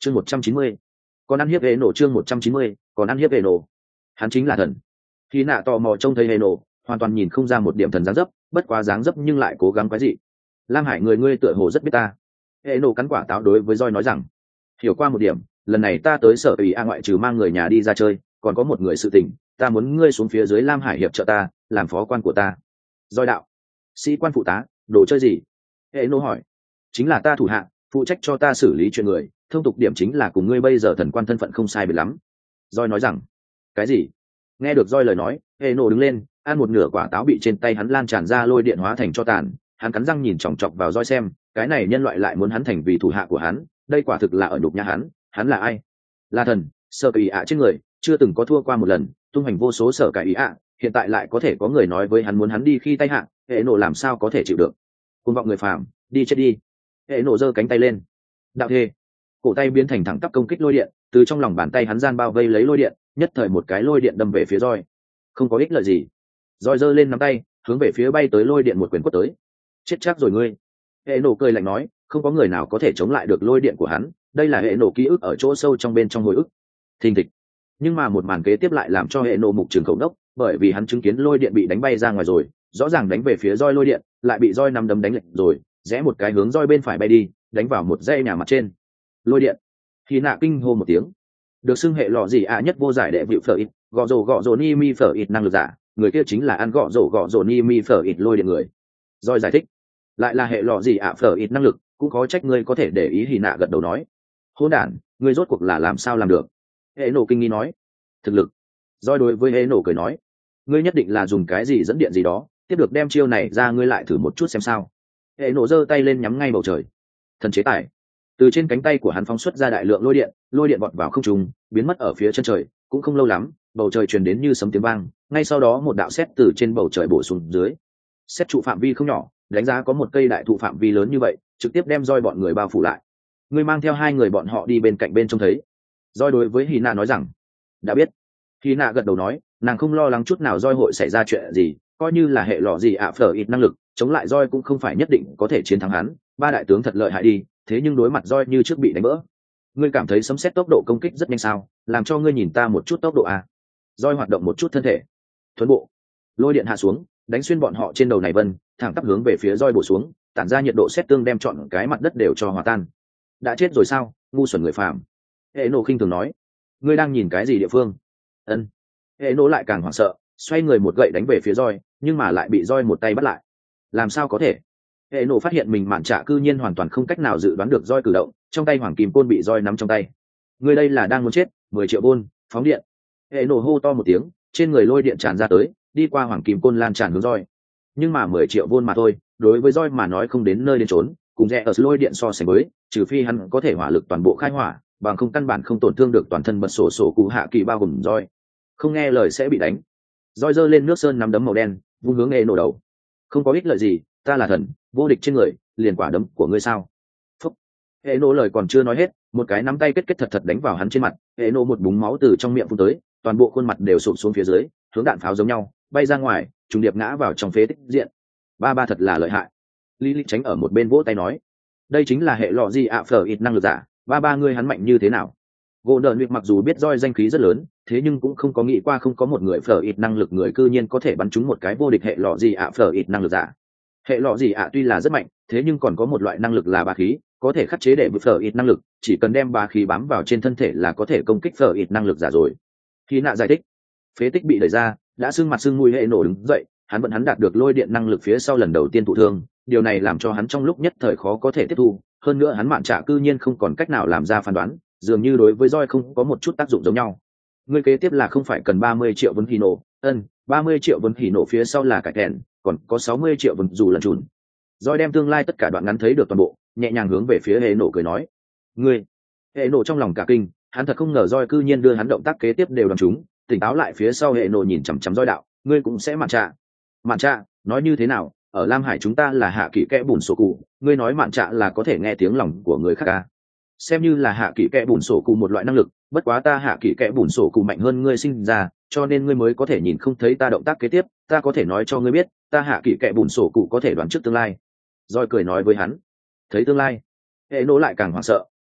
chương 190. Còn ăn hiếp hệ nổ. chương 190. Còn ăn hiếp hệ nổ. Hắn chính là thần. Khi nạ tò mò trông thấy hệ nổ, hoàn toàn nhìn không ra một điểm thần dáng dấp, bất quá dáng dấp nhưng lại cố gắng quái dị. Lam Hải người ngươi tựa hồ rất biết ta. Hệ nổ cắn quả táo đối với Joy nói rằng, hiểu qua một điểm, lần này ta tới sở ủy a ngoại trừ mang người nhà đi ra chơi, còn có một người sự tình, ta muốn ngươi xuống phía dưới Lam Hải hiệp trợ ta, làm phó quan của ta. Joy đạo, sĩ quan phụ tá, đồ chơi gì? Hệ nổ hỏi. Chính là ta thủ hạ, phụ trách cho ta xử lý chuyện người, thông tục điểm chính là cùng ngươi bây giờ thần quan thân phận không sai biệt lắm. Joy nói rằng, cái gì? Nghe được Joy lời nói, hệ nổ đứng lên, ăn một nửa quả táo bị trên tay hắn lan tràn ra lôi điện hóa thành cho tàn. Hắn cắn răng nhìn chòng chọc vào Joy xem, cái này nhân loại lại muốn hắn thành vì thủ hạ của hắn, đây quả thực là ở nhục nhã hắn là ai? Là thần, sở cải ạ trên người, chưa từng có thua qua một lần, tung hành vô số sở cải ý ạ, hiện tại lại có thể có người nói với hắn muốn hắn đi khi tay hạ, hệ nổ làm sao có thể chịu được? Cuồng vọng người phàm, đi chết đi! Hệ nổ giơ cánh tay lên, đạo thê, cổ tay biến thành thẳng tắp công kích lôi điện, từ trong lòng bàn tay hắn gian bao vây lấy lôi điện, nhất thời một cái lôi điện đâm về phía Joy. Không có ích lợi gì. Joy giơ lên nắm tay, hướng về phía bay tới lôi điện một quyền quất tới. Chết chắc rồi ngươi! Hệ nổ cười lạnh nói, không có người nào có thể chống lại được lôi điện của hắn, đây là hệ nổ ký ức ở chỗ sâu trong bên trong hồi ức. Thình thịch. Nhưng mà một màn kế tiếp lại làm cho hệ nổ mục trường khẩu đốc, bởi vì hắn chứng kiến lôi điện bị đánh bay ra ngoài rồi, rõ ràng đánh về phía Joy lôi điện, lại bị Joy nắm đấm đánh lệch rồi, rẽ một cái hướng Joy bên phải bay đi, đánh vào một dãy nhà mặt trên. Lôi điện. Khi nạ kinh hô một tiếng. Được xưng hệ lọ gì ạ nhất vô giải đệ vịu phở ít, gọ rồ ni mi phở ít năng lực giả, người kia chính là ăn gọ rồ ni mi phở ít lôi điện người. Joy giải thích, lại là hệ lọ gì ạ phở ít năng lực, cũng có trách ngươi có thể để ý. Hì nạ gật đầu nói, hỗn đản, ngươi rốt cuộc là làm sao làm được? Hệ nổ kinh nghi nói, thực lực. Joy đối với hệ nổ cười nói, ngươi nhất định là dùng cái gì dẫn điện gì đó, tiếp được đem chiêu này ra ngươi lại thử một chút xem sao. Hệ nổ giơ tay lên nhắm ngay bầu trời. Thần chế tài. Từ trên cánh tay của hắn phóng xuất ra đại lượng lôi điện vọt vào không trung, biến mất ở phía chân trời. Cũng không lâu lắm, bầu trời truyền đến như sấm tiếng vang, ngay sau đó một đạo sét từ trên bầu trời bổ xuống dưới. Sét trụ phạm vi không nhỏ, đánh giá có một cây đại thụ phạm vi lớn như vậy, trực tiếp đem Joy bọn người bao phủ lại. Ngươi mang theo hai người bọn họ đi bên cạnh bên trông thấy. Joy đối với Hì nạ nói rằng, đã biết. Hì nạ gật đầu nói, nàng không lo lắng chút nào Joy hội xảy ra chuyện gì, coi như là hệ lọ gì ạ phở ít năng lực, chống lại Joy cũng không phải nhất định có thể chiến thắng hắn. Ba đại tướng thật lợi hại đi, thế nhưng đối mặt Joy như trước bị đánh vỡ. Ngươi cảm thấy sấm sét tốc độ công kích rất nhanh sao? Làm cho ngươi nhìn ta một chút tốc độ a. Joy hoạt động một chút thân thể, thuần bộ, lôi điện hạ xuống, đánh xuyên bọn họ trên đầu này vân, thẳng tắp hướng về phía Joy bổ xuống, tản ra nhiệt độ sét tương đem trọn cái mặt đất đều cho hòa tan. Đã chết rồi sao, ngu xuẩn người phàm? Hệ nổ khinh thường nói, ngươi đang nhìn cái gì địa phương? Ân. Hệ nổ lại càng hoảng sợ, xoay người một gậy đánh về phía Joy, nhưng mà lại bị Joy một tay bắt lại. Làm sao có thể? Hệ nổ phát hiện mình mạn trạ cư nhiên hoàn toàn không cách nào dự đoán được Joy cử động, trong tay hoàng kim côn bị Joy nắm trong tay. Người đây là đang muốn chết, 10 triệu vôn, phóng điện. Hệ nổ hô to một tiếng, trên người lôi điện tràn ra tới, đi qua hoàng kim côn lan tràn hướng Joy. Nhưng mà 10 triệu vôn mà thôi, đối với Joy mà nói không đến nơi đến trốn, cùng rẽ ở lôi điện so sánh với, trừ phi hắn có thể hỏa lực toàn bộ khai hỏa, bằng không căn bản không tổn thương được toàn thân bật sổ cụ hạ kỳ bao gồm Joy. Không nghe lời sẽ bị đánh. Joy giơ lên nước sơn nắm đấm màu đen, vung hướng hệ nổ đầu. Không có ích lợi gì, ta là thần, vô địch trên người, liền quả đấm của ngươi sao? Phúc. Hệ nổ lời còn chưa nói hết, một cái nắm tay kết thật thật đánh vào hắn trên mặt. Hệ nổ một búng máu từ trong miệng phun tới, toàn bộ khuôn mặt đều sụp xuống phía dưới, hướng đạn pháo giống nhau bay ra ngoài, trùng điệp ngã vào trong phế tích diện. Ba thật là lợi hại. Lily tránh ở một bên vỗ tay nói, đây chính là hệ lọ gì ạ phở ít năng lực giả. Ba ngươi hắn mạnh như thế nào? Gỗ đợn việc mặc dù biết Joy danh khí rất lớn, thế nhưng cũng không có nghĩ qua không có một người phở ít năng lực người cư nhiên có thể bắn trúng một cái vô địch hệ lọ gì ạ phở ít năng lực giả. Hệ lọ gì ạ tuy là rất mạnh, thế nhưng còn có một loại năng lực là bá khí, có thể khắc chế để phở ít năng lực, chỉ cần đem bá khí bám vào trên thân thể là có thể công kích phở ít năng lực giả rồi. Khi nạ giải thích, phế tích bị đẩy ra, đã sưng mặt sưng mũi. Hệ nổ đứng dậy, hắn đạt được lôi điện năng lực phía sau lần đầu tiên thụ thương, điều này làm cho hắn trong lúc nhất thời khó có thể tiếp thu, hơn nữa hắn mạn trạ cư nhiên không còn cách nào làm ra phán đoán, dường như đối với Joy không có một chút tác dụng giống nhau. Ngươi kế tiếp là không phải cần 30 triệu vân hỉ nổ? 30 triệu vân hỉ nổ phía sau là cải thẹn, còn có 60 triệu vân dù lần chùn. Joy đem tương lai tất cả đoạn ngắn thấy được toàn bộ, nhẹ nhàng hướng về phía hệ nổ cười nói, ngươi. Hệ nổ trong lòng cả kinh, hắn thật không ngờ Joy cư nhiên đưa hắn động tác kế tiếp đều đoán trúng. Tỉnh táo lại phía sau, hệ nổ nhìn chằm chằm Joy đạo, ngươi cũng sẽ mạn trạ? Nói như thế nào? Ở Lam Hải chúng ta là hạ kỹ kẽ bùn sổ cụ, ngươi nói mạn trạ là có thể nghe tiếng lòng của người khác à? Xem như là hạ kỹ kẽ bùn sổ cụ một loại năng lực, bất quá ta hạ kỹ kẽ bùn sổ cụ mạnh hơn ngươi sinh ra, cho nên ngươi mới có thể nhìn không thấy ta động tác kế tiếp. Ta có thể nói cho ngươi biết, ta hạ kỹ kẽ bùn sổ cụ có thể đoán trước tương lai. Rồi cười nói với hắn, thấy tương lai. Hệ nổ lại càng hoảng sợ,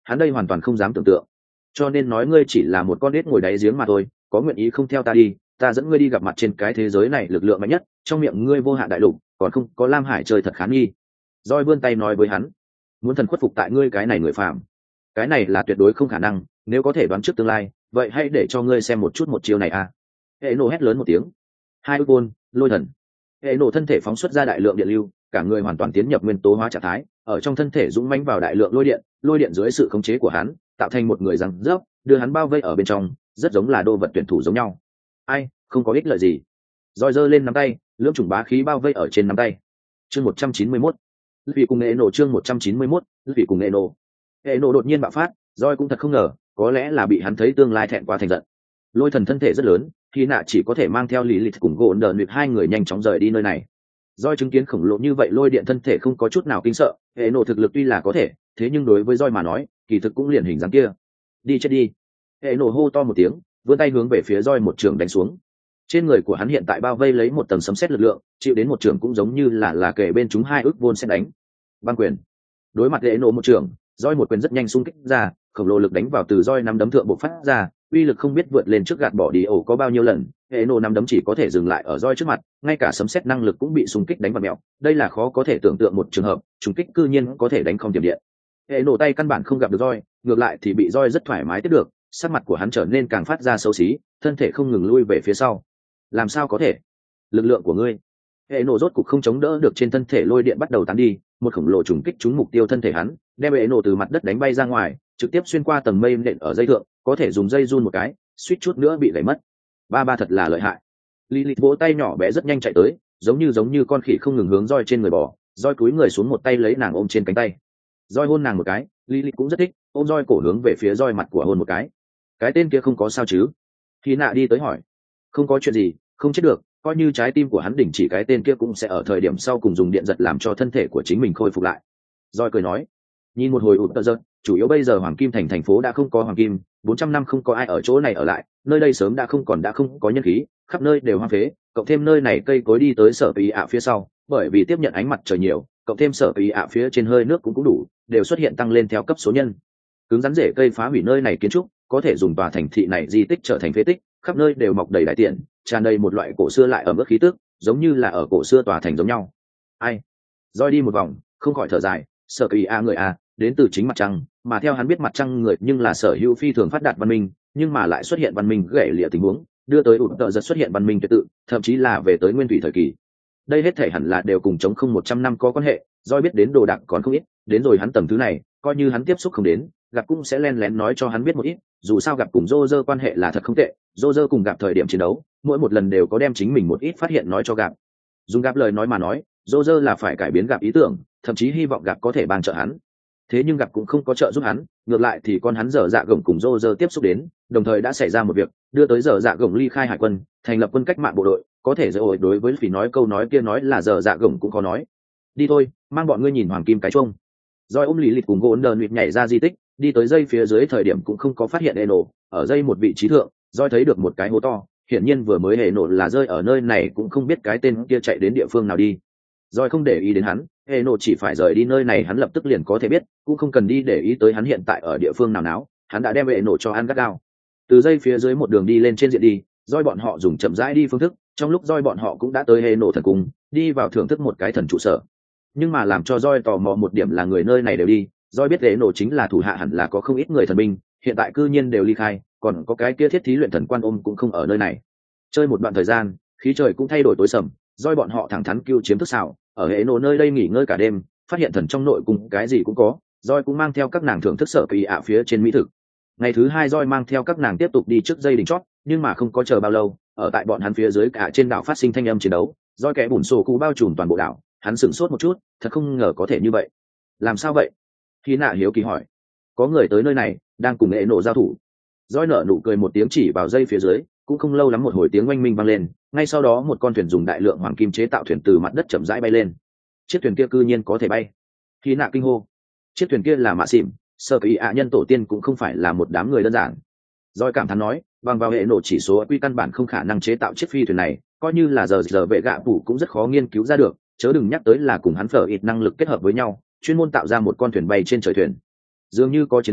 hắn đây hoàn toàn không dám tưởng tượng. Cho nên nói ngươi chỉ là một con ếch ngồi đáy giếng mà thôi, có nguyện ý không theo ta đi, ta dẫn ngươi đi gặp mặt trên cái thế giới này lực lượng mạnh nhất, trong miệng ngươi vô hạn đại lục còn không có Lam Hải chơi thật khán nghi. Roi vươn tay nói với hắn, muốn thần khuất phục tại ngươi cái này người phàm, cái này là tuyệt đối không khả năng, nếu có thể đoán trước tương lai, vậy hãy để cho ngươi xem một chút một chiêu này a. Hệ nổ hét lớn một tiếng, hai ước vôn lôi thần. Hệ nổ thân thể phóng xuất ra đại lượng điện lưu, cả người hoàn toàn tiến nhập nguyên tố hóa trạng thái, ở trong thân thể dũng mãnh vào đại lượng lôi điện dưới sự khống chế của hắn tạo thành một người răng rớp, đưa hắn bao vây ở bên trong, rất giống là đô vật tuyển thủ giống nhau. Ai, không có ích lợi gì. Roi giơ lên nắm tay, lưỡng chủng bá khí bao vây ở trên nắm tay. Chương 191. Vì cùng Hệ nổ chương 191, vì cùng Hệ nổ. Hệ nổ đột nhiên bạo phát, Roi cũng thật không ngờ, có lẽ là bị hắn thấy tương lai thẹn quá thành giận. Lôi thần thân thể rất lớn, khi nạ chỉ có thể mang theo lý lịch cùng gỗ đờ nuyệt hai người nhanh chóng rời đi nơi này. Roi chứng kiến khổng lồ như vậy lôi điện thân thể không có chút nào kinh sợ, Hệ nổ thực lực tuy là có thể, thế nhưng đối với Roi mà nói, kỳ thực cũng liền hình dáng kia. Đi chết đi. Hệ nổ hô to một tiếng, vươn tay hướng về phía Roi một trường đánh xuống. Trên người của hắn hiện tại bao vây lấy một tầng sấm sét lực lượng, chịu đến một trường cũng giống như là kể bên chúng hai ước vôn sẽ đánh. Băng quyền. Đối mặt Hệ nổ một trường, Roi một quyền rất nhanh xung kích ra, khổng lồ lực đánh vào từ Roi nắm đấm thượng bộc phát ra, uy lực không biết vượt lên trước gạt bỏ đi ổ có bao nhiêu lần. Hệ nổ nắm đấm chỉ có thể dừng lại ở Roi trước mặt, ngay cả sấm sét năng lực cũng bị xung kích đánh vào mèo. Đây là khó có thể tưởng tượng một trường hợp, trùng kích cư nhiên có thể đánh không tiềm điện. Hệ nổ tay căn bản không gặp được Roi, ngược lại thì bị Roi rất thoải mái tiếp được, sắc mặt của hắn trở nên càng phát ra xấu xí, thân thể không ngừng lui về phía sau. Làm sao có thể? Lực lượng của ngươi. Hệ nổ rốt cục không chống đỡ được, trên thân thể lôi điện bắt đầu tán đi, một khổng lồ trùng kích trúng mục tiêu thân thể hắn, đem hệ nổ từ mặt đất đánh bay ra ngoài, trực tiếp xuyên qua tầng mây nện ở dây thượng, có thể dùng dây run một cái, suýt chút nữa bị gãy mất. Ba thật là lợi hại. Lilith vỗ tay nhỏ bé rất nhanh chạy tới, giống như con khỉ không ngừng hướng Roi trên người bò, Roi cúi người xuống một tay lấy nàng ôm trên cánh tay. Roi hôn nàng một cái, Lilith cũng rất thích, ôm Roi cổ hướng về phía Roi mặt của hôn một cái. Cái tên kia không có sao chứ? Khi nạ đi tới hỏi. Không có chuyện gì, không chết được, coi như trái tim của hắn đình chỉ, cái tên kia cũng sẽ ở thời điểm sau cùng dùng điện giật làm cho thân thể của chính mình khôi phục lại. Roi cười nói, nhìn một hồi ụt tợ giật, chủ yếu bây giờ Hoàng Kim thành phố đã không có hoàng kim, 400 năm không có ai ở chỗ này ở lại, nơi đây sớm đã không có nhân khí, khắp nơi đều hoang phế, cộng thêm nơi này cây cối đi tới sở ý ạ phía sau, bởi vì tiếp nhận ánh mặt trời nhiều, cộng thêm sở ý ạ phía trên hơi nước cũng đủ, đều xuất hiện tăng lên theo cấp số nhân. Cứng rắn rễ cây phá hủy nơi này kiến trúc, có thể dùng tòa thành thị này di tích trở thành phế tích, khắp nơi đều mọc đầy đại tiện, tràn đầy một loại cổ xưa lại ở mức khí tức, giống như là ở cổ xưa tòa thành giống nhau. Ai? Roi đi một vòng, không khỏi thở dài, sở ý ạ người à, đến từ chính mặt trăng, mà theo hắn biết mặt trăng người nhưng là sở hữu phi thường phát đạt văn minh, nhưng mà lại xuất hiện văn minh gãy lịa tình huống, đưa tới ụt tợ giật xuất hiện văn minh tuyệt tự, thậm chí là về tới nguyên thủy thời kỳ. Đây hết thể hẳn là đều cùng chống không 100 năm có quan hệ, Doi biết đến đồ đạc còn không ít, đến rồi hắn tầm thứ này, coi như hắn tiếp xúc không đến, gặp cũng sẽ len lén nói cho hắn biết một ít, dù sao gặp cùng Roger quan hệ là thật không tệ, Roger cùng gặp thời điểm chiến đấu, mỗi một lần đều có đem chính mình một ít phát hiện nói cho gặp. Dùng gặp lời nói mà nói, Roger là phải cải biến gặp ý tưởng, thậm chí hy vọng gặp có thể ban trợ hắn. Thế nhưng gặp cũng không có trợ giúp hắn, ngược lại thì con hắn dở dạ gồng cùng Roger tiếp xúc đến, đồng thời đã xảy ra một việc, đưa tới dở dạ gồng ly khai hải quân, thành lập quân cách mạng bộ đội, có thể dễ ổi đối với phỉ nói câu nói kia nói là dở dạ gồng cũng có nói. Đi thôi, mang bọn ngươi nhìn hoàng kim cái chuông. Rồi ôm Lý Lịch cùng gỗ đờ nhịp nhảy ra di tích, đi tới dây phía dưới thời điểm cũng không có phát hiện hệ nổ, ở dây một vị trí thượng, Rồi thấy được một cái hố to, hiển nhiên vừa mới hệ nổ là rơi ở nơi này, cũng không biết cái tên kia chạy đến địa phương nào đi. Rồi không để ý đến hắn, hệ nổ chỉ phải rời đi nơi này hắn lập tức liền có thể biết, cũng không cần đi để ý tới hắn hiện tại ở địa phương nào náo, hắn đã đem hệ nổ cho ăn gắt gao. Từ dây phía dưới một đường đi lên trên diện đi, Rồi bọn họ dùng chậm rãi đi phương thức, trong lúc Rồi bọn họ cũng đã tới hệ nổ thần cung, đi vào thưởng thức một cái thần trụ sở. Nhưng mà làm cho Rồi tò mò một điểm là người nơi này đều đi, Rồi biết hệ nổ chính là thủ hạ hẳn là có không ít người thần binh, hiện tại cư nhiên đều ly khai, còn có cái kia thiết thí luyện thần quan ôm cũng không ở nơi này. Chơi một đoạn thời gian, khí trời cũng thay đổi tối sầm, Rồi bọn họ thẳng thắn kêu chiếm thức xảo, ở hệ nổ nơi đây nghỉ ngơi cả đêm, phát hiện thần trong nội cung cái gì cũng có, Rồi cũng mang theo các nàng thưởng thức sở kỳ ạ phía trên mỹ thực. Ngày thứ hai Rồi mang theo các nàng tiếp tục đi trước dây đỉnh chót, nhưng mà không có chờ bao lâu, ở tại bọn hắn phía dưới cả trên đảo phát sinh thanh âm chiến đấu, Rồi kẻ bùn sổ cụ bao trùm toàn bộ đảo, hắn sửng sốt một chút, thật không ngờ có thể như vậy. Làm sao vậy? Khi nạ hiếu kỳ hỏi. Có người tới nơi này, đang cùng hệ nổ giao thủ. Rồi nở nụ cười một tiếng chỉ vào dây phía dưới, cũng không lâu lắm một hồi tiếng oanh minh vang lên, ngay sau đó một con thuyền dùng đại lượng hoàng kim chế tạo thuyền từ mặt đất chậm rãi bay lên. Chiếc thuyền kia cư nhiên có thể bay. Khi nạ kinh hô. Chiếc thuyền kia là mạ xỉm, sơ kỳ ạ nhân tổ tiên cũng không phải là một đám người đơn giản. Rồi cảm thán nói, bằng vào hệ nổ chỉ số quy căn bản không khả năng chế tạo chiếc phi thuyền này, coi như là giờ vệ gạ phủ cũng rất khó nghiên cứu ra được, chớ đừng nhắc tới là cùng hắn phở ít năng lực kết hợp với nhau, chuyên môn tạo ra một con thuyền bay trên trời thuyền. Dường như có chiến đấu,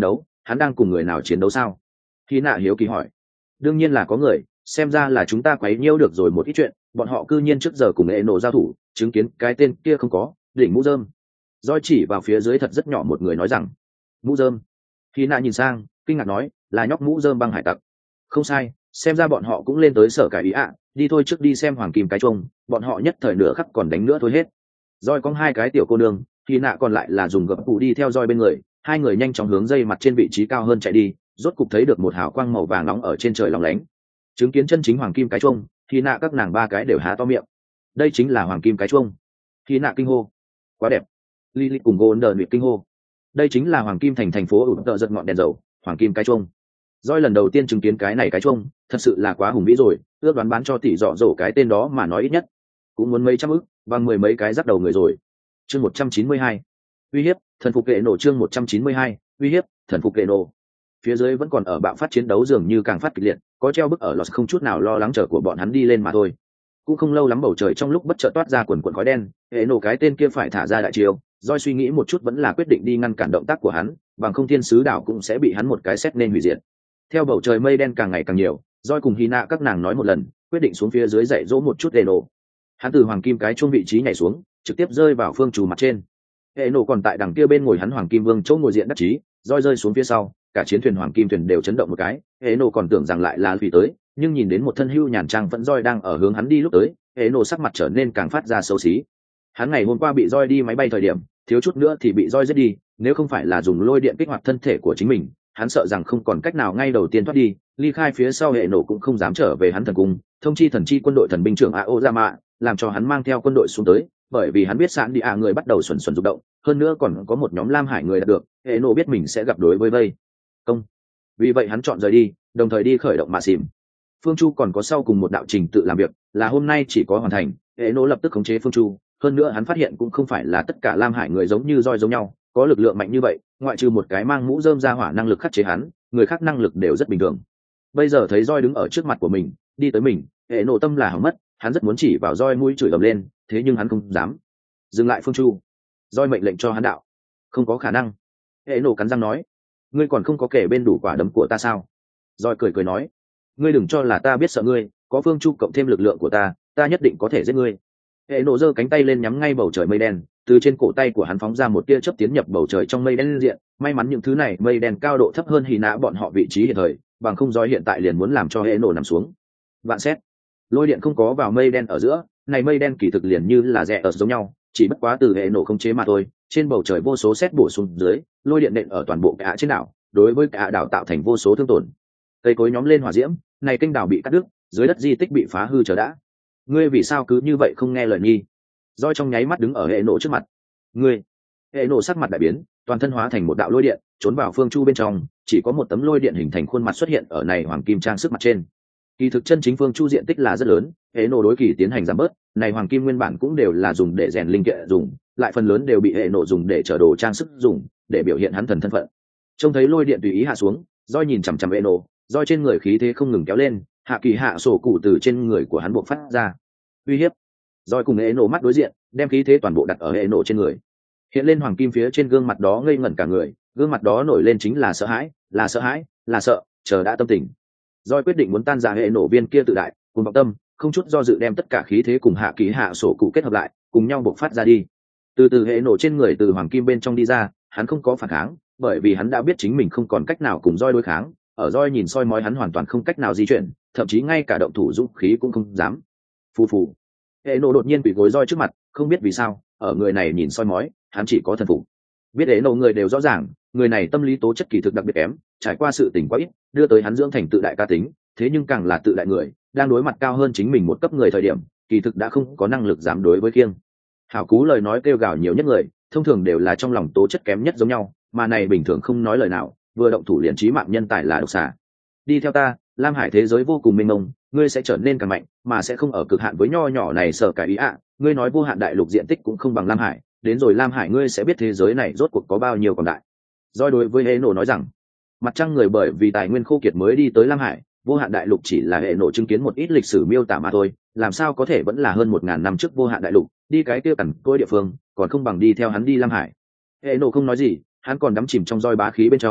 hắn đang cùng người nào chiến đấu sao? Hy nạ hiếu kỳ hỏi. Đương nhiên là có người, xem ra là chúng ta quấy nhiễu được rồi một ít chuyện, bọn họ cư nhiên trước giờ cùng hệ nổ giao thủ, chứng kiến cái tên kia không có đỉnh mũ rơm. Doi chỉ vào phía dưới thật rất nhỏ một người nói rằng mũ rơm. Hy nạ nhìn sang kinh ngạc nói là nhóc mũ rơm băng hải tặc. Không sai, xem ra bọn họ cũng lên tới sở cải ý ạ. Đi thôi, trước đi xem hoàng kim cái chuông, bọn họ nhất thời nửa khắc còn đánh nữa thôi hết. Doi có hai cái tiểu cô nương, Hy nạ còn lại là dùng gập cụ đi theo Doi bên người, hai người nhanh chóng hướng dây mặt trên vị trí cao hơn chạy đi, rốt cục thấy được một hào quang màu vàng nóng ở trên trời lóng lánh. Chứng kiến chân chính hoàng kim cái chuông, Hy nạ các nàng ba cái đều há to miệng. Đây chính là hoàng kim cái chuông. Hy nạ kinh hô. Quá đẹp. Lily cùng Golden Nguyệt kinh hô. Đây chính là hoàng kim thành phố ủ tợ giật ngọn đèn dầu, hoàng kim cái chuông. Doi lần đầu tiên chứng kiến cái này cái chuông, thật sự là quá hùng vĩ rồi, ước đoán bán cho tỷ dọ dỗ cái tên đó mà nói ít nhất cũng muốn mấy trăm ức, bằng mười mấy cái rắc đầu người rồi. Chương 192. Uy hiếp, thần phục kệ nổ. Chương 192. Uy hiếp, thần phục kệ nổ. Phía dưới vẫn còn ở bạo phát chiến đấu dường như càng phát kịch liệt, có treo bức ở lọt không chút nào lo lắng chờ của bọn hắn đi lên mà thôi. Cũng không lâu lắm bầu trời trong lúc bất chợt toát ra quần quần khói đen, hệ nổ cái tên kia phải thả ra đại chiêu. Doi suy nghĩ một chút vẫn là quyết định đi ngăn cản động tác của hắn, bằng không thiên sứ đảo cũng sẽ bị hắn một cái xét nên hủy diệt. Theo bầu trời mây đen càng ngày càng nhiều, Doi cùng Hina các nàng nói một lần, quyết định xuống phía dưới dạy dỗ một chút hệ nổ. Hắn từ hoàng kim cái chuông vị trí nhảy xuống, trực tiếp rơi vào phương trù mặt trên. Hệ nổ còn tại đằng kia bên ngồi hắn hoàng kim vương chỗ ngồi diện đắc chí, Doi rơi xuống phía sau, cả chiến thuyền hoàng kim thuyền đều chấn động một cái. Hệ nổ còn tưởng rằng lại là vì tới, nhưng nhìn đến một thân hưu nhàn trang vẫn Doi đang ở hướng hắn đi lúc tới, hệ nổ sắc mặt trở nên càng phát ra xấu xí. Hắn ngày hôm qua bị Doi đi máy bay thời điểm, thiếu chút nữa thì bị Doi giết đi, nếu không phải là dùng lôi điện kích hoạt thân thể của chính mình, hắn sợ rằng không còn cách nào ngay đầu tiên thoát đi, ly khai phía sau hệ nổ cũng không dám trở về hắn thần cung, thông chi thần chi quân đội thần binh trưởng Aozama, làm cho hắn mang theo quân đội xuống tới, bởi vì hắn biết sẵn đi người bắt đầu xuẩn xuẩn rụng động, hơn nữa còn có một nhóm Lam Hải người đạt được, hệ nổ biết mình sẽ gặp đối với vây công, vì vậy hắn chọn rời đi, đồng thời đi khởi động mạ xìm. Phương Chu còn có sau cùng một đạo trình tự làm việc, là hôm nay chỉ có hoàn thành, hệ nổ lập tức khống chế Phương Chu, hơn nữa hắn phát hiện cũng không phải là tất cả Lam Hải người giống như Doi giống nhau, có lực lượng mạnh như vậy, ngoại trừ một cái mang mũ rơm ra hỏa năng lực khắc chế hắn, người khác năng lực đều rất bình thường. Bây giờ thấy Doi đứng ở trước mặt của mình, đi tới mình, hệ nổ tâm là hỏng mất, hắn rất muốn chỉ vào Doi mũi chửi ầm lên, thế nhưng hắn không dám. Dừng lại Phương Chu. Doi mệnh lệnh cho hắn đạo. Không có khả năng. Hệ nổ cắn răng nói, ngươi còn không có kể bên đủ quả đấm của ta sao? Doi cười cười nói, ngươi đừng cho là ta biết sợ ngươi, có Phương Chu cộng thêm lực lượng của ta nhất định có thể giết ngươi. Hệ nổ giơ cánh tay lên nhắm ngay bầu trời mây đen, từ trên cổ tay của hắn phóng ra một tia chớp tiến nhập bầu trời trong mây đen diện. May mắn những thứ này mây đen cao độ thấp hơn Hina bọn họ vị trí hiện thời, bằng không Doi hiện tại liền muốn làm cho hệ nổ nằm xuống. Vạn xét, lôi điện không có vào mây đen ở giữa, này mây đen kỳ thực liền như là rẽ ở giống nhau, chỉ bất quá từ hệ nổ không chế mà thôi. Trên bầu trời vô số xét bổ xuống dưới, lôi điện nện ở toàn bộ cả trên đảo, đối với cả đảo tạo thành vô số thương tổn. Cây cối nhóm lên hỏa diễm, này kênh đảo bị cắt đứt, dưới đất di tích bị phá hư chờ đã. Ngươi vì sao cứ như vậy không nghe lời nghi? Doi trong nháy mắt đứng ở hệ nổ trước mặt. Ngươi. Hệ nổ sắc mặt đại biến, toàn thân hóa thành một đạo lôi điện, trốn vào Phương Chu bên trong, chỉ có một tấm lôi điện hình thành khuôn mặt xuất hiện ở này hoàng kim trang sức mặt trên. Kỳ thực chân chính Phương Chu diện tích là rất lớn, hệ nổ đối kỳ tiến hành giảm bớt, này hoàng kim nguyên bản cũng đều là dùng để rèn linh kiện dùng, lại phần lớn đều bị hệ nổ dùng để chở đồ trang sức dùng, để biểu hiện hắn thần thân phận. Trông thấy lôi điện tùy ý hạ xuống, Doi nhìn chằm chằm hệ nổ, Doi trên người khí thế không ngừng kéo lên, hạ kỳ hạ sổ cụ từ trên người của hắn bộc phát ra. Uy hiếp. Doi cùng hệ nổ mắt đối diện, đem khí thế toàn bộ đặt ở hệ nổ trên người. Hiện lên hoàng kim phía trên gương mặt đó ngây ngẩn cả người, gương mặt đó nổi lên chính là sợ hãi, là sợ hãi, là sợ, chờ đã tâm tình. Doi quyết định muốn tan rã hệ nổ viên kia tự đại, cùng vọng tâm, không chút do dự đem tất cả khí thế cùng hạ kỳ hạ sổ cụ kết hợp lại, cùng nhau bộc phát ra đi. Từ từ hệ nổ trên người từ hoàng kim bên trong đi ra, hắn không có phản kháng, bởi vì hắn đã biết chính mình không còn cách nào cùng Doi đối kháng. Ở Doi nhìn soi mói hắn hoàn toàn không cách nào di chuyển, thậm chí ngay cả động thủ dũng khí cũng không dám. Phù phù. Hệ nổ đột nhiên quỳ gối Doi trước mặt, không biết vì sao, ở người này nhìn soi mói, hắn chỉ có thần phục. Biết hệ nổ người đều rõ ràng, người này tâm lý tố chất kỳ thực đặc biệt kém, trải qua sự tình quá ít, đưa tới hắn dưỡng thành tự đại cá tính, thế nhưng càng là tự đại người, đang đối mặt cao hơn chính mình một cấp người thời điểm, kỳ thực đã không có năng lực dám đối với kiêng. Hảo cú lời nói kêu gào nhiều nhất người, thông thường đều là trong lòng tố chất kém nhất giống nhau, mà này bình thường không nói lời nào, vừa động thủ liền chí mạng nhân tài là độc xà. Đi theo ta, Lam Hải thế giới vô cùng mênh mông, ngươi sẽ trở nên càng mạnh, mà sẽ không ở cực hạn với nho nhỏ này sở cải ý ạ. Ngươi nói vô hạn đại lục diện tích cũng không bằng Lam Hải, đến rồi Lam Hải ngươi sẽ biết thế giới này rốt cuộc có bao nhiêu còn đại. Doi đối với hệ nổ nói rằng, mặt trăng người bởi vì tài nguyên khô kiệt mới đi tới Lam Hải, vô hạn đại lục chỉ là hệ nổ chứng kiến một ít lịch sử miêu tả mà thôi, làm sao có thể vẫn là hơn 1000 năm trước vô hạn đại lục, đi cái kia cằn cỗi địa phương, còn không bằng đi theo hắn đi Lam Hải. Hệ nổ không nói gì, hắn còn đắm chìm trong Doi bá khí bên trong,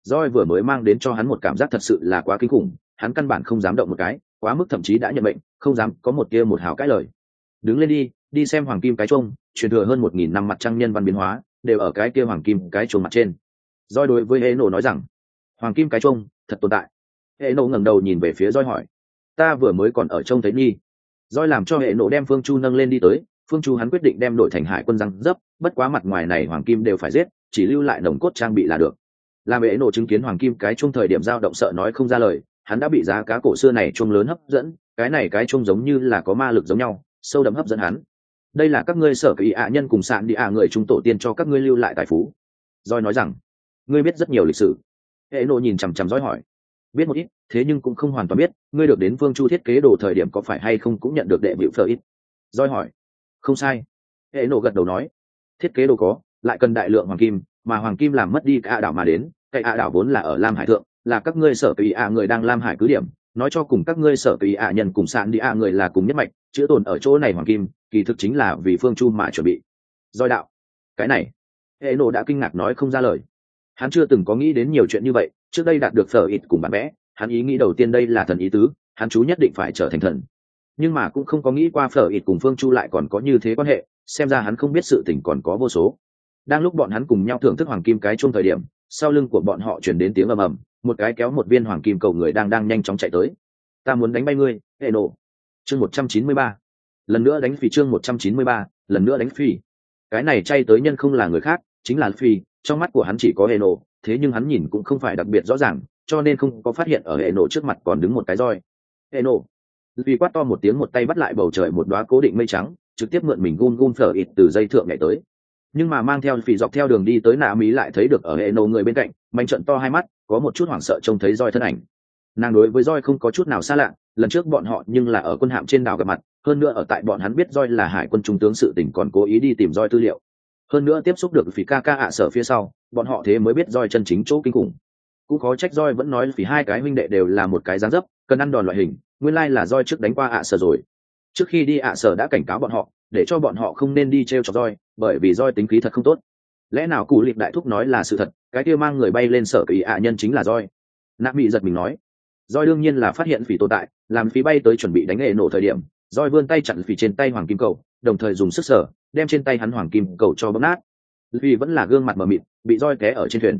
roi vừa mới mang đến cho hắn một cảm giác thật sự là quá kinh khủng, hắn căn bản không dám động một cái, quá mức thậm chí đã nhận mệnh, không dám có một tia một hào cãi lời. Đứng lên đi, đi xem hoàng kim cái chuông, truyền thừa hơn 1000 năm mặt trăng nhân văn biến hóa đều ở cái kia hoàng kim cái chuông mặt trên. Roi đối với Eno nói rằng, hoàng kim cái chuông thật tồn tại. Eno ngẩng đầu nhìn về phía Roi hỏi, ta vừa mới còn ở trông thấy nghi. Roi làm cho Eno đem Phương Chu nâng lên đi tới, Phương Chu hắn quyết định đem đổi thành hải quân răng dấp, bất quá mặt ngoài này hoàng kim đều phải giết, chỉ lưu lại nồng cốt trang bị là được. Làm Eno chứng kiến hoàng kim cái chuông thời điểm dao động sợ nói không ra lời, hắn đã bị giá cá cổ xưa này chuông lớn hấp dẫn, cái này cái chuông giống như là có ma lực giống nhau, sâu đậm hấp dẫn hắn. Đây là các ngươi sở kỳ ạ nhân cùng sạn đi ạ người trung tổ tiên cho các ngươi lưu lại tài phú. Roi nói rằng, ngươi biết rất nhiều lịch sử. Eno nhìn chằm chằm Roi hỏi, biết một ít, thế nhưng cũng không hoàn toàn biết, ngươi được đến Vương Chu thiết kế đồ thời điểm có phải hay không cũng nhận được đệ biểu phở ít. Roi hỏi, không sai. Eno gật đầu nói, thiết kế đồ có, lại cần đại lượng hoàng kim, mà hoàng kim làm mất đi cả đảo mà đến, cái đảo vốn là ở Lam Hải thượng, là các ngươi sở kỳ ạ người đang Lam Hải cứ điểm, nói cho cùng các ngươi sở kỳ ạ nhân cùng sạn đi ạ người là cùng nhất mạch, chữa tồn ở chỗ này hoàng kim, kỳ thực chính là vì Phương Chu mà chuẩn bị. Roi đạo, cái này, Eno đã kinh ngạc nói không ra lời. Hắn chưa từng có nghĩ đến nhiều chuyện như vậy, trước đây đạt được phở ít cùng bạn bè, hắn ý nghĩ đầu tiên đây là thần ý tứ, hắn chú nhất định phải trở thành thần. Nhưng mà cũng không có nghĩ qua phở ít cùng Phương Chu lại còn có như thế quan hệ, xem ra hắn không biết sự tình còn có vô số. Đang lúc bọn hắn cùng nhau thưởng thức hoàng kim cái chung thời điểm, sau lưng của bọn họ truyền đến tiếng ầm ầm, một cái kéo một viên hoàng kim cầu người đang nhanh chóng chạy tới. Ta muốn đánh bay ngươi, Eno. Chương 193. Lần nữa đánh phỉ, chương 193, lần nữa đánh phỉ. Cái này chạy tới nhân không là người khác, chính là Phi, trong mắt của hắn chỉ có Eno, thế nhưng hắn nhìn cũng không phải đặc biệt rõ ràng, cho nên không có phát hiện ở Eno trước mặt còn đứng một cái roi. Eno. Phi quát to một tiếng, một tay bắt lại bầu trời một đóa cố định mây trắng, trực tiếp mượn mình gun phở ít từ dây thượng nhảy tới. Nhưng mà mang theo Phi dọc theo đường đi tới nạ Mỹ lại thấy được ở Eno người bên cạnh, manh trận to hai mắt, có một chút hoảng sợ trông thấy roi thân ảnh. Nàng đối với roi không có chút nào xa lạ, lần trước bọn họ nhưng là ở quân hạm trên đảo gặp mặt, hơn nữa ở tại bọn hắn biết roi là hải quân trung tướng sự tình còn cố ý đi tìm roi tư liệu, hơn nữa tiếp xúc được Phỉ ca ca ạ sở phía sau, bọn họ thế mới biết roi chân chính chỗ kinh khủng. Cũng khó trách roi vẫn nói Phỉ hai cái huynh đệ đều là một cái dáng dấp, cần ăn đòn loại hình, nguyên lai là roi trước đánh qua ạ sở rồi. Trước khi đi ạ sở đã cảnh cáo bọn họ, để cho bọn họ không nên đi treo chọc roi, bởi vì roi tính khí thật không tốt. Lẽ nào Cụ Liệp đại thúc nói là sự thật, cái kia mang người bay lên sở kỳ ạ nhân chính là roi? Nạp Mị giật mình nói, roi đương nhiên là phát hiện Phỉ tồn tại, làm Phỉ bay tới chuẩn bị đánh hệ nổ thời điểm, roi vươn tay chặn Phỉ trên tay hoàng kim cầu, đồng thời dùng sức sở đem trên tay hắn hoàng kim cầu cho bấm nát. Vì vẫn là gương mặt mờ mịt, bị roi té ở trên thuyền.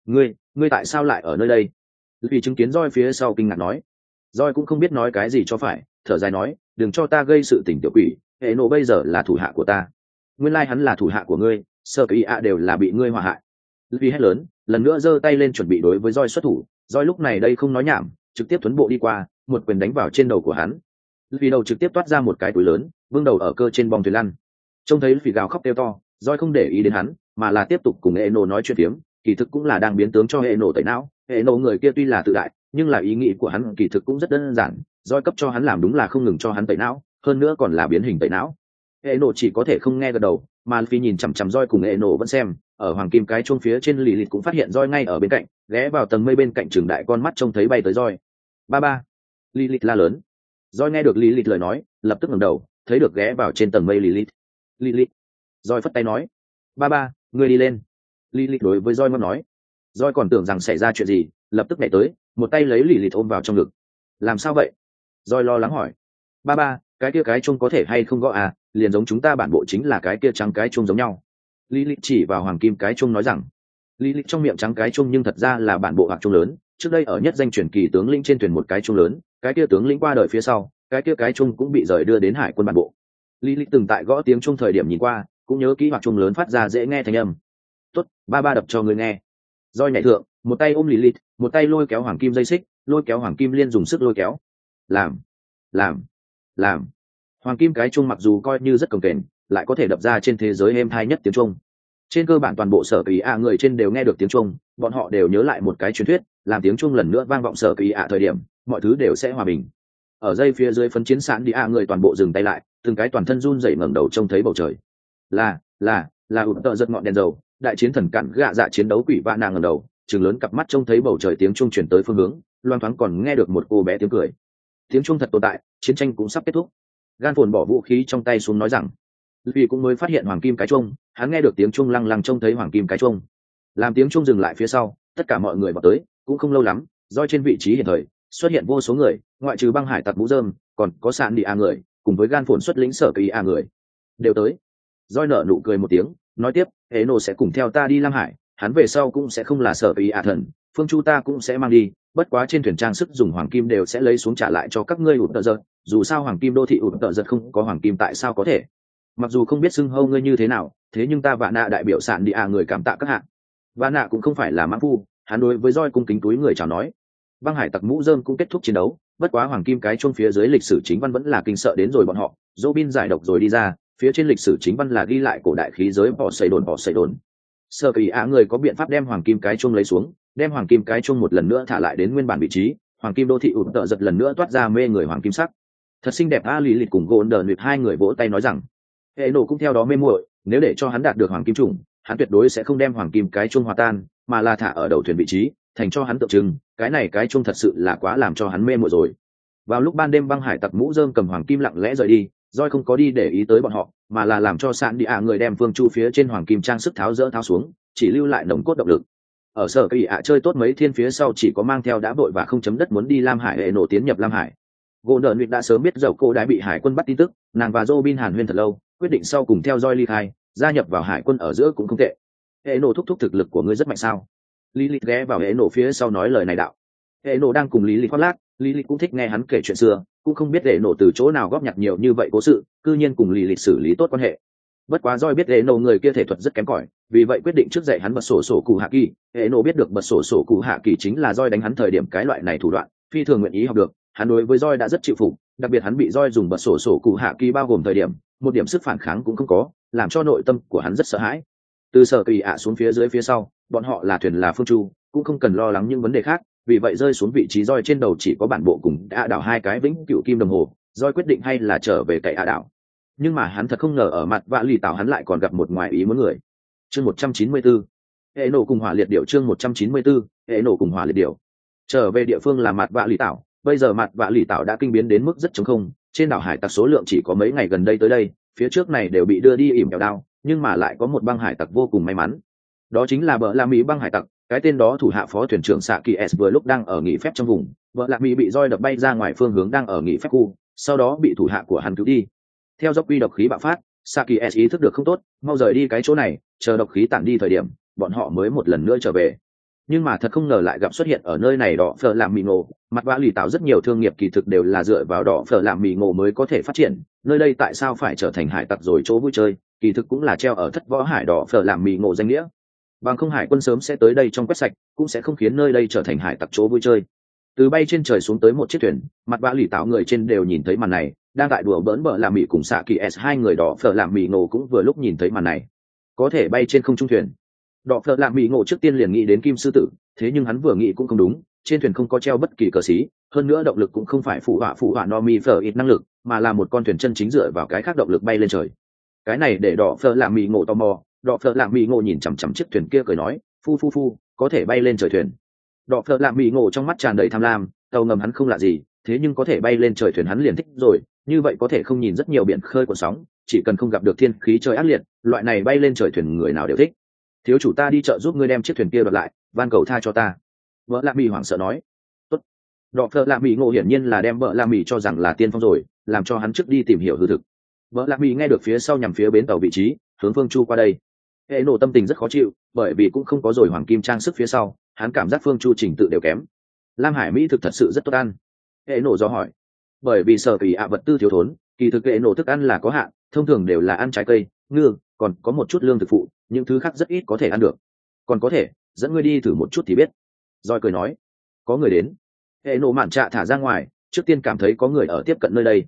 Ngươi tại sao lại ở nơi đây? Vì chứng kiến roi phía sau kinh ngạc nói. Roi cũng không biết nói cái gì cho phải, thở dài nói, đừng cho ta gây sự tình tiểu quỷ, hệ nổ bây giờ là thủ hạ của ta. Nguyên lai hắn là thủ hạ của ngươi, sơ kỳ ạ đều là bị ngươi hỏa hại. Vì hét lớn, lần nữa giơ tay lên chuẩn bị đối với roi xuất thủ, roi lúc này đây không nói nhảm, trực tiếp tuấn bộ đi qua, một quyền đánh vào trên đầu của hắn. Vì đầu trực tiếp toát ra một cái túi lớn, vương đầu ở cơ trên bong thuyền lăn. Trông thấy Phỉ gào khóc kêu to, roi không để ý đến hắn, mà là tiếp tục cùng Eno nói chuyện phiếm, kỳ thực cũng là đang biến tướng cho Eno tẩy não. Eno người kia tuy là tự đại, nhưng là ý nghĩ của hắn kỳ thực cũng rất đơn giản, roi cấp cho hắn làm đúng là không ngừng cho hắn tẩy não, hơn nữa còn là biến hình tẩy não. Eno chỉ có thể không nghe gật đầu, mà Phi nhìn chằm chằm roi cùng Eno vẫn xem, ở hoàng kim cái chuông phía trên Lilith cũng phát hiện roi ngay ở bên cạnh, ghé vào tầng mây bên cạnh trường đại con mắt trông thấy bay tới roi. Ba. Lilith la lớn. Roi nghe được Lilith lời nói, lập tức ngẩng đầu, thấy được ghé vào trên tầng mây Lilith. Roi phất tay nói, ba, ngươi đi lên. Lilith đối với roi ngâm nói. Roi còn tưởng rằng xảy ra chuyện gì, lập tức nhảy tới, một tay lấy Lilith ôm vào trong ngực. Làm sao vậy? Roi lo lắng hỏi. Ba, cái kia cái chuông có thể hay không gõ à, liền giống chúng ta bản bộ chính là cái kia trắng cái chuông giống nhau. Lilith chỉ vào hoàng kim cái chuông nói rằng. Lilith trong miệng trắng cái chuông nhưng thật ra là bản bộ hoặc chuông lớn, trước đây ở nhất danh truyền kỳ tướng lĩnh trên thuyền một cái chuông lớn, cái kia tướng lĩnh qua đời phía sau, cái kia cái chuông cũng bị rời đưa đến hải quân bản bộ. Lilith từng tại gõ tiếng chuông thời điểm nhìn qua, cũng nhớ kỹ hoặc chuông lớn phát ra dễ nghe thanh âm. Tốt, ba đập cho người nghe. Roi nhảy thượng, một tay ôm Lilith, một tay lôi kéo hoàng kim dây xích, lôi kéo hoàng kim liên dùng sức lôi kéo. Làm. Hoàng kim cái chuông mặc dù coi như rất cồng kềnh, lại có thể đập ra trên thế giới êm tai nhất tiếng chuông. Trên cơ bản toàn bộ sở kỳ ạ người trên đều nghe được tiếng chuông, bọn họ đều nhớ lại một cái truyền thuyết, làm tiếng chuông lần nữa vang vọng sở kỳ ạ thời điểm, mọi thứ đều sẽ hòa bình. Ở dây phía dưới phân chiến sạn đi ạ người toàn bộ dừng tay lại, từng cái toàn thân run rẩy ngẩng đầu trông thấy bầu trời. Là ụt tợ giật ngọn đèn dầu, đại chiến thần cản gạ dạ chiến đấu quỷ vạ nàng ngẩng đầu, trừng lớn cặp mắt trông thấy bầu trời tiếng chuông truyền tới phương hướng, loang thoáng còn nghe được một cô bé tiếng cười. Tiếng chuông thật tồn tại, chiến tranh cũng sắp kết thúc. Gan phồn bỏ vũ khí trong tay xuống nói rằng, vì cũng mới phát hiện hoàng kim cái chuông, hắn nghe được tiếng chuông lăng lăng trông thấy hoàng kim cái chuông. Làm tiếng chuông dừng lại phía sau, tất cả mọi người vào tới. Cũng không lâu lắm, roi trên vị trí hiện thời xuất hiện vô số người, ngoại trừ băng hải tặc mũ rơm, còn có sạn đi người, cùng với gan phồn xuất lĩnh sở kỳ người đều tới. Roi nở nụ cười một tiếng, nói tiếp, hệ nổ sẽ cùng theo ta đi Lam Hải, hắn về sau cũng sẽ không là sở kỳ thần, phương chu ta cũng sẽ mang đi, bất quá trên thuyền trang sức dùng hoàng kim đều sẽ lấy xuống trả lại cho các ngươi ụt tợ giật, dù sao hoàng kim đô thị ụt tợ giật không có hoàng kim tại sao có thể. Mặc dù không biết xưng hâu ngươi như thế nào, thế nhưng ta vạn nạ đại biểu sạn đi người cảm tạ các hạng. Vạn nạ cũng không phải là mãn phu, hắn đối với roi cung kính túi người chào nói. Băng hải tặc mũ rơm cũng kết thúc chiến đấu, bất quá hoàng kim cái chuông phía dưới lịch sử chính văn vẫn là kinh sợ đến rồi bọn họ. Robin giải độc rồi đi ra, phía trên lịch sử chính văn là ghi lại cổ đại khí giới bỏ sẩy đồn. Sở kỳ người có biện pháp đem hoàng kim cái chuông lấy xuống, đem hoàng kim cái chuông một lần nữa thả lại đến nguyên bản vị trí, hoàng kim đô thị ụt tợ giật lần nữa toát ra mê người hoàng kim sắc. Thật xinh đẹp. A Lý Lịch cùng Golden Nguyệt hai người vỗ tay nói rằng, hệ nổ cũng theo đó mê muội, nếu để cho hắn đạt được hoàng kim trùng, hắn tuyệt đối sẽ không đem hoàng kim cái chuông hòa tan, mà là thả ở đầu thuyền vị trí, thành cho hắn tượng trưng. Cái này cái chuông thật sự là quá làm cho hắn mê muội rồi. Vào lúc ban đêm, băng hải tặc mũ rơm cầm hoàng kim lặng lẽ rời đi, Joy không có đi để ý tới bọn họ, mà là làm cho sạn đi người đem phương chu phía trên hoàng kim trang sức tháo dỡ tháo xuống, chỉ lưu lại nồng cốt động lực. Ở sở kỳ chơi tốt mấy thiên phía sau, chỉ có mang theo đã vội và không chấm đất muốn đi Lam Hải hệ nổ tiến nhập Lam Hải. Golden Nguyệt đã sớm biết dầu cô đã bị hải quân bắt tin tức, nàng và Robin hàn huyên thật lâu, quyết định sau cùng theo Joy ly khai, gia nhập vào hải quân ở giữa cũng không tệ. Hệ nổ thúc thực lực của ngươi rất mạnh sao? Lilith ghé vào hệ nổ phía sau nói lời này đạo. Hệ nổ đang cùng Lilith khoác lác, Lilith cũng thích nghe hắn kể chuyện xưa, cũng không biết hệ nổ từ chỗ nào góp nhặt nhiều như vậy cố sự, cư nhiên cùng Lilith xử lý tốt quan hệ. Bất quá Joy biết hệ nổ người kia thể thuật rất kém cỏi, vì vậy quyết định trước dạy hắn bật sổ cụ hạ kỳ. Hệ nổ biết được bật sổ cụ hạ kỳ chính là Joy đánh hắn thời điểm cái loại này thủ đoạn, phi thường nguyện ý học được. Hắn đối với Joy đã rất chịu phục, đặc biệt hắn bị Joy dùng bật sổ cụ hạ kỳ bao gồm thời điểm, một điểm sức phản kháng cũng không có, làm cho nội tâm của hắn rất sợ hãi. Từ sở kỳ xuống phía dưới phía sau, bọn họ là thuyền là phương chu, cũng không cần lo lắng những vấn đề khác, vì vậy rơi xuống vị trí Joy trên đầu chỉ có bản bộ cùng đã đảo hai cái vĩnh cửu kim đồng hồ. Joy quyết định hay là trở về cậy đảo, nhưng mà hắn thật không ngờ ở mặt vạ lì tảo hắn lại còn gặp một ngoài ý muốn người. Chương 194, hệ nổ cùng hỏa liệt điểu. Chương 194, hệ nổ cùng hỏa liệt điểu. Trở về địa phương là mặt vạ lì tảo, bây giờ mặt vạ lì tảo đã kinh biến đến mức rất trống không, trên đảo hải tặc số lượng chỉ có mấy ngày gần đây tới đây, phía trước này đều bị đưa đi ỉm kẹo đao, nhưng mà lại có một băng hải tặc vô cùng may mắn, đó chính là bờ la mỹ băng hải tặc. Cái tên đó thủ hạ phó thuyền trưởng xạ kỳ s vừa lúc đang ở nghỉ phép trong vùng, bờ la mỹ bị roi đập bay ra ngoài phương hướng đang ở nghỉ phép khu, sau đó bị thủ hạ của hắn cứu đi. Theo dốc quy độc khí bạo phát, xạ kỳ s ý thức được không tốt, mau rời đi cái chỗ này, chờ độc khí tản đi thời điểm bọn họ mới một lần nữa trở về. Nhưng mà thật không ngờ lại gặp xuất hiện ở nơi này đỏ phở làm mì ngộ. Mặt vã lì tạo rất nhiều thương nghiệp kỳ thực đều là dựa vào đỏ phở làm mì ngộ mới có thể phát triển, nơi đây tại sao phải trở thành hải tặc rồi chỗ vui chơi, kỳ thực cũng là treo ở thất võ hải đỏ phở làm mì ngộ danh nghĩa. Bằng không hải quân sớm sẽ tới đây trong quét sạch, cũng sẽ không khiến nơi đây trở thành hải tặc chỗ vui chơi. Từ bay trên trời xuống tới một chiếc thuyền, mặt vã lì tạo người trên đều nhìn thấy màn này, đang tại đùa bỡn bợ làm mì cùng xạ kỳ s hai người đỏ phở làm mì ngộ cũng vừa lúc nhìn thấy màn này. Có thể bay trên không trung thuyền, đỏ phở làm mì ngộ trước tiên liền nghĩ đến kim sư tử, thế nhưng hắn vừa nghĩ cũng không đúng, trên thuyền không có treo bất kỳ cờ xí, hơn nữa động lực cũng không phải phụ họa no mi phở ít năng lực, mà là một con thuyền chân chính dựa vào cái khác động lực bay lên trời. Cái này để đỏ phở làm mì ngộ tò mò. Đỏ phở làm mì ngộ nhìn chằm chằm chiếc thuyền kia cười nói, phu có thể bay lên trời thuyền. Đỏ phở làm mì ngộ trong mắt tràn đầy tham lam, tàu ngầm hắn không lạ gì, thế nhưng có thể bay lên trời thuyền hắn liền thích rồi, như vậy có thể không nhìn rất nhiều biển khơi cuộn sóng, chỉ cần không gặp được thiên khí trời ác liệt, loại này bay lên trời thuyền người nào đều thích. Thiếu chủ ta đi chợ giúp ngươi đem chiếc thuyền kia đoạt lại, van cầu tha cho ta. Vợ lạ mì hoảng sợ nói. Tốt. Đỏ phở lạ mì ngộ hiển nhiên là đem vợ lạ mì cho rằng là tiên phong rồi, làm cho hắn trước đi tìm hiểu hư thực. Vợ lạ mì nghe được phía sau nhằm phía bến tàu vị trí, hướng phương chu qua đây. Hệ nổ tâm tình rất khó chịu, bởi vì cũng không có rồi hoàng kim trang sức phía sau, hắn cảm giác phương chu trình tự đều kém. Lam Hải mỹ thực thật sự rất tốt ăn. Hệ nổ do hỏi. Bởi vì sở kỳ vật tư thiếu thốn, kỳ thực hệ nổ thức ăn là có hạn, thông thường đều là ăn trái cây, ngư, còn có một chút lương thực phụ, những thứ khác rất ít có thể ăn được. Còn có thể dẫn ngươi đi thử một chút thì biết. Rồi cười nói. Có người đến. Hệ nổ mạn trạ thả ra ngoài, trước tiên cảm thấy có người ở tiếp cận nơi đây.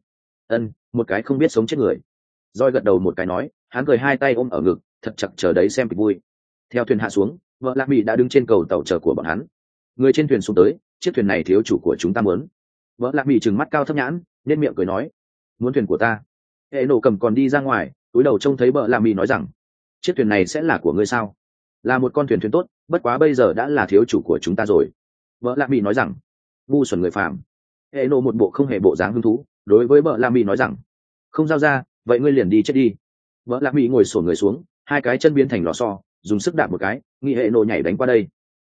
Một cái không biết sống chết người. Rồi gật đầu một cái nói, hắn cười hai tay ôm ở ngực, thật chặt chờ đấy xem kịch vui. Theo thuyền hạ xuống, vợ lạc mỹ đã đứng trên cầu tàu chờ của bọn hắn. Người trên thuyền xuống tới, chiếc thuyền này thiếu chủ của chúng ta muốn. Vợ lạc mỹ trừng mắt cao thấp nhãn, nên miệng cười nói, muốn thuyền của ta. Hệ nổ cầm còn đi ra ngoài, túi đầu trông thấy vợ lạc mỹ nói rằng, chiếc thuyền này sẽ là của ngươi sao? Là một con thuyền tốt, bất quá bây giờ đã là thiếu chủ của chúng ta rồi. Vợ lạc mỹ nói rằng, ngu xuẩn người phàm. Hệ nổ một bộ không hề bộ dáng hứng thú, đối với vợ lạc mỹ nói rằng, không giao ra, vậy ngươi liền đi chết đi. Vợ lạc mỹ ngồi xổm người xuống, hai cái chân biến thành lò xo, dùng sức đạp một cái, nghĩ hệ nổ nhảy đánh qua đây.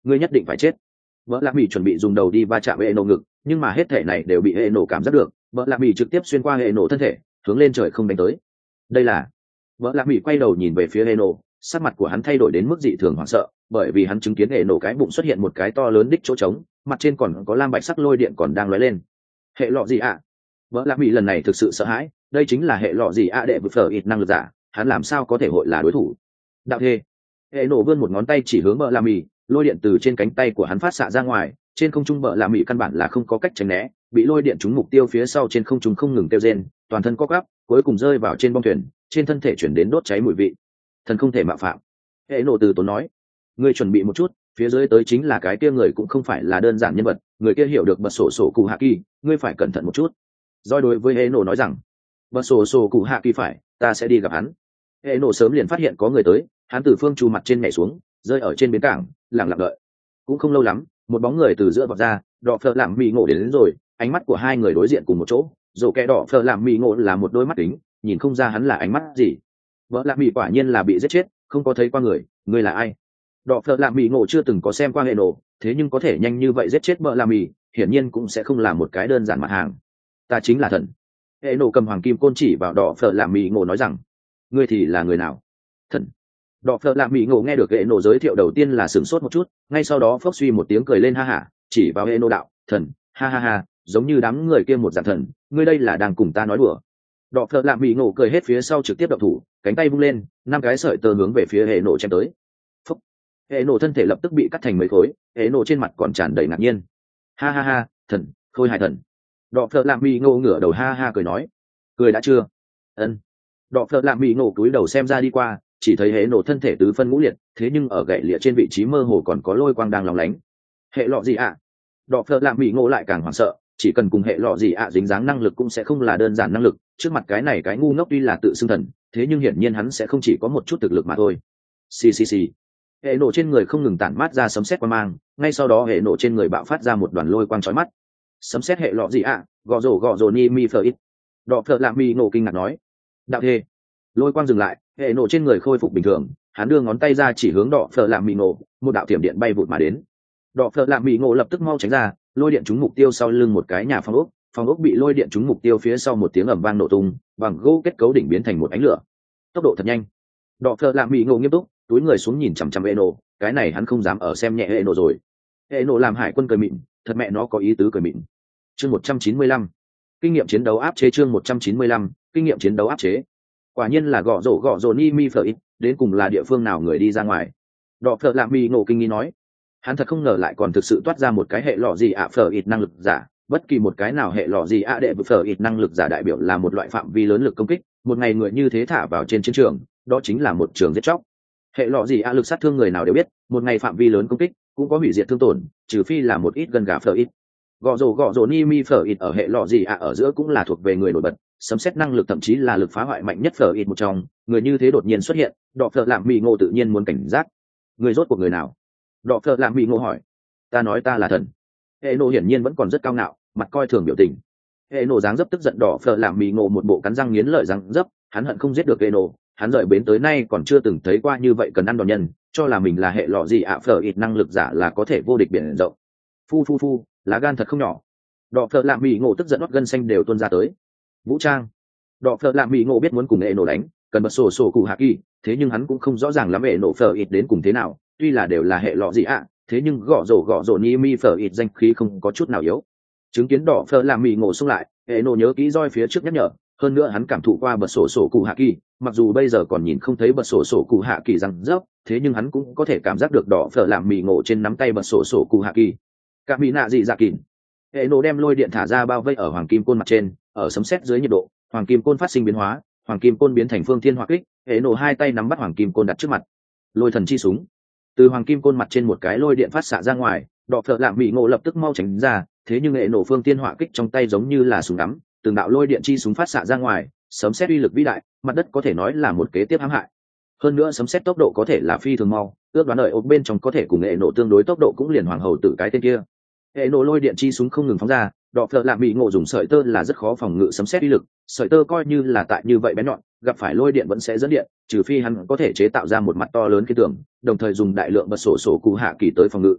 ngươi nhất định phải chết. Vợ lạc mỹ chuẩn bị dùng đầu đi va chạm hệ nổ ngực, nhưng mà hết thể này đều bị hệ nổ cảm giác được. Vợ lạc mỹ trực tiếp xuyên qua hệ nổ thân thể, hướng lên trời không đánh tới. Đây là... Vợ lạc mỹ quay đầu nhìn về phía hệ nổ, sắc mặt của hắn thay đổi đến mức dị thường hoảng sợ, bởi vì hắn chứng kiến hệ nổ cái bụng xuất hiện một cái to lớn đích chỗ trống, mặt trên còn có lam bạch sắc lôi điện còn đang lóe lên. Hệ lọ gì ạ? Vợ lạc mỹ lần này thực sự sợ hãi, đây chính là hệ lọ gì ạ đệ vực phở ít năng lực giả, hắn làm sao có thể hội là đối thủ. Đạo thê. Hệ nổ vươn một ngón tay chỉ hướng vợ lạc mỹ, lôi điện từ trên cánh tay của hắn phát xạ ra ngoài, trên không trung vợ lạc mỹ căn bản là không có cách tránh né, bị lôi điện trúng mục tiêu phía sau trên không trung không ngừng kêu rên, toàn thân co quắp, cuối cùng rơi vào trên bong thuyền, trên thân thể chuyển đến đốt cháy mùi vị. Thần không thể mạo phạm. Hệ nổ từ tốn nói, ngươi chuẩn bị một chút, phía dưới tới chính là cái kia người cũng không phải là đơn giản nhân vật, người kia hiểu được bật sổ sổ cụ hạ kỳ, ngươi phải cẩn thận một chút. Doi đối với hệ nổ nói rằng, bật sổ sổ cụ hạ kỳ phải, ta sẽ đi gặp hắn. Hệ nổ sớm liền phát hiện có người tới, hắn từ phương chu mặt trên nhảy xuống, rơi ở trên bến cảng, lặng lặng đợi. Cũng không lâu lắm, một bóng người từ giữa vọt ra, đỏ phở làm mì ngộ đến rồi, ánh mắt của hai người đối diện cùng một chỗ, dầu kẻ đỏ phở làm mì ngộ là một đôi mắt kính, nhìn không ra hắn là ánh mắt gì. Vợ lạc mì quả nhiên là bị giết chết, không có thấy qua người, ngươi là ai? Đỏ phở làm mì ngộ chưa từng có xem qua hệ nổ, thế nhưng có thể nhanh như vậy giết chết vợ làm mì, hiển nhiên cũng sẽ không là một cái đơn giản mặt hàng. Ta chính là thần. Hệ nổ cầm hoàng kim côn chỉ vào đỏ phở làm mì ngộ nói rằng, ngươi thì là người nào? Thần. Đỏ phở làm mì ngộ nghe được hệ nổ giới thiệu đầu tiên là sửng sốt một chút, ngay sau đó phốc suy một tiếng cười lên ha hả, chỉ vào hệ nổ đạo, thần, ha ha ha, giống như đám người kia một dạng thần, ngươi đây là đang cùng ta nói đùa. Đỏ phở làm mì ngộ cười hết phía sau trực tiếp động thủ, cánh tay vung lên, 5 cái sợi tơ hướng về phía hệ nổ chém tới. Phốc. Hệ nổ thân thể lập tức bị cắt thành mấy khối, hệ nổ trên mặt còn tràn đầy ngạc nhiên. Ha ha ha, thần, khôi hài thần. Đỏ phở làm mì ngộ ngửa đầu ha ha cười nói, cười đã chưa? Ân. Đỏ phở làm mì ngộ cúi đầu xem ra đi qua, chỉ thấy hệ nổ thân thể tứ phân ngũ liệt, thế nhưng ở gậy lịa trên vị trí mơ hồ còn có lôi quang đang lóng lánh. Hệ lọ gì ạ? Đỏ phở làm mì ngộ lại càng hoảng sợ, chỉ cần cùng hệ lọ gì ạ dính dáng năng lực cũng sẽ không là đơn giản năng lực, trước mặt cái này cái ngu ngốc tuy là tự xưng thần, thế nhưng hiển nhiên hắn sẽ không chỉ có một chút thực lực mà thôi. Xì xì xì. Hệ nổ trên người không ngừng tản mát ra sấm sét quang mang, ngay sau đó hệ nổ trên người bạo phát ra một đoàn lôi quang chói mắt. Sấm sét hệ lọ gì ạ? Gò rồ ni mi phở ít. Đỏ phở làm mì ngộ kinh ngạc nói, đạo thê. Lôi quang dừng lại, hệ nổ trên người khôi phục bình thường, hắn đưa ngón tay ra chỉ hướng đỏ phở làm mì ngộ, một đạo tiềm điện bay vụt mà đến. Đỏ phở làm mì ngộ lập tức mau tránh ra, lôi điện trúng mục tiêu sau lưng một cái nhà phòng ốc bị lôi điện trúng mục tiêu phía sau một tiếng ầm vang nổ tung, bằng gỗ kết cấu đỉnh biến thành một ánh lửa. Tốc độ thật nhanh. Đỏ phở làm mì ngộ nghiêm túc, túi người xuống nhìn chằm chằm hệ nổ, cái này hắn không dám ở xem nhẹ hệ nổ rồi. Hệ nổ làm hải quân cười mịn, thật mẹ nó có ý tứ cười mịn. Chương 195. Kinh nghiệm chiến đấu áp chế. Chương 195. Kinh nghiệm chiến đấu áp chế. Quả nhiên là gõ rổ ni mi phở ít, đến cùng là địa phương nào người đi ra ngoài. Đỏ phở làm mì ngộ kinh nghi nói, hắn thật không ngờ lại còn thực sự toát ra một cái hệ lọ gì ạ phở ít năng lực giả, bất kỳ một cái nào hệ lọ gì ạ đệ vực phở ít năng lực giả đại biểu là một loại phạm vi lớn lực công kích, một ngày người như thế thả vào trên chiến trường, đó chính là một trường giết chóc. Hệ lọ gì ạ lực sát thương người nào đều biết, một ngày phạm vi lớn công kích cũng có hủy diệt thương tổn, trừ phi là một ít gần gà phở ít. Gõ rổ ni mi phở ít ở hệ lọ gì ạ ở giữa cũng là thuộc về người nổi bật, sấm xét năng lực thậm chí là lực phá hoại mạnh nhất phở ít một trong, người như thế đột nhiên xuất hiện, đỏ phở làm mì ngộ tự nhiên muốn cảnh giác. Người rốt cuộc người nào? Đỏ phở làm mì ngộ hỏi. Ta nói ta là thần. Hệ nộ hiển nhiên vẫn còn rất cao ngạo, mặt coi thường biểu tình. Hệ nộ dáng dấp tức giận, đỏ phở làm mì ngộ một bộ cắn răng nghiến lợi răng dấp, hắn hận không giết được hệ nộ, hắn rời bến tới nay còn chưa từng thấy qua như vậy cần ăn đòn nhân, cho là mình là hệ lọ gì ạ phở ít năng lực giả là có thể vô địch biển rộng. Phu, lá gan thật không nhỏ. Đỏ phở làm mì ngộ tức giận, nót gân xanh đều tuôn ra tới. Vũ trang. Đỏ phở làm mì ngộ biết muốn cùng hệ nổ đánh, cần bật sổ cụ hạ kỳ, thế nhưng hắn cũng không rõ ràng lắm hệ nổ phở ít đến cùng thế nào, tuy là đều là hệ lọ gì ạ, thế nhưng gõ rổ ni mi phở ít danh khí không có chút nào yếu. Chứng kiến đỏ phở làm mì ngộ xung lại, hệ nổ nhớ kỹ roi phía trước nhắc nhở, hơn nữa hắn cảm thụ qua bật sổ cụ hạ kỳ, mặc dù bây giờ còn nhìn không thấy bật sổ cụ hạ kỳ răng rớp, thế nhưng hắn cũng có thể cảm giác được đỏ phở làm mì ngộ trên nắm tay bật sổ cụ hạ kỳ. Cả mỹ nạ gì dạ kìm. Hệ nổ đem lôi điện thả ra bao vây ở hoàng kim côn mặt trên, ở sấm sét dưới nhiệt độ, hoàng kim côn phát sinh biến hóa, hoàng kim côn biến thành phương thiên hỏa kích, hệ nổ hai tay nắm bắt hoàng kim côn đặt trước mặt. Lôi thần chi súng. Từ hoàng kim côn mặt trên một cái lôi điện phát xạ ra ngoài, đỏ phở làm mì ngộ lập tức mau tránh ra, thế nhưng hệ nổ phương thiên hỏa kích trong tay giống như là súng ngắm, từng đạo lôi điện chi súng phát xạ ra ngoài, sấm sét uy lực vĩ đại, mặt đất có thể nói là một kế tiếp hãm hại. Hơn nữa sấm sét tốc độ có thể là phi thường mau, ước đoán ở ốc bên trong có thể cùng hệ nổ tương đối tốc độ cũng liền hoàng hầu tử cái tên kia. Hệ nổ lôi điện chi súng không ngừng phóng ra, đỏ phở làm mì ngộ dùng sợi tơ là rất khó phòng ngự sấm sét uy lực, sợi tơ coi như là tại như vậy bén nhọn, gặp phải lôi điện vẫn sẽ dẫn điện, trừ phi hắn có thể chế tạo ra một mặt to lớn cái tường, đồng thời dùng đại lượng bật sổ cụ hạ kỳ tới phòng ngự.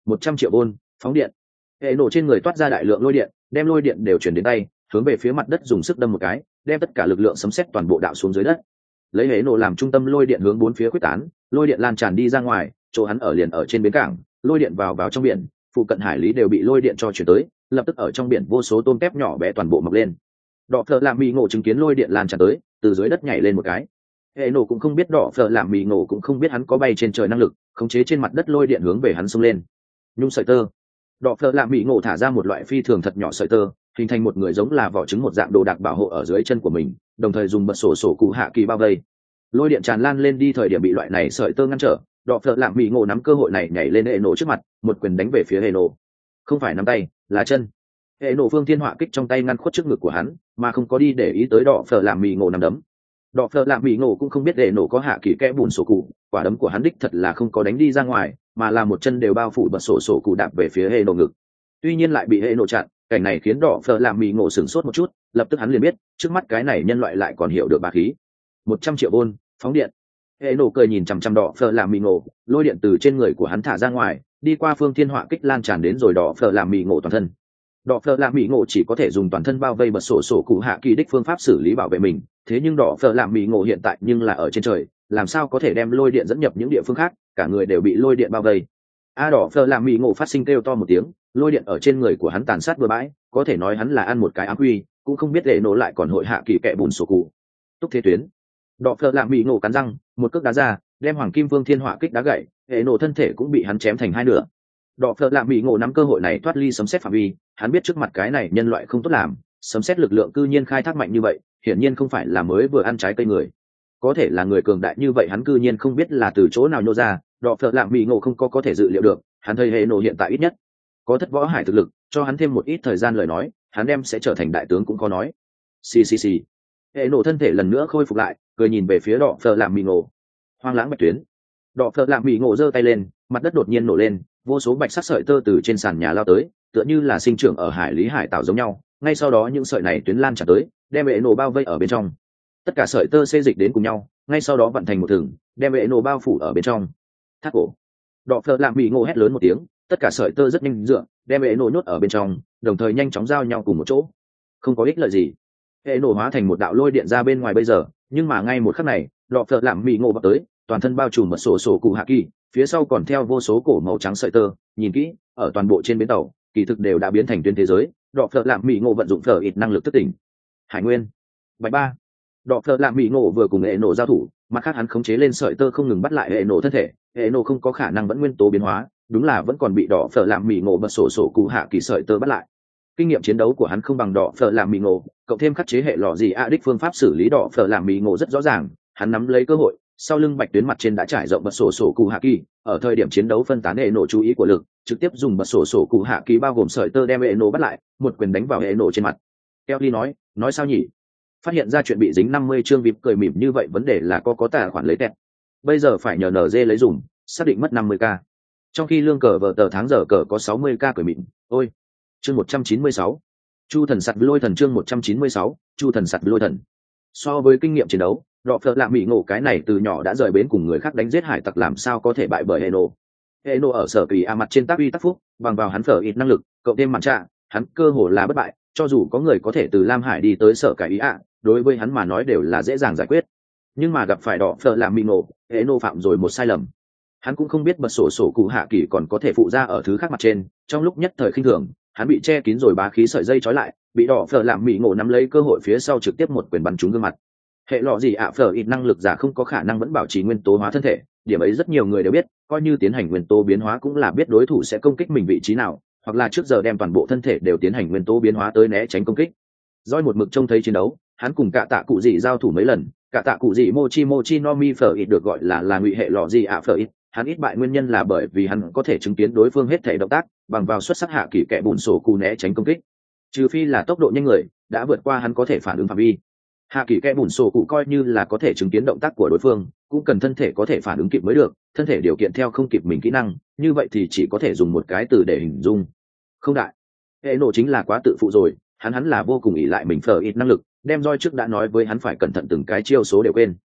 100 triệu vôn phóng điện. Hệ nổ trên người toát ra đại lượng lôi điện, đem lôi điện đều chuyển đến tay, hướng về phía mặt đất dùng sức đâm một cái, đem tất cả lực lượng sấm sét toàn bộ đạo xuống dưới đất. Lấy hệ nổ làm trung tâm lôi điện hướng bốn phía quyết tán, lôi điện lan tràn đi ra ngoài, chỗ hắn ở liền ở trên bến cảng, lôi điện vào trong biển, phụ cận hải lý đều bị lôi điện cho chuyển tới, lập tức ở trong biển vô số tôm tép nhỏ bé toàn bộ mọc lên. Đỏ phở làm mì ngộ chứng kiến lôi điện lan tràn tới, từ dưới đất nhảy lên một cái. Hệ nổ cũng không biết đỏ phở làm mì ngộ cũng không biết hắn có bay trên trời năng lực, khống chế trên mặt đất lôi điện hướng về hắn xông lên. Nhung sợi tơ. Đỏ phở làm mì ngộ thả ra một loại phi thường thật nhỏ sợi tơ, hình thành một người giống là vỏ trứng một dạng đồ đạc bảo hộ ở dưới chân của mình, đồng thời dùng bật sổ cụ hạ kỳ bao vây. Lôi điện tràn lan lên đi thời điểm bị loại này sợi tơ ngăn trở, đỏ phở làm mì ngộ nắm cơ hội này nhảy lên hệ nổ trước mặt, một quyền đánh về phía hệ nổ. Không phải nắm tay, là chân. Hệ nổ phương thiên họa kích trong tay ngăn khuất trước ngực của hắn, mà không có đi để ý tới đỏ phở làm mì ngộ nắm đấm. Đỏ phở làm mì ngộ cũng không biết hệ nổ có hạ kỳ kẽ bùn sổ cụ, quả đấm của hắn đích thật là không có đánh đi ra ngoài, mà là một chân đều bao phủ bật sổ cụ đạp về phía hệ nổ ngực. Tuy nhiên lại bị hệ nổ chặn, cảnh này khiến đỏ phở làm mì ngộ sửng sốt một chút, lập tức hắn liền biết trước mắt cái này nhân loại lại còn hiểu được bá khí. 100 triệu vôn phóng điện. Hệ nổ cười nhìn chằm chằm đỏ phở làm mì ngộ, lôi điện từ trên người của hắn thả ra ngoài, đi qua phương thiên họa kích lan tràn đến rồi đỏ phở làm mì ngộ toàn thân. Đỏ phở làm mì ngộ chỉ có thể dùng toàn thân bao vây bật sổ cụ hạ kỳ đích phương pháp xử lý bảo vệ mình, thế nhưng đỏ phở làm mì ngộ hiện tại nhưng là ở trên trời, làm sao có thể đem lôi điện dẫn nhập những địa phương khác, cả người đều bị lôi điện bao vây. Đỏ phở làm mì ngộ phát sinh kêu to một tiếng, lôi điện ở trên người của hắn tàn sát bừa bãi, có thể nói hắn là ăn một cái ám quy, cũng không biết hệ nổ lại còn hội hạ kỳ kẹ bùn sổ cụ. Túc thế tuyến. Đỏ phở làm mì ngộ cắn răng, một cước đá ra, đem hoàng kim vương thiên họa kích đá gãy, hệ nổ thân thể cũng bị hắn chém thành hai nửa. Đỏ phở làm mì ngộ nắm cơ hội này thoát ly sấm sét phạm vi, hắn biết trước mặt cái này nhân loại không tốt làm, sấm sét lực lượng cư nhiên khai thác mạnh như vậy, hiển nhiên không phải là mới vừa ăn trái cây người, có thể là người cường đại như vậy hắn cư nhiên không biết là từ chỗ nào nhô ra. Đỏ phở làm mì ngộ không có thể dự liệu được, hắn thấy hệ nổ hiện tại ít nhất có thất võ hải thực lực, cho hắn thêm một ít thời gian lời nói, hắn đem sẽ trở thành đại tướng cũng có nói. Xì. Hệ nổ thân thể lần nữa khôi phục lại, cười nhìn về phía đỏ phở làm mì ngộ. Hoang lãng bạch tuyến. Đỏ phở làm mì ngộ giơ tay lên, mặt đất đột nhiên nổ lên, vô số bạch sắc sợi tơ từ trên sàn nhà lao tới, tựa như là sinh trưởng ở hải lý hải tạo giống nhau. Ngay sau đó những sợi này tuyến lan tràn tới, đem hệ nổ bao vây ở bên trong. Tất cả sợi tơ xê dịch đến cùng nhau, ngay sau đó vận thành một thừng, đem hệ nổ bao phủ ở bên trong. Thắt cổ. Đỏ phở làm mì ngộ hét lớn một tiếng, tất cả sợi tơ rất nhanh dựa, đem hệ nổ nhốt ở bên trong, đồng thời nhanh chóng giao nhau cùng một chỗ. Không có ích lợi gì. Hệ nổ hóa thành một đạo lôi điện ra bên ngoài bây giờ, nhưng mà ngay một khắc này, đỏ phở làm mì ngộ vào tới, toàn thân bao trùm mật sổ cụ hạ kỳ, phía sau còn theo vô số cổ màu trắng sợi tơ, nhìn kỹ, ở toàn bộ trên bến tàu, kỳ thực đều đã biến thành tuyến thế giới. Đỏ phở làm mì ngộ vận dụng phở ít năng lực thức tỉnh. Hải nguyên. Bạch ba. Đỏ phở làm mì ngộ vừa cùng hệ nổ giao thủ, mặt khác hắn khống chế lên sợi tơ không ngừng bắt lại hệ nổ thân thể, hệ nổ không có khả năng vẫn nguyên tố biến hóa, đúng là vẫn còn bị đỏ phở làm mì ngộ bật sổ cụ hạ kỳ sợi tơ bắt lại. Kinh nghiệm chiến đấu của hắn không bằng đỏ phở làm mì ngộ, cộng thêm khắc chế hệ lọ gì đích phương pháp xử lý đỏ phở làm mì ngộ rất rõ ràng, hắn nắm lấy cơ hội, sau lưng bạch tuyến mặt trên đã trải rộng bật sổ cụ hạ kỳ, ở thời điểm chiến đấu phân tán hệ nổ chú ý của lực, trực tiếp dùng bật sổ cụ hạ kỳ bao gồm sợi tơ đem hệ nổ bắt lại, một quyền đánh vào hệ nổ trên mặt. Kelly nói sao nhỉ? Phát hiện ra chuyện bị dính 50 chương vịp cười mỉm như vậy, vấn đề là có tài khoản lấy tẹt. Bây giờ phải nhờ NG lấy dùng, xác định mất 50k. Trong khi lương cờ vở tờ tháng giờ cờ có 60k cười mỉm. Ôi. Chương 196. Chu thần sạt lôi thần chương 196, Chu thần sạt lôi thần. So với kinh nghiệm chiến đấu, đỏ phở làm mì ngộ cái này từ nhỏ đã rời bến cùng người khác đánh giết hải tặc làm sao có thể bại bởi Heno ở sở kỳ mặt trên tác uy tác phúc, bằng vào hắn phở ít năng lực, cộng thêm màn trạ, hắn cơ hồ là bất bại, cho dù có người có thể từ Lam Hải đi tới sở cái đối với hắn mà nói đều là dễ dàng giải quyết. Nhưng mà gặp phải đỏ phở làm mì ngộ, Heno phạm rồi một sai lầm. Hắn cũng không biết bật sổ cụ hạ kỳ còn có thể phụ ra ở thứ khác mặt trên, trong lúc nhất thời khinh thường, hắn bị che kín rồi bá khí sợi dây trói lại, bị đỏ phở làm mì ngộ nắm lấy cơ hội phía sau trực tiếp một quyền bắn trúng gương mặt. Hệ lọ gì phở ít năng lực giả không có khả năng vẫn bảo trì nguyên tố hóa thân thể, điểm ấy rất nhiều người đều biết, coi như tiến hành nguyên tố biến hóa cũng là biết đối thủ sẽ công kích mình vị trí nào, hoặc là trước giờ đem toàn bộ thân thể đều tiến hành nguyên tố biến hóa tới né tránh công kích. Doi một mực trông thấy chiến đấu, hắn cùng cả tạ cụ dị giao thủ mấy lần, cả tạ cụ dị mochi no mi phở ít được gọi là ngụy hệ lọ gì phở ít, hắn ít bại nguyên nhân là bởi vì hắn có thể chứng kiến đối phương hết thể động tác, bằng vào xuất sắc hạ kỳ kẻ bùn sổ cụ né tránh công kích, trừ phi là tốc độ nhanh người đã vượt qua hắn có thể phản ứng phạm vi. Hạ kỳ kẽ bùn sổ cụ coi như là có thể chứng kiến động tác của đối phương, cũng cần thân thể có thể phản ứng kịp mới được, thân thể điều kiện theo không kịp mình kỹ năng, như vậy thì chỉ có thể dùng một cái từ để hình dung: không đại. Hệ nổ chính là quá tự phụ rồi, hắn là vô cùng ỷ lại mình phở ít năng lực, đem roi trước đã nói với hắn phải cẩn thận từng cái chiêu số đều quên.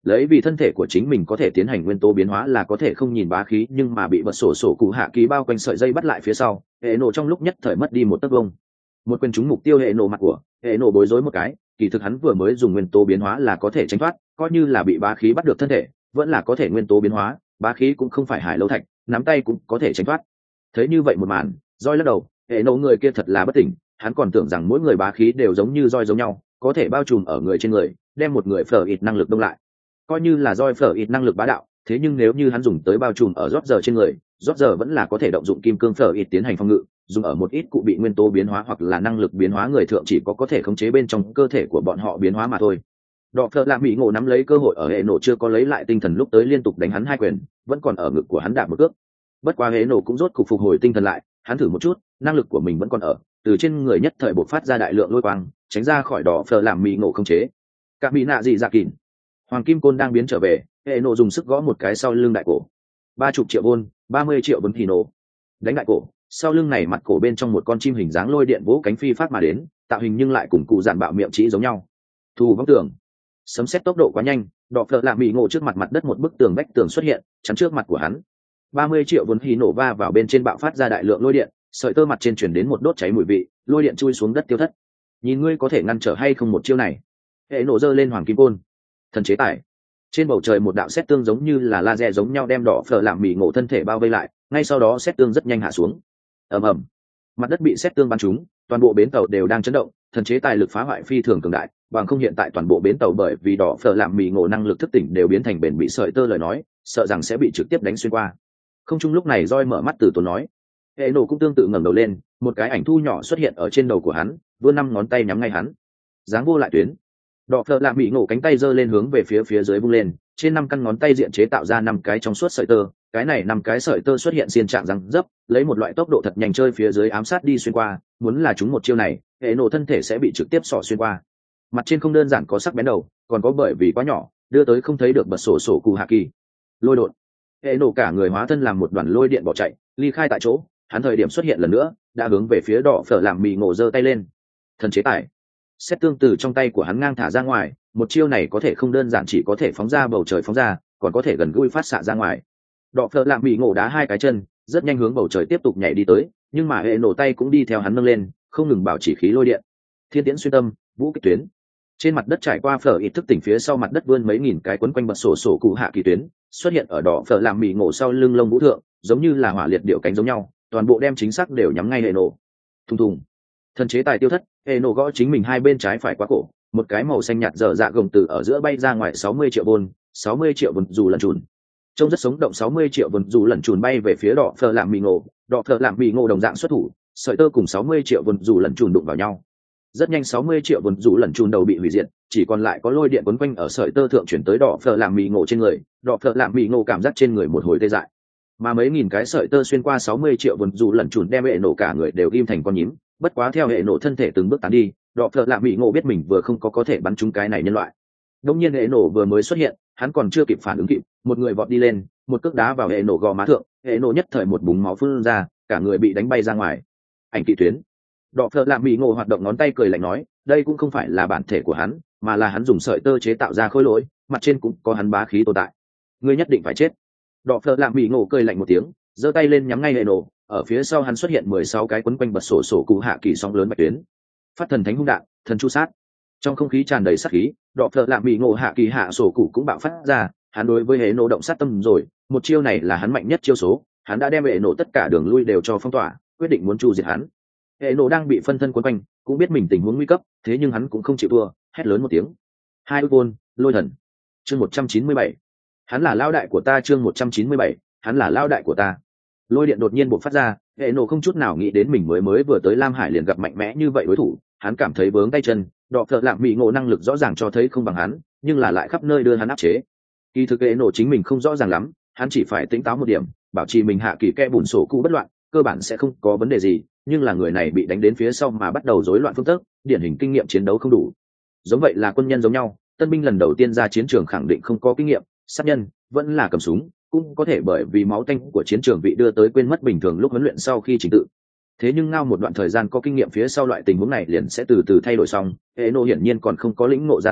lấy vì thân thể của chính mình có thể tiến hành nguyên tố biến hóa là có thể không nhìn bá khí, nhưng mà bị bật sổ cụ hạ kỳ bao quanh sợi dây bắt lại phía sau, hệ nổ trong lúc nhất thời mất đi một tấc vông. Một quyền trúng mục tiêu hệ nổ mặt của hệ nổ bối rối một cái, kỳ thực hắn vừa mới dùng nguyên tố biến hóa là có thể tránh thoát, coi như là bị bá khí bắt được thân thể vẫn là có thể nguyên tố biến hóa, bá khí cũng không phải hải lâu thạch, nắm tay cũng có thể tránh thoát. Thấy như vậy một màn, roi lắc đầu, hệ nổ người kia thật là bất tỉnh, hắn còn tưởng rằng mỗi người bá khí đều giống như roi giống nhau, có thể bao trùm ở người trên người, đem một người phở ít năng lực đông lại. Coi như là roi phở ít năng lực bá đạo, thế nhưng nếu như hắn dùng tới bao trùm ở rót giờ trên người, rót giờ vẫn là có thể động dụng kim cương phở ít tiến hành phòng ngự, dùng ở một ít cụ bị nguyên tố biến hóa hoặc là năng lực biến hóa người thượng chỉ có thể khống chế bên trong cơ thể của bọn họ biến hóa mà thôi. Đọ phở làm bị ngộ nắm lấy cơ hội ở hệ nổ chưa có lấy lại tinh thần lúc tới liên tục đánh hắn hai quyền, vẫn còn ở ngực của hắn đạp một cước. Bất quá hệ nổ cũng rốt cục phục hồi tinh thần lại, hắn thử một chút, năng lực của mình vẫn còn ở, từ trên người nhất thời bộc phát ra đại lượng lôi quang, tránh ra khỏi đỏ phở làm bị ngộ khống chế. Cả bị nạ gì dạ kìm, hoàng kim côn đang biến trở về, hệ nổ dùng sức gõ một cái sau lưng đại cổ. 30 triệu vôn, 30 triệu vốn thì nổ. Đánh đại cổ, sau lưng này mặt cổ bên trong một con chim hình dáng lôi điện vỗ cánh phi phát mà đến, tạo hình nhưng lại cùng cụ dạn bạo miệng chỉ giống nhau. Thù vong tường, sấm sét tốc độ quá nhanh, đỏ phở làm bị ngộ trước mặt đất một bức tường vách tường xuất hiện, chắn trước mặt của hắn. 30 triệu vốn thì nổ va vào bên trên bạo phát ra đại lượng lôi điện, sợi tơ mặt trên chuyển đến một đốt cháy mùi vị, lôi điện chui xuống đất tiêu thất. Nhìn ngươi có thể ngăn trở hay không một chiêu này. Hệ nổ giơ lên hoàng kim côn, thần chế tài. Trên bầu trời một đạo sét tương giống như là laser giống nhau đem đỏ phở làm mì ngộ thân thể bao vây lại, ngay sau đó sét tương rất nhanh hạ xuống. Ầm ầm, mặt đất bị sét tương bắn trúng, toàn bộ bến tàu đều đang chấn động, thần chế tài lực phá hoại phi thường cường đại, bằng không hiện tại toàn bộ bến tàu bởi vì đỏ phở làm mì ngộ năng lực thức tỉnh đều biến thành bền bị sợi tơ lời nói, sợ rằng sẽ bị trực tiếp đánh xuyên qua. Không trung lúc này roi mở mắt từ tốn nói, hệ nổ cũng tương tự ngẩng đầu lên, một cái ảnh thu nhỏ xuất hiện ở trên đầu của hắn, vươn 5 ngón tay nhắm ngay hắn. Dáng vô lại tuyến. Đỏ phở làm bị ngộ cánh tay giơ lên hướng về phía dưới vung lên, trên 5 căn ngón tay diện chế tạo ra 5 cái trong suốt sợi tơ, cái này 5 cái sợi tơ xuất hiện xiên trạng răng dấp, lấy một loại tốc độ thật nhanh chơi phía dưới ám sát đi xuyên qua, muốn là chúng một chiêu này, hệ nổ thân thể sẽ bị trực tiếp xỏ xuyên qua. Mặt trên không đơn giản có sắc bén đầu, còn có bởi vì quá nhỏ, đưa tới không thấy được bật sổ cụ hạ kỳ. Lôi đột. Hệ nổ cả người hóa thân làm một đoàn lôi điện bỏ chạy, ly khai tại chỗ, hắn thời điểm xuất hiện lần nữa, đã hướng về phía đỏ phở làm mì ngộ giơ tay lên. Thần chế tài. Xét tương từ trong tay của hắn ngang thả ra ngoài, một chiêu này có thể không đơn giản chỉ có thể phóng ra bầu trời phóng ra, còn có thể gần gũi phát xạ ra ngoài. Đọ phở làm bị ngộ đá 2 cái chân, rất nhanh hướng bầu trời tiếp tục nhảy đi tới, nhưng mà hệ nổ tay cũng đi theo hắn nâng lên, không ngừng bảo chỉ khí lôi điện. Thiên tiễn xuyên tâm, vũ kích tuyến. Trên mặt đất trải qua phở ít thức tỉnh phía sau mặt đất vươn mấy nghìn cái quấn quanh bật sổ cụ hạ kỳ tuyến, xuất hiện ở đỏ phở làm bị ngộ sau lưng lông vũ thượng, giống như là hỏa liệt điệu cánh giống nhau, toàn bộ đem chính xác đều nhắm ngay hệ nổ. Thùng thùng. Thần chế tài tiêu thất, hệ nổ gõ chính mình hai bên trái phải quá cổ, một cái màu xanh nhạt dở dạ gồng từ ở giữa bay ra ngoài 60 triệu vôn, 60 triệu vôn dù lần chùn. Trông rất sống động 60 triệu vôn dù lần chùn bay về phía đỏ phở làm mì ngộ, đỏ phở làm mì ngộ đồng dạng xuất thủ, sợi tơ cùng 60 triệu vôn dù lần chùn đụng vào nhau. Rất nhanh 60 triệu vôn dù lần chùn đầu bị hủy diệt, chỉ còn lại có lôi điện quấn quanh ở sợi tơ thượng chuyển tới đỏ phở làm mì ngộ trên người, đỏ phở làm mì ngộ cảm giác trên người một hồi tê dại. Mà mấy nghìn cái sợi tơ xuyên qua 60 triệu vôn dù lần chùn đem hệ nổ cả người đều ghim thành con nhím. Bất quá theo hệ nổ thân thể từng bước tán đi, đọ phở lạ bị ngộ biết mình vừa không có thể bắn trúng cái này nhân loại. Đông nhiên hệ nổ vừa mới xuất hiện, hắn còn chưa kịp phản ứng kịp, một người vọt đi lên, một cước đá vào hệ nổ gò má thượng, hệ nổ nhất thời một búng máu phun ra, cả người bị đánh bay ra ngoài. Ảnh kỵ tuyến. Đọ phở lạ bị ngộ hoạt động ngón tay cười lạnh nói, đây cũng không phải là bản thể của hắn, mà là hắn dùng sợi tơ chế tạo ra khối lỗi, mặt trên cũng có hắn bá khí tồn tại. Ngươi nhất định phải chết. Đọ phở lạ bị ngộ cười lạnh một tiếng, giơ tay lên nhắm ngay hệ nổ. Ở phía sau hắn xuất hiện 16 cái quấn quanh bật sổ cụ hạ kỳ sóng lớn bạch tuyến. Phát thần thánh hung đạn, thần chu sát. Trong không khí tràn đầy sát khí, đọ phở lạ bị ngộ hạ kỳ hạ sổ cụ cũng bạo phát ra, hắn đối với hệ nổ động sát tâm rồi, một chiêu này là hắn mạnh nhất chiêu số, hắn đã đem hệ nổ tất cả đường lui đều cho phong tỏa, quyết định muốn chu diệt hắn. Hệ nổ đang bị phân thân quấn quanh, cũng biết mình tình huống nguy cấp, thế nhưng hắn cũng không chịu thua, hét lớn một tiếng. Hai vôn, lôi thần. Chương 197. Hắn là lao đại của ta, chương 197, hắn là lao đại của ta. Lôi điện đột nhiên bộc phát ra, hệ nổ không chút nào nghĩ đến mình mới vừa tới Lam Hải liền gặp mạnh mẽ như vậy đối thủ, hắn cảm thấy vướng tay chân, đọ phở lạm bị ngộ năng lực rõ ràng cho thấy không bằng hắn, nhưng là lại khắp nơi đưa hắn áp chế. Kỳ thực hệ nổ chính mình không rõ ràng lắm, hắn chỉ phải tỉnh táo một điểm, bảo trì mình hạ kỳ kẽ bùn sổ cụ bất loạn, cơ bản sẽ không có vấn đề gì, nhưng là người này bị đánh đến phía sau mà bắt đầu rối loạn phương thức, điển hình kinh nghiệm chiến đấu không đủ. Giống vậy là quân nhân giống nhau, tân binh lần đầu tiên ra chiến trường khẳng định không có kinh nghiệm, sát nhân vẫn là cầm súng, cũng có thể bởi vì máu tanh của chiến trường bị đưa tới quên mất bình thường lúc huấn luyện sau khi trình tự. Thế nhưng ngao một đoạn thời gian có kinh nghiệm phía sau loại tình huống này liền sẽ từ từ thay đổi xong, hệ nổ hiển nhiên còn không có lĩnh ngộ ra tới,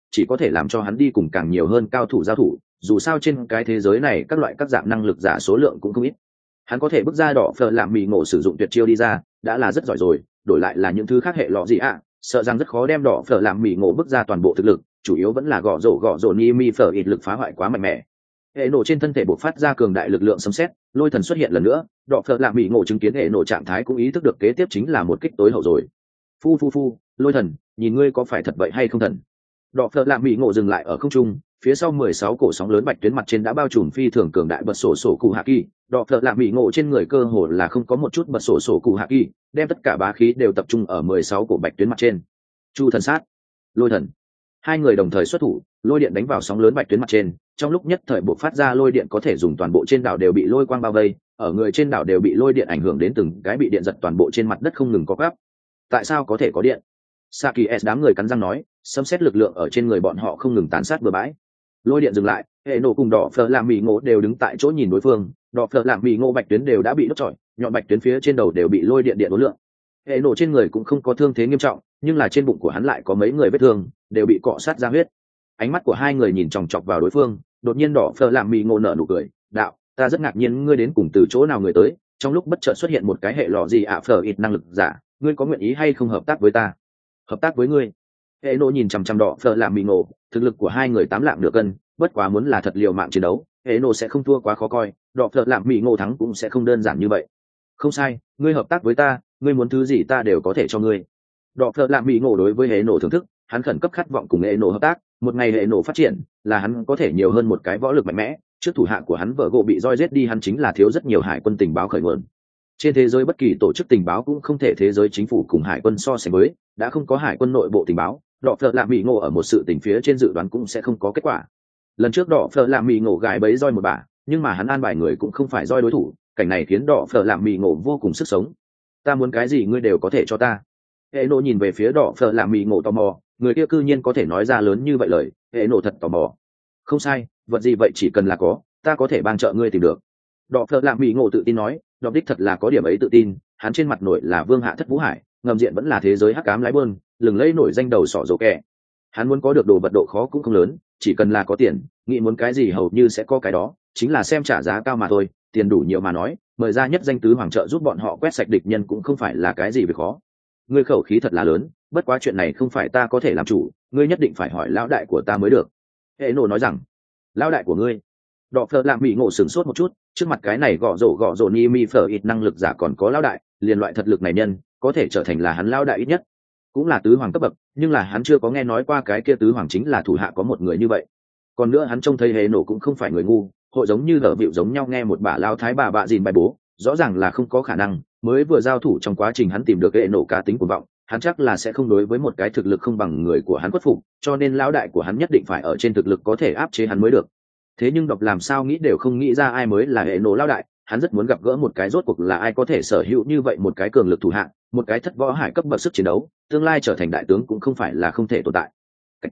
chỉ có thể làm cho hắn đi cùng càng nhiều hơn cao thủ giao thủ, dù sao trên cái thế giới này các loại các dạng năng lực giả số lượng cũng không ít. Hắn có thể bước ra đỏ phở làm mì ngộ sử dụng tuyệt chiêu đi ra đã là rất giỏi rồi, đổi lại là những thứ khác hệ lọ gì ạ, sợ rằng rất khó đem đỏ phở làm mì ngộ bước ra toàn bộ thực lực, chủ yếu vẫn là gõ rổ ni mi phở ít lực phá hoại quá mạnh mẽ. Hệ nổ trên thân thể bộc phát ra cường đại lực lượng sấm sét, lôi thần xuất hiện lần nữa, đỏ phở làm mì ngộ chứng kiến hệ nổ trạng thái cũng ý thức được kế tiếp chính là một kích tối hậu rồi. Phu, lôi thần, nhìn ngươi có phải thật vậy hay không thần? Đỏ phở làm mì ngộ dừng lại ở không trung, phía sau 16 cổ sóng lớn bạch tuyến mặt trên đã bao trùm phi thường cường đại bật sổ cụ hạ kỳ, đỏ phở làm mì ngộ trên người cơ hồ là không có một chút bật sổ cụ hạ kỳ, đem tất cả bá khí đều tập trung ở 16 cổ bạch tuyến mặt trên. Chu thần sát, lôi thần, hai người đồng thời xuất thủ, lôi điện đánh vào sóng lớn bạch tuyến mặt trên, trong lúc nhất thời bộc phát ra lôi điện có thể dùng toàn bộ trên đảo đều bị lôi quang bao vây, ở người trên đảo đều bị lôi điện ảnh hưởng đến từng cái bị điện giật toàn bộ trên mặt đất không ngừng có gắp. Tại sao có thể có điện? Saki S đám người cắn răng nói, xâm xét lực lượng ở trên người bọn họ không ngừng tàn sát bừa bãi. Lôi điện dừng lại, hệ nổ cùng đỏ phở làm mì ngộ đều đứng tại chỗ nhìn đối phương, đỏ phở làm mì ngộ bạch tuyến đều đã bị đốt trọi, nhọn bạch tuyến phía trên đầu đều bị lôi điện điện uốn lượn. Hệ nổ trên người cũng không có thương thế nghiêm trọng, nhưng là trên bụng của hắn lại có mấy người vết thương, đều bị cọ sát ra huyết. Ánh mắt của hai người nhìn chòng chọc vào đối phương, đột nhiên đỏ phở làm mì ngộ nở nụ cười, đạo, ta rất ngạc nhiên ngươi đến cùng từ chỗ nào người tới, trong lúc bất chợt xuất hiện một cái hệ lọ gì ạ phở ít năng lực giả, ngươi có nguyện ý hay không hợp tác với ta? Hợp tác với ngươi? Hệ nổ nhìn chằm chằm đỏ phở làm mì ngộ, thực lực của hai người 8 lạng nửa cân, bất quá muốn là thật liều mạng chiến đấu, hệ nổ sẽ không thua quá khó coi, đỏ phở làm mì ngộ thắng cũng sẽ không đơn giản như vậy. Không sai, ngươi hợp tác với ta, ngươi muốn thứ gì ta đều có thể cho ngươi. Đỏ phở làm mì ngộ đối với hệ nổ thưởng thức, hắn khẩn cấp khát vọng cùng hệ nổ hợp tác, một ngày hệ nổ phát triển, là hắn có thể nhiều hơn một cái võ lực mạnh mẽ, trước thủ hạ của hắn vợ gỗ bị roi giết đi hắn chính là thiếu rất nhiều hải quân tình báo khởi nguồn. Trên thế giới bất kỳ tổ chức tình báo cũng không thể thế giới chính phủ cùng hải quân so sánh với, đã không có hải quân nội bộ tình báo, đỏ phở làm mì ngộ ở một sự tình phía trên dự đoán cũng sẽ không có kết quả. Lần trước đỏ phở làm mì ngộ gài bẫy roi một bả, nhưng mà hắn an bài người cũng không phải roi đối thủ, cảnh này khiến đỏ phở làm mì ngộ vô cùng sức sống. Ta muốn cái gì ngươi đều có thể cho ta. Hệ nổ nhìn về phía đỏ phở làm mì ngộ tò mò, người kia cư nhiên có thể nói ra lớn như vậy lời, hệ nổ thật tò mò. Không sai, vật gì vậy chỉ cần là có, ta có thể ban trợ ngươi tìm được. Đỏ phở làm mì ngộ tự tin nói, đọc đích thật là có điểm ấy tự tin, hắn trên mặt nổi là vương hạ thất vũ hải, ngầm diện vẫn là thế giới hắc ám lái bơn, lừng lẫy nổi danh đầu sỏ dầu kẻ. Hắn muốn có được đồ vật độ khó cũng không lớn, chỉ cần là có tiền, nghĩ muốn cái gì hầu như sẽ có cái đó, chính là xem trả giá cao mà thôi, tiền đủ nhiều mà nói, mời ra nhất danh tứ hoàng trợ giúp bọn họ quét sạch địch nhân cũng không phải là cái gì việc khó. Ngươi khẩu khí thật là lớn, bất quá chuyện này không phải ta có thể làm chủ, ngươi nhất định phải hỏi lão đại của ta mới được. Hệ nổ nói rằng, lão đại của ngươi? Đỏ phở làm mì ngộ sửng sốt một chút, trước mặt cái này gõ rổ ni mi phở ít năng lực giả còn có lão đại, liền loại thật lực này nhân, có thể trở thành là hắn lão đại ít nhất, cũng là tứ hoàng cấp bậc, nhưng là hắn chưa có nghe nói qua cái kia tứ hoàng chính là thủ hạ có một người như vậy. Còn nữa hắn trông thấy hệ nổ cũng không phải người ngu, hội giống như lở bịu giống nhau nghe một bà lao thái bà bạ dìn bài bố, rõ ràng là không có khả năng, mới vừa giao thủ trong quá trình hắn tìm được hệ nổ cá tính cuồng vọng, hắn chắc là sẽ không đối với một cái thực lực không bằng người của hắn khuất phục, cho nên lão đại của hắn nhất định phải ở trên thực lực có thể áp chế hắn mới được. Thế nhưng đọc làm sao nghĩ đều không nghĩ ra ai mới là hệ nổ lão đại, hắn rất muốn gặp gỡ một cái rốt cuộc là ai có thể sở hữu như vậy một cái cường lực thủ hạng, một cái thất võ hải cấp bậc sức chiến đấu, tương lai trở thành đại tướng cũng không phải là không thể tồn tại.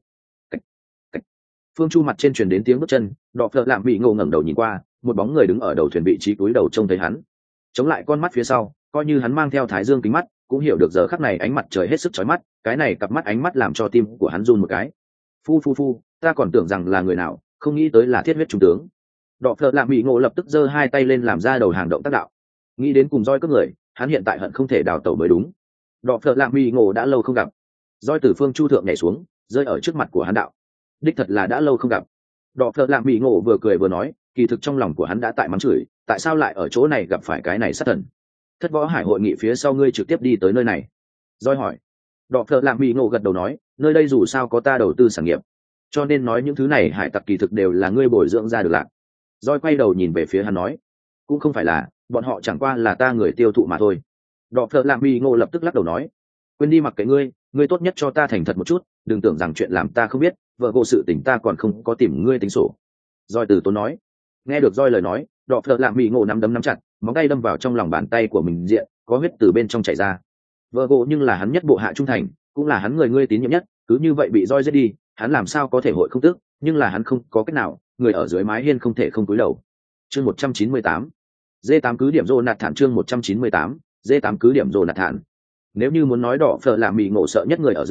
Cách. Phương Chu mặt trên truyền đến tiếng bước chân, đỏ phở làm bị ngộ ngẩng đầu nhìn qua, một bóng người đứng ở đầu thuyền vị trí túi đầu trông thấy hắn, chống lại con mắt phía sau, coi như hắn mang theo thái dương kính mắt, cũng hiểu được giờ khắc này ánh mặt trời hết sức chói mắt, cái này cặp mắt ánh mắt làm cho tim của hắn run một cái. Phu, ta còn tưởng rằng là người nào, không nghĩ tới là thiết huyết trung tướng. Đỏ phở làm bị ngộ lập tức giơ hai tay lên làm ra đầu hàng động tác đạo, nghĩ đến cùng roi cướp người, hắn hiện tại hận không thể đào tẩu mới đúng. Đỏ phở làm bị ngộ đã lâu không gặp, roi từ phương chu thượng nhảy xuống, rơi ở trước mặt của hắn đạo, đích thật là đã lâu không gặp. Đỏ phở làm bị ngộ vừa cười vừa nói, kỳ thực trong lòng của hắn đã tại mắng chửi, tại sao lại ở chỗ này gặp phải cái này sát thần. Thất võ hải hội nghị phía sau ngươi trực tiếp đi tới nơi này. Roi hỏi. Đỏ phở làm bị ngộ gật đầu nói, nơi đây dù sao có ta đầu tư sản nghiệp, cho nên nói những thứ này hải tặc kỳ thực đều là ngươi bồi dưỡng ra được lạc. Roi quay đầu nhìn về phía hắn nói, cũng không phải là, bọn họ chẳng qua là ta người tiêu thụ mà thôi. Đỏ phở làm bị ngộ lập tức lắc đầu nói, quên đi mặc kệ ngươi tốt nhất cho ta thành thật một chút, đừng tưởng rằng chuyện làm ta không biết, vợ cô sự tình ta còn không có tìm ngươi tính sổ. Roi từ tốn nói. Nghe được Roi lời nói, đỏ phở làm bị ngộ nắm đấm nắm chặt, móng tay đâm vào trong lòng bàn tay của mình diện, có huyết từ bên trong chảy ra. Vợ gỗ nhưng là hắn nhất bộ hạ trung thành, cũng là hắn người ngươi tín nhiệm nhất, cứ như vậy bị Roi giết đi, hắn làm sao có thể hội không tức, nhưng là hắn không có cách nào, người ở dưới mái hiên không thể không cúi đầu. Chương 198. D8 cứ điểm Jonathan chương 198, D8 cứ điểm Jonathan. Nếu như muốn nói đỏ phở làm mì ngộ sợ nhất người ở giữa,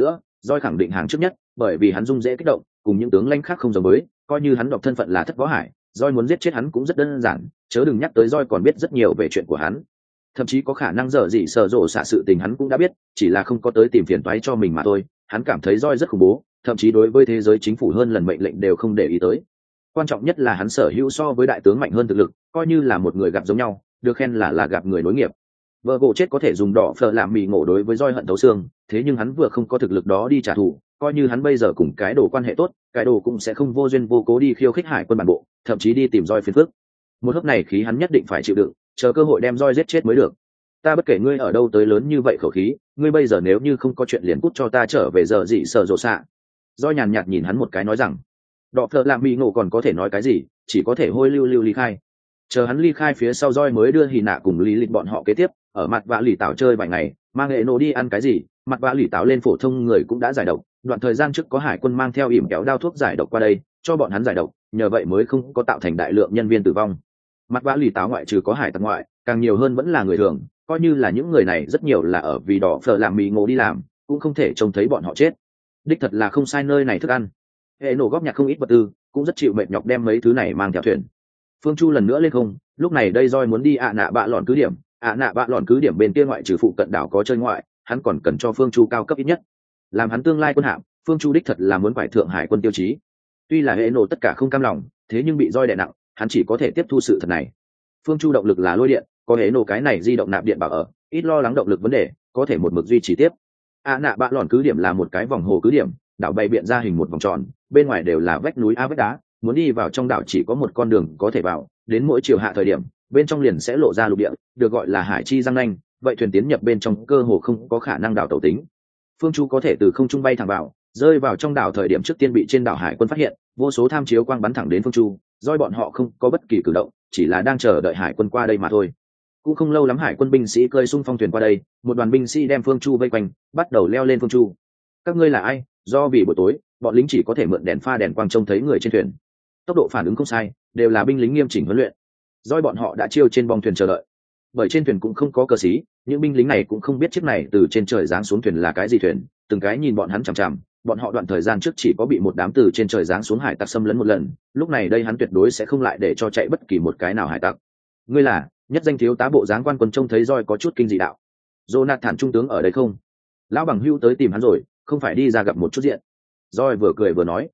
Doi khẳng định hàng trước nhất, bởi vì hắn dung dễ kích động, cùng những tướng lãnh khác không giống với, coi như hắn đọc thân phận là Thất Võ Hải, Doi muốn giết chết hắn cũng rất đơn giản, chớ đừng nhắc tới Doi còn biết rất nhiều về chuyện của hắn. Thậm chí có khả năng dở gì sở rộ xạ sự tình hắn cũng đã biết, chỉ là không có tới tìm phiền toái cho mình mà thôi. Hắn cảm thấy Doi rất khủng bố, thậm chí đối với thế giới chính phủ hơn lần mệnh lệnh đều không để ý tới. Quan trọng nhất là hắn sở hữu so với đại tướng mạnh hơn thực lực, coi như là một người gặp giống nhau, được khen là gặp người nối nghiệp. Vợ gỗ chết có thể dùng đỏ phở làm mì ngộ đối với Doi hận thấu xương, thế nhưng hắn vừa không có thực lực đó đi trả thù, coi như hắn bây giờ cùng cái đồ quan hệ tốt, cái đồ cũng sẽ không vô duyên vô cố đi khiêu khích hải quân bản bộ, thậm chí đi tìm Doi phiền phức. Một hớp này khí hắn nhất định phải chịu đựng, chờ cơ hội đem Doi giết chết mới được. Ta bất kể ngươi ở đâu tới lớn như vậy khẩu khí, ngươi bây giờ nếu như không có chuyện liền cút cho ta trở về giờ dị sở rộ xạ. Doi nhàn nhạt nhìn hắn một cái nói rằng, đọ phở làm mì ngộ còn có thể nói cái gì, chỉ có thể hôi lưu lưu ly khai. Chờ hắn ly khai phía sau Doi mới đưa Hỉ Nạ cùng Lý Lịch bọn họ kế tiếp, ở mặt vạ lì tảo chơi vài ngày, mang hệ nổ đi ăn cái gì, mặt vạ lì tảo lên phổ thông người cũng đã giải độc, đoạn thời gian trước có hải quân mang theo ỉm kéo đao thuốc giải độc qua đây, cho bọn hắn giải độc, nhờ vậy mới không có tạo thành đại lượng nhân viên tử vong. Mặt vạ lì tảo ngoại trừ có hải tặc ngoại, càng nhiều hơn vẫn là người thường, coi như là những người này rất nhiều là ở vì đỏ phở làm mì ngộ đi làm, cũng không thể trông thấy bọn họ chết. Đích thật là không sai nơi này thức ăn. Hệ nổ góp nhặt không ít vật tư, cũng rất chịu mệt nhọc đem mấy thứ này mang theo thuyền. Phương Chu lần nữa lên không, lúc này đây Doi muốn đi nạ bạ lọn cứ điểm, nạ bạ lọn cứ điểm bên kia ngoại trừ phụ cận đảo có chơi ngoại, hắn còn cần cho Phương Chu cao cấp ít nhất. Làm hắn tương lai quân hạm, Phương Chu đích thật là muốn phải thượng hải quân tiêu chí. Tuy là hệ nổ tất cả không cam lòng, thế nhưng bị Doi đè nặng, hắn chỉ có thể tiếp thu sự thật này. Phương Chu động lực là lôi điện, có hệ nổ cái này di động nạp điện bảo ở, ít lo lắng động lực vấn đề, có thể một mực duy trì tiếp. Nạ bạ lọn cứ điểm là một cái vòng hồ cứ điểm, đảo bay biện ra hình một vòng tròn, bên ngoài đều là vách núi vách đá, muốn đi vào trong đảo chỉ có một con đường có thể vào, đến mỗi chiều hạ thời điểm bên trong liền sẽ lộ ra lục địa, được gọi là hải chi răng nanh, vậy thuyền tiến nhập bên trong cơ hồ không có khả năng đảo tàu tính. Phương Chu có thể từ không trung bay thẳng vào, rơi vào trong đảo thời điểm trước tiên bị trên đảo hải quân phát hiện, vô số tham chiếu quang bắn thẳng đến Phương Chu, Doi bọn họ không có bất kỳ cử động, chỉ là đang chờ đợi hải quân qua đây mà thôi. Cũng không lâu lắm hải quân binh sĩ cơi xung phong thuyền qua đây, một đoàn binh sĩ đem Phương Chu vây quanh, bắt đầu leo lên Phương Chu. Các ngươi là ai? Do vì buổi tối bọn lính chỉ có thể mượn đèn pha đèn quang trông thấy người trên thuyền. Tốc độ phản ứng không sai, đều là binh lính nghiêm chỉnh huấn luyện. Doi bọn họ đã chiêu trên bong thuyền chờ đợi, bởi trên thuyền cũng không có cờ xí, những binh lính này cũng không biết chiếc này từ trên trời giáng xuống thuyền là cái gì thuyền, từng cái nhìn bọn hắn chằm chằm. Bọn họ đoạn thời gian trước chỉ có bị một đám từ trên trời giáng xuống hải tặc xâm lấn một lần, lúc này đây hắn tuyệt đối sẽ không lại để cho chạy bất kỳ một cái nào hải tặc. Ngươi là nhất danh thiếu tá bộ dáng quan quân, trông thấy Doi có chút kinh dị đạo. Jonathan trung tướng ở đây không? Lão bằng hưu tới tìm hắn rồi, không phải đi ra gặp một chút diện. Doi vừa cười vừa nói,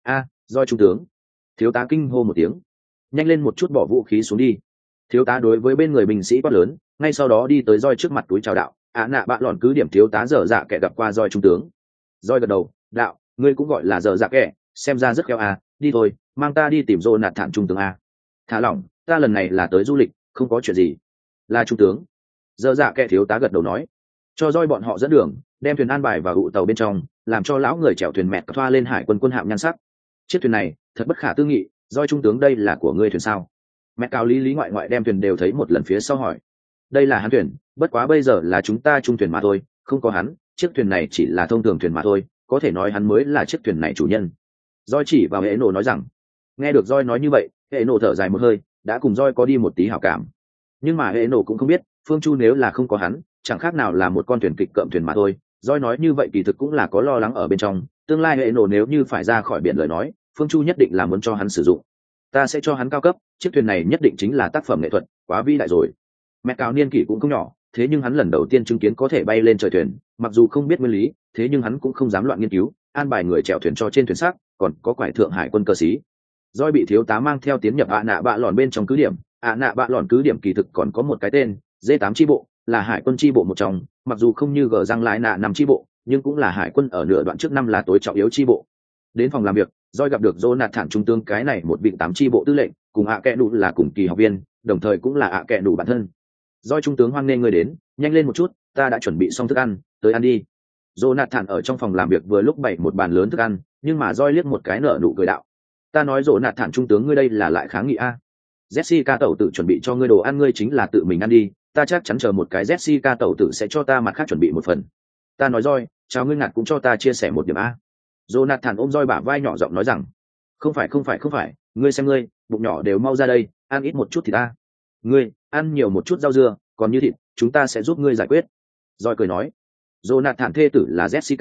Doi trung tướng. Thiếu tá kinh hô một tiếng, nhanh lên một chút bỏ vũ khí xuống đi. Thiếu tá đối với bên người binh sĩ quát lớn, ngay sau đó đi tới Doi trước mặt túi chào đạo, nạ bạ lọn cứ điểm thiếu tá dở dạ kẻ gặp qua Doi trung tướng. Doi gật đầu, đạo, ngươi cũng gọi là dở dạ kẻ, xem ra rất khéo đi thôi, mang ta đi tìm Jonathan trung tướng Thả lỏng, ta lần này là tới du lịch, không có chuyện gì. Là trung tướng. Dở dạ kẻ thiếu tá gật đầu nói, cho Doi bọn họ dẫn đường, đem thuyền an bài vào ụ tàu bên trong, làm cho lão người chèo thuyền mẹt thoa lên hải quân quân hạm nhan sắc. Chiếc thuyền này thật bất khả tư nghị, Doi trung tướng đây là của ngươi thuyền sao? Mẹ cao lý ngoại ngoại đem thuyền đều thấy một lần phía sau hỏi, đây là hắn thuyền, bất quá bây giờ là chúng ta chung thuyền mà thôi, không có hắn, chiếc thuyền này chỉ là thông thường thuyền mà thôi, có thể nói hắn mới là chiếc thuyền này chủ nhân. Doi chỉ vào hệ nổ nói rằng. Nghe được Doi nói như vậy, hệ nổ thở dài một hơi, đã cùng Doi có đi một tí hảo cảm. Nhưng mà hệ nổ cũng không biết, Phương Chu nếu là không có hắn, chẳng khác nào là một con thuyền kịch cợm thuyền mà thôi. Doi nói như vậy kỳ thực cũng là có lo lắng ở bên trong, tương lai hệ nổ nếu như phải ra khỏi biển lời nói, Phương Chu nhất định là muốn cho hắn sử dụng. Ta sẽ cho hắn cao cấp, chiếc thuyền này nhất định chính là tác phẩm nghệ thuật, quá vĩ đại rồi. Mẹ cao niên kỷ cũng không nhỏ, thế nhưng hắn lần đầu tiên chứng kiến có thể bay lên trời thuyền, mặc dù không biết nguyên lý, thế nhưng hắn cũng không dám loạn nghiên cứu, an bài người chèo thuyền cho trên thuyền xác, còn có quải thượng hải quân cờ sĩ. Doi bị thiếu tá mang theo tiến nhập nạ bạ lọn bên trong cứ điểm, nạ bạ lọn cứ điểm kỳ thực còn có một cái tên, D8 chi bộ, là hải quân chi bộ một trong, mặc dù không như gờ răng lại nạ 5 chi bộ, nhưng cũng là hải quân ở nửa đoạn trước năm là tối trọng yếu chi bộ. Đến phòng làm việc, Doi gặp được Jonathan trung tướng cái này một vị 8 chi bộ tư lệnh, cùng kẹ đủ là cùng kỳ học viên, đồng thời cũng là kẹ đủ bản thân. Doi trung tướng hoan nghênh ngươi đến, nhanh lên một chút, ta đã chuẩn bị xong thức ăn, tới ăn đi. Jonathan ở trong phòng làm việc vừa lúc bày một bàn lớn thức ăn, nhưng mà Doi liếc một cái nở nụ cười đạo, ta nói Jonathan trung tướng ngươi đây là lại kháng nghị Jessica tẩu tử chuẩn bị cho ngươi đồ ăn, ngươi chính là tự mình ăn đi, ta chắc chắn chờ một cái Jessica tẩu tử sẽ cho ta mặt khác chuẩn bị một phần. Ta nói Doi, chào ngươi ngặt cũng cho ta chia sẻ một điểm Jonathan ôm Doi bả vai nhỏ giọng nói rằng, không phải, ngươi xem ngươi, bụng nhỏ đều mau ra đây, ăn ít một chút thì ta. Ngươi, ăn nhiều một chút rau dưa, còn như thịt, chúng ta sẽ giúp ngươi giải quyết. Doi cười nói, Jonathan thê tử là Jessica,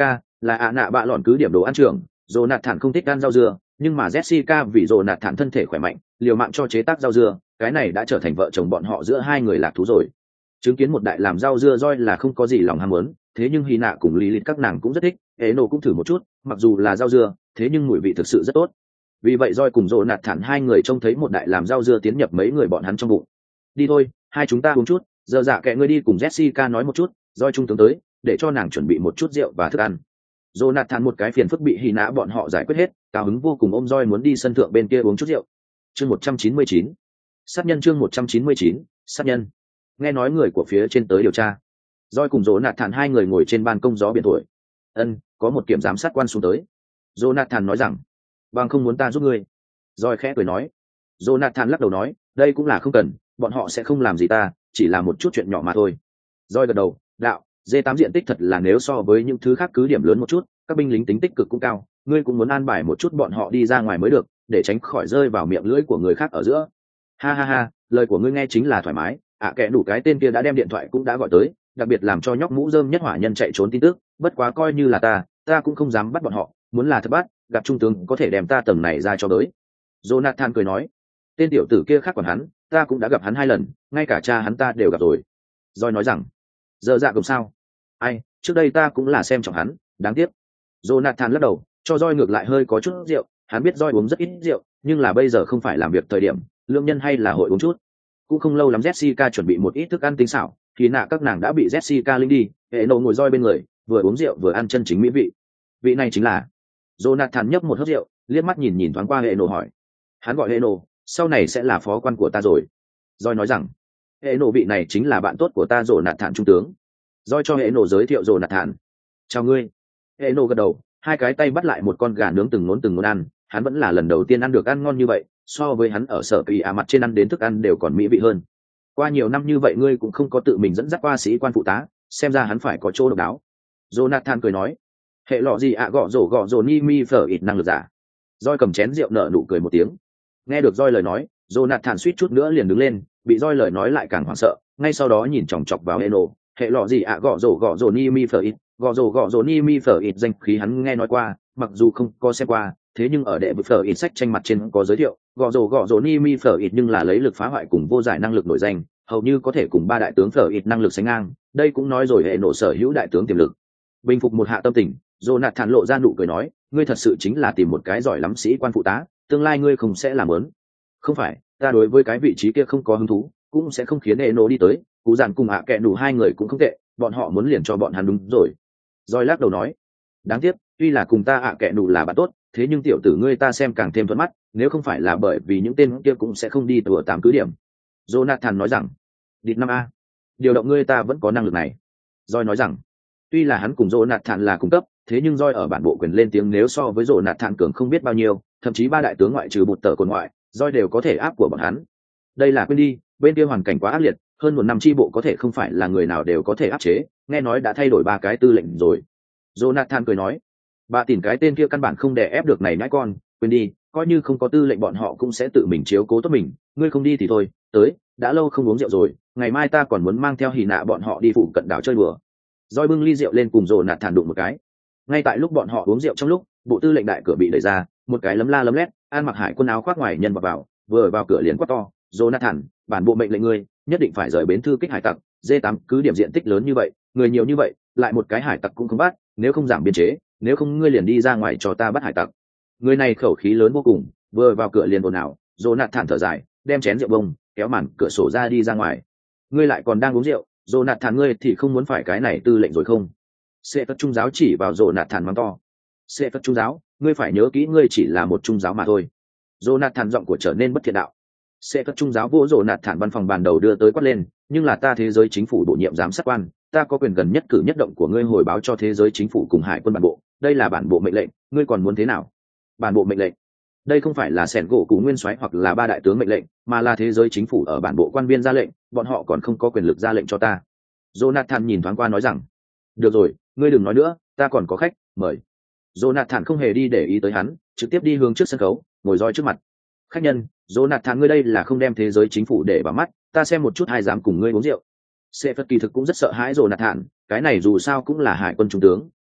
là ạ nạ bạ lọn cứ điểm đồ ăn trường. Jonathan không thích ăn rau dưa, nhưng mà Jessica vì Jonathan thân thể khỏe mạnh, liều mạng cho chế tác rau dưa, cái này đã trở thành vợ chồng bọn họ giữa hai người lạc thú rồi. Chứng kiến một đại làm rau dưa roi là không có gì lòng ham muốn, thế nhưng Hy Nạ cùng Lilith các nàng cũng rất thích, Eno cũng thử một chút, mặc dù là rau dưa, thế nhưng mùi vị thực sự rất tốt. Vì vậy roi cùng Jonathan hai người trông thấy một đại làm rau dưa tiến nhập mấy người bọn hắn trong bụng. Đi thôi, hai chúng ta uống chút, giờ dạ kệ ngươi đi cùng Jessica nói một chút, roi trung tướng tới, để cho nàng chuẩn bị một chút rượu và thức ăn. Jonathan một cái phiền phức bị Hy Nạ bọn họ giải quyết hết, cao hứng vô cùng ôm roi muốn đi sân thượng bên kia uống chút rượu. Chương 199. Sát nhân chương 199, sát nhân. Nghe nói người của phía trên tới điều tra. Roi cùng Jonathan hai người ngồi trên ban công gió biển thổi. Có một kiểm giám sát quan xuống tới. Jonathan nói rằng, bằng không muốn ta giúp ngươi. Roi khẽ cười nói. Jonathan lắc đầu nói, đây cũng là không cần, bọn họ sẽ không làm gì ta, chỉ là một chút chuyện nhỏ mà thôi. Roi gật đầu, đạo, D8 diện tích thật là nếu so với những thứ khác cứ điểm lớn một chút, các binh lính tính tích cực cũng cao, ngươi cũng muốn an bài một chút bọn họ đi ra ngoài mới được, để tránh khỏi rơi vào miệng lưỡi của người khác ở giữa. Ha ha ha, lời của ngươi nghe chính là thoải mái, kẻ đủ cái tên kia đã đem điện thoại cũng đã gọi tới, đặc biệt làm cho nhóc mũ rơm nhất hỏa nhân chạy trốn tin tức, bất quá coi như là ta cũng không dám bắt bọn họ, muốn là thật bắt, gặp trung tướng có thể đem ta tầng này ra cho tới. Jonathan cười nói, tên tiểu tử kia khác còn hắn, ta cũng đã gặp hắn 2 lần, ngay cả cha hắn ta đều gặp rồi. Rồi nói rằng, giờ dạ cùng sao? Ai, trước đây ta cũng là xem trọng hắn, đáng tiếc. Jonathan lắc đầu, cho Roi ngược lại hơi có chút rượu, hắn biết Roi uống rất ít rượu, nhưng là bây giờ không phải làm việc thời điểm, lương nhân hay là hội uống chút. Cũng không lâu lắm Jessica chuẩn bị một ít thức ăn tinh xảo, thì nạ các nàng đã bị Jessica linh đi, hệ nổ ngồi Roi bên người, vừa uống rượu vừa ăn chân chính mỹ vị. Vị này chính là. Jonathan nhấp một hớp rượu, liếc mắt nhìn nhìn thoáng qua hệ nổ hỏi. Hắn gọi hệ nổ, sau này sẽ là phó quan của ta rồi. Roi nói rằng, hệ nổ vị này chính là bạn tốt của ta Jonathan trung tướng. Roi cho hệ nổ giới thiệu Jonathan. Chào ngươi. Hệ nổ gật đầu, hai cái tay bắt lại một con gà nướng từng ngốn ăn, hắn vẫn là lần đầu tiên ăn được ăn ngon như vậy, so với hắn ở sở kỳ mặt trên ăn đến thức ăn đều còn mỹ vị hơn. Qua nhiều năm như vậy ngươi cũng không có tự mình dẫn dắt qua sĩ quan phụ tá, xem ra hắn phải có chỗ độc đáo. Jonathan cười nói, hệ lọ gì gõ rổ ni mi phở ít năng lực giả. Roi cầm chén rượu nở nụ cười một tiếng. Nghe được Roi lời nói, Jonathan suýt chút nữa liền đứng lên, bị Roi lời nói lại càng hoảng sợ, ngay sau đó nhìn chòng chọc vào Eno, hệ lọ gì gõ rổ ni mi phở ít, gõ rổ ni mi phở ít danh khí hắn nghe nói qua, mặc dù không có xem qua, thế nhưng ở đệ vực phở ít sách tranh mặt trên có giới thiệu, gõ rổ ni mi phở ít nhưng là lấy lực phá hoại cùng vô giải năng lực nổi danh, hầu như có thể cùng 3 đại tướng phở ít năng lực sánh ngang, đây cũng nói rồi hệ nổ sở hữu đại tướng tiềm lực. Bình phục một hạ tâm tình, Jonathan lộ ra nụ cười nói, ngươi thật sự chính là tìm một cái giỏi lắm sĩ quan phụ tá, tương lai ngươi không sẽ làm ớn. Không phải, ta đối với cái vị trí kia không có hứng thú, cũng sẽ không khiến Eno đi tới, cụ giản cùng kẹ đủ hai người cũng không tệ, bọn họ muốn liền cho bọn hắn đúng rồi. Rồi lắc đầu nói, đáng tiếc, tuy là cùng ta kẹ đủ là bạn tốt, thế nhưng tiểu tử ngươi ta xem càng thêm thuận mắt, nếu không phải là bởi vì những tên kia cũng sẽ không đi tùa 8 cứ điểm. Jonathan nói rằng, địt 5A, điều động ngươi ta vẫn có năng lực này. Rồi nói rằng, tuy là hắn cùng Jonathan là cùng cấp, thế nhưng Roi ở bản bộ quyền lên tiếng nếu so với Jonathan cường không biết bao nhiêu, thậm chí 3 đại tướng ngoại trừ Bụt Tở còn ngoại, Roi đều có thể áp của bọn hắn. Đây là quên đi, bên kia hoàn cảnh quá ác liệt, hơn 1 năm chi bộ có thể không phải là người nào đều có thể áp chế, nghe nói đã thay đổi 3 cái tư lệnh rồi. Jonathan cười nói, bà tìm cái tên kia căn bản không đè ép được này nhãi con, quên đi, coi như không có tư lệnh bọn họ cũng sẽ tự mình chiếu cố tốt mình, ngươi không đi thì thôi, tới, đã lâu không uống rượu rồi, ngày mai ta còn muốn mang theo Hỉ Nạ bọn họ đi phụ cận đảo chơi đùa. Roi bưng ly rượu lên cùng Jonathan đụng một cái. Ngay tại lúc bọn họ uống rượu trong lúc, bộ tư lệnh đại cửa bị đẩy ra, một cái lấm la lấm lét, ăn mặc hải quân áo khoác ngoài nhân vào, vừa vào cửa liền quát to, Jonathan, bản bộ mệnh lệnh ngươi, nhất định phải rời bến thư kích hải tặc, D8 cứ điểm diện tích lớn như vậy, người nhiều như vậy, lại một cái hải tặc cũng không bắt, nếu không giảm biên chế, nếu không ngươi liền đi ra ngoài cho ta bắt hải tặc. Người này khẩu khí lớn vô cùng, vừa vào cửa liền ồn ào, Jonathan thở dài, đem chén rượu bông, kéo màn cửa sổ ra đi ra ngoài. Ngươi lại còn đang uống rượu, Jonathan ngươi thì không muốn phải cái này tư lệnh rồi không? Sẽ Phật trung giáo chỉ vào Jonathan mắng to. Sẽ Phật trung giáo, ngươi phải nhớ kỹ ngươi chỉ là một trung giáo mà thôi. Jonathan giọng của trở nên bất thiện đạo. Sẽ Phật trung giáo vô Jonathan văn phòng bàn đầu đưa tới quát lên, nhưng là ta thế giới chính phủ bổ nhiệm giám sát quan, ta có quyền gần nhất cử nhất động của ngươi hồi báo cho thế giới chính phủ cùng hải quân bản bộ, đây là bản bộ mệnh lệnh, ngươi còn muốn thế nào? Bản bộ mệnh lệnh? Đây không phải là sẻn gỗ cú nguyên soái hoặc là 3 đại tướng mệnh lệnh, mà là thế giới chính phủ ở bản bộ quan viên ra lệnh, bọn họ còn không có quyền lực ra lệnh cho ta. Jonathan nhìn thoáng qua nói rằng, được rồi, ngươi đừng nói nữa, ta còn có khách, mời. Jonathan không hề đi để ý tới hắn, trực tiếp đi hướng trước sân khấu, ngồi roi trước mặt. Khách nhân, Jonathan ngươi đây là không đem thế giới chính phủ để vào mắt, ta xem một chút ai dám cùng ngươi uống rượu. Sẽ Phật kỳ thực cũng rất sợ hãi Jonathan, cái này dù sao cũng là hải quân trung tướng,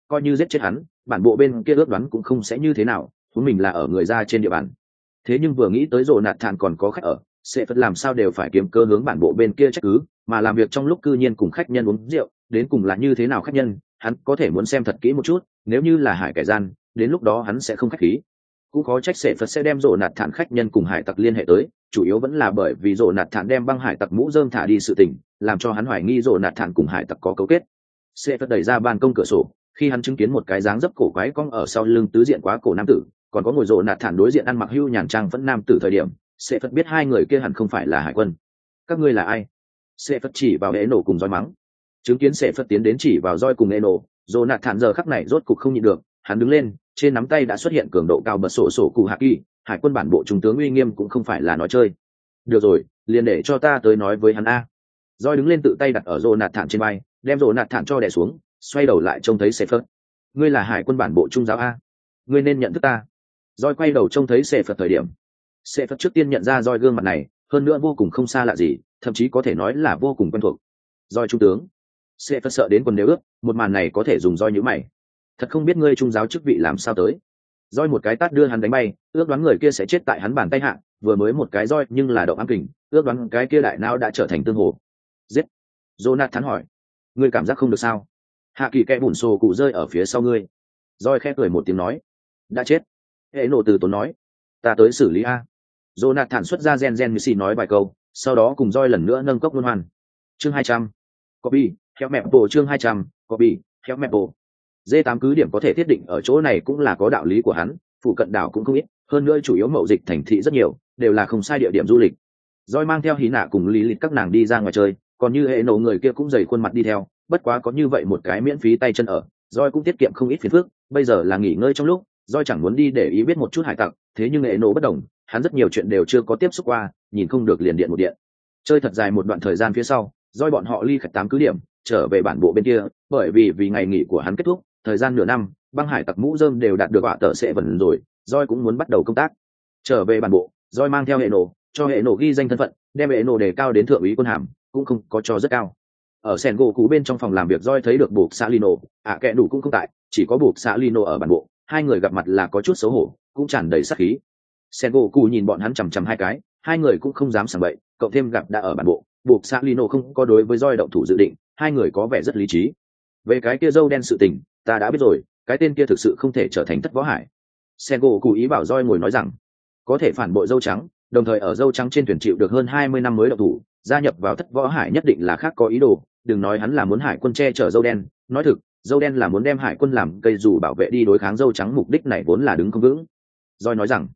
coi như giết chết hắn bản bộ bên kia ước đoán cũng không sẽ như thế nào, chúng mình là ở người ra trên địa bàn. Thế nhưng vừa nghĩ tới rồ nạt thản còn có khách ở, sẽ phật làm sao đều phải kiếm cơ hướng bản bộ bên kia trách cứ, mà làm việc trong lúc cư nhiên cùng khách nhân uống rượu, đến cùng là như thế nào khách nhân, hắn có thể muốn xem thật kỹ một chút, nếu như là hải kẻ gian, đến lúc đó hắn sẽ không khách khí. Cũng khó trách sẽ phật sẽ đem rồ nạt thản khách nhân cùng hải tặc liên hệ tới, chủ yếu vẫn là bởi vì rồ nạt thản đem băng hải tặc mũ rơm thả đi sự tình, làm cho hắn hoài nghi rồ nạt thản cùng hải tặc có cấu kết. Sẽ phật đẩy ra ban công cửa sổ, khi hắn chứng kiến một cái dáng dấp cổ quái cong ở sau lưng tứ diện quá cổ nam tử, còn có ngồi rồ nạt thản đối diện ăn mặc hưu nhàn trang vẫn nam tử thời điểm, sẽ phật biết hai người kia hẳn không phải là hải quân. Các ngươi là ai? Sẽ phật chỉ vào hệ nổ cùng roi mắng. Chứng kiến sẽ phật tiến đến chỉ vào roi cùng hệ nổ, rồ nạt thản giờ khắc này rốt cục không nhịn được, hắn đứng lên, trên nắm tay đã xuất hiện cường độ cao bật sổ sổ cụ hạ kỳ, hải quân bản bộ trung tướng uy nghiêm cũng không phải là nói chơi. Được rồi, liền để cho ta tới nói với hắn a. Roi đứng lên tự tay đặt ở rồ nạt thản trên vai, đem rồ nạt thản cho đè xuống, xoay đầu lại trông thấy sẽ phật. Ngươi là hải quân bản bộ trung giáo a, ngươi nên nhận thức ta. Roi quay đầu trông thấy sẽ phật thời điểm, sẽ phật trước tiên nhận ra roi gương mặt này, hơn nữa vô cùng không xa lạ gì, thậm chí có thể nói là vô cùng quen thuộc. Roi trung tướng. Sẽ phật sợ đến quần đều ướt, một màn này có thể dùng roi nhíu mày. Thật không biết ngươi trung giáo chức vị làm sao tới. Roi một cái tát đưa hắn đánh bay, ước đoán người kia sẽ chết tại hắn bàn tay hạ, vừa mới một cái roi nhưng là động ám kình, ước đoán cái kia đại não đã trở thành tương hồ. Giết. Jonathan hỏi, ngươi cảm giác không được sao? Hạ kỳ kẽ bùn xô cụ rơi ở phía sau ngươi. Roi khẽ cười một tiếng nói, đã chết. Hệ nổ từ tốn nói, ta tới xử lý a. Jonathan xuất ra gen như xì nói vài câu, sau đó cùng roi lần nữa nâng cốc luân hoàn. Chương 200. Copy, theo mẹp bộ chương 200, copy, theo mẹp bộ. D8 cứ điểm có thể thiết định ở chỗ này cũng là có đạo lý của hắn, phụ cận đảo cũng không ít, hơn nữa chủ yếu mậu dịch thành thị rất nhiều, đều là không sai địa điểm du lịch. Roi mang theo hí nạ cùng lý lịch các nàng đi ra ngoài chơi, còn như hệ nổ người kia cũng dày khuôn mặt đi theo, bất quá có như vậy một cái miễn phí tay chân ở, Roi cũng tiết kiệm không ít phiền phức, bây giờ là nghỉ ngơi trong lúc, Roi chẳng muốn đi để ý biết một chút hải tặc, thế nhưng hệ nổ bất đồng, hắn rất nhiều chuyện đều chưa có tiếp xúc qua, nhìn không được liền điện một điện. Chơi thật dài một đoạn thời gian phía sau, Roi bọn họ ly khạch 8 cứ điểm, trở về bản bộ bên kia, bởi vì ngày nghỉ của hắn kết thúc, thời gian nửa năm, băng hải tặc mũ rơm đều đạt được họa tờ sẽ vần rồi, Roi cũng muốn bắt đầu công tác. Trở về bản bộ, Roi mang theo hệ nổ, cho hệ nổ ghi danh thân phận, đem hệ nổ đề cao đến thượng úy quân hàm, cũng không có cho rất cao. Ở sèn gỗ cũ bên trong phòng làm việc Roi thấy được buộc xã Lino, kẻ đủ cũng không tại, chỉ có buộc xã Lino ở bản bộ, hai người gặp mặt là có chút xấu hổ, cũng tràn đầy sát khí. Sèn gỗ cũ nhìn bọn hắn chằm chằm hai cái, hai người cũng không dám sảng bậy, cộng thêm gặp đã ở bản bộ, buộc xã Lino không có đối với Roi động thủ dự định, hai người có vẻ rất lý trí. Về cái kia dâu đen sự tình, ta đã biết rồi, cái tên kia thực sự không thể trở thành thất võ hải. Sèn gỗ cũ ý bảo Roi ngồi nói rằng, có thể phản bội dâu trắng, đồng thời ở dâu trắng trên thuyền chịu được hơn 20 năm mới động thủ, gia nhập vào thất võ hải nhất định là khác có ý đồ, đừng nói hắn là muốn hải quân che chở dâu đen, nói thực, dâu đen là muốn đem hải quân làm cây dù bảo vệ đi đối kháng dâu trắng, mục đích này vốn là đứng không vững. Rồi nói rằng,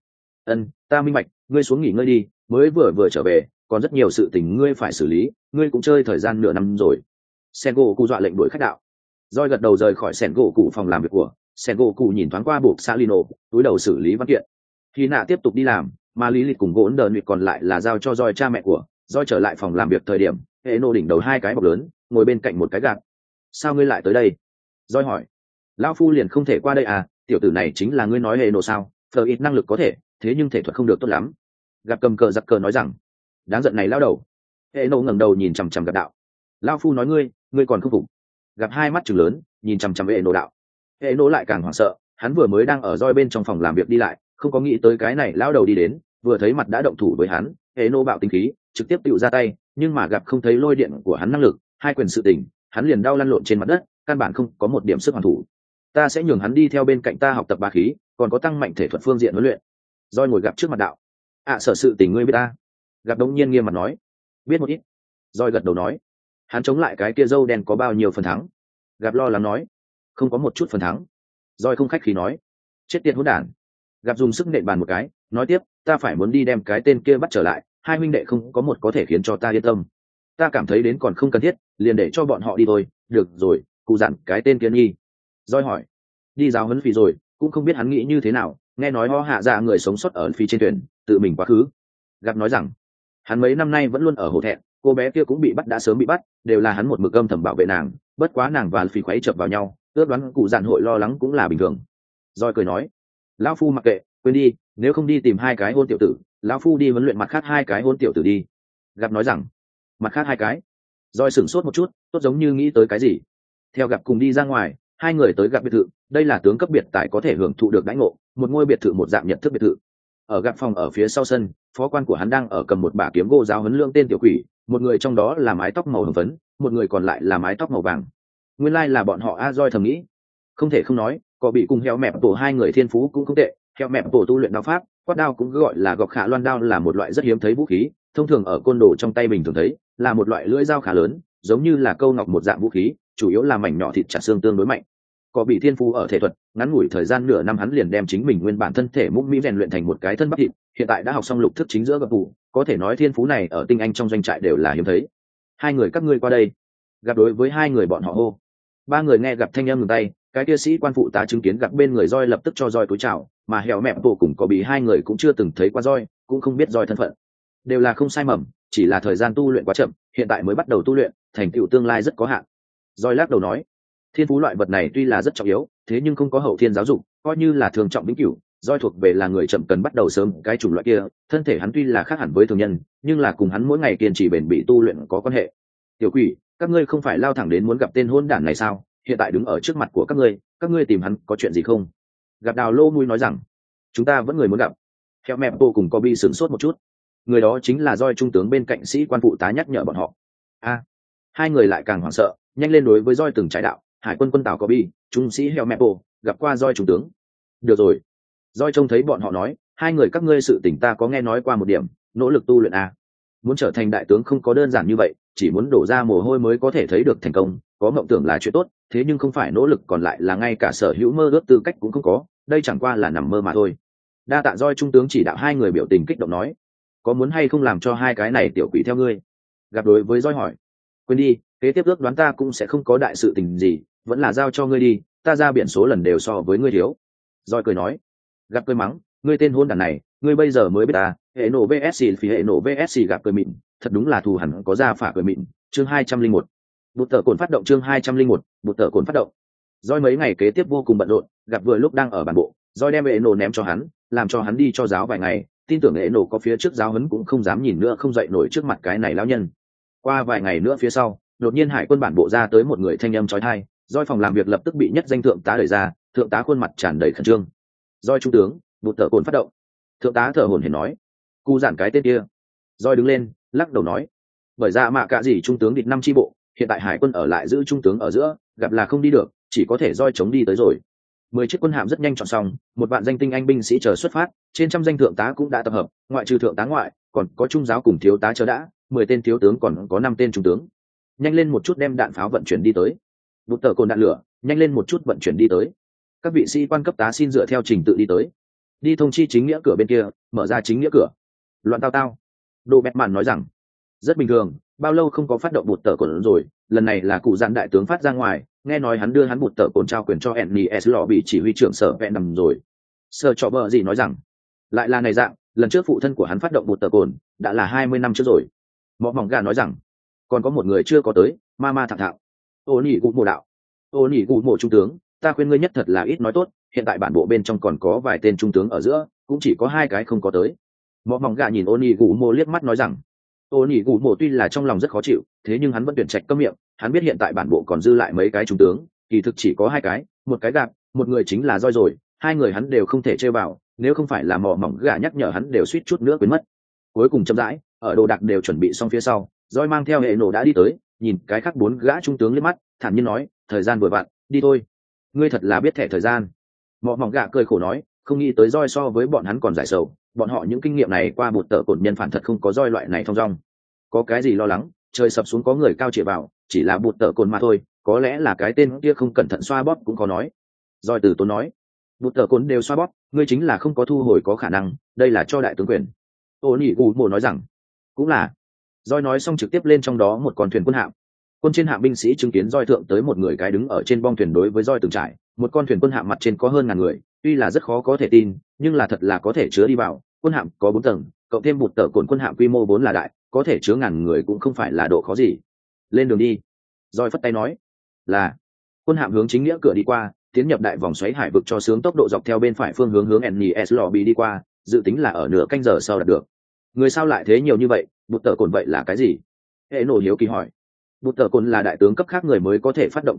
ta minh bạch, ngươi xuống nghỉ ngơi đi, mới vừa trở về, còn rất nhiều sự tình ngươi phải xử lý, ngươi cũng chơi thời gian nửa năm rồi. Sengo cụ dọa lệnh đuổi khách đạo. Rồi gật đầu rời khỏi Sengo cụ phòng làm việc của, Sengo cụ nhìn thoáng qua buộc Salino, túi đầu xử lý văn kiện. Khi nạ tiếp tục đi làm, mà lý lịch cùng gỗ đờn còn lại là giao cho Roi cha mẹ của. Roi trở lại phòng làm việc thời điểm, hệ nổ đỉnh đầu hai cái bọc lớn, ngồi bên cạnh một cái gạt. Sao ngươi lại tới đây? Roi hỏi. Lão phu liền không thể qua đây à? Tiểu tử này chính là ngươi nói hệ nổ sao? Phờ ít năng lực có thể, thế nhưng thể thuật không được tốt lắm. Gặp cầm cờ giặc cờ nói rằng, đáng giận này lao đầu. Hệ nổ ngẩng đầu nhìn chằm chằm gặp đạo. Lão phu nói ngươi còn không phục. Gặp hai mắt trừng lớn, nhìn chằm chằm hệ nổ đạo. Hệ nổ lại càng hoảng sợ, hắn vừa mới đang ở Roi bên trong phòng làm việc đi lại, không có nghĩ tới cái này lao đầu đi đến, vừa thấy mặt đã động thủ với hắn, hệ nổ bạo tính khí, trực tiếp tựu ra tay, nhưng mà gặp không thấy lôi điện của hắn năng lực, hai quyền sự tình, hắn liền đau lăn lộn trên mặt đất, căn bản không có một điểm sức hoàn thủ. Ta sẽ nhường hắn đi theo bên cạnh ta học tập bá khí, còn có tăng mạnh thể thuật phương diện huấn luyện. Roi ngồi gặp trước mặt đạo. Sở sự tình ngươi biết ta. Gặp đống nhiên nghiêm mặt nói. Biết một ít. Roi gật đầu nói. Hắn chống lại cái kia dâu đen có bao nhiêu phần thắng? Gặp lo lắng nói. Không có một chút phần thắng. Roi không khách khí nói. Chết tiệt hỗn đản. Gặp dùng sức nện bàn một cái, nói tiếp, ta phải muốn đi đem cái tên kia bắt trở lại, hai huynh đệ không có một có thể khiến cho ta yên tâm. Ta cảm thấy đến còn không cần thiết, liền để cho bọn họ đi thôi. Được rồi, cụ dặn cái tên kia nghi. Roi hỏi. Đi giáo huấn phì rồi, cũng không biết hắn nghĩ như thế nào, nghe nói ho hạ ra người sống sót ở phi trên thuyền, tự mình quá khứ. Gặp nói rằng, hắn mấy năm nay vẫn luôn ở hổ thẹn, cô bé kia cũng bị bắt đã sớm bị bắt, đều là hắn một mực âm thầm bảo vệ nàng, bất quá nàng và phi khuấy chập vào nhau, ước đoán cụ dặn hội lo lắng cũng là bình thường. Roi cười nói, lão phu mặc kệ, quên đi, nếu không đi tìm hai cái hôn tiểu tử, lão phu đi huấn luyện mặt khác hai cái hôn tiểu tử đi. Gặp nói rằng, mặt khác hai cái. Roi sửng sốt một chút, tốt giống như nghĩ tới cái gì. Theo gặp cùng đi ra ngoài, hai người tới gặp biệt thự. Đây là tướng cấp biệt tài có thể hưởng thụ được đãi ngộ, một ngôi biệt thự một dạng nhật thức biệt thự. Ở gặp phòng ở phía sau sân, phó quan của hắn đang ở cầm một bả kiếm gỗ giáo huấn lương tên tiểu quỷ, một người trong đó là mái tóc màu hồng phấn, một người còn lại là mái tóc màu vàng. Nguyên lai là bọn họ. A Doi thầm nghĩ. Không thể không nói, có bị cùng heo mẹp tổ hai người thiên phú cũng không tệ. Heo mẹp tổ tu luyện đao pháp, quát đao cũng gọi là gọc khả loan đao, là một loại rất hiếm thấy vũ khí, thông thường ở côn đồ trong tay bình thường thấy, là một loại lưỡi dao khá lớn, giống như là câu ngọc một dạng vũ khí, chủ yếu là mảnh nhỏ thịt chặt xương tương đối mạnh. Có bị thiên phú ở thể thuật, ngắn ngủi thời gian nửa năm hắn liền đem chính mình nguyên bản thân thể mũm mỹ rèn luyện thành một cái thân bắp thịt, hiện tại đã học xong lục thức chính giữa gập tủ, có thể nói thiên phú này ở tinh anh trong doanh trại đều là hiếm thấy. Hai người các ngươi qua đây. Gặp đối với hai người bọn họ hô. Ba người nghe gặp thanh âm ngừng tay, cái kia sĩ quan phụ tá chứng kiến gặp bên người Roi lập tức cho Roi cúi chào, mà hẻo mẹp bộ cùng có bị hai người cũng chưa từng thấy qua Roi, cũng không biết Roi thân phận. Đều là không sai mầm, chỉ là thời gian tu luyện quá chậm, hiện tại mới bắt đầu tu luyện, thành tựu tương lai rất có hạn. Roi lắc đầu nói, thiên phú loại vật này tuy là rất trọng yếu, thế nhưng không có hậu thiên giáo dục, coi như là thường trọng vĩnh cửu. Roi thuộc về là người chậm cần bắt đầu sớm, cái chủng loại kia, thân thể hắn tuy là khác hẳn với thường nhân, nhưng là cùng hắn mỗi ngày kiên trì bền bỉ tu luyện có quan hệ. Tiểu quỷ, các ngươi không phải lao thẳng đến muốn gặp tên hôn đản này sao? Hiện tại đứng ở trước mặt của các ngươi tìm hắn có chuyện gì không? Gặp Đào Lô Mui nói rằng, chúng ta vẫn người muốn gặp. Theo mẹ bộ cùng Kobe sửng sốt một chút. Người đó chính là Roi trung tướng bên cạnh sĩ quan phụ tá nhắc nhở bọn họ. Hai người lại càng hoảng sợ, nhanh lên đối với Roi từng trải đạo, hải quân quân tàu Kobe, trung sĩ Heo mẹ bộ, gặp qua Roi trung tướng. Được rồi. Roi trông thấy bọn họ nói, hai người các ngươi sự tình ta có nghe nói qua một điểm, nỗ lực tu luyện a. Muốn trở thành đại tướng không có đơn giản như vậy, chỉ muốn đổ ra mồ hôi mới có thể thấy được thành công, có mộng tưởng là chuyện tốt, thế nhưng không phải nỗ lực còn lại là ngay cả sở hữu mơ ước tư cách cũng không có, đây chẳng qua là nằm mơ mà thôi. Đa tạ Roi trung tướng chỉ đạo. Hai người biểu tình kích động nói, có muốn hay không làm cho hai cái này tiểu quỷ theo ngươi? Gặp đối với Roi hỏi, quên đi, kế tiếp ước đoán ta cũng sẽ không có đại sự tình gì, vẫn là giao cho ngươi đi, ta ra biển số lần đều so với ngươi thiếu. Roi cười nói. Gặp cười mắng, ngươi tên hôn đản này, ngươi bây giờ mới biết ta, hệ nổ vsc phi hệ nổ vsc. Gặp cười mịn, thật đúng là thù hẳn có ra phả cười mịn. Chương 201. Bụt tờ cồn phát động. Chương 201. Bụt tờ cồn phát động. Roi mấy ngày kế tiếp vô cùng bận rộn, gặp vừa lúc đang ở bản bộ, Roi đem hệ nổ ném cho hắn, làm cho hắn đi cho giáo vài ngày, tin tưởng hệ nổ có phía trước giáo huấn cũng không dám nhìn nữa, không dậy nổi trước mặt cái này lão nhân. Qua vài ngày nữa phía sau, đột nhiên hải quân bản bộ ra tới một người thanh âm chói tai, Roi phòng làm việc lập tức bị nhất danh thượng tá đẩy ra, thượng tá khuôn mặt tràn đầy khẩn trương. Roi trung tướng, bụt tờ cồn phát động. Thượng tá thở hổn hển nói, cu giản cái tên kia. Roi đứng lên, lắc đầu nói, bởi ra mà cả gì trung tướng địch 5 chi bộ, hiện tại hải quân ở lại giữ trung tướng ở giữa, gặp là không đi được, chỉ có thể Roi chống đi tới rồi. 10 chiếc quân hạm rất nhanh chọn xong, một vạn danh tinh anh binh sĩ chờ xuất phát, trên trăm danh thượng tá cũng đã tập hợp, ngoại trừ thượng tá ngoại, còn có trung giáo cùng thiếu tá chờ đã, 10 tên thiếu tướng còn có 5 tên trung tướng. Nhanh lên một chút đem đạn pháo vận chuyển đi tới. Bụt tờ cồn đạn lửa, nhanh lên một chút vận chuyển đi tới. Các vị sĩ quan cấp tá xin dựa theo trình tự đi tới. Đi thông chi chính nghĩa cửa bên kia, mở ra chính nghĩa cửa. Loạn tao tao. Đồ bẹt mạn nói rằng, rất bình thường, bao lâu không có phát động bụt tờ cồn rồi, lần này là cụ dạn đại tướng phát ra ngoài, nghe nói hắn đưa hắn bụt tờ cồn trao quyền cho NES lò bị chỉ huy trưởng sở vẹn nằm rồi. Sở trọ bờ gì nói rằng, lại là này dạng, lần trước phụ thân của hắn phát động bụt tờ cồn, đã là 20 năm trước rồi. Mọ mỏng gà nói rằng, còn có một người chưa có tới, ma thẳng thạo. Ô nỉ cụ mộ đạo. Ô nỉ cụ mộ trung tướng, ta khuyên ngươi nhất thật là ít nói tốt, hiện tại bản bộ bên trong còn có vài tên trung tướng ở giữa, cũng chỉ có 2 cái không có tới. Mọ mỏng gà nhìn ô nỉ cụ mộ liếc mắt nói rằng, ô nỉ cụ mộ tuy là trong lòng rất khó chịu, thế nhưng hắn vẫn tuyển trạch câm miệng, hắn biết hiện tại bản bộ còn dư lại mấy cái trung tướng, kỳ thực chỉ có 2 cái, một cái gạp, một người chính là Roi rồi, 2 người hắn đều không thể chơi vào, nếu không phải là mọ mỏng gà nhắc nhở hắn đều suýt chút nữa quên mất. Cuối cùng chậm rãi, ở đồ đạc đều chuẩn bị xong phía sau, Roi mang theo hệ nổ đã đi tới, nhìn cái khác 4 gã trung tướng liếc mắt, thản nhiên nói, thời gian vừa vặn, đi thôi. Ngươi thật là biết thẻ thời gian. Mọ mỏng gà cười khổ nói, không nghĩ tới Roi so với bọn hắn còn giải sầu, bọn họ những kinh nghiệm này qua bụt tờ cồn nhân phản thật không có Roi loại này thong dong. Có cái gì lo lắng, trời sập xuống có người cao chĩa vào, chỉ là bụt tờ cồn mà thôi, có lẽ là cái tên kia không cẩn thận xoa bóp cũng có nói. Roi từ tốn nói, bụt tờ cồn đều xoa bóp, ngươi chính là không có thu hồi có khả năng, đây là cho đại tướng quyền. Ô nỉ cụ mộ nói rằng, cũng là. Roi nói xong trực tiếp lên trong đó một con thuyền quân hạm. Quân trên hạm binh sĩ chứng kiến Roi thượng tới một người cái đứng ở trên bong thuyền đối với Roi từng trải, một con thuyền quân hạm mặt trên có hơn 1000 người, tuy là rất khó có thể tin, nhưng là thật là có thể chứa đi vào. Quân hạm có 4 tầng, cộng thêm một tờ cồn quân hạm quy mô 4 là đại, có thể chứa 1000 người cũng không phải là độ khó gì. Lên đường đi. Roi phất tay nói, là. Quân hạm hướng chính nghĩa cửa đi qua, tiến nhập đại vòng xoáy hải vực cho sướng tốc độ dọc theo bên phải phương hướng NES lobby đi qua, dự tính là ở nửa canh giờ sau đạt được. Người sao lại thế nhiều như vậy, bụt tờ cồn vậy là cái gì? Hệ nổ hiếu kỳ hỏi. Bụt tờ cồn là đại tướng cấp khác người mới có thể phát động quyền hạn,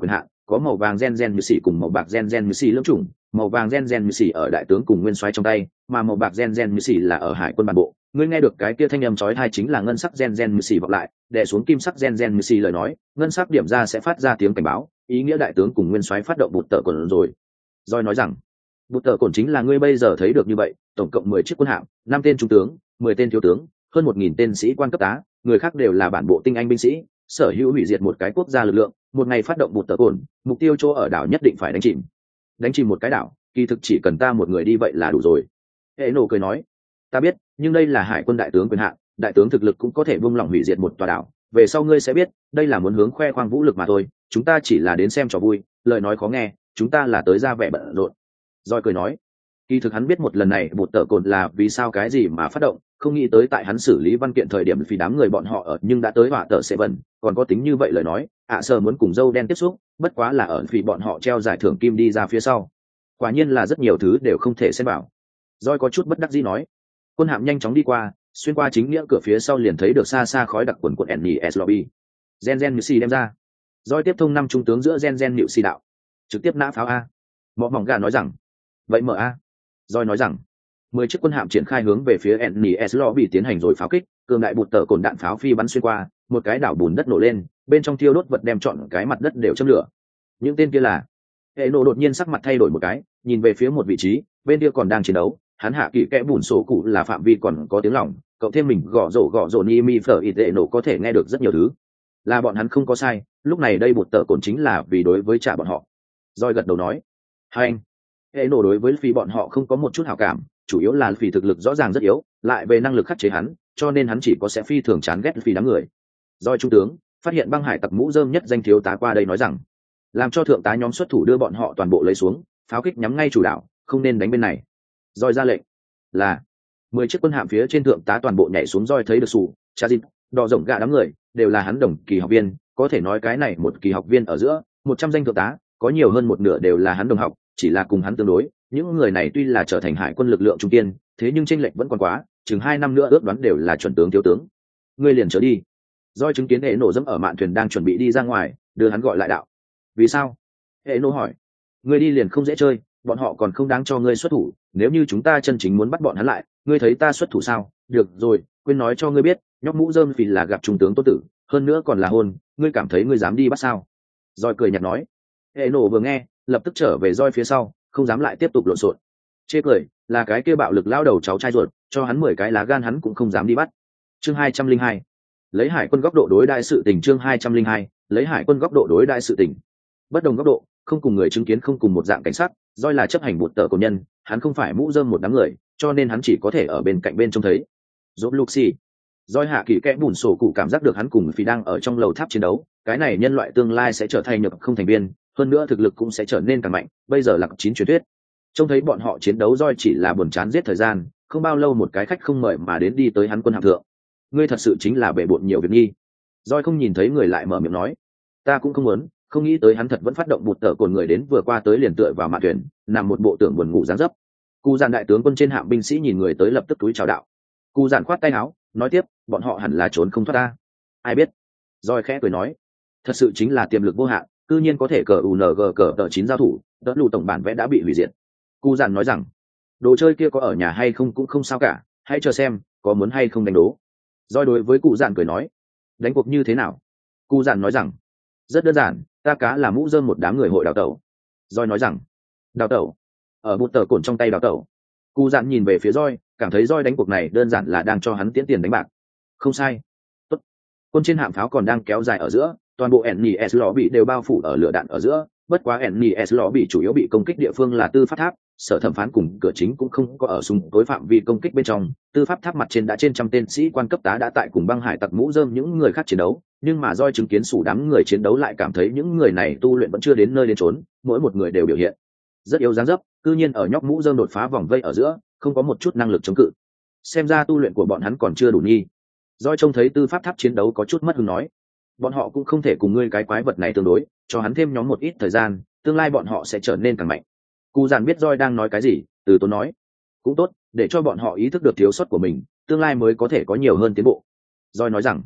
có màu vàng gen như xỉ cùng màu bạc gen như xỉ lưỡng chủng, màu vàng gen như xỉ ở đại tướng cùng nguyên soái trong tay, mà màu bạc gen như xỉ là ở hải quân bản bộ. Ngươi nghe được cái kia thanh âm chói tai chính là ngân sắc gen như xỉ vọng lại, đè xuống kim sắc gen như xỉ lời nói, ngân sắc điểm ra sẽ phát ra tiếng cảnh báo, ý nghĩa đại tướng cùng nguyên soái phát động bụt tở cồn rồi. Rồi nói rằng, bụt tở cồn chính là ngươi bây giờ thấy được như vậy, tổng cộng 10 chiếc quân hạm, 5 tên trung tướng, 10 tên thiếu tướng, hơn 1000 tên sĩ quan cấp tá, người khác đều là bản bộ tinh anh binh sĩ, sở hữu hủy diệt một cái quốc gia lực lượng, một ngày phát động bụt tở cồn, mục tiêu chỗ ở đảo nhất định phải đánh chìm một cái đảo, kỳ thực chỉ cần ta một người đi vậy là đủ rồi. Hệ nổ cười nói, ta biết, nhưng đây là hải quân đại tướng quyền hạn, đại tướng thực lực cũng có thể buông lỏng hủy diệt một tòa đảo, về sau ngươi sẽ biết, đây là muốn hướng khoe khoang vũ lực mà thôi, chúng ta chỉ là đến xem trò vui, lời nói khó nghe, chúng ta là tới ra vẻ bận rộn. Rồi cười nói, kỳ thực hắn biết một lần này bụt tở cồn là vì sao cái gì mà phát động, không nghĩ tới tại hắn xử lý văn kiện thời điểm vì đám người bọn họ ở nhưng đã tới hỏa tở sẽ vần, còn có tính như vậy lời nói, sợ muốn cùng dâu đen tiếp xúc, bất quá là ở vì bọn họ treo giải thưởng kim đi ra phía sau. Quả nhiên là rất nhiều thứ đều không thể xem bảo. Rồi có chút bất đắc dĩ nói, quân hạm nhanh chóng đi qua, xuyên qua chính nghĩa cửa phía sau liền thấy được xa xa khói đặc quần quần NES lobby. Gen Newsy đem ra. Rồi tiếp thông 5 trung tướng giữa Gen Newsy đạo. Trực tiếp nã pháo a. Mọ mỏng gà nói rằng, vậy mở a. Rồi nói rằng, 10 chiếc quân hạm triển khai hướng về phía NES lobby tiến hành rồi pháo kích, cường đại bụt tở cồn đạn pháo phi bắn xuyên qua, một cái đảo bùn đất nổ lên, bên trong thiêu đốt vật đem trọn cái mặt đất đều châm lửa. Những tên kia là, hệ nổ đột nhiên sắc mặt thay đổi một cái, nhìn về phía một vị trí, bên kia còn đang chiến đấu, hắn hạ kỳ kẽ bùn số cụ là phạm vi còn có tiếng lỏng, cậu thêm mình gõ rổ ni mi phở ít hệ nổ có thể nghe được rất nhiều thứ, là bọn hắn không có sai, lúc này đây bụt tở cồn chính là vì đối với trả bọn họ. Rồi gật đầu nói, hai anh, hệ nổ đối với phi bọn họ không có một chút hảo cảm, chủ yếu là phi thực lực rõ ràng rất yếu, lại về năng lực khắc chế hắn, cho nên hắn chỉ có sẽ phi thường chán ghét phi đám người. Rồi trung tướng phát hiện băng hải tặc mũ rơm nhất danh thiếu tá qua đây nói rằng, làm cho thượng tá nhóm xuất thủ đưa bọn họ toàn bộ lấy xuống, pháo kích nhắm ngay chủ đạo, không nên đánh bên này. Rồi ra lệnh là 10 chiếc quân hạm phía trên thượng tá toàn bộ nhảy xuống. Rồi thấy được sủ cha dịp đỏ rộng gạ đám người đều là hắn đồng kỳ học viên, có thể nói cái này một kỳ học viên ở giữa 100 danh thượng tá có nhiều hơn một nửa đều là hắn đồng học, chỉ là cùng hắn tương đối, những người này tuy là trở thành hải quân lực lượng trung kiên, thế nhưng chênh lệch vẫn còn quá, chừng 2 năm nữa ước đoán đều là chuẩn tướng thiếu tướng. Ngươi liền trở đi. Rồi chứng kiến hệ nổ dẫm ở mạn thuyền đang chuẩn bị đi ra ngoài, đưa hắn gọi lại đạo. Vì sao? Hệ nổ hỏi. Ngươi đi liền không dễ chơi, bọn họ còn không đáng cho ngươi xuất thủ, nếu như chúng ta chân chính muốn bắt bọn hắn lại, ngươi thấy ta xuất thủ sao? Được rồi, quên nói cho ngươi biết, nhóc mũ rơm vì là gặp trung tướng tốt tử, hơn nữa còn là hôn, ngươi cảm thấy ngươi dám đi bắt sao? Rồi cười nhạt nói. Hệ nổ vừa nghe, lập tức trở về roi phía sau, không dám lại tiếp tục lộn xộn. Chê cười, là cái kia bạo lực lao đầu cháu trai ruột, cho hắn 10 cái lá gan hắn cũng không dám đi bắt. Chương 202. Lấy hải quân góc độ đối đại sự tình. Chương 202. Lấy hải quân góc độ đối đại sự tình. Bất đồng góc độ, không cùng người chứng kiến, không cùng một dạng cảnh sát, roi là chấp hành bụt tở cổ nhân, hắn không phải mũ rơm một đám người, cho nên hắn chỉ có thể ở bên cạnh bên trông thấy. Dốt Luxi. Roi hạ kỳ kẽ bùn sổ cụ cảm giác được hắn cùng phi đang ở trong lầu tháp chiến đấu, cái này nhân loại tương lai sẽ trở thành nhập không thành viên, hơn nữa thực lực cũng sẽ trở nên càng mạnh, bây giờ là 9 truyền thuyết. Trông thấy bọn họ chiến đấu, roi chỉ là buồn chán giết thời gian, không bao lâu một cái khách không mời mà đến đi tới hắn quân hạm thượng. Ngươi thật sự chính là bể bộn nhiều việc nghi. Roi không nhìn thấy người lại mở miệng nói, ta cũng không muốn, không nghĩ tới hắn thật vẫn phát động bụt tở cồn, người đến vừa qua tới liền tựa vào mạn thuyền, nằm một bộ tưởng buồn ngủ dáng dấp. Cú Dạn đại tướng quân trên hạm binh sĩ nhìn người tới lập tức túi chào đạo. Cú Dạn khoát tay áo, nói tiếp, bọn họ hẳn là trốn không thoát ta. Ai biết? Roi khẽ cười nói, thật sự chính là tiềm lực vô hạn, cư nhiên có thể cờ UNG cờ tờ 9 giao thủ, đỡ lù tổng bản vẽ đã bị hủy diệt. Cú Dạn nói rằng, đồ chơi kia có ở nhà hay không cũng không sao cả, hãy chờ xem có muốn hay không đánh đố. Roi đối với Cụ Dạn cười nói, đánh cuộc như thế nào? Cụ Dạn nói rằng, rất đơn giản, ta cá là mũ rơm một đám người hội đào tẩu. Roi nói rằng, đào tẩu? Ở bụt tờ cồn trong tay đào tẩu? Cụ Dạn nhìn về phía Roi, cảm thấy Roi đánh cuộc này đơn giản là đang cho hắn tiễn tiền đánh bạc. Không sai. Tốt. Quân trên hạm pháo còn đang kéo dài ở giữa, toàn bộ NES lò bị đều bao phủ ở lửa đạn ở giữa, bất quá NES lò bị chủ yếu bị công kích địa phương là tư pháp tháp, sở thẩm phán cùng cửa chính cũng không có ở súng tối phạm vi công kích bên trong, tư pháp tháp mặt trên đã trên trăm tên sĩ quan cấp tá đã tại cùng băng hải tặc mũ rơm những người khác chiến đấu, nhưng mà Roi chứng kiến sủ đám người chiến đấu lại cảm thấy những người này tu luyện vẫn chưa đến nơi đến chốn, mỗi một người đều biểu hiện rất yếu dáng dấp, cư nhiên ở nhóc mũ rơm đột phá vòng vây ở giữa, không có một chút năng lực chống cự, xem ra tu luyện của bọn hắn còn chưa đủ nghi. Roi trông thấy tư pháp tháp chiến đấu có chút mất hứng nói, bọn họ cũng không thể cùng ngươi cái quái vật này tương đối, cho hắn thêm nhóm một ít thời gian, tương lai bọn họ sẽ trở nên càng mạnh. Cụ Dạn biết Roi đang nói cái gì, từ tốn nói, cũng tốt, để cho bọn họ ý thức được thiếu sót của mình, tương lai mới có thể có nhiều hơn tiến bộ. Roi nói rằng,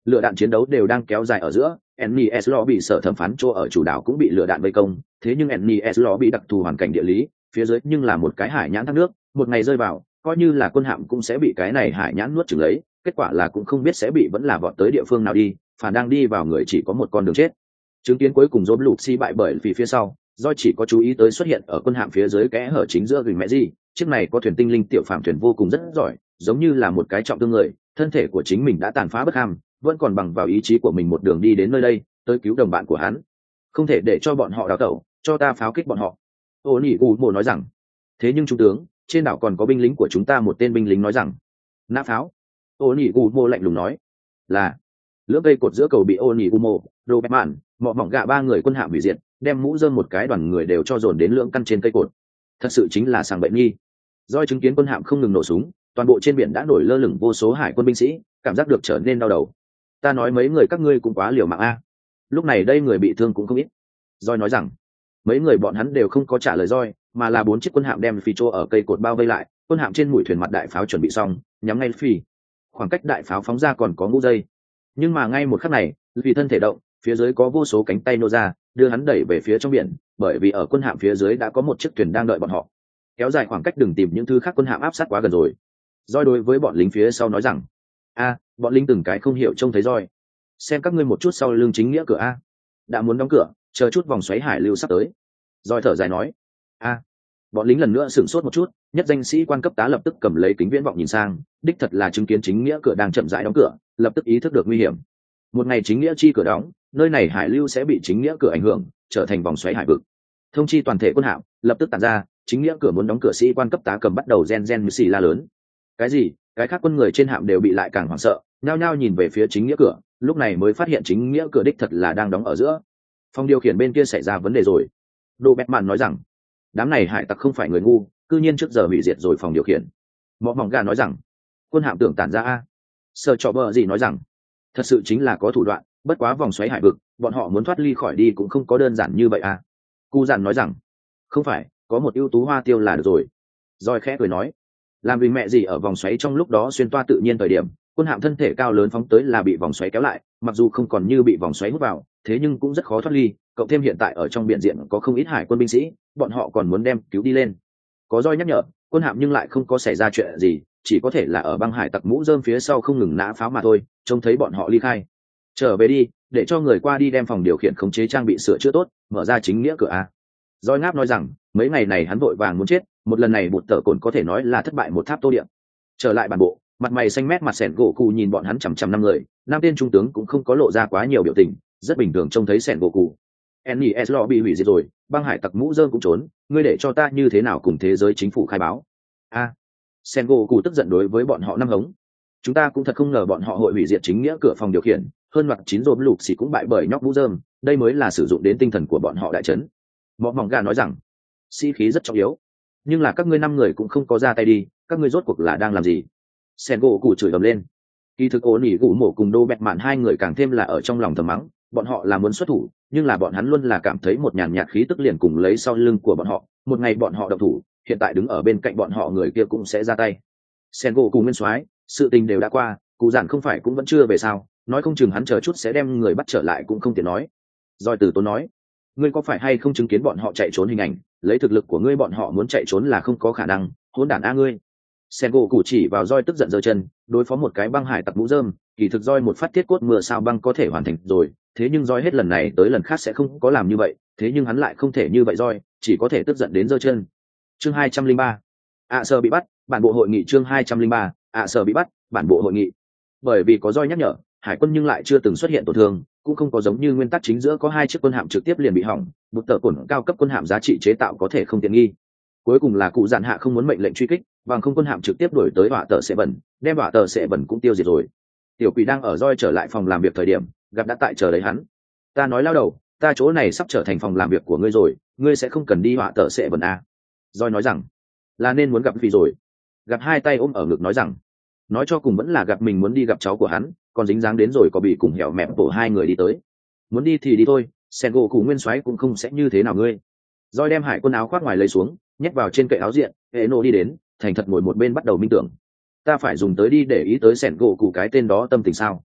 lựa đạn chiến đấu đều đang kéo dài ở giữa. NES bị sở thẩm phán chỗ ở chủ đảo cũng bị lựa đạn vây công, thế nhưng NES bị đặc thù hoàn cảnh địa lý, phía dưới nhưng là một cái hải nhãn thác nước, một ngày rơi vào, coi như là quân hạm cũng sẽ bị cái này hải nhãn nuốt chửng lấy, kết quả là cũng không biết sẽ bị vẫn là vọt tới địa phương nào đi, phản đang đi vào người chỉ có một con đường chết. Chứng kiến cuối cùng Rob Luxi bại bởi vì phía sau, do chỉ có chú ý tới xuất hiện ở quân hạm phía dưới kẽ hở chính giữa gửi mẹ gì, chiếc này có thuyền tinh linh tiểu phàm thuyền vô cùng rất giỏi, giống như là một cái trọng thương người, thân thể của chính mình đã tàn phá bất ham, vẫn còn bằng vào ý chí của mình một đường đi đến nơi đây, tới cứu đồng bạn của hắn. Không thể để cho bọn họ đào tẩu, cho ta pháo kích bọn họ. Ô Nỉ Gù Mộ nói rằng. Thế nhưng trung tướng, trên đảo còn có binh lính của chúng ta, một tên binh lính nói rằng. Nã pháo. Ô Nỉ Gù Mộ lạnh lùng nói. Là. Lưỡng cây cột giữa cầu bị Ô Nỉ Gù Mộ, Robert Mạn, mọ mỏng gạ ba người quân hạm hủy diệt, đem mũ rơm một cái đoàn người đều cho dồn đến lưỡng căn trên cây cột. Thật sự chính là sàng bệnh nghi. Do chứng kiến quân hạm không ngừng nổ súng, toàn bộ trên biển đã nổi lơ lửng vô số hải quân binh sĩ, cảm giác được trở nên đau đầu. Ta nói mấy người các ngươi cũng quá liều mạng a. Lúc này đây người bị thương cũng không ít. Doi nói rằng mấy người bọn hắn đều không có trả lời Doi, mà là 4 chiếc quân hạm đem phi trô ở cây cột bao vây lại, quân hạm trên mũi thuyền mặt đại pháo chuẩn bị xong, nhắm ngay phi. Khoảng cách đại pháo phóng ra còn có ngũ giây, nhưng mà ngay một khắc này, vì thân thể động, phía dưới có vô số cánh tay nô ra, đưa hắn đẩy về phía trong biển, bởi vì ở quân hạm phía dưới đã có một chiếc thuyền đang đợi bọn họ. Kéo dài khoảng cách, đừng tìm những thứ khác quân hạm áp sát quá gần rồi. Doi đối với bọn lính phía sau nói rằng a, bọn lính từng cái không hiểu trông thấy Doi, xem các ngươi một chút sau lưng chính nghĩa cửa a, đã muốn đóng cửa, chờ chút vòng xoáy hải lưu sắp tới. Doi thở dài nói a. Bọn lính lần nữa sửng sốt một chút, nhất danh sĩ quan cấp tá lập tức cầm lấy kính viễn vọng nhìn sang, đích thật là chứng kiến chính nghĩa cửa đang chậm rãi đóng cửa, lập tức ý thức được nguy hiểm. Một ngày chính nghĩa chi cửa đóng, nơi này hải lưu sẽ bị chính nghĩa cửa ảnh hưởng, trở thành vòng xoáy hải vực. Thông chi toàn thể quân hạm lập tức tản ra, chính nghĩa cửa muốn đóng cửa. Sĩ quan cấp tá cầm bắt đầu gen như xì la lớn. Cái gì? Cái khác quân người trên hạm đều bị lại càng hoảng sợ, nhao nhao nhìn về phía chính nghĩa cửa, lúc này mới phát hiện chính nghĩa cửa đích thật là đang đóng ở giữa. Phòng điều khiển bên kia xảy ra vấn đề rồi. Đô Bẹt Mạn nói rằng đám này hải tặc không phải người ngu, cư nhiên trước giờ hủy diệt rồi phòng điều khiển. Mọ mỏng gà nói rằng quân hạm tưởng tản ra a. Sợ trọ bờ gì nói rằng thật sự chính là có thủ đoạn, bất quá vòng xoáy hải vực, bọn họ muốn thoát ly khỏi đi cũng không có đơn giản như vậy a. Cu dặn nói rằng không phải, có một ưu tú hoa tiêu là được rồi. Rồi khẽ cười nói làm vì mẹ gì ở vòng xoáy trong lúc đó xuyên toa tự nhiên thời điểm, quân hạm thân thể cao lớn phóng tới là bị vòng xoáy kéo lại, mặc dù không còn như bị vòng xoáy hút vào, thế nhưng cũng rất khó thoát ly, cộng thêm hiện tại ở trong biển diện có không ít hải quân binh sĩ, bọn họ còn muốn đem cứu đi lên. Có Doi nhắc nhở, quân hạm nhưng lại không có xảy ra chuyện gì, chỉ có thể là ở băng hải tặc mũ rơm phía sau không ngừng nã pháo mà thôi, trông thấy bọn họ ly khai. Trở về đi, để cho người qua đi đem phòng điều khiển khống chế trang bị sửa chữa tốt, mở ra chính nghĩa cửa a. Doi ngáp nói rằng mấy ngày này hắn vội vàng muốn chết, một lần này bụt tở cồn có thể nói là thất bại một tháp tô điện. Trở lại bản bộ, mặt mày xanh mét mặt sẻn gỗ cụ nhìn bọn hắn chằm chằm 5 người, 5 tên trung tướng cũng không có lộ ra quá nhiều biểu tình, rất bình thường trông thấy sẻn gỗ cụ. NES bị hủy diệt rồi, băng hải tặc mũ rơm cũng trốn, ngươi để cho ta như thế nào cùng thế giới chính phủ khai báo? A. Sẻn gỗ cụ tức giận đối với bọn họ 5 hống. Chúng ta cũng thật không ngờ bọn họ hội hủy diệt chính nghĩa cửa phòng điều khiển, hơn mặt 9 rộp lục xì cũng bại bởi nhóc mũ rơm, đây mới là sử dụng đến tinh thần của bọn họ đại trấn. Mọ mỏng gà nói rằng sĩ khí rất trọng yếu, nhưng là các ngươi 5 người cũng không có ra tay đi, các ngươi rốt cuộc là đang làm gì? Sen gỗ cụ chửi ầm lên. Kỳ thực ổn ỉ gù mổ cùng Đô Bẹt Mạn 2 người càng thêm là ở trong lòng thầm mắng, bọn họ là muốn xuất thủ, nhưng là bọn hắn luôn là cảm thấy một nhàn nhạt khí tức liền cùng lấy sau lưng của bọn họ, một ngày bọn họ động thủ, hiện tại đứng ở bên cạnh bọn họ người kia cũng sẽ ra tay. Sen gỗ cụ nguyên soái, sự tình đều đã qua, cụ giản không phải cũng vẫn chưa về sao, nói không chừng hắn chờ chút sẽ đem người bắt trở lại cũng không tiện nói. Rồi từ tốn nói, ngươi có phải hay không chứng kiến bọn họ chạy trốn hình ảnh, lấy thực lực của ngươi bọn họ muốn chạy trốn là không có khả năng, hỗn đản a ngươi. Sen gỗ cụ chỉ vào Roi tức giận giơ chân, đối phó một cái băng hải tặc mũ rơm, kỳ thực Roi một phát thiết cốt mưa sao băng có thể hoàn thành rồi, thế nhưng Roi hết lần này tới lần khác sẽ không có làm như vậy, thế nhưng hắn lại không thể như vậy Roi, chỉ có thể tức giận đến giơ chân. Chương 203. Sở bị bắt, bản bộ hội nghị chương 203. Sở bị bắt, bản bộ hội nghị. Bởi vì có Roi nhắc nhở, hải quân nhưng lại chưa từng xuất hiện tổn thương, cũng không có giống như nguyên tắc chính giữa có 2 chiếc quân hạm trực tiếp liền bị hỏng, một tờ cổn cao cấp quân hạm giá trị chế tạo có thể không tiện nghi. Cuối cùng là cụ dạn hạ không muốn mệnh lệnh truy kích, bằng không quân hạm trực tiếp đuổi tới hỏa tờ sẽ bẩn, đem hỏa tờ sẽ bẩn cũng tiêu diệt rồi. Tiểu quỷ đang ở Roi trở lại phòng làm việc thời điểm, gặp đã tại chờ đấy hắn. Ta nói lao đầu, ta chỗ này sắp trở thành phòng làm việc của ngươi rồi, ngươi sẽ không cần đi hỏa tờ sẽ bẩn à? Roi nói rằng là nên muốn gặp vì rồi. Gặp 2 tay ôm ở ngực nói rằng nói cho cùng vẫn là gặp mình muốn đi gặp cháu của hắn, còn dính dáng đến rồi có bị cùng hẻo mẹp bộ 2 người đi tới. Muốn đi thì đi thôi, sen gỗ cụ nguyên soái cũng không sẽ như thế nào ngươi. Roi đem hải quân áo khoác ngoài lấy xuống, nhét vào trên kệ áo diện, hệ nô đi đến, thành thật ngồi một bên bắt đầu minh tưởng. Ta phải dùng tới đi để ý tới sẻn gỗ cụ cái tên đó tâm tình sao?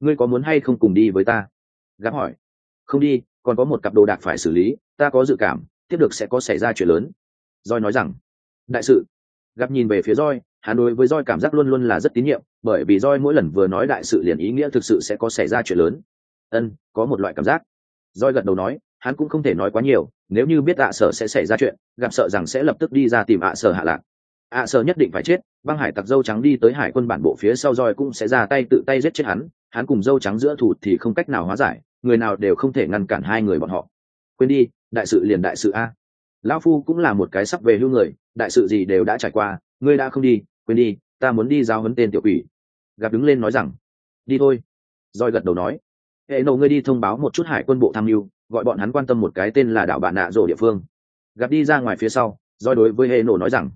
ngươi có muốn hay không cùng đi với ta? Gặp hỏi. Không đi, còn có một cặp đồ đạc phải xử lý, ta có dự cảm tiếp được sẽ có xảy ra chuyện lớn. Roi nói rằng. Đại sự. Gặp nhìn về phía Roi, hắn đối với Roi cảm giác luôn luôn là rất tín nhiệm, bởi vì Roi mỗi lần vừa nói đại sự liền ý nghĩa thực sự sẽ có xảy ra chuyện lớn. Có một loại cảm giác. Roi gật đầu nói, hắn cũng không thể nói quá nhiều, nếu như biết sở sẽ xảy ra chuyện, gặp sợ rằng sẽ lập tức đi ra tìm sở hạ lạc. Sở nhất định phải chết, băng hải tặc dâu trắng đi tới hải quân bản bộ phía sau Roi cũng sẽ ra tay tự tay giết chết hắn cùng dâu trắng giữa thù thì không cách nào hóa giải, người nào đều không thể ngăn cản hai người bọn họ. Quên đi, đại sự liền đại sự a. Lão phu cũng là một cái sắp về hưu người, đại sự gì đều đã trải qua, ngươi đã không đi, quên đi, ta muốn đi giao huấn tên tiểu quỷ. Gặp đứng lên nói rằng, đi thôi. Roi gật đầu nói, hệ nổ ngươi đi thông báo một chút hải quân bộ tham mưu, gọi bọn hắn quan tâm một cái tên là đảo bạn nạ rổ địa phương. Gặp đi ra ngoài phía sau, Roi đối với hệ nổ nói rằng,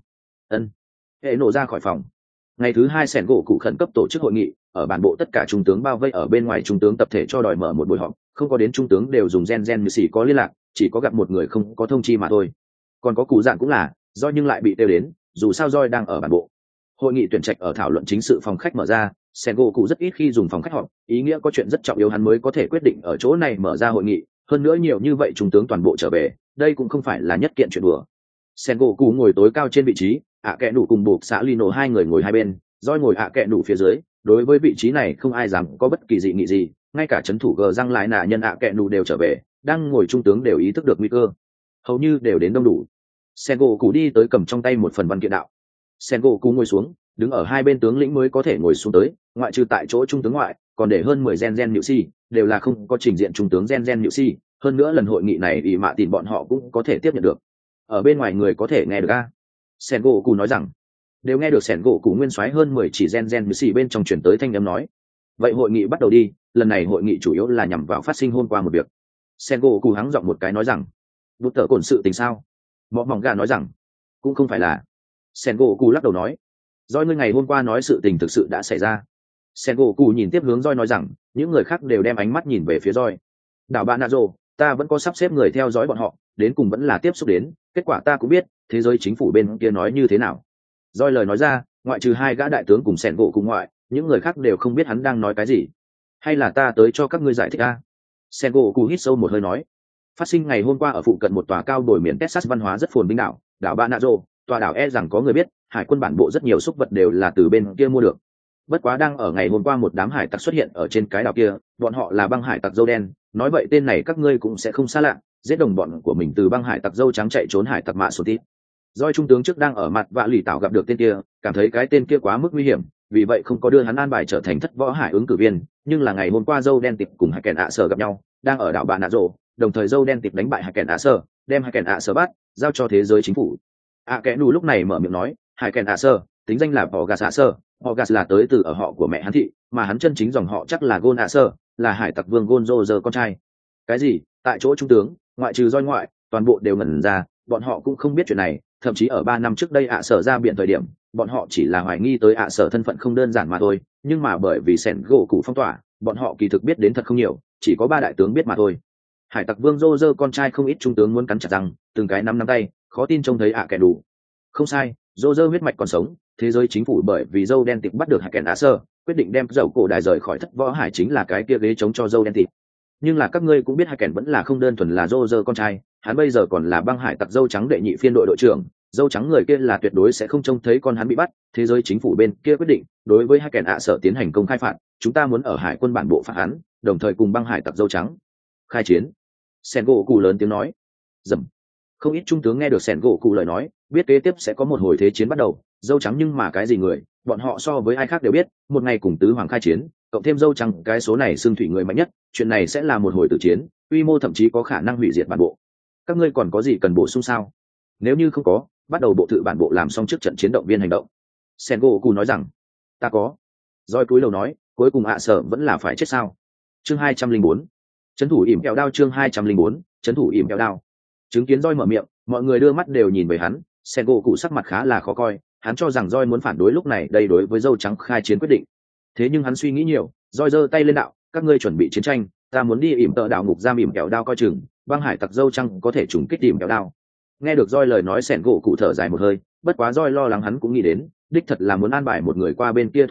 hệ nổ ra khỏi phòng. Ngày thứ 2 sẻn gỗ cụ khẩn cấp tổ chức hội nghị, ở bản bộ tất cả trung tướng bao vây ở bên ngoài trung tướng tập thể cho đòi mở một buổi họp, không có đến trung tướng đều dùng gen như xỉ có liên lạc, chỉ có gặp một người không có thông chi mà thôi. Còn có cụ dạng cũng là Roi nhưng lại bị tiêu đến, dù sao Roi đang ở bản bộ. Hội nghị tuyển trạch ở thảo luận chính sự phòng khách mở ra, sẻn gỗ cụ rất ít khi dùng phòng khách họp, ý nghĩa có chuyện rất trọng yếu hắn mới có thể quyết định ở chỗ này mở ra hội nghị, hơn nữa nhiều như vậy trung tướng toàn bộ trở về, đây cũng không phải là nhất kiện chuyện đùa. Sẻn gỗ cụ ngồi tối cao trên vị trí, kẹ nủ cùng buộc xã Lino hai người ngồi hai bên, Roi ngồi kẹ nủ phía dưới, đối với vị trí này không ai dám có bất kỳ dị nghị gì, ngay cả trấn thủ gờ răng lại nạ nhân kẹ nủ đều trở về, đang ngồi trung tướng đều ý thức được nguy cơ, hầu như đều đến đông đủ. Sẻn gỗ cụ đi tới cầm trong tay một phần văn kiện đạo. Sẻn gỗ cụ ngồi xuống, đứng ở hai bên tướng lĩnh mới có thể ngồi xuống tới, ngoại trừ tại chỗ trung tướng ngoại, còn để hơn 10 gen nhự si, đều là không có trình diện trung tướng gen nhự si, hơn nữa lần hội nghị này ý mạ tìm bọn họ cũng có thể tiếp nhận được. Ở bên ngoài người có thể nghe được a? Sẻn gỗ cụ nói rằng, đều nghe được. Sẻn gỗ cụ nguyên soái hơn 10 chỉ gen nhự si bên trong chuyển tới thanh âm nói. Vậy hội nghị bắt đầu đi, lần này hội nghị chủ yếu là nhằm vào phát sinh hôm qua một việc. Sẻn gỗ cụ hắng giọng một cái nói rằng, bút tờ cồn sự tình sao? Mọ mỏng gà nói rằng, cũng không phải là. Sẻn gỗ cụ lắc đầu nói, Roi ngươi ngày hôm qua nói sự tình thực sự đã xảy ra. Sẻn gỗ cụ nhìn tiếp hướng Roi nói rằng, những người khác đều đem ánh mắt nhìn về phía Roi. Đảo bạn nạ rồ, ta vẫn có sắp xếp người theo dõi bọn họ, đến cùng vẫn là tiếp xúc đến, kết quả ta cũng biết thế giới chính phủ bên kia nói như thế nào. Roi lời nói ra, ngoại trừ hai gã đại tướng cùng Sẻn gỗ cụ ngoại, những người khác đều không biết hắn đang nói cái gì. Hay là ta tới cho các ngươi giải thích a? Sẻn gỗ cụ hít sâu một hơi nói, phát sinh ngày hôm qua ở phụ cận một tòa cao đồi miền Texas văn hóa rất phồn vinh đảo bạn nạ rồ, tòa đảo rằng có người biết hải quân bản bộ rất nhiều súc vật đều là từ bên kia mua được. Bất quá đang ở ngày hôm qua một đám hải tặc xuất hiện ở trên cái đảo kia, bọn họ là băng hải tặc dâu đen, nói vậy tên này các ngươi cũng sẽ không xa lạ, giết đồng bọn của mình từ băng hải tặc dâu trắng chạy trốn hải tặc mạ sổ tít. Doi trung tướng trước đang ở mặt vạ lì tạo gặp được tên kia, cảm thấy cái tên kia quá mức nguy hiểm, vì vậy không có đưa hắn an bài trở thành thất võ hải ứng cử viên, nhưng là ngày hôm qua dâu đen tịp cùng hải kèn sở gặp nhau, đang ở đảo bạn nạ rồ, đồng thời dâu đen tịp đánh bại hải kèn sở, đem hải kèn sở bắt giao cho thế giới chính phủ. Kẻ nù lúc này mở miệng nói, hải kèn sở tính danh là Bogas sở, Bogas là tới từ ở họ của mẹ hắn thị, mà hắn chân chính dòng họ chắc là Gon sở, là hải tặc vương Gon Roger con trai. Cái gì? Tại chỗ trung tướng, ngoại trừ Roi ngoại, toàn bộ đều ngẩn ra, bọn họ cũng không biết chuyện này, thậm chí ở 3 năm trước đây sở ra biển thời điểm, bọn họ chỉ là hoài nghi tới sở thân phận không đơn giản mà thôi, nhưng mà bởi vì sẻn gỗ cụ phong tỏa, bọn họ kỳ thực biết đến thật không nhiều, chỉ có 3 đại tướng biết mà thôi. Hải tặc vương Roger con trai không ít trung tướng muốn cắn chặt răng, từng cái nắm tay, khó tin trông thấy kẻ đủ. Không sai, Roger huyết mạch còn sống, thế giới chính phủ bởi vì dâu đen tịp bắt được hải kèn sơ, quyết định đem dầu cổ đài rời khỏi thất võ hải chính là cái kia ghế chống cho dâu đen tịp. Nhưng là các ngươi cũng biết hải kèn vẫn là không đơn thuần là Roger con trai, hắn bây giờ còn là băng hải tặc dâu trắng đệ nhị phiên đội đội trưởng, dâu trắng người kia là tuyệt đối sẽ không trông thấy con hắn bị bắt. Thế giới chính phủ bên kia quyết định đối với hải kèn sở tiến hành công khai phạt, chúng ta muốn ở hải quân bản bộ phạt hắn, đồng thời cùng băng hải tặc dâu trắng khai chiến. Sẻn gỗ cụ lớn tiếng nói. Dầm. Không ít trung tướng nghe được Sẻn gỗ cụ lời nói, biết kế tiếp sẽ có một hồi thế chiến bắt đầu. Dâu trắng nhưng mà cái gì người, bọn họ so với ai khác đều biết, một ngày cùng tứ hoàng khai chiến, cộng thêm dâu trắng cái số này xương thủy người mạnh nhất, chuyện này sẽ là một hồi tử chiến, quy mô thậm chí có khả năng hủy diệt bản bộ. Các ngươi còn có gì cần bổ sung sao? Nếu như không có, bắt đầu bộ tự bản bộ làm xong trước trận chiến động viên hành động. Sẻn gỗ cụ nói rằng, ta có. Roi cúi đầu nói, cuối cùng sở vẫn là phải chết sao? Chương 204. Trấn thủ ỉm kẹo đao. Chương 204. Trấn thủ ỉm kẹo đao. Chứng kiến Roi mở miệng, mọi người đưa mắt đều nhìn về hắn. Sẻn gỗ cụ sắc mặt khá là khó coi, hắn cho rằng Roi muốn phản đối lúc này đây đối với dâu trắng khai chiến quyết định. Thế nhưng hắn suy nghĩ nhiều, Roi giơ tay lên đạo, các ngươi chuẩn bị chiến tranh, ta muốn đi ỉm tợ đảo ngục giam ỉm kẹo đao coi chừng, băng hải tặc dâu trắng có thể trùng kích ỉm kẹo đao. Nghe được Roi lời nói, Sẻn gỗ cụ thở dài một hơi, bất quá Roi lo lắng hắn cũng nghĩ đến, đích thật là muốn an bài một người qua bên kia thủ vệ,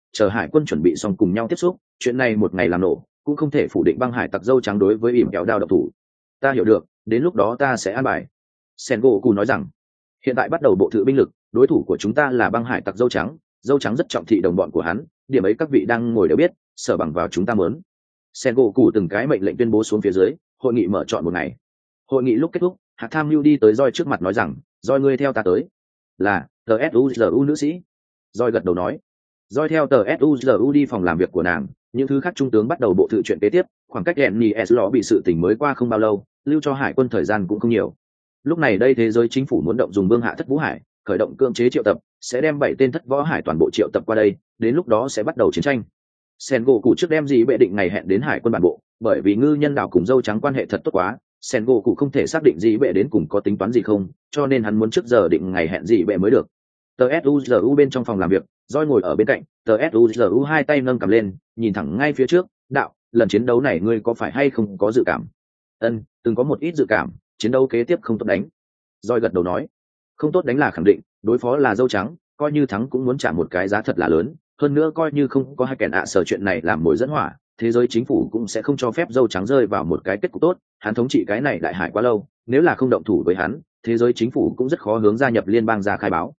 chờ hải quân chuẩn bị xong cùng nhau tiếp xúc, chuyện này một ngày làm nổ cũng không thể phủ định băng hải tặc dâu trắng đối với ỉm kẹo đao độc thủ. Ta hiểu được, đến lúc đó ta sẽ an bài. Sengoku nói rằng hiện tại bắt đầu bộ thự binh lực, đối thủ của chúng ta là băng hải tặc dâu trắng rất trọng thị đồng bọn của hắn, điểm ấy các vị đang ngồi đều biết, sở bằng vào chúng ta mớn. Sengoku từng cái mệnh lệnh tuyên bố xuống phía dưới, hội nghị mở trọn một ngày. Hội nghị lúc kết thúc, Hạt Tham Mưu đi tới Roi trước mặt nói rằng, Roi ngươi theo ta tới. Là, TSUZU nữ sĩ. Roi gật đầu nói. Roi theo TSUZU đi phòng làm việc của nàng, những thứ khác trung tướng bắt đầu bộ thự chuyện kế tiếp, khoảng cách NES lọ bị sự tình mới qua không bao lâu, lưu cho hải quân thời gian cũng không nhiều. Lúc này đây thế giới chính phủ muốn động dùng Vương Hạ Thất Vũ Hải, khởi động cưỡng chế triệu tập, sẽ đem 7 tên thất võ hải toàn bộ triệu tập qua đây, đến lúc đó sẽ bắt đầu chiến tranh. Sengoku trước đem gì bệ định ngày hẹn đến hải quân bản bộ, bởi vì ngư nhân đảo cùng dâu trắng quan hệ thật tốt quá, Sengoku không thể xác định gì bệ đến cùng có tính toán gì không, cho nên hắn muốn trước giờ định ngày hẹn gì bệ mới được. TSUZU bên trong phòng làm việc, Joy ngồi ở bên cạnh, TSUZU hai tay nâng cầm lên, nhìn thẳng ngay phía trước, đạo, lần chiến đấu này ngươi có phải hay không có dự cảm? Ân, từng có một ít dự cảm, chiến đấu kế tiếp không tốt đánh. Joy gật đầu nói, không tốt đánh là khẳng định, đối phó là dâu trắng, coi như thắng cũng muốn trả một cái giá thật là lớn, hơn nữa coi như không có hai kẻ sở chuyện này làm mồi dẫn hỏa, thế giới chính phủ cũng sẽ không cho phép dâu trắng rơi vào một cái kết cục tốt, hắn thống trị cái này đại hải quá lâu, nếu là không động thủ với hắn, thế giới chính phủ cũng rất khó hướng gia nhập liên bang ra khai báo.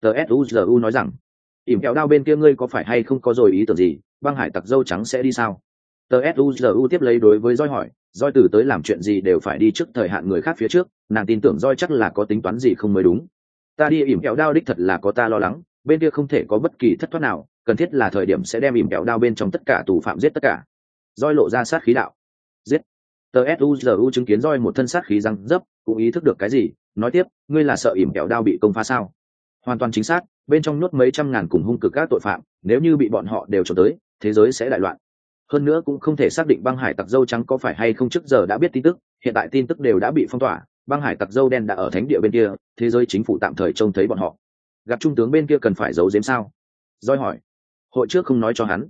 TSUZU nói rằng, ỉm kẹo đao bên kia ngươi có phải hay không có rồi ý tưởng gì, băng hải tặc dâu trắng sẽ đi sao? TSUZU tiếp lấy đối với Joy hỏi, Joy từ tới làm chuyện gì đều phải đi trước thời hạn người khác phía trước, nàng tin tưởng Joy chắc là có tính toán gì không mới đúng. Ta đi ỉm kẹo đao đích thật là có ta lo lắng, bên kia không thể có bất kỳ thất thoát nào, cần thiết là thời điểm sẽ đem ỉm kẹo đao bên trong tất cả tù phạm giết tất cả. Joy lộ ra sát khí đạo, giết. TSUZU chứng kiến Joy một thân sát khí răng dấp, cũng ý thức được cái gì, nói tiếp, ngươi là sợ ỉm kẹo đao bị công phá sao? Hoàn toàn chính xác, bên trong nhốt mấy trăm ngàn cùng hung cực các tội phạm, nếu như bị bọn họ đều trộm tới, thế giới sẽ đại loạn. Hơn nữa cũng không thể xác định băng hải tặc dâu trắng có phải hay không trước giờ đã biết tin tức, hiện tại tin tức đều đã bị phong tỏa, băng hải tặc dâu đen đã ở thánh địa bên kia, thế giới chính phủ tạm thời trông thấy bọn họ. Gặp trung tướng bên kia cần phải giấu giếm sao? Doi hỏi. Hội trước không nói cho hắn.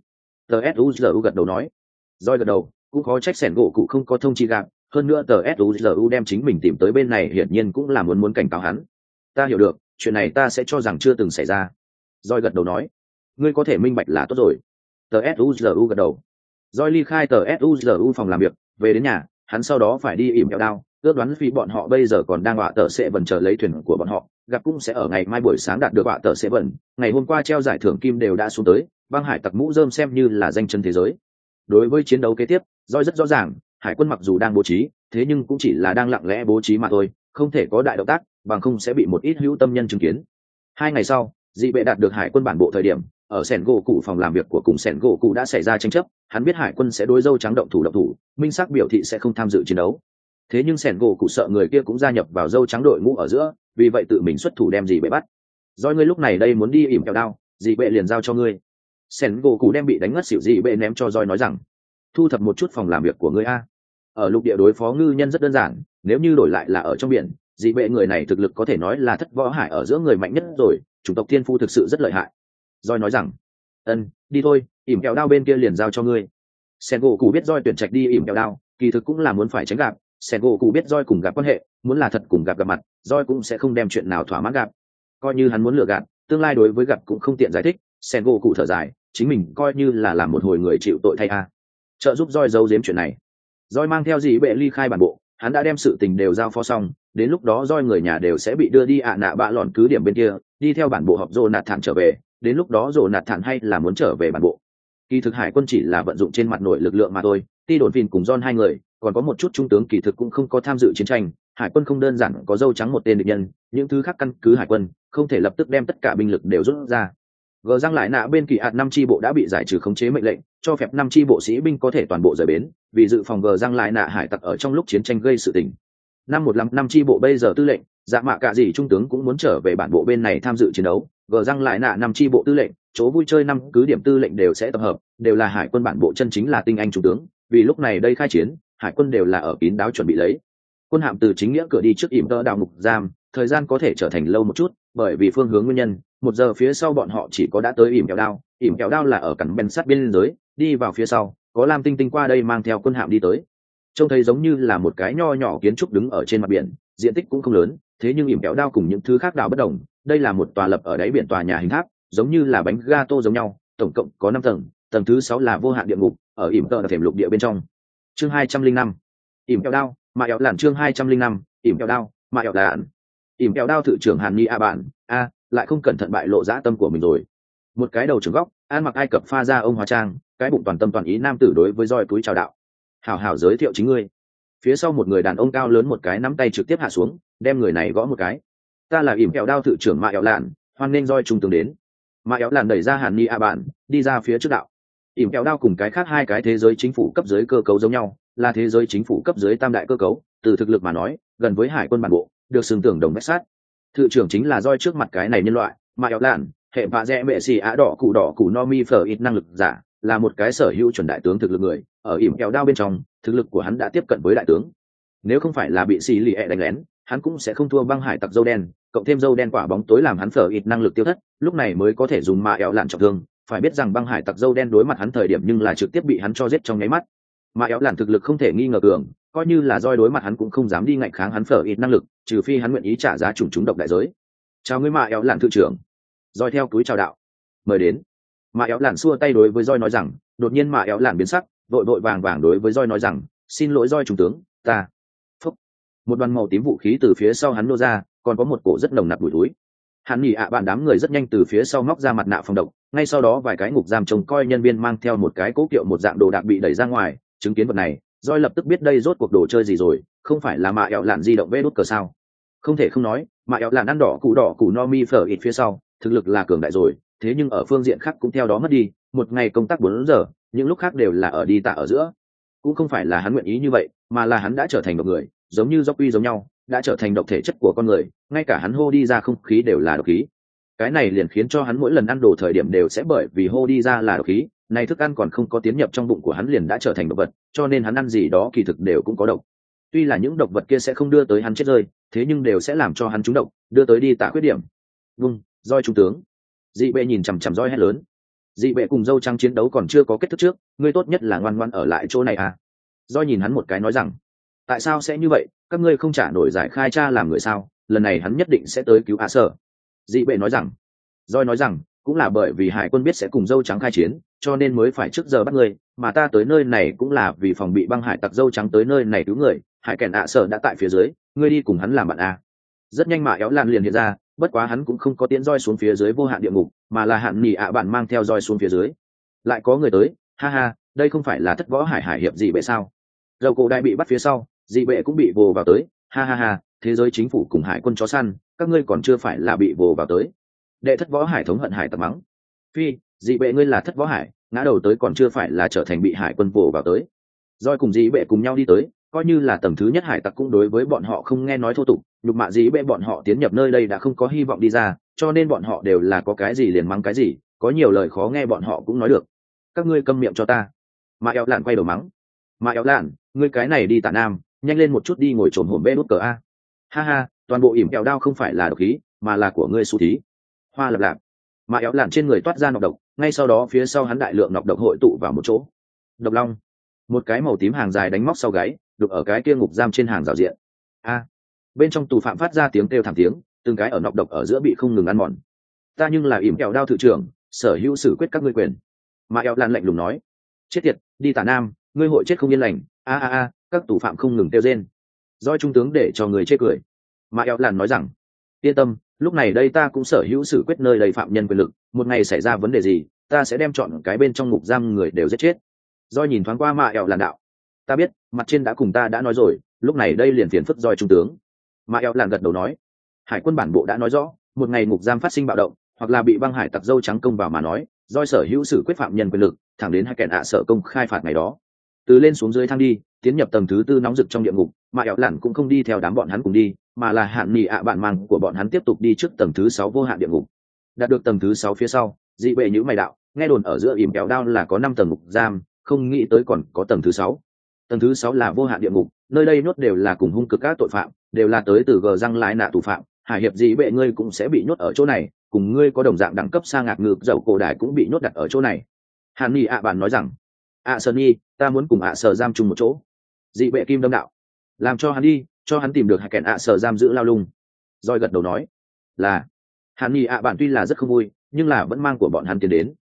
TSUZU gật đầu nói. Doi gật đầu, cũng khó trách sẻn gỗ cụ không có thông chi gặp, hơn nữa TSUZU đem chính mình tìm tới bên này hiển nhiên cũng là muốn cảnh cáo hắn. Ta hiểu được, chuyện này ta sẽ cho rằng chưa từng xảy ra. Doi gật đầu nói. Ngươi có thể minh bạch là tốt rồi. TSUZU gật đầu. Doi ly khai TSUZU phòng làm việc, về đến nhà, hắn sau đó phải đi ỉm kẹo đao, ước đoán vì bọn họ bây giờ còn đang họa tờ sẽ vẫn chờ lấy thuyền của bọn họ, gặp cũng sẽ ở ngày mai buổi sáng đạt được họa tờ sẽ vẫn. Ngày hôm qua treo giải thưởng kim đều đã xuống tới, băng hải tặc mũ rơm xem như là danh chân thế giới. Đối với chiến đấu kế tiếp, Doi rất rõ ràng, hải quân mặc dù đang bố trí, thế nhưng cũng chỉ là đang lặng lẽ bố trí mà thôi, không thể có đại động tác, bằng không sẽ bị một ít hữu tâm nhân chứng kiến. 2 ngày sau, dị bệ đạt được hải quân bản bộ thời điểm, ở sẻn gỗ cụ phòng làm việc của cùng sẻn gỗ cụ đã xảy ra tranh chấp, hắn biết hải quân sẽ đối dâu trắng động thủ, minh xác biểu thị sẽ không tham dự chiến đấu. Thế nhưng sẻn gỗ cụ sợ người kia cũng gia nhập vào dâu trắng đội ngũ ở giữa, vì vậy tự mình xuất thủ đem dị bệ bắt. Do ngươi lúc này đây muốn đi ỉm kẹo đao, dị bệ liền giao cho ngươi. Sẻn gỗ cụ đem bị đánh ngất xỉu dị bệ ném cho Doi nói rằng, thu thập một chút phòng làm việc của ngươi a. Ở lục địa đối phó ngư nhân rất đơn giản, nếu như đổi lại là ở trong biển, dị bệ người này thực lực có thể nói là thất võ hải ở giữa người mạnh nhất rồi, chủng tộc thiên phu thực sự rất lợi hại. Doi nói rằng, đi thôi, ỉm kẹo đao bên kia liền giao cho ngươi. Sengoku biết Doi tuyển trạch đi ỉm kẹo đao, kỳ thực cũng là muốn phải tránh gặp. Sengoku biết Doi cùng gặp quan hệ, muốn là thật cùng gặp mặt, Doi cũng sẽ không đem chuyện nào thỏa mãn gặp. Coi như hắn muốn lừa gạt, tương lai đối với gặp cũng không tiện giải thích. Sengoku thở dài, chính mình coi như là làm một hồi người chịu tội thay a. Trợ giúp Doi giấu giếm chuyện này. Doi mang theo dị bệ ly khai bản bộ, hắn đã đem sự tình đều giao phó xong, đến lúc đó Doi người nhà đều sẽ bị đưa đi nạ bạ lọn cứ điểm bên kia, đi theo bản bộ họp Jonathan trở về, đến lúc đó Jonathan hay là muốn trở về bản bộ. Kỳ thực hải quân chỉ là vận dụng trên mặt nội lực lượng mà thôi, Ti đồn Vin cùng John hai người, còn có một chút trung tướng kỳ thực cũng không có tham dự chiến tranh, hải quân không đơn giản có dâu trắng một tên địch nhân, những thứ khác căn cứ hải quân không thể lập tức đem tất cả binh lực đều rút ra. Gờ răng lại nạ bên kỳ hạt 5 chi bộ đã bị giải trừ khống chế mệnh lệnh, cho phép 5 chi bộ sĩ binh có thể toàn bộ rời bến, vì dự phòng gờ răng lại nạ hải tặc ở trong lúc chiến tranh gây sự tình. Năm chi bộ bây giờ tư lệnh, dạ mạ cả gì trung tướng cũng muốn trở về bản bộ bên này tham dự chiến đấu, gờ răng lại nạ 5 chi bộ tư lệnh, chỗ vui chơi 5 cứ điểm tư lệnh đều sẽ tập hợp, đều là hải quân bản bộ chân chính là tinh anh trung tướng, vì lúc này đây khai chiến, hải quân đều là ở kín đáo chuẩn bị lấy. Quân hạm từ chính nghĩa cửa đi trước ỉm tơ đào ngục giam, thời gian có thể trở thành lâu một chút, bởi vì phương hướng nguyên nhân, 1 giờ phía sau bọn họ chỉ có đã tới ỉm kẹo đao là ở cẳng bên sát biên giới, đi vào phía sau, có Lam Tinh Tinh qua đây mang theo quân hạm đi tới. Trông thấy giống như là một cái nho nhỏ kiến trúc đứng ở trên mặt biển, diện tích cũng không lớn, thế nhưng ỉm kẹo đao cùng những thứ khác đảo bất đồng, đây là một tòa lập ở đáy biển tòa nhà hình tháp, giống như là bánh gato giống nhau, tổng cộng có 5 tầng, tầng thứ 6 là vô hạn địa ngục, ở ỉm tợ thềm lục địa bên trong. Chương 205. Ỉm kẹo đao, mà ẻo lạn chương 205, ỉm kẹo đao, mà ẻo lạn. Ỉm kẹo đao thự trưởng Hàn Ni bạn, lại không cẩn thận bại lộ dã tâm của mình rồi. Một cái đầu trưởng góc, ăn mặc Ai Cập pha ra ông hóa trang, cái bụng toàn tâm toàn ý nam tử đối với roi túi chào đạo. Hảo hảo giới thiệu chính ngươi. Phía sau một người đàn ông cao lớn một cái nắm tay trực tiếp hạ xuống, đem người này gõ một cái. Ta là ỉm kẹo đao thự trưởng Mạ Éo Lạn, hoan nên roi trung tướng đến. Mạ Éo Lạn đẩy ra Hàn Ni bạn, đi ra phía trước đạo. Ỉm kẹo đao cùng cái khác hai cái thế giới chính phủ cấp dưới cơ cấu giống nhau, là thế giới chính phủ cấp dưới tam đại cơ cấu, từ thực lực mà nói, gần với hải quân bản bộ, được xưng tưởng đồng vách sát. Thự trưởng chính là roi trước mặt cái này nhân loại, Mạ Éo Lạn, hệ vạ rẽ mẹ xì á đỏ cụ no mi phở ít năng lực giả, là một cái sở hữu chuẩn đại tướng thực lực người, ở ỉm kẹo đao bên trong, thực lực của hắn đã tiếp cận với đại tướng. Nếu không phải là bị xì lì ẹ đánh lén, hắn cũng sẽ không thua băng hải tặc dâu đen, cộng thêm dâu đen quả bóng tối làm hắn phở ít năng lực tiêu thất, lúc này mới có thể dùng Mạ Éo Lạn trọng thương. Phải biết rằng băng hải tặc dâu đen đối mặt hắn thời điểm nhưng là trực tiếp bị hắn cho giết trong nháy mắt. Mạ Éo Lạn thực lực không thể nghi ngờ cường, coi như là roi đối mặt hắn cũng không dám đi ngạnh kháng hắn phở ít năng lực, trừ phi hắn nguyện ý trả giá trùng độc đại giới. Chào ngươi Mạ Éo Lạn thự trưởng. Roi theo túi chào đạo. Mời đến. Mạ Éo Lạn xua tay đối với roi nói rằng, đột nhiên Mạ Éo Lạn biến sắc, vội vội vàng vàng đối với roi nói rằng, xin lỗi roi trung tướng, ta. Phúc. Một đoàn màu tím vũ khí từ phía sau hắn nô ra, còn có một cổ rất nồng nặc bụi túi. Hắn nhỉ bạn đám người rất nhanh từ phía sau móc ra mặt nạ phòng độc, ngay sau đó vài cái ngục giam trông coi nhân viên mang theo một cái cố kiệu một dạng đồ đạc bị đẩy ra ngoài. Chứng kiến vật này, roi lập tức biết đây rốt cuộc đồ chơi gì rồi, không phải là Mạ Éo Lạn di động vê đốt cờ sao? Không thể không nói, Mạ Éo Lạn ăn đỏ cụ no mi phở ít phía sau, thực lực là cường đại rồi, thế nhưng ở phương diện khác cũng theo đó mất đi. Một ngày công tác 4 giờ, những lúc khác đều là ở đi tạ ở giữa. Cũng không phải là hắn nguyện ý như vậy, mà là hắn đã trở thành một người, giống như Jockey giống nhau, đã trở thành độc thể chất của con người, ngay cả hắn hô đi ra không khí đều là độc khí. Cái này liền khiến cho hắn mỗi lần ăn đồ thời điểm đều sẽ bởi vì hô đi ra là độc khí, này thức ăn còn không có tiến nhập trong bụng của hắn liền đã trở thành độc vật, cho nên hắn ăn gì đó kỳ thực đều cũng có độc. Tuy là những độc vật kia sẽ không đưa tới hắn chết rơi, thế nhưng đều sẽ làm cho hắn trúng độc, đưa tới đi tạ khuyết điểm. Vung, roi trung tướng. Dị bệ nhìn chằm chằm roi hét lớn. Dị bệ cùng dâu trắng chiến đấu còn chưa có kết thúc trước, ngươi tốt nhất là ngoan ngoãn ở lại chỗ này à. Roi nhìn hắn một cái nói rằng, tại sao sẽ như vậy, các ngươi không trả nổi giải khai cha làm người sao, lần này hắn nhất định sẽ tới cứu sở. Dị bệ nói rằng, roi nói rằng, cũng là bởi vì hải quân biết sẽ cùng dâu trắng khai chiến, cho nên mới phải trước giờ bắt ngươi, mà ta tới nơi này cũng là vì phòng bị băng hải tặc dâu trắng tới nơi này cứu người, hải kèn sở đã tại phía dưới, ngươi đi cùng hắn làm bạn à. Rất nhanh Mạ Éo Lạn liền hiện ra, bất quá hắn cũng không có tiến roi xuống phía dưới vô hạn địa ngục, mà là Hạn Nỉ bạn mang theo roi xuống phía dưới. Lại có người tới, ha ha, đây không phải là thất võ hải hiệp dị bệ sao? Dầu cổ đại bị bắt phía sau, dị bệ cũng bị vồ vào tới, ha ha ha, thế giới chính phủ cùng hải quân chó săn, các ngươi còn chưa phải là bị vồ vào tới. Đệ thất võ hải thống hận hải tặc mắng. Phi, dị bệ ngươi là thất võ hải, ngã đầu tới còn chưa phải là trở thành bị hải quân vồ vào tới. Roi cùng dị bệ cùng nhau đi tới, coi như là tầng thứ nhất hải tặc cũng đối với bọn họ không nghe nói thô tục, nhục mạ dị bệ bọn họ tiến nhập nơi đây đã không có hy vọng đi ra, cho nên bọn họ đều là có cái gì liền mắng cái gì, có nhiều lời khó nghe bọn họ cũng nói được. Các ngươi câm miệng cho ta. Mạ Éo Lạn quay đầu mắng. Mạ Éo Lạn, ngươi cái này đi tạ nam, nhanh lên một chút đi ngồi trồn hổm bê nút cờ a. Ha ha, toàn bộ ỉm kẹo đao không phải là độc khí, mà là của ngươi xú thí. Hoa lập lạp. Mạ Éo Lạn trên người toát ra nọc độc, ngay sau đó phía sau hắn đại lượng nọc độc hội tụ vào một chỗ. Độc long. Một cái màu tím hàng dài đánh móc sau gáy, đục ở cái kia ngục giam trên hàng rào diện. A. Bên trong tù phạm phát ra tiếng kêu thảm tiếng, từng cái ở nọc độc ở giữa bị không ngừng ăn mòn. Ta nhưng là ỉm kẹo đao thự trưởng, sở hữu xử quyết các ngươi quyền. Mạ Éo Lạn lạnh lùng nói. Chết tiệt, đi tả nam, ngươi hội chết không yên lành. A, các tù phạm không ngừng kêu rên. Roi trung tướng để cho người chê cười. Mạ Éo Lạn nói rằng, yên tâm, lúc này đây ta cũng sở hữu xử quyết nơi đầy phạm nhân quyền lực, một ngày xảy ra vấn đề gì, ta sẽ đem chọn cái bên trong ngục giam người đều giết chết. Roi nhìn thoáng qua Mạ Éo Lạn đạo, ta biết, mặt trên đã cùng ta đã nói rồi, lúc này đây liền phiền phức Roi trung tướng. Mạ Éo Lạn gật đầu nói, hải quân bản bộ đã nói rõ, một ngày ngục giam phát sinh bạo động, hoặc là bị băng hải tặc dâu trắng công vào mà nói, Roi sở hữu xử quyết phạm nhân quyền lực, thẳng đến hai kẻ sở công khai phạt ngày đó. Từ lên xuống dưới thang đi, tiến nhập tầng thứ 4 nóng rực trong địa ngục, Mạ Éo Lạn cũng không đi theo đám bọn hắn cùng đi, mà là Hạn Nỉ bạn mang của bọn hắn tiếp tục đi trước tầng thứ 6 vô hạn địa ngục. Đạt được tầng thứ 6 phía sau, dị bệ nhíu mày đạo, nghe đồn ở giữa ỉm kẹo đao là có 5 tầng ngục giam, không nghĩ tới còn có tầng thứ 6. Tầng thứ 6 là vô hạn địa ngục, nơi đây nhốt đều là cùng hung cực các tội phạm, đều là tới từ gờ răng lái nạ tù phạm, hải hiệp dị bệ ngươi cũng sẽ bị nhốt ở chỗ này, cùng ngươi có đồng dạng đẳng cấp sa ngạc ngược dậu cổ đài cũng bị nhốt đặt ở chỗ này. Hạn Nỉ bạn nói rằng, Sơn Nhi, ta muốn cùng sở giam chung một chỗ. Dị bệ kim đâm đạo, làm cho hắn đi, cho hắn tìm được hai kẻ sở giam giữ lao lung. Roi gật đầu nói, là. Hạn Nỉ bạn tuy là rất không vui, nhưng là vẫn mang của bọn hắn tiến đến.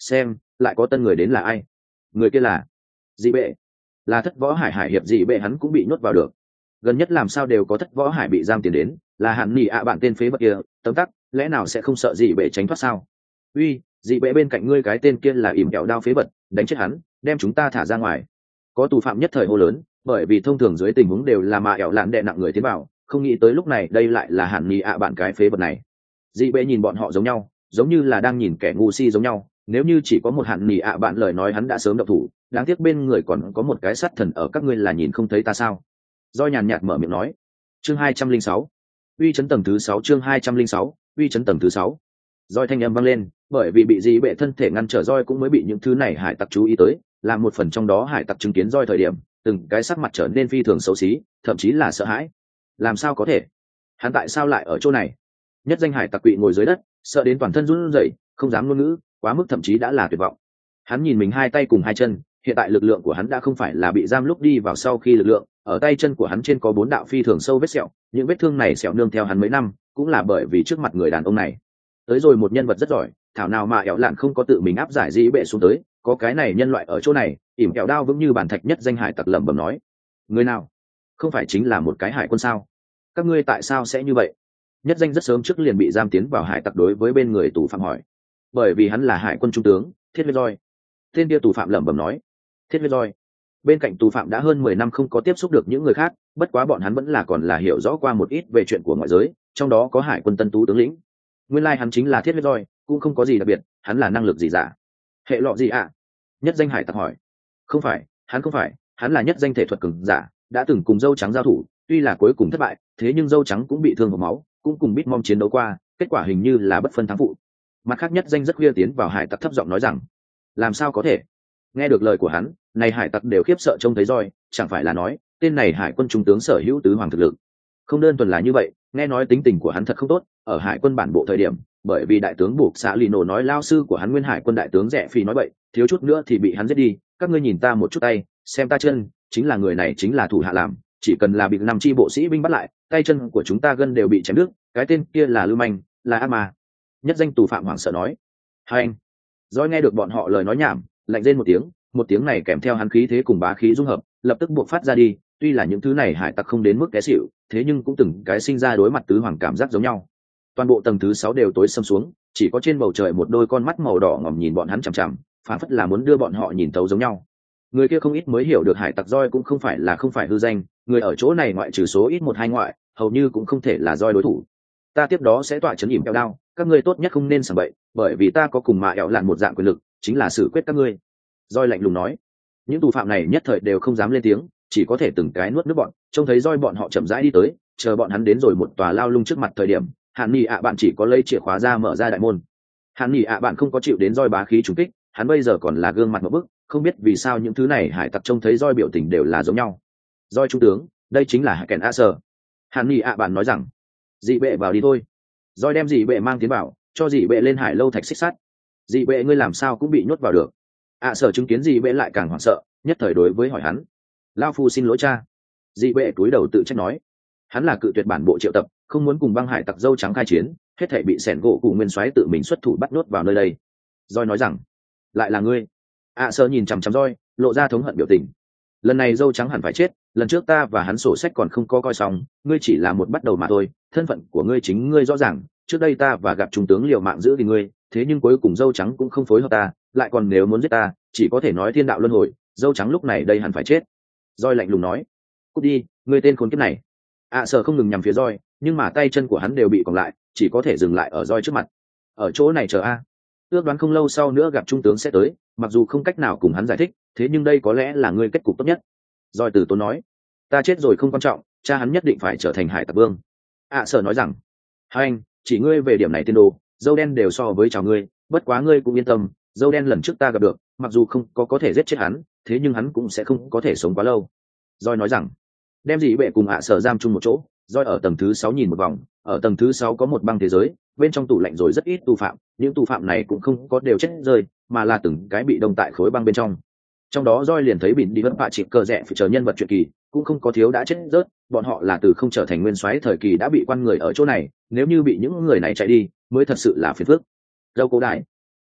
xem lại có tân người đến là ai. Người kia là dị bệ, là thất võ hải hải hiệp dị bệ, hắn cũng bị nhốt vào được. Gần nhất làm sao đều có thất võ hải bị giam tiền đến, là hạn nỉ bạn tên phế vật kia. Tấm tắc, lẽ nào sẽ không sợ dị bệ tránh thoát sao? Uy, dị bệ bên cạnh ngươi cái tên kia là ỉm kẹo đao phế vật, đánh chết hắn, đem chúng ta thả ra ngoài. Có tù phạm nhất thời hô lớn, bởi vì thông thường dưới tình huống đều là mà ẻo lạn đè nặng người tiến vào, không nghĩ tới lúc này đây lại là hạn nỉ bạn cái phế vật này. Dị bệ nhìn bọn họ giống nhau, giống như là đang nhìn kẻ ngu si giống nhau. Nếu như chỉ có một hạn nỉ bạn lời nói hắn đã sớm động thủ, đáng tiếc bên người còn có một cái sát thần ở, các ngươi là nhìn không thấy ta sao? Doi nhàn nhạt mở miệng nói. Chương 206, uy chấn tầng thứ 6. Chương 206, uy chấn tầng thứ 6. Doi thanh âm vang lên, bởi vì bị dị bệ thân thể ngăn trở, Doi cũng mới bị những thứ này hải tặc chú ý tới, làm một phần trong đó hải tặc chứng kiến Doi thời điểm, từng cái sắc mặt trở nên phi thường xấu xí, thậm chí là sợ hãi. Làm sao có thể? Hắn tại sao lại ở chỗ này? Nhất danh hải tặc quỵ ngồi dưới đất, sợ đến toàn thân run rẩy, không dám ngôn ngữ, quá mức thậm chí đã là tuyệt vọng. Hắn nhìn mình hai tay cùng hai chân, hiện tại lực lượng của hắn đã không phải là bị giam lúc đi vào sau khi lực lượng, ở tay chân của hắn trên có 4 đạo phi thường sâu vết sẹo, những vết thương này sẹo nương theo hắn mấy năm, cũng là bởi vì trước mặt người đàn ông này. Tới rồi một nhân vật rất giỏi, thảo nào mà ẻo lạn không có tự mình áp giải dị bệ xuống tới, có cái này nhân loại ở chỗ này, ỉm kẹo đao vững như bàn thạch nhất danh hải tặc lẩm bẩm nói. Người nào? Không phải chính là một cái hải quân sao? Các ngươi tại sao sẽ như vậy? Nhất danh rất sớm trước liền bị giam tiến vào hải tặc đối với bên người tù phạm hỏi. Bởi vì hắn là hải quân trung tướng Thiết Huyết Roi. Tên kia tù phạm lẩm bẩm nói. Thiết Huyết Roi. Bên cạnh tù phạm đã hơn 10 năm không có tiếp xúc được những người khác, bất quá bọn hắn vẫn là còn là hiểu rõ qua một ít về chuyện của ngoại giới, trong đó có hải quân tân tú tướng lĩnh. Nguyên lai hắn chính là Thiết Huyết Roi, cũng không có gì đặc biệt, hắn là năng lực gì giả? Hệ lọ gì ạ? Nhất danh hải tặc hỏi. Không phải, hắn là nhất danh thể thuật cường giả, đã từng cùng dâu trắng giao thủ, tuy là cuối cùng thất bại, thế nhưng dâu trắng cũng bị thương vào máu, cũng cùng Bitmom chiến đấu qua, kết quả hình như là bất phân thắng phụ. Mặt khác nhất danh rất khuya tiến vào hải tặc thấp giọng nói rằng, làm sao có thể? Nghe được lời của hắn, này hải tặc đều khiếp sợ trông thấy Roi, chẳng phải là nói tên này hải quân trung tướng sở hữu tứ hoàng thực lực. Không đơn thuần là như vậy, nghe nói tính tình của hắn thật không tốt, ở hải quân bản bộ thời điểm, bởi vì đại tướng buộc xạ lì nổ nói lao sư của hắn nguyên hải quân đại tướng rẻ phi nói vậy, thiếu chút nữa thì bị hắn giết đi. Các ngươi nhìn ta một chút tay, xem ta chân, chính là người này chính là thủ hạ làm, chỉ cần là bị 5 chi bộ sĩ binh bắt lại, tay chân của chúng ta gân đều bị chém đứt. Cái tên kia là lưu manh, là ác ma. Nhất danh tù phạm hoảng sợ nói. Hai anh. Doi nghe được bọn họ lời nói nhảm, lạnh rên một tiếng này kèm theo hắn khí thế cùng bá khí dung hợp, lập tức buộc phát ra đi. Tuy là những thứ này hải tặc không đến mức té xỉu, thế nhưng cũng từng cái sinh ra đối mặt tứ hoàng cảm giác giống nhau. Toàn bộ tầng thứ 6 đều tối sầm xuống, chỉ có trên bầu trời một đôi con mắt màu đỏ ngòm nhìn bọn hắn chằm chằm, phản phất là muốn đưa bọn họ nhìn tấu giống nhau. Người kia không ít mới hiểu được hải tặc Roi cũng không phải hư danh, người ở chỗ này ngoại trừ số ít 1-2 ngoại, hầu như cũng không thể là Roi đối thủ. Ta tiếp đó sẽ tọa chấn ỉm kẹo đao, các ngươi tốt nhất không nên sảng bậy, bởi vì ta có cùng mà ẻo lạn một dạng quyền lực, chính là xử quyết các ngươi. Roi lạnh lùng nói. Những tù phạm này nhất thời đều không dám lên tiếng, chỉ có thể từng cái nuốt nước bọn, trông thấy Roi bọn họ chậm rãi đi tới, chờ bọn hắn đến rồi một tòa lao lung trước mặt thời điểm, Hàn Nghị bạn chỉ có lấy chìa khóa ra mở ra đại môn. Hàn Nghị bạn không có chịu đến Roi bá khí trùng kích, hắn bây giờ còn là gương mặt một bức, không biết vì sao những thứ này hải tặc trông thấy Roi biểu tình đều là giống nhau. Roi trung tướng, đây chính là kèn a sơ. Hàn Nghị bạn nói rằng, dị bệ vào đi thôi. Roi đem dị bệ mang tiến vào, cho dị bệ lên hải lâu thạch xích sắt. Dị bệ ngươi làm sao cũng bị nhốt vào được? Sở chứng kiến dị bệ lại càng hoảng sợ, nhất thời đối với hỏi hắn. Lao phu xin lỗi cha. Dị bệ cúi đầu tự trách nói. Hắn là cự tuyệt bản bộ triệu tập, không muốn cùng băng hải tặc dâu trắng khai chiến, hết thảy bị sẻn gỗ cụ nguyên soái tự mình xuất thủ bắt nhốt vào nơi đây. Roi nói rằng, lại là ngươi. Sở nhìn chằm chằm Roi, lộ ra thống hận biểu tình. Lần này dâu trắng hẳn phải chết, lần trước ta và hắn sổ sách còn không có coi xong, ngươi chỉ là một bắt đầu mà thôi, thân phận của ngươi chính ngươi rõ ràng, trước đây ta và gặp trung tướng liều mạng giữ thì ngươi, thế nhưng cuối cùng dâu trắng cũng không phối hợp ta, lại còn nếu muốn giết ta, chỉ có thể nói thiên đạo luân hồi, dâu trắng lúc này đây hẳn phải chết. Roi lạnh lùng nói, cút đi, ngươi tên khốn kiếp này. Sở không ngừng nhằm phía Roi, nhưng mà tay chân của hắn đều bị còng lại, chỉ có thể dừng lại ở Roi trước mặt. Ở chỗ này chờ a. Ước đoán không lâu sau nữa gặp trung tướng sẽ tới, mặc dù không cách nào cùng hắn giải thích, thế nhưng đây có lẽ là ngươi kết cục tốt nhất. Roi từ tốn nói, ta chết rồi không quan trọng, cha hắn nhất định phải trở thành hải tặc vương. Sở nói rằng, hai anh, chỉ ngươi về điểm này tiên đồ, dâu đen đều so với chào ngươi, bất quá ngươi cũng yên tâm, dâu đen lần trước ta gặp được, mặc dù không có thể giết chết hắn, thế nhưng hắn cũng sẽ không có thể sống quá lâu. Roi nói rằng, đem dị bệ cùng Sở giam chung một chỗ. Roi ở tầng thứ 6 nhìn một vòng, ở tầng thứ 6 có một băng thế giới, bên trong tủ lạnh rồi rất ít tù phạm, những tù phạm này cũng không có đều chết rơi, mà là từng cái bị đông tại khối băng bên trong. Trong đó Roi liền thấy bỉn đi vất vả chịp cờ rẽ phải chờ nhân vật truyện kỳ, cũng không có thiếu đã chết rớt, bọn họ là từ không trở thành nguyên soái thời kỳ đã bị quan người ở chỗ này, nếu như bị những người này chạy đi, mới thật sự là phiền phức. Dâu cổ đại,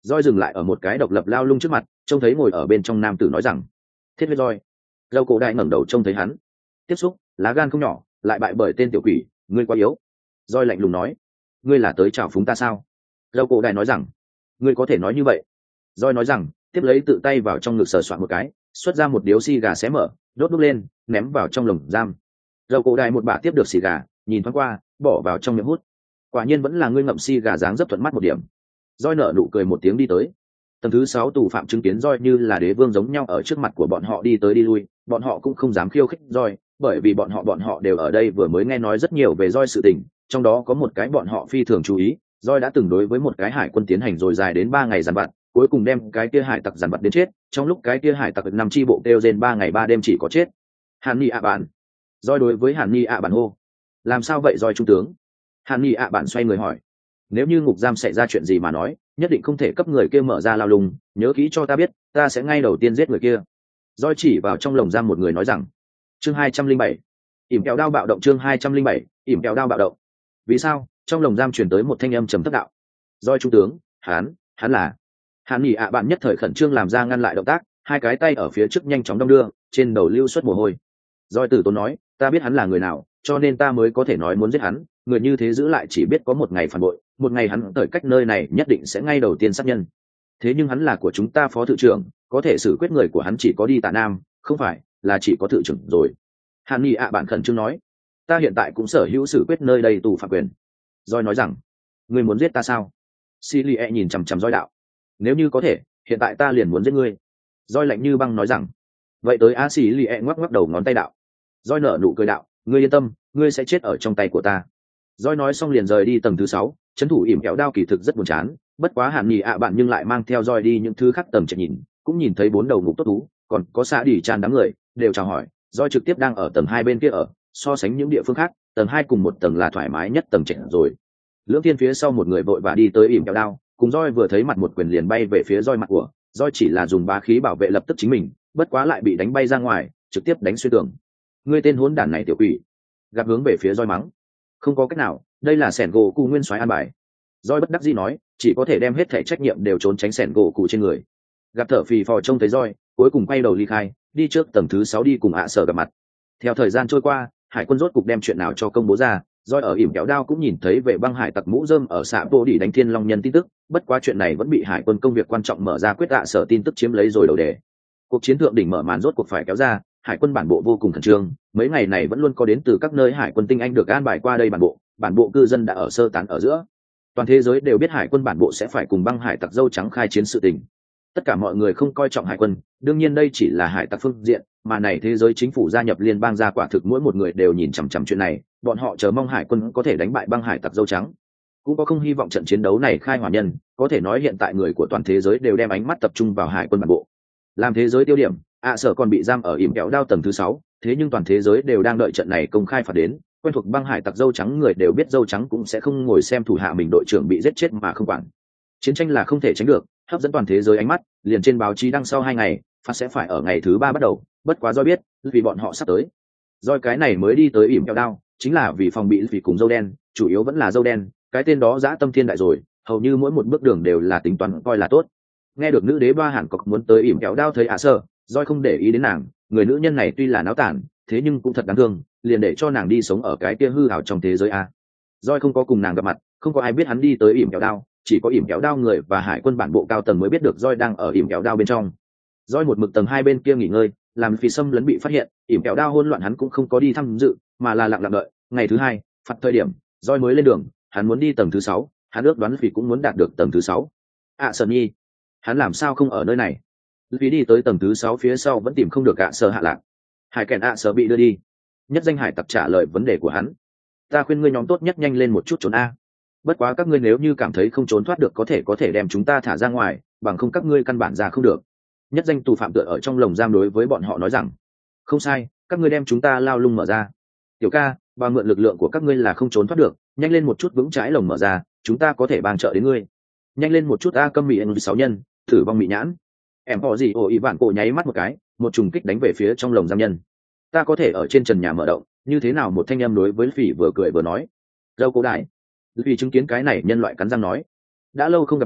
Roi dừng lại ở một cái độc lập lao lung trước mặt, trông thấy ngồi ở bên trong nam tử nói rằng: thiết huyết roi. Dâu cổ đại ngẩng đầu trông thấy hắn, tiếp xúc, lá gan không nhỏ, lại bại bởi tên tiểu quỷ, ngươi quá yếu. Roi lạnh lùng nói: ngươi là tới chào phúng ta sao? Dâu cổ đại nói rằng: ngươi có thể nói như vậy. Roi nói rằng, tiếp lấy tự tay vào trong ngực sờ soạn một cái, xuất ra một điếu xì gà xé mở, đốt đúc lên, ném vào trong lồng giam. Dâu cổ đại một bả tiếp được xì gà, nhìn thoáng qua, bỏ vào trong miệng hút. Quả nhiên vẫn là ngươi ngậm xì gà dáng dấp thuận mắt một điểm. Roi nở nụ cười một tiếng đi tới. Tầng thứ 6 tù phạm chứng kiến Roi như là đế vương giống nhau ở trước mặt của bọn họ đi tới đi lui, bọn họ cũng không dám khiêu khích Roi, bởi vì bọn họ đều ở đây vừa mới nghe nói rất nhiều về Roi sự tình, trong đó có một cái bọn họ phi thường chú ý, Roi đã từng đối với một cái hải quân tiến hành rồi dài đến 3 ngày giàn vặt, cuối cùng đem cái kia hải tặc giàn vặt đến chết, trong lúc cái kia hải tặc 5 chi bộ kêu rên 3 ngày 3 đêm chỉ có chết. Hàn Nghị ạ bạn. Roi đối với Hàn Nghị ạ bạn hô. Làm sao vậy Roi trung tướng? Hàn Nghị ạ bạn xoay người hỏi. Nếu như ngục giam xảy ra chuyện gì mà nói, nhất định không thể cấp người kia mở ra lao lung, nhớ kỹ cho ta biết, ta sẽ ngay đầu tiên giết người kia. Roi chỉ vào trong lồng giam một người nói rằng. Chương 207. Ỉm kẹo đao bạo động. Chương 207. Ỉm kẹo đao bạo động. Vì sao? Trong lồng giam truyền tới một thanh âm trầm thấp đạo. Roi trung tướng, hắn là. Hàn Nghị ạ bạn nhất thời khẩn trương làm ra ngăn lại động tác, hai cái tay ở phía trước nhanh chóng đong đưa, trên đầu lưu xuất mồ hôi. Roi tử tốn nói, ta biết hắn là người nào, cho nên ta mới có thể nói muốn giết hắn, người như thế giữ lại chỉ biết có một ngày phản bội, một ngày hắn tới cách nơi này nhất định sẽ ngay đầu tiên sát nhân. Thế nhưng hắn là của chúng ta phó thự trưởng, có thể xử quyết người của hắn chỉ có đi Tạ Nam, không phải là chỉ có thự trưởng rồi. Hàn Nghị ạ bạn khẩn trương nói, ta hiện tại cũng sở hữu xử quyết nơi đây tù phạm quyền. Roi nói rằng, ngươi muốn giết ta sao? Silie nhìn chằm chằm Roi đạo, nếu như có thể, hiện tại ta liền muốn giết ngươi. Roi lạnh như băng nói rằng, vậy tới a. Silie ngoắc ngoắc đầu ngón tay đạo. Roi nở nụ cười đạo, ngươi yên tâm, ngươi sẽ chết ở trong tay của ta. Roi nói xong liền rời đi tầng thứ 6, trấn thủ ỉm kẹo đao kỳ thực rất buồn chán, bất quá Hàn Nghị ạ bạn nhưng lại mang theo Roi đi những thứ khác tầng chạy nhìn, cũng nhìn thấy 4 đầu ngục tốt thú, còn có xã đỉ tràn đám người, đều chào hỏi. Roi trực tiếp đang ở tầng 2 bên kia ở, so sánh những địa phương khác, tầng 2 cùng một tầng là thoải mái nhất tầng chạy rồi. Lưỡng Thiên phía sau một người vội vã đi tới ỉm kẹo đao, cùng Roi vừa thấy mặt một quyền liền bay về phía Roi mặt của, Roi chỉ là dùng bá khí bảo vệ lập tức chính mình, bất quá lại bị đánh bay ra ngoài, trực tiếp đánh xuyên tường. Ngươi tên hỗn đản này tiểu quỷ. Gặp hướng về phía Roi mắng. Không có cách nào, đây là sẻn gỗ cụ nguyên soái an bài. Roi bất đắc dĩ nói, chỉ có thể đem hết thảy trách nhiệm đều trốn tránh sẻn gỗ cụ trên người. Gặp thở phì phò trông thấy Roi, cuối cùng quay đầu ly khai, đi trước tầng thứ 6 đi cùng ạ sở gặp mặt. Theo thời gian trôi qua, hải quân rốt cục đem chuyện nào cho công bố ra, Roi ở ỉm kéo đao cũng nhìn thấy về băng hải tặc mũ rơm ở xã Bộ đi đánh Thiên Long nhân tin tức, bất quá chuyện này vẫn bị hải quân công việc quan trọng mở ra quyết ạ sở tin tức chiếm lấy rồi đầu đề. Cuộc chiến thượng đỉnh mở màn rốt cuộc phải kéo ra, hải quân bản bộ vô cùng khẩn trương, mấy ngày này vẫn luôn có đến từ các nơi hải quân tinh anh được an bài qua đây bản bộ cư dân đã ở sơ tán ở giữa. Toàn thế giới đều biết hải quân bản bộ sẽ phải cùng băng hải tặc dâu trắng khai chiến sự tình. Tất cả mọi người không coi trọng hải quân, đương nhiên đây chỉ là hải tặc phương diện, mà này thế giới chính phủ gia nhập liên bang ra quả thực mỗi một người đều nhìn chằm chằm chuyện này, bọn họ chờ mong hải quân có thể đánh bại băng hải tặc dâu trắng. Cũng có không hy vọng trận chiến đấu này khai hỏa nhân, có thể nói hiện tại người của toàn thế giới đều đem ánh mắt tập trung vào hải quân bản bộ. Làm thế giới tiêu điểm, sở còn bị giam ở ỉm kẹo đao tầng thứ 6, thế nhưng toàn thế giới đều đang đợi trận này công khai phạt đến, quen thuộc băng hải tặc dâu trắng người đều biết dâu trắng cũng sẽ không ngồi xem thủ hạ mình đội trưởng bị giết chết mà không quản. Chiến tranh là không thể tránh được, hấp dẫn toàn thế giới ánh mắt, liền trên báo chí đăng sau 2 ngày, phạt sẽ phải ở ngày thứ 3 bắt đầu, bất quá do biết, vì bọn họ sắp tới. Rồi cái này mới đi tới ỉm kẹo đao, chính là vì phòng bị vì cùng dâu đen, chủ yếu vẫn là dâu đen, cái tên đó dã tâm thiên đại rồi, hầu như mỗi một bước đường đều là tính toán coi là tốt. Nghe được nữ đế Ba Hàn Cọc muốn tới ỉm kẹo đao thấy sở, Roi không để ý đến nàng, người nữ nhân này tuy là náo tản, thế nhưng cũng thật đáng thương, liền để cho nàng đi sống ở cái kia hư ảo trong thế giới a. Roi không có cùng nàng gặp mặt, không có ai biết hắn đi tới ỉm kẹo đao, chỉ có ỉm kẹo đao người và hải quân bản bộ cao tầng mới biết được Roi đang ở ỉm kẹo đao bên trong. Roi một mực tầng 2 bên kia nghỉ ngơi, làm phi xâm lấn bị phát hiện, ỉm kẹo đao hỗn loạn hắn cũng không có đi tham dự, mà là lặng lặng đợi. Ngày thứ 2, phạt thời điểm, Roi mới lên đường, hắn muốn đi tầng thứ 6, hắn ước đoán phi cũng muốn đạt được tầng thứ 6. Sơn Nhi, hắn làm sao không ở nơi này? Vì đi tới tầng thứ 6 phía sau vẫn tìm không được Sở hạ lạc. Hải kèn Sở bị đưa đi. Nhất danh hải tặc trả lời vấn đề của hắn. Ta khuyên ngươi nhóm tốt nhất nhanh lên một chút trốn a. Bất quá các ngươi nếu như cảm thấy không trốn thoát được có thể đem chúng ta thả ra ngoài, bằng không các ngươi căn bản ra không được. Nhất danh tù phạm tựa ở trong lồng giam đối với bọn họ nói rằng, không sai, các ngươi đem chúng ta lao lung mở ra. Tiểu ca, và mượn lực lượng của các ngươi là không trốn thoát được, nhanh lên một chút vững trái lồng mở ra, chúng ta có thể bàn trợ đến ngươi. Nhanh lên một chút a. Câm mị 6 nhân, thử vong mị nhãn. Em có gì ồ ý vạn cổ nháy mắt một cái, một trùng kích đánh về phía trong lồng giam nhân. Ta có thể ở trên trần nhà mở động, như thế nào? Một thanh em đối với phỉ vừa cười vừa nói. Dâu cổ đại, vì chứng kiến cái này nhân loại cắn răng nói, đã lâu không gặp Nhi,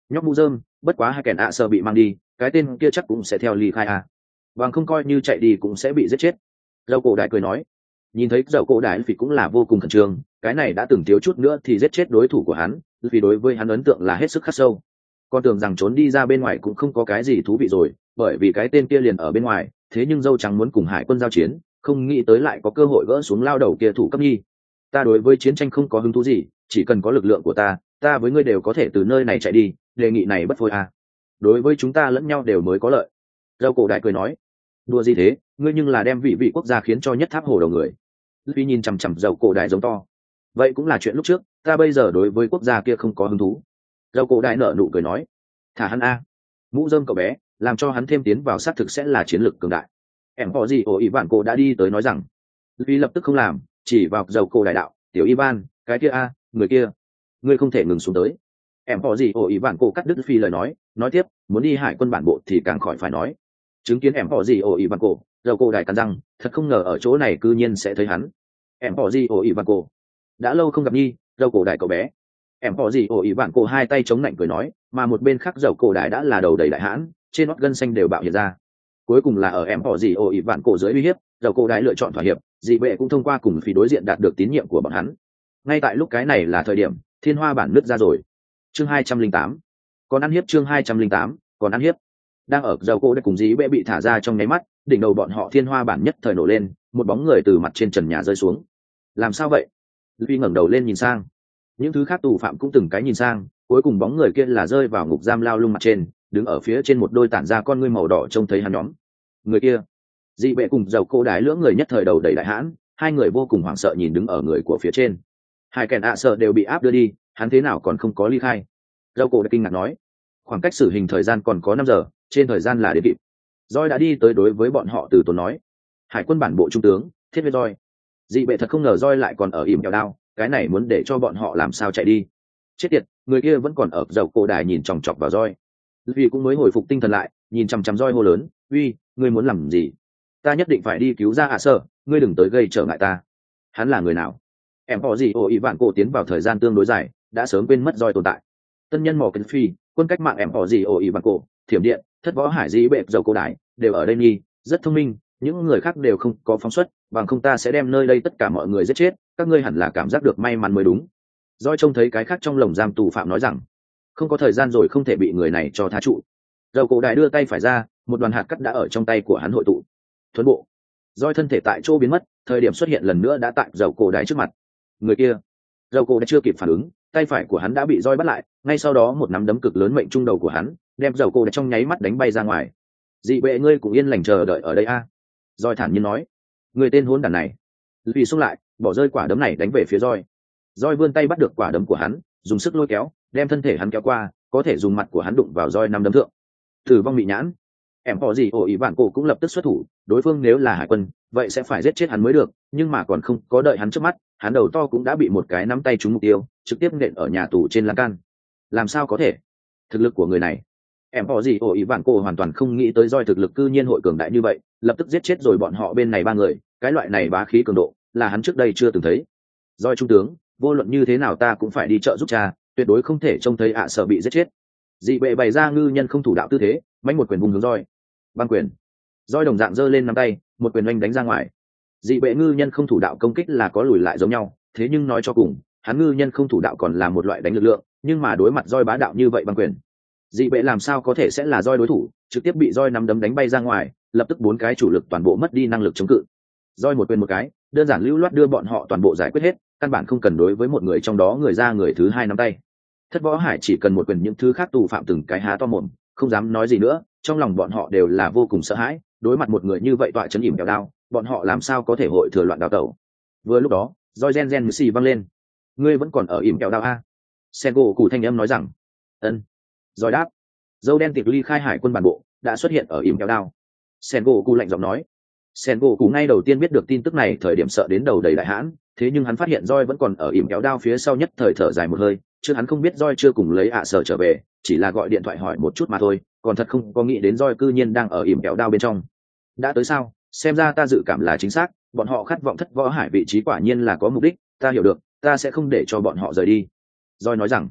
nhóc mũ dơm, bất quá hai kẻn ạ sợ bị mang đi, cái tên kia chắc cũng sẽ theo ly khai à. Bằng không coi như chạy đi cũng sẽ bị giết chết. Dầu cổ đại cười nói. Nhìn thấy dầu cổ đại vì cũng là vô cùng khẩn trương, cái này đã từng thiếu chút nữa thì giết chết đối thủ của hắn, vì đối với hắn ấn tượng là hết sức khắc sâu. Con tưởng rằng trốn đi ra bên ngoài cũng không có cái gì thú vị rồi, bởi vì cái tên kia liền ở bên ngoài, thế nhưng dâu trắng muốn cùng hải quân giao chiến, không nghĩ tới lại có cơ hội gỡ xuống lao đầu kia thủ cấp nhi. Ta đối với chiến tranh không có hứng thú gì, chỉ cần có lực lượng của ta với ngươi đều có thể từ nơi này chạy đi, đề nghị này bất phôi à. Đối với chúng ta lẫn nhau đều mới có lợi. Dâu cổ đại cười nói. Đùa gì thế, ngươi nhưng là đem vị quốc gia khiến cho nhất tháp hồ đầu người. Luffy nhìn chằm chằm dầu cổ đại giống to. Vậy cũng là chuyện lúc trước, ta bây giờ đối với quốc gia kia không có hứng thú. Dầu cổ đại nở nụ cười nói. Thả hắn a. Mũ rơm cậu bé, làm cho hắn thêm tiến vào xác thực sẽ là chiến lược cường đại. Em có gì ổ ý vạn cổ đã đi tới nói rằng. Luffy lập tức không làm, chỉ vào dầu cổ đại đạo, tiểu Ivan, cái kia a, người kia, ngươi không thể ngừng xuống tới. Em có gì ổ ý vạn cổ cắt đứt Luffy lời nói tiếp, muốn đi hải quân bản bộ thì càng khỏi phải nói. Chứng kiến em có gì ổ ý vạn cổ, dầu cổ đại cắn răng, thật không ngờ ở chỗ này cư nhiên sẽ thấy hắn. Em có gì ổ ý vạn cổ, đã lâu không gặp nhi, dầu cổ đại cậu bé. Em có gì ổ ý vạn cổ hai tay chống lạnh cười nói, mà một bên khác dầu cổ đại đã là đầu đầy đại hãn, trên nót gân xanh đều bạo hiện ra. Cuối cùng là ở em có gì ổ ý vạn cổ dưới uy hiếp, dầu cổ đại lựa chọn thỏa hiệp, dị bệ cũng thông qua cùng phi đối diện đạt được tín nhiệm của bọn hắn. Ngay tại lúc cái này là thời điểm thiên hoa bản nứt ra rồi. Chương 208, còn ăn hiếp. Chương 208, còn ăn hiếp. Đang ở dầu cổ đại cùng dị bệ bị thả ra trong nháy mắt, đỉnh đầu bọn họ thiên hoa bản nhất thời nổ lên, một bóng người từ mặt trên trần nhà rơi xuống. Làm sao vậy? Luffy ngẩng đầu lên nhìn sang, những thứ khác tù phạm cũng từng cái nhìn sang, cuối cùng bóng người kia là rơi vào ngục giam lao lung mặt trên, đứng ở phía trên một đôi tản ra con ngươi màu đỏ trông thấy hắn nhóm. Người kia, dị bệ cùng dầu cổ đái lưỡng người nhất thời đầu đầy đại hãn, hai người vô cùng hoảng sợ nhìn đứng ở người của phía trên. Hai kẻn ạ sợ đều bị áp đưa đi, hắn thế nào còn không có ly khai? Dầu cổ đã kinh ngạc nói, khoảng cách xử hình thời gian còn có 5 giờ, trên thời gian là đến kịp. Roi đã đi tới đối với bọn họ từ tốn nói, hải quân bản bộ trung tướng thiết huyết roi. Dị bệ thật không ngờ roi lại còn ở ỉm kẹo đao, cái này muốn để cho bọn họ làm sao chạy đi. Chết tiệt, người kia vẫn còn ở dầu cổ đài nhìn chòng chọc vào roi. Vì cũng mới hồi phục tinh thần lại, nhìn chằm chằm roi hô lớn, uy, ngươi muốn làm gì? Ta nhất định phải đi cứu ra ạ sơ, ngươi đừng tới gây trở ngại ta. Hắn là người nào? Em có gì ồ ý vạn cổ tiến vào thời gian tương đối dài, đã sớm quên mất roi tồn tại. Tân nhân mỏ cân phi, quân cách mạng em có gì ồ ý vạn cổ, thiểm điện, thất võ hải dĩ bệ dầu cổ đài, đều ở đây nghi, rất thông minh, những người khác đều không có phóng xuất, bằng không ta sẽ đem nơi đây tất cả mọi người giết chết, các ngươi hẳn là cảm giác được may mắn mới đúng. Doi trông thấy cái khác trong lồng giam tù phạm nói rằng, không có thời gian rồi, không thể bị người này cho tha trụ. Dầu cổ đại đưa tay phải ra, một đoàn hạt cắt đã ở trong tay của hắn hội tụ. Thuấn bộ. Doi thân thể tại chỗ biến mất, thời điểm xuất hiện lần nữa đã tại dầu cổ đại trước mặt. Người kia. Dầu cổ đại chưa kịp phản ứng, tay phải của hắn đã bị Doi bắt lại, ngay sau đó một nắm đấm cực lớn mệnh trung đầu của hắn, đem dầu cổ đại trong nháy mắt đánh bay ra ngoài. Dị bệ ngươi cũng yên lành chờ đợi ở đây a. Doi thản nhiên nói, người tên hỗn đản này. Vì xung lại, bỏ rơi quả đấm này đánh về phía Doi. Doi vươn tay bắt được quả đấm của hắn, dùng sức lôi kéo, đem thân thể hắn kéo qua, có thể dùng mặt của hắn đụng vào Doi năm đấm thượng. Tử vong bị nhãn. Em có gì ổ ý vạn cổ cũng lập tức xuất thủ, đối phương nếu là hải quân, vậy sẽ phải giết chết hắn mới được, nhưng mà còn không có đợi hắn trước mắt, hắn đầu to cũng đã bị một cái nắm tay trúng mục tiêu, trực tiếp nện ở nhà tù trên lan can. Làm sao có thể? Thực lực của người này, em có gì ổ ý vạn cổ hoàn toàn không nghĩ tới Doi thực lực cư nhiên hội cường đại như vậy, lập tức giết chết rồi bọn họ bên này 3 người, cái loại này bá khí cường độ là hắn trước đây chưa từng thấy. Doi trung tướng, vô luận như thế nào ta cũng phải đi trợ giúp cha, tuyệt đối không thể trông thấy ạ sợ bị giết chết. Dị bệ bày ra ngư nhân không thủ đạo tư thế, mạnh một quyền vùng hướng Doi. Băng quyền. Doi đồng dạng giơ lên nắm tay, một quyền oanh đánh ra ngoài. Dị bệ ngư nhân không thủ đạo công kích là có lùi lại giống nhau, thế nhưng nói cho cùng, hắn ngư nhân không thủ đạo còn là một loại đánh lực lượng, nhưng mà đối mặt Doi bá đạo như vậy băng quyền, dị bệ làm sao có thể sẽ là Doi đối thủ, trực tiếp bị Doi nắm đấm đánh bay ra ngoài, lập tức 4 cái chủ lực toàn bộ mất đi năng lực chống cự. Doi một quyền một cái, đơn giản lưu loát đưa bọn họ toàn bộ giải quyết hết, căn bản không cần đối với một người trong đó người ra người thứ hai nắm tay. Thất võ hải chỉ cần một quyền, những thứ khác tù phạm từng cái há to mồm, không dám nói gì nữa, trong lòng bọn họ đều là vô cùng sợ hãi, đối mặt một người như vậy tọa chấn ỉm kẹo đao, bọn họ làm sao có thể hội thừa loạn đào tẩu. Vừa lúc đó, Doi gen gen xì văng lên, ngươi vẫn còn ở ỉm kẹo đao a? Sengo cụ thanh âm nói rằng, ân. Doi đáp, dâu đen tịch ly khai hải quân bản bộ đã xuất hiện ở ỉm kẹo đao. Sengo cụ lạnh giọng nói. Sengo cụ ngay đầu tiên biết được tin tức này thời điểm sợ đến đầu đầy đại hãn, thế nhưng hắn phát hiện Doi vẫn còn ở ỉm kéo đao phía sau, nhất thời thở dài một hơi, chứ hắn không biết Doi chưa cùng lấy ạ sở trở về, chỉ là gọi điện thoại hỏi một chút mà thôi, còn thật không có nghĩ đến Doi cư nhiên đang ở ỉm kéo đao bên trong. Đã tới sao? Xem ra ta dự cảm là chính xác, bọn họ khát vọng thất võ hải vị trí quả nhiên là có mục đích, ta hiểu được, ta sẽ không để cho bọn họ rời đi. Doi nói rằng,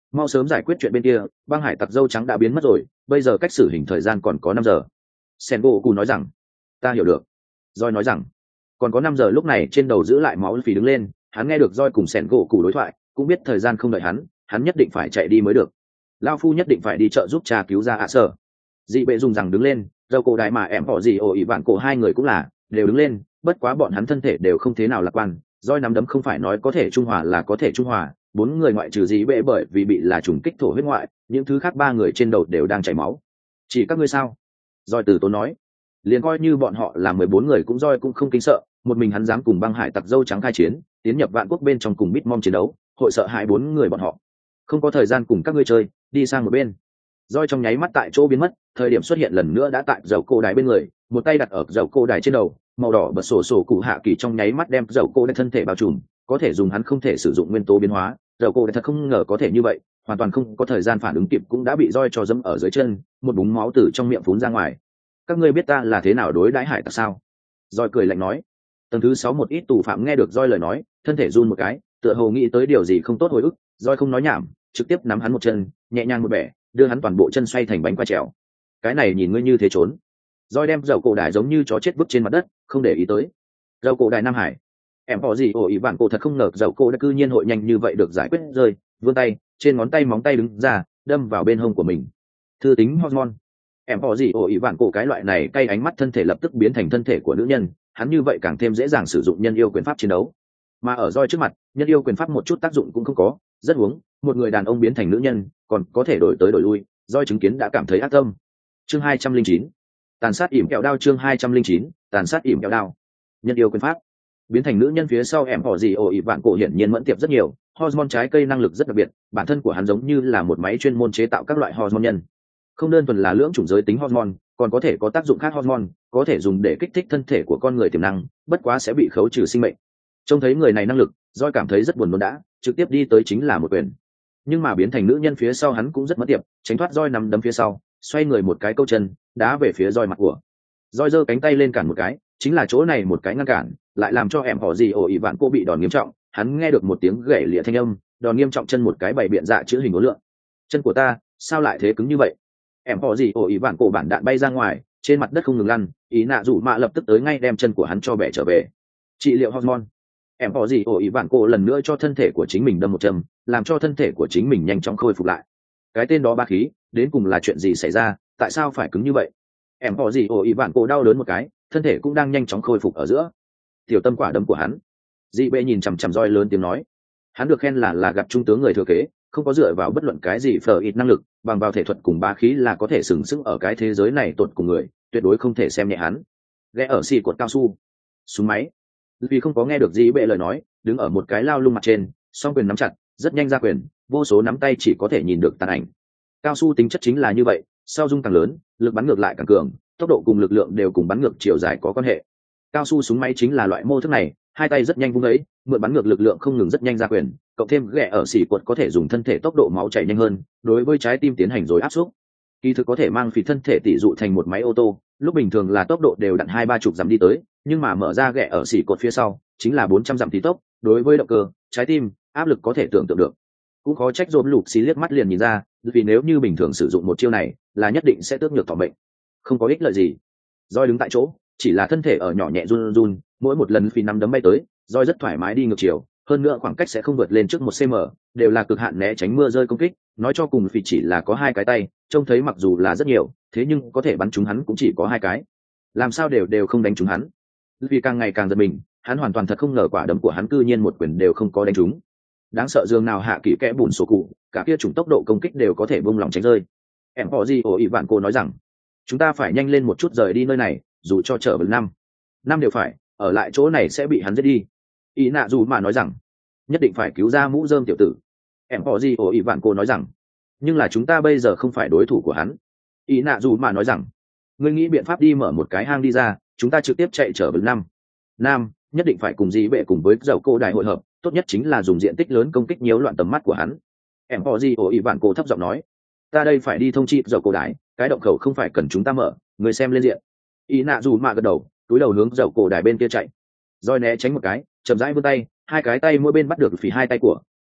mau sớm giải quyết chuyện bên kia, băng hải tặc dâu trắng đã biến mất rồi, bây giờ cách xử hình thời gian còn có 5 giờ. Sen gỗ cụ nói rằng. Ta hiểu được. Joy nói rằng. Còn có 5 giờ. Lúc này trên đầu giữ lại máu phì đứng lên, hắn nghe được Joy cùng Sen gỗ cụ đối thoại, cũng biết thời gian không đợi hắn nhất định phải chạy đi mới được. Lao phu nhất định phải đi chợ giúp cha cứu ra ạ sở. Dị bệ dùng rằng đứng lên, dầu cổ đại mà em họ gì ồ ỉ vạn cổ hai người cũng đều đứng lên, bất quá bọn hắn thân thể đều không thế nào lạc quan. Roi nắm đấm không phải nói có thể trung hòa là có thể trung hòa, 4 người ngoại trừ dị bệ bởi vì bị là trùng kích thổ huyết ngoại, những thứ khác 3 người trên đầu đều đang chảy máu. Chỉ các ngươi sao? Roi từ tốn nói. Liền coi như bọn họ là 14 người cũng Roi cũng không kinh sợ, một mình hắn dám cùng băng hải tặc dâu trắng khai chiến, tiến nhập vạn quốc bên trong cùng Bitmom chiến đấu, hội sợ hãi 4 người bọn họ. Không có thời gian cùng các ngươi chơi, đi sang một bên. Roi trong nháy mắt tại chỗ biến mất, thời điểm xuất hiện lần nữa đã tại dầu cô đài bên người, một tay đặt ở dầu cô đài trên đầu, màu đỏ bật sổ cụ hạ kỳ trong nháy mắt đem dầu cô đài thân thể bao trùm, có thể dùng hắn không thể sử dụng nguyên tố biến hóa. Dầu cô đài thật không ngờ có thể như vậy, hoàn toàn không có thời gian phản ứng kịp cũng đã bị Roi cho dẫm ở dưới chân, một búng máu từ trong miệng phún ra ngoài. Các ngươi biết ta là thế nào đối đãi hải tặc sao? Roi cười lạnh nói. Tầng thứ 6 một ít tù phạm nghe được Roi lời nói, thân thể run một cái, tựa hồ nghĩ tới điều gì không tốt hồi ức. Roi không nói nhảm, trực tiếp nắm hắn một chân, nhẹ nhàng một bẻ, đưa hắn toàn bộ chân xoay thành bánh quai trèo. Cái này nhìn ngươi như thế trốn. Roi đem dầu cổ đài giống như chó chết vứt trên mặt đất, không để ý tới. Dầu cổ đài Nam Hải. Em có gì ồ ý vạn cổ thật không ngờ dầu cổ đã cư nhiên hội nhanh như vậy được giải quyết rơi, vươn tay, trên ngón tay móng tay đứng ra, đâm vào bên hông của mình. Thư tính hormone. Em có gì ồ ý vạn cổ cái loại này cay ánh mắt thân thể lập tức biến thành thân thể của nữ nhân, hắn như vậy càng thêm dễ dàng sử dụng nhân yêu quyền pháp chiến đấu. Mà ở Roi trước mặt, nhân yêu quyền pháp một chút tác dụng cũng không có, rất uống, một người đàn ông biến thành nữ nhân, còn có thể đổi tới đổi lui, Roi chứng kiến đã cảm thấy ác tâm. Chương 209. Tàn sát ỉm kẹo đao. Chương 209. Tàn sát ỉm kẹo đao. Nhân yêu quyền pháp. Biến thành nữ nhân phía sau em họ gì ồ ỉ vạn cổ hiển nhiên mẫn tiệp rất nhiều, hormone trái cây năng lực rất đặc biệt, bản thân của hắn giống như là một máy chuyên môn chế tạo các loại hormone nhân. Không đơn thuần là lưỡng chủng giới tính hormone, còn có thể có tác dụng khác hormone, có thể dùng để kích thích thân thể của con người tiềm năng, bất quá sẽ bị khấu trừ sinh mệnh. Trông thấy người này năng lực, Roi cảm thấy rất buồn nôn đã, trực tiếp đi tới chính là một quyền. Nhưng mà biến thành nữ nhân phía sau hắn cũng rất mất tiệp, tránh thoát Roi nằm đấm phía sau, xoay người một cái câu chân, đá về phía Roi mặt của. Roi giơ cánh tay lên cản một cái, chính là chỗ này một cái ngăn cản, lại làm cho em họ gì ồ ỉ vạn cô bị đòn nghiêm trọng. Hắn nghe được một tiếng gãy lìa thanh âm, đòn nghiêm trọng chân một cái bày biện dạ chữ hình ố lượng. Chân của ta, sao lại thế cứng như vậy? Em họ gì ồ ỉ vạn cổ bản đạn bay ra ngoài, trên mặt đất không ngừng lăn, ý nạ rủ mạ lập tức tới ngay đem chân của hắn cho bẻ trở về. Trị liệu hormone. Em họ gì ồ ỉ vạn cổ lần nữa cho thân thể của chính mình đâm một châm, làm cho thân thể của chính mình nhanh chóng khôi phục lại. Cái tên đó ba khí, đến cùng là chuyện gì xảy ra, tại sao phải cứng như vậy? Em họ gì ồ ỉ vạn cổ đau đớn một cái, thân thể cũng đang nhanh chóng khôi phục ở giữa. Tiểu tâm quả đấm của hắn. Dị bệ nhìn chằm chằm Roi lớn tiếng nói. Hắn được khen là gặp trung tướng người thừa kế, không có dựa vào bất luận cái gì phở ít năng lực, bằng vào thể thuật cùng bá khí là có thể sừng sững ở cái thế giới này tột cùng người, tuyệt đối không thể xem nhẹ hắn. Ghé ở xì cột cao su, súng máy. Vì không có nghe được Dị bệ lời nói, đứng ở một cái lao lung mặt trên, song quyền nắm chặt, rất nhanh ra quyền, vô số nắm tay chỉ có thể nhìn được tàn ảnh. Cao su tính chất chính là như vậy, sau dung càng lớn, lực bắn ngược lại càng cường, tốc độ cùng lực lượng đều cùng bắn ngược chiều dài có quan hệ. Cao su súng máy chính là loại mô thức này, hai tay rất nhanh vung ấy, mượn bắn ngược lực lượng không ngừng rất nhanh ra quyền, cộng thêm ghẻ ở xỉ quật có thể dùng thân thể tốc độ máu chảy nhanh hơn, đối với trái tim tiến hành rồi áp suất. Kỳ thực có thể mang phì thân thể tỷ dụ thành một máy ô tô, lúc bình thường là tốc độ đều đặn 2-3 dặm đi tới, nhưng mà mở ra ghẻ ở xỉ cột phía sau, chính là 400 dặm tí tốc, đối với động cơ, trái tim, áp lực có thể tưởng tượng được. Cũng khó trách Dồn Lục xí liếc mắt liền nhìn ra, vì nếu như bình thường sử dụng một chiêu này, là nhất định sẽ tước nhược thọ mệnh. Không có ích lợi gì. Roi đứng tại chỗ, chỉ là thân thể ở nhỏ nhẹ run run, mỗi một lần phi năm đấm bay tới, Roi rất thoải mái đi ngược chiều, hơn nữa khoảng cách sẽ không vượt lên trước 1 cm, đều là cực hạn né tránh mưa rơi công kích, nói cho cùng phi chỉ là có 2 cái tay, trông thấy mặc dù là rất nhiều, thế nhưng có thể bắn trúng hắn cũng chỉ có 2 cái. Làm sao đều không đánh trúng hắn. Vì càng ngày càng giật mình, hắn hoàn toàn thật không ngờ quả đấm của hắn cư nhiên một quyền đều không có đánh trúng. Đáng sợ dường nào hạ kỳ kẽ bùn sổ cụ, cả kia chủng tốc độ công kích đều có thể bung lòng tránh rơi. Em họ gì ồ ỉ vạn cô nói rằng, chúng ta phải nhanh lên một chút rời đi nơi này, dù cho chở bần năm đều phải, ở lại chỗ này sẽ bị hắn giết đi. Ý nạ dù mà nói rằng, nhất định phải cứu ra mũ rơm tiểu tử. Em họ gì ồ ỉ vạn cô nói rằng, nhưng là chúng ta bây giờ không phải đối thủ của hắn. Ý nạ dù mà nói rằng, ngươi nghĩ biện pháp đi mở một cái hang đi ra, chúng ta trực tiếp chạy chở bần nam nhất định phải cùng dì bệ cùng với dầu cô đại hội hợp, tốt nhất chính là dùng diện tích lớn công kích nhiễu loạn tầm mắt của hắn. Em họ gì ồ ỉ vạn cô thấp giọng nói, ta đây phải đi thông chi dầu cô đại, cái động khẩu không phải cần chúng ta mở, người xem lên diện. Ý nạ dù mà gật đầu, túi đầu hướng dầu cổ đài bên kia chạy. Roi né tránh một cái, chậm rãi vươn tay, 2 cái tay mỗi bên bắt được phì 2 tay của,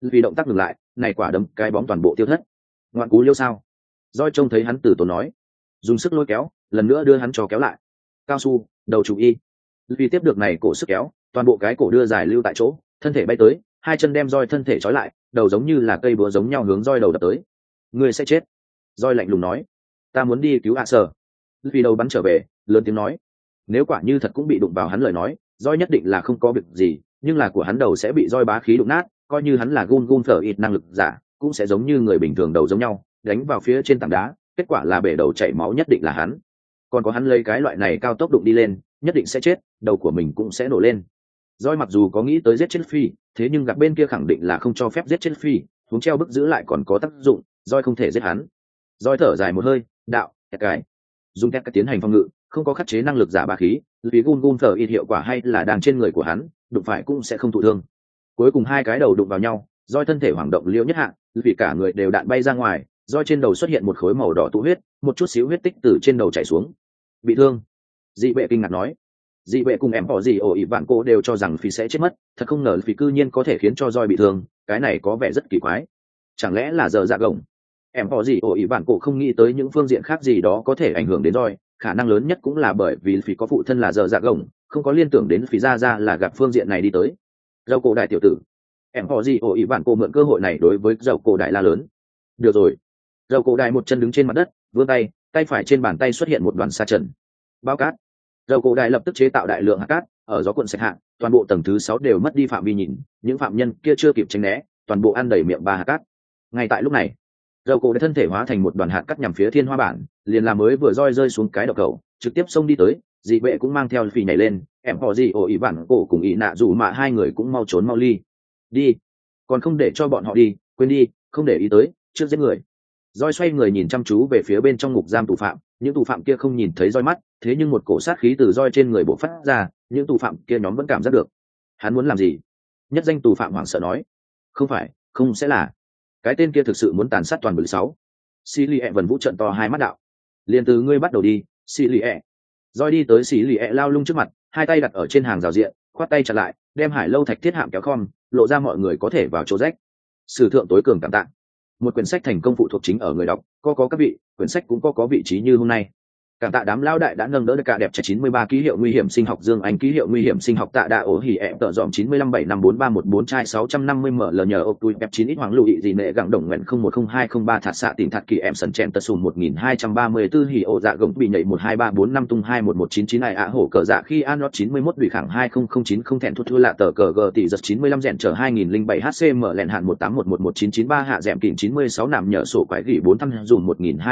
vì động tác ngừng lại, này quả đấm cái bóng toàn bộ tiêu thất. Ngoạn cú liêu sao? Doi trông thấy hắn từ tốn nói, dùng sức lôi kéo, lần nữa đưa hắn cho kéo lại. Cao su, đầu chủ y. Vì tiếp được này cổ sức kéo, toàn bộ cái cổ đưa dài lưu tại chỗ, thân thể bay tới, hai chân đem Doi thân thể trói lại, đầu giống như là cây búa giống nhau hướng Doi đầu đập tới. Ngươi sẽ chết. Doi lạnh lùng nói, ta muốn đi cứu ạ sở. Vì đầu bắn trở về, lớn tiếng nói, nếu quả như thật cũng bị đụng vào hắn lời nói, Doi nhất định là không có việc gì, nhưng là của hắn đầu sẽ bị Doi bá khí đụng nát, coi như hắn là gun gun phở ít năng lực giả, cũng sẽ giống như người bình thường đầu giống nhau, đánh vào phía trên tảng đá, kết quả là bể đầu chảy máu nhất định là hắn. Còn có hắn lấy cái loại này cao tốc đụng đi lên, nhất định sẽ chết, đầu của mình cũng sẽ nổ lên. Doi mặc dù có nghĩ tới giết chết Phi, thế nhưng gặp bên kia khẳng định là không cho phép giết chết Phi, huống treo bức giữ lại còn có tác dụng, Doi không thể giết hắn. Doi thở dài một hơi, đạo, cái dùng cách tiến hành phòng ngự, không có khắc chế năng lực giả bá khí, vì gun gun phở ít hiệu quả hay là đang trên người của hắn, đụng phải cũng sẽ không thụ thương. Cuối cùng hai cái đầu đụng vào nhau, Doi thân thể hoảng động liễu nhất hạng, vì cả người đều đạn bay ra ngoài, Doi trên đầu xuất hiện một khối màu đỏ tụ huyết, một chút xíu huyết tích từ trên đầu chảy xuống. Bị thương. Dị Bệ kinh ngạc nói. Dị Bệ cùng em họ gì ổ ỉ vạn cô đều cho rằng Phi sẽ chết mất, thật không ngờ Phi cư nhiên có thể khiến cho Doi bị thương, cái này có vẻ rất kỳ quái. Chẳng lẽ là giờ dạ gồng? Em họ gì ổ ỉ vạn cô không nghĩ tới những phương diện khác gì đó có thể ảnh hưởng đến Doi, khả năng lớn nhất cũng là bởi vì Phi có phụ thân là giờ dạ gồng, không có liên tưởng đến Phi ra là gặp phương diện này đi tới. Dầu cổ đại tiểu tử. Em họ gì ổ ỉ vạn cô mượn cơ hội này đối với dầu cổ đại la lớn. Được rồi. Dầu cổ đại một chân đứng trên mặt đất, vươn tay, tay phải trên bàn tay xuất hiện một đoàn sa trần. Bao cát. Dầu cổ đại lập tức chế tạo đại lượng hạt cát, ở gió cuộn sạch hạ, toàn bộ tầng thứ 6 đều mất đi phạm vi nhìn, những phạm nhân kia chưa kịp tránh né, toàn bộ ăn đầy miệng ba hạt cát. Ngay tại lúc này, dầu cổ đại thân thể hóa thành một đoàn hạt cát nhằm phía thiên hoa bản, liền là mới vừa rơi xuống cái độc cầu, trực tiếp xông đi tới, Dị Bệ cũng mang theo Phi nhảy lên, em họ gì ổ ỉ vạn cổ cùng ỉ nạ dù mà hai người cũng mau trốn mau ly. Đi, còn không để cho bọn họ đi, quên đi, không để ý tới, trước giết người. Doi xoay người nhìn chăm chú về phía bên trong ngục giam tù phạm, những tù phạm kia không nhìn thấy Doi mắt, thế nhưng một cổ sát khí từ Doi trên người bộc phát ra, những tù phạm kia nhóm vẫn cảm giác được. Hắn muốn làm gì? Nhất danh tù phạm hoảng sợ nói. Không phải, không sẽ là. Cái tên kia thực sự muốn tàn sát toàn bộ 6. Xí Lì ẹ vần vũ trận to hai mắt đạo. Liền từ ngươi bắt đầu đi, Xí Lì ẹ. Doi đi tới Xí Lì ẹ lao lung trước mặt, hai tay đặt ở trên hàng rào diện, khoát tay chặt lại, đem Hải Lâu Thạch thiết hạm kéo khom, lộ ra mọi người có thể vào chỗ rách. Sử thượng tối cường cảm tạ. Một quyển sách thành công phụ thuộc chính ở người đọc, có các vị, quyển sách cũng có vị trí như hôm nay. Cảm tạ đám lão đại đã nâng đỡ được cả đẹp trẻ 93 ký hiệu nguy hiểm sinh học Dương Anh ký hiệu nguy hiểm sinh học tạ đạ ổ hỉ ẹ tợ dòm 95754314 chai 650 ml nhờ ốc túi pep 9 ít hoàng lụy gì nệ gặng đồng nguyện 010203 thạt xạ tỉnh thạt kỳ em sần chèn tật sùn 1234 hỉ ổ dạ gồng bị nhảy 12345 tung 21199 ai ạ hổ cờ dạ khi an nót 91 bị khẳng 2009 không thẹn thút thua lạ tờ cờ g tỷ giật 95 rèn trở 2007 hcm lẹn hạn 181119993 hạ dẹm kỉnh 96 nằm nhờ sổ quái gỉ 4 thăm dùng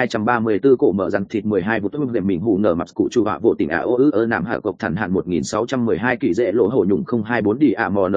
1234 cổ mở răng thịt 12 vụ tôi mình hù nở mặt cụ chủ hạ vô tỉnh ả ô ư nằm hạ cộc thẳng hạn 1612 kỳ dễ lỗ hổ nhung 024 đi ả mò n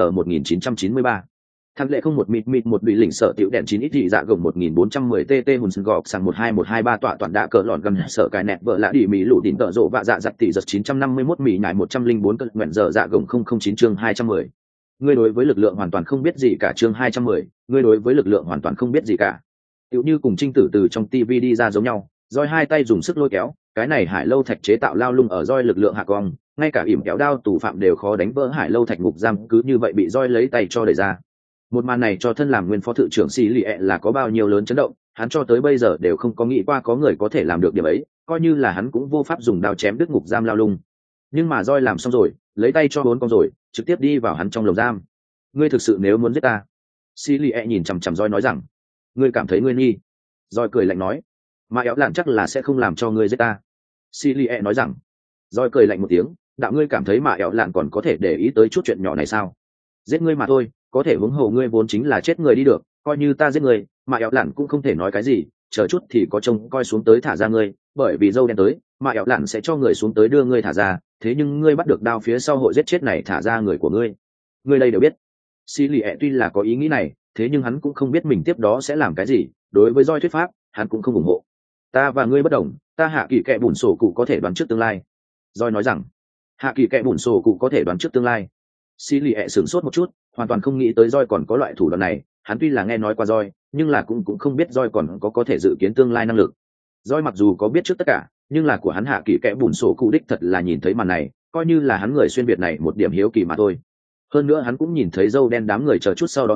1993 thằng lệ không một mịt một bị lỉnh sở tiểu đèn 9 ít thị dạ gồng 1410 tt hùn sừng gọc sang 12123 tọa toàn đạ cờ lọn gần sở cài nẹt vợ lạ đi mỹ lũ đỉnh tợ rộ vạ dạ giặt tỷ giật 951 mỹ nhải 104 cơn nguyện giờ dạ gồng 009 chương 210. Ngươi đối với lực lượng hoàn toàn không biết gì cả chương 210, ngươi đối với lực lượng hoàn toàn không biết gì cả. Tiểu như cùng Trinh Tử từ trong TV đi ra giống nhau, Doi hai tay dùng sức lôi kéo, cái này Hải Lâu Thạch chế tạo lao lung ở Doi lực lượng hạ cong, ngay cả ỉm kéo đao tù phạm đều khó đánh vỡ Hải Lâu Thạch ngục giam, cứ như vậy bị Doi lấy tay cho đẩy ra. Một màn này cho thân làm nguyên phó thự trưởng Xí Lì ẹ là có bao nhiêu lớn chấn động, hắn cho tới bây giờ đều không có nghĩ qua có người có thể làm được điểm ấy, coi như là hắn cũng vô pháp dùng đao chém đứt ngục giam lao lung. Nhưng mà Doi làm xong rồi, lấy tay cho bốn con rồi, trực tiếp đi vào hắn trong lồng giam. Ngươi thực sự nếu muốn giết ta? Xí Lì ẹ nhìn chằm chằm Doi nói rằng. Ngươi cảm thấy ngươi nghi? Doi cười lạnh nói. Mà éo lạn chắc là sẽ không làm cho ngươi giết ta. Xí Lì ẹ nói rằng. Doi cười lạnh một tiếng, đạo ngươi cảm thấy mà éo lạn còn có thể để ý tới chút chuyện nhỏ này sao? Giết ngươi mà thôi, có thể huống hồ ngươi vốn chính là chết người đi được, coi như ta giết ngươi, mà éo lạn cũng không thể nói cái gì, chờ chút thì có trông coi xuống tới thả ra ngươi, bởi vì dâu đen tới, mà éo lạn sẽ cho người xuống tới đưa ngươi thả ra, thế nhưng ngươi bắt được đao phía sau hội giết chết này thả ra người của ngươi. Ngươi đây đều biết. Xí Lì ẹ tuy là có ý nghĩ này, thế nhưng hắn cũng không biết mình tiếp đó sẽ làm cái gì, đối với Doi thuyết pháp, hắn cũng không ủng hộ. Ta và ngươi bất đồng, ta hạ kỳ kệ bùn sổ cụ có thể đoán trước tương lai. Doi nói rằng, hạ kỳ kệ bùn sổ cụ có thể đoán trước tương lai. Xí Lì ẹ sửng sốt một chút, hoàn toàn không nghĩ tới Doi còn có loại thủ đoạn này, hắn tuy là nghe nói qua Doi, nhưng là cũng không biết Doi còn có thể dự kiến tương lai năng lực. Doi mặc dù có biết trước tất cả, nhưng là của hắn hạ kỳ kẽ bùn sổ cụ đích thật là nhìn thấy màn này, coi như là hắn người xuyên việt này một điểm hiếu kỳ mà thôi. Hơn nữa hắn cũng nhìn thấy dâu đen đám người chờ chút sau đó tới,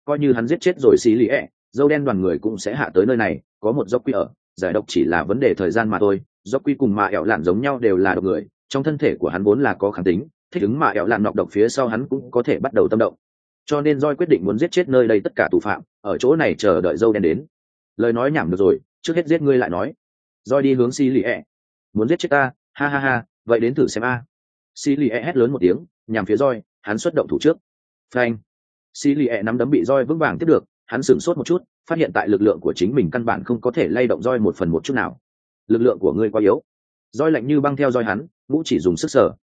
coi như hắn giết chết rồi xì lì ẹ, dâu đen đoàn người cũng sẽ hạ tới nơi này, có một dốc quy ở, giải độc chỉ là vấn đề thời gian mà thôi. Dốc quy cùng mạ ẻo lạn giống nhau đều là độc người, trong thân thể của hắn vốn là có kháng tính, thích ứng mạ ẻo lạn nọc độc phía sau hắn cũng có thể bắt đầu tâm động, cho nên Joy quyết định muốn giết chết nơi đây tất cả tù phạm, ở chỗ này chờ đợi dâu đen đến. Lời nói nhảm được rồi, trước hết giết ngươi lại nói. Joy đi hướng xì lì ẹ. Muốn giết chết ta, ha ha ha, vậy đến thử xem a. Xì lì ẹ hét lớn một tiếng, nhằm phía Joy, hắn xuất động thủ trước. Phanh. Xì lì ẹ nắm đấm bị Joy vững vàng tiếp được, hắn sửng sốt một chút, phát hiện tại lực lượng của chính mình căn bản không có thể lay động Joy một phần một chút nào. Lực lượng của ngươi quá yếu. Joy lạnh như băng theo Joy hắn, mũ chỉ dùng sức sở.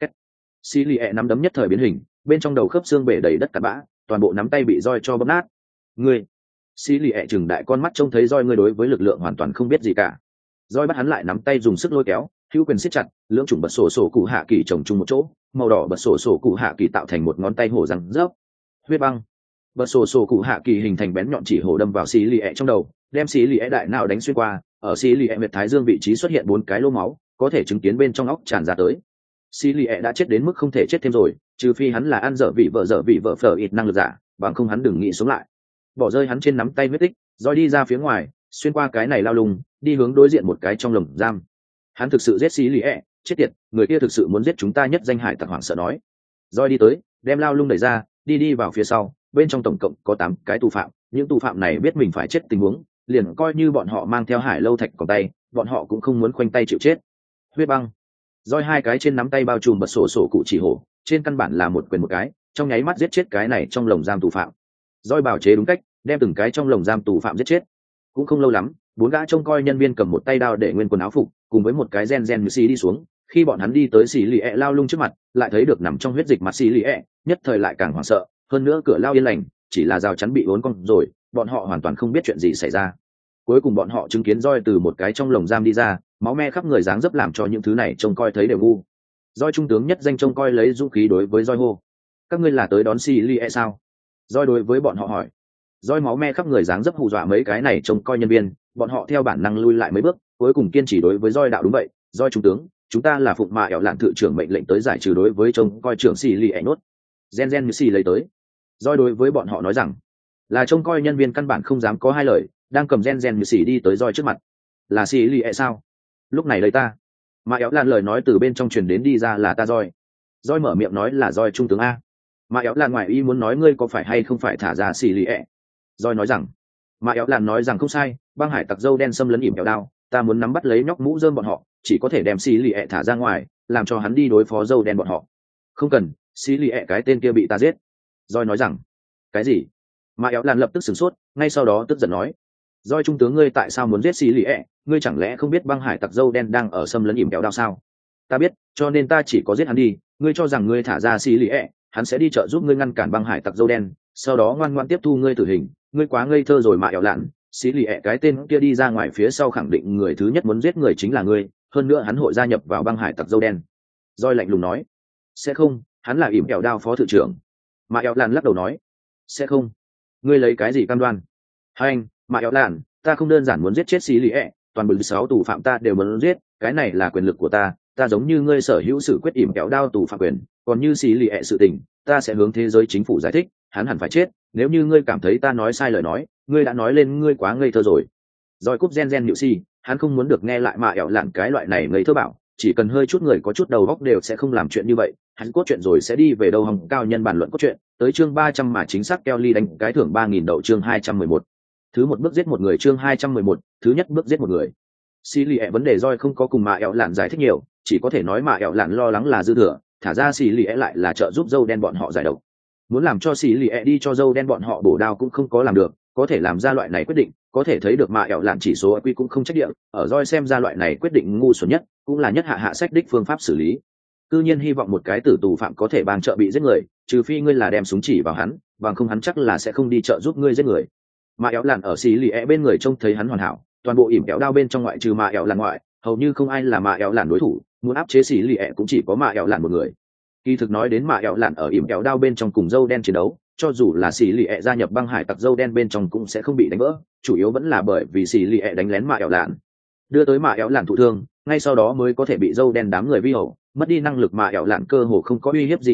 Xì lì ẹ nắm đấm nhất thời biến hình, bên trong đầu khớp xương bể đầy đất cát bã, toàn bộ nắm tay bị Joy cho bóp nát. Ngươi. Xì lì ẹ chừng đại con mắt trông thấy Joy ngươi đối với lực lượng hoàn toàn không biết gì cả. Joy bắt hắn lại nắm tay dùng sức lôi kéo, hữu quyền siết chặt, lưỡng chủng bật sổ sổ cụ hạ kỳ chồng chung một chỗ, màu đỏ bật sổ sổ cụ hạ kỳ tạo thành một ngón tay hổ răng rớp. Huyết băng. Bật sổ sổ cụ hạ kỳ hình thành bén nhọn chỉ hổ đâm vào xì lì ẹ trong đầu, đem xì lì ẹ đại não đánh xuyên qua, ở xì lì ẹ huyệt thái dương vị trí xuất hiện 4 cái lỗ máu, có thể chứng kiến bên trong óc tràn ra tới. Xì lì ẹ đã chết đến mức không thể chết thêm rồi, trừ phi hắn là ăn dở vị vợ phở ít năng lực giả, bằng không hắn đừng nghĩ sống lại. Bỏ rơi hắn trên nắm tay huyết tích, rồi đi ra phía ngoài, xuyên qua cái này lao lùng, đi hướng đối diện một cái trong lồng giam. Hắn thực sự giết xì lì ẹ, chết tiệt, người kia thực sự muốn giết chúng ta nhất danh hải tặc hoảng sợ nói. Rồi đi tới, đem lao lung đẩy ra, đi vào phía sau, bên trong tổng cộng có 8 cái tù phạm, những tù phạm này biết mình phải chết tình huống, liền coi như bọn họ mang theo hải lâu thạch còn tay, bọn họ cũng không muốn khoanh tay chịu chết. Huyết băng. Roi 2 cái trên nắm tay bao trùm bật sổ sổ cụ chỉ hổ, trên căn bản là một quyền một cái, trong nháy mắt giết chết cái này trong lồng giam tù phạm. Roi bảo chế đúng cách, đem từng cái trong lồng giam tù phạm giết chết. Cũng không lâu lắm, 4 gã trông coi nhân viên cầm một tay đao để nguyên quần áo phục, cùng với một cái gen như xì đi xuống. Khi bọn hắn đi tới xì lì ẹ lao lung trước mặt, lại thấy được nằm trong huyết dịch mặt xì lì ẹ, nhất thời lại càng hoảng sợ. Hơn nữa cửa lao yên lành, chỉ là rào chắn bị uốn cong rồi, bọn họ hoàn toàn không biết chuyện gì xảy ra. Cuối cùng bọn họ chứng kiến Roi từ một cái trong lồng giam đi ra, máu me khắp người dáng dấp làm cho những thứ này trông coi thấy đều ngu. Roi trung tướng nhất danh trông coi lấy dũng khí đối với Roi hô: các ngươi là tới đón xì lì ẹ sao? Roi đối với bọn họ hỏi. Roi máu me khắp người dáng dấp hù dọa mấy cái này trông coi nhân viên, bọn họ theo bản năng lui lại mấy bước, cuối cùng kiên trì đối với Roi đạo: đúng vậy, Roi trung tướng, chúng ta là phụng mạ ẻo lạn thự trưởng mệnh lệnh tới giải trừ đối với trông coi trưởng xì lì ẹ nốt. Gen như xì lấy tới. Roi đối với bọn họ nói rằng, là trông coi nhân viên căn bản không dám có hai lời, đang cầm gen như xì đi tới Roi trước mặt. Là xì lì ẹ sao? Lúc này đây ta. Mà éo lan lời nói từ bên trong truyền đến đi ra là ta Roi. Roi mở miệng nói là Roi trung tướng a. Mà éo lan ngoài ý muốn nói ngươi có phải hay không phải thả ra xì lì ẹ. Roi nói rằng. Mà éo lan nói rằng không sai, băng hải tặc dâu đen xâm lấn ỉm kẹo đao, ta muốn nắm bắt lấy nhóc mũ rơm bọn họ, chỉ có thể đem xì lì ẹ thả ra ngoài, làm cho hắn đi đối phó dâu đen bọn họ. Không cần, xì lì ẹ cái tên kia bị ta giết. Roi nói rằng. Cái gì? Mà éo lan lập tức sửng sốt, ngay sau đó tức giận nói. Roi trung tướng ngươi tại sao muốn giết xì lì ẹ? Ngươi chẳng lẽ không biết băng hải tặc dâu đen đang ở xâm lấn ỉm kẹo đao sao? Ta biết, cho nên ta chỉ có giết hắn đi. Ngươi cho rằng ngươi thả ra xì lì ẹ, hắn sẽ đi trợ giúp ngươi ngăn cản băng hải tặc dâu đen, sau đó ngoan ngoãn tiếp thu ngươi tử hình. Ngươi quá ngây thơ rồi mà éo lạn. Xì lì ẹ cái tên kia đi ra ngoài phía sau khẳng định người thứ nhất muốn giết người chính là ngươi, hơn nữa hắn hội gia nhập vào băng hải tặc dâu đen. Roi lạnh lùng nói. Sẽ không, hắn là ỉm kẹo đao phó thự trưởng. Mà éo lạn lắc đầu nói. Sẽ không. Ngươi lấy cái gì cam đoan? Hai anh, mà éo lạn, ta không đơn giản muốn giết chết xì lì ẹ, toàn bộ 6 tù phạm ta đều muốn giết, cái này là quyền lực của ta, ta giống như ngươi sở hữu sự quyết ỉm kẹo đao tù phạm quyền, còn như xì lì ẹ sự tình, ta sẽ hướng thế giới chính phủ giải thích, hắn hẳn phải chết, nếu như ngươi cảm thấy ta nói sai lời nói, ngươi đã nói lên ngươi quá ngây thơ rồi. Rồi cúp gen nhự si, hắn không muốn được nghe lại mà éo lạn cái loại này ngây thơ bảo, chỉ cần hơi chút người có chút đầu óc đều sẽ không làm chuyện như vậy, hắn cốt chuyện rồi sẽ đi về đâu hồng cao nhân bàn luận cốt chuyện, tới chương 300 mà chính xác Kelly đánh cái thưởng 3000 đậu chương 211. Thứ một bước giết một người chương 211, thứ nhất bước giết một người. Xì lì ẹ vấn đề Roi không có cùng mà éo lạn giải thích nhiều, chỉ có thể nói mà éo lạn lo lắng là dư thừa, thả ra xì lì ẹ lại là trợ giúp dâu đen bọn họ giải độc. Muốn làm cho xì lì ẹ đi cho dâu đen bọn họ bổ đao cũng không có làm được, có thể làm ra loại này quyết định, có thể thấy được mà éo lạn chỉ số IQ cũng không trách địa, ở Roi xem ra loại này quyết định ngu xuẩn nhất, cũng là nhất hạ sách đích phương pháp xử lý. Tự nhiên hy vọng một cái tử tù phạm có thể ban trợ bị giết người, trừ phi ngươi là đem súng chỉ vào hắn, bằng không hắn chắc là sẽ không đi trợ giúp ngươi giết người. Mà éo lạn ở xì lì ẹ bên người trông thấy hắn hoàn hảo, toàn bộ ỉm kẹo đao bên trong ngoại trừ mà éo lạn ngoại, hầu như không ai là mà éo lạn đối thủ, muốn áp chế xì lì ẹ cũng chỉ có mà éo lạn một người. Kỳ thực nói đến mà éo lạn ở ỉm kẹo đao bên trong cùng dâu đen chiến đấu, cho dù là xì lì ẹ gia nhập băng hải tặc dâu đen bên trong cũng sẽ không bị đánh vỡ, chủ yếu vẫn là bởi vì xì lì ẹ đánh lén mà éo lạn, đưa tới mà éo lạn thụ thương, ngay sau đó mới có thể bị dâu đen đám người vi hậu, mất đi năng lực mà éo lạn cơ hồ không có uy hiếp gì năng lực,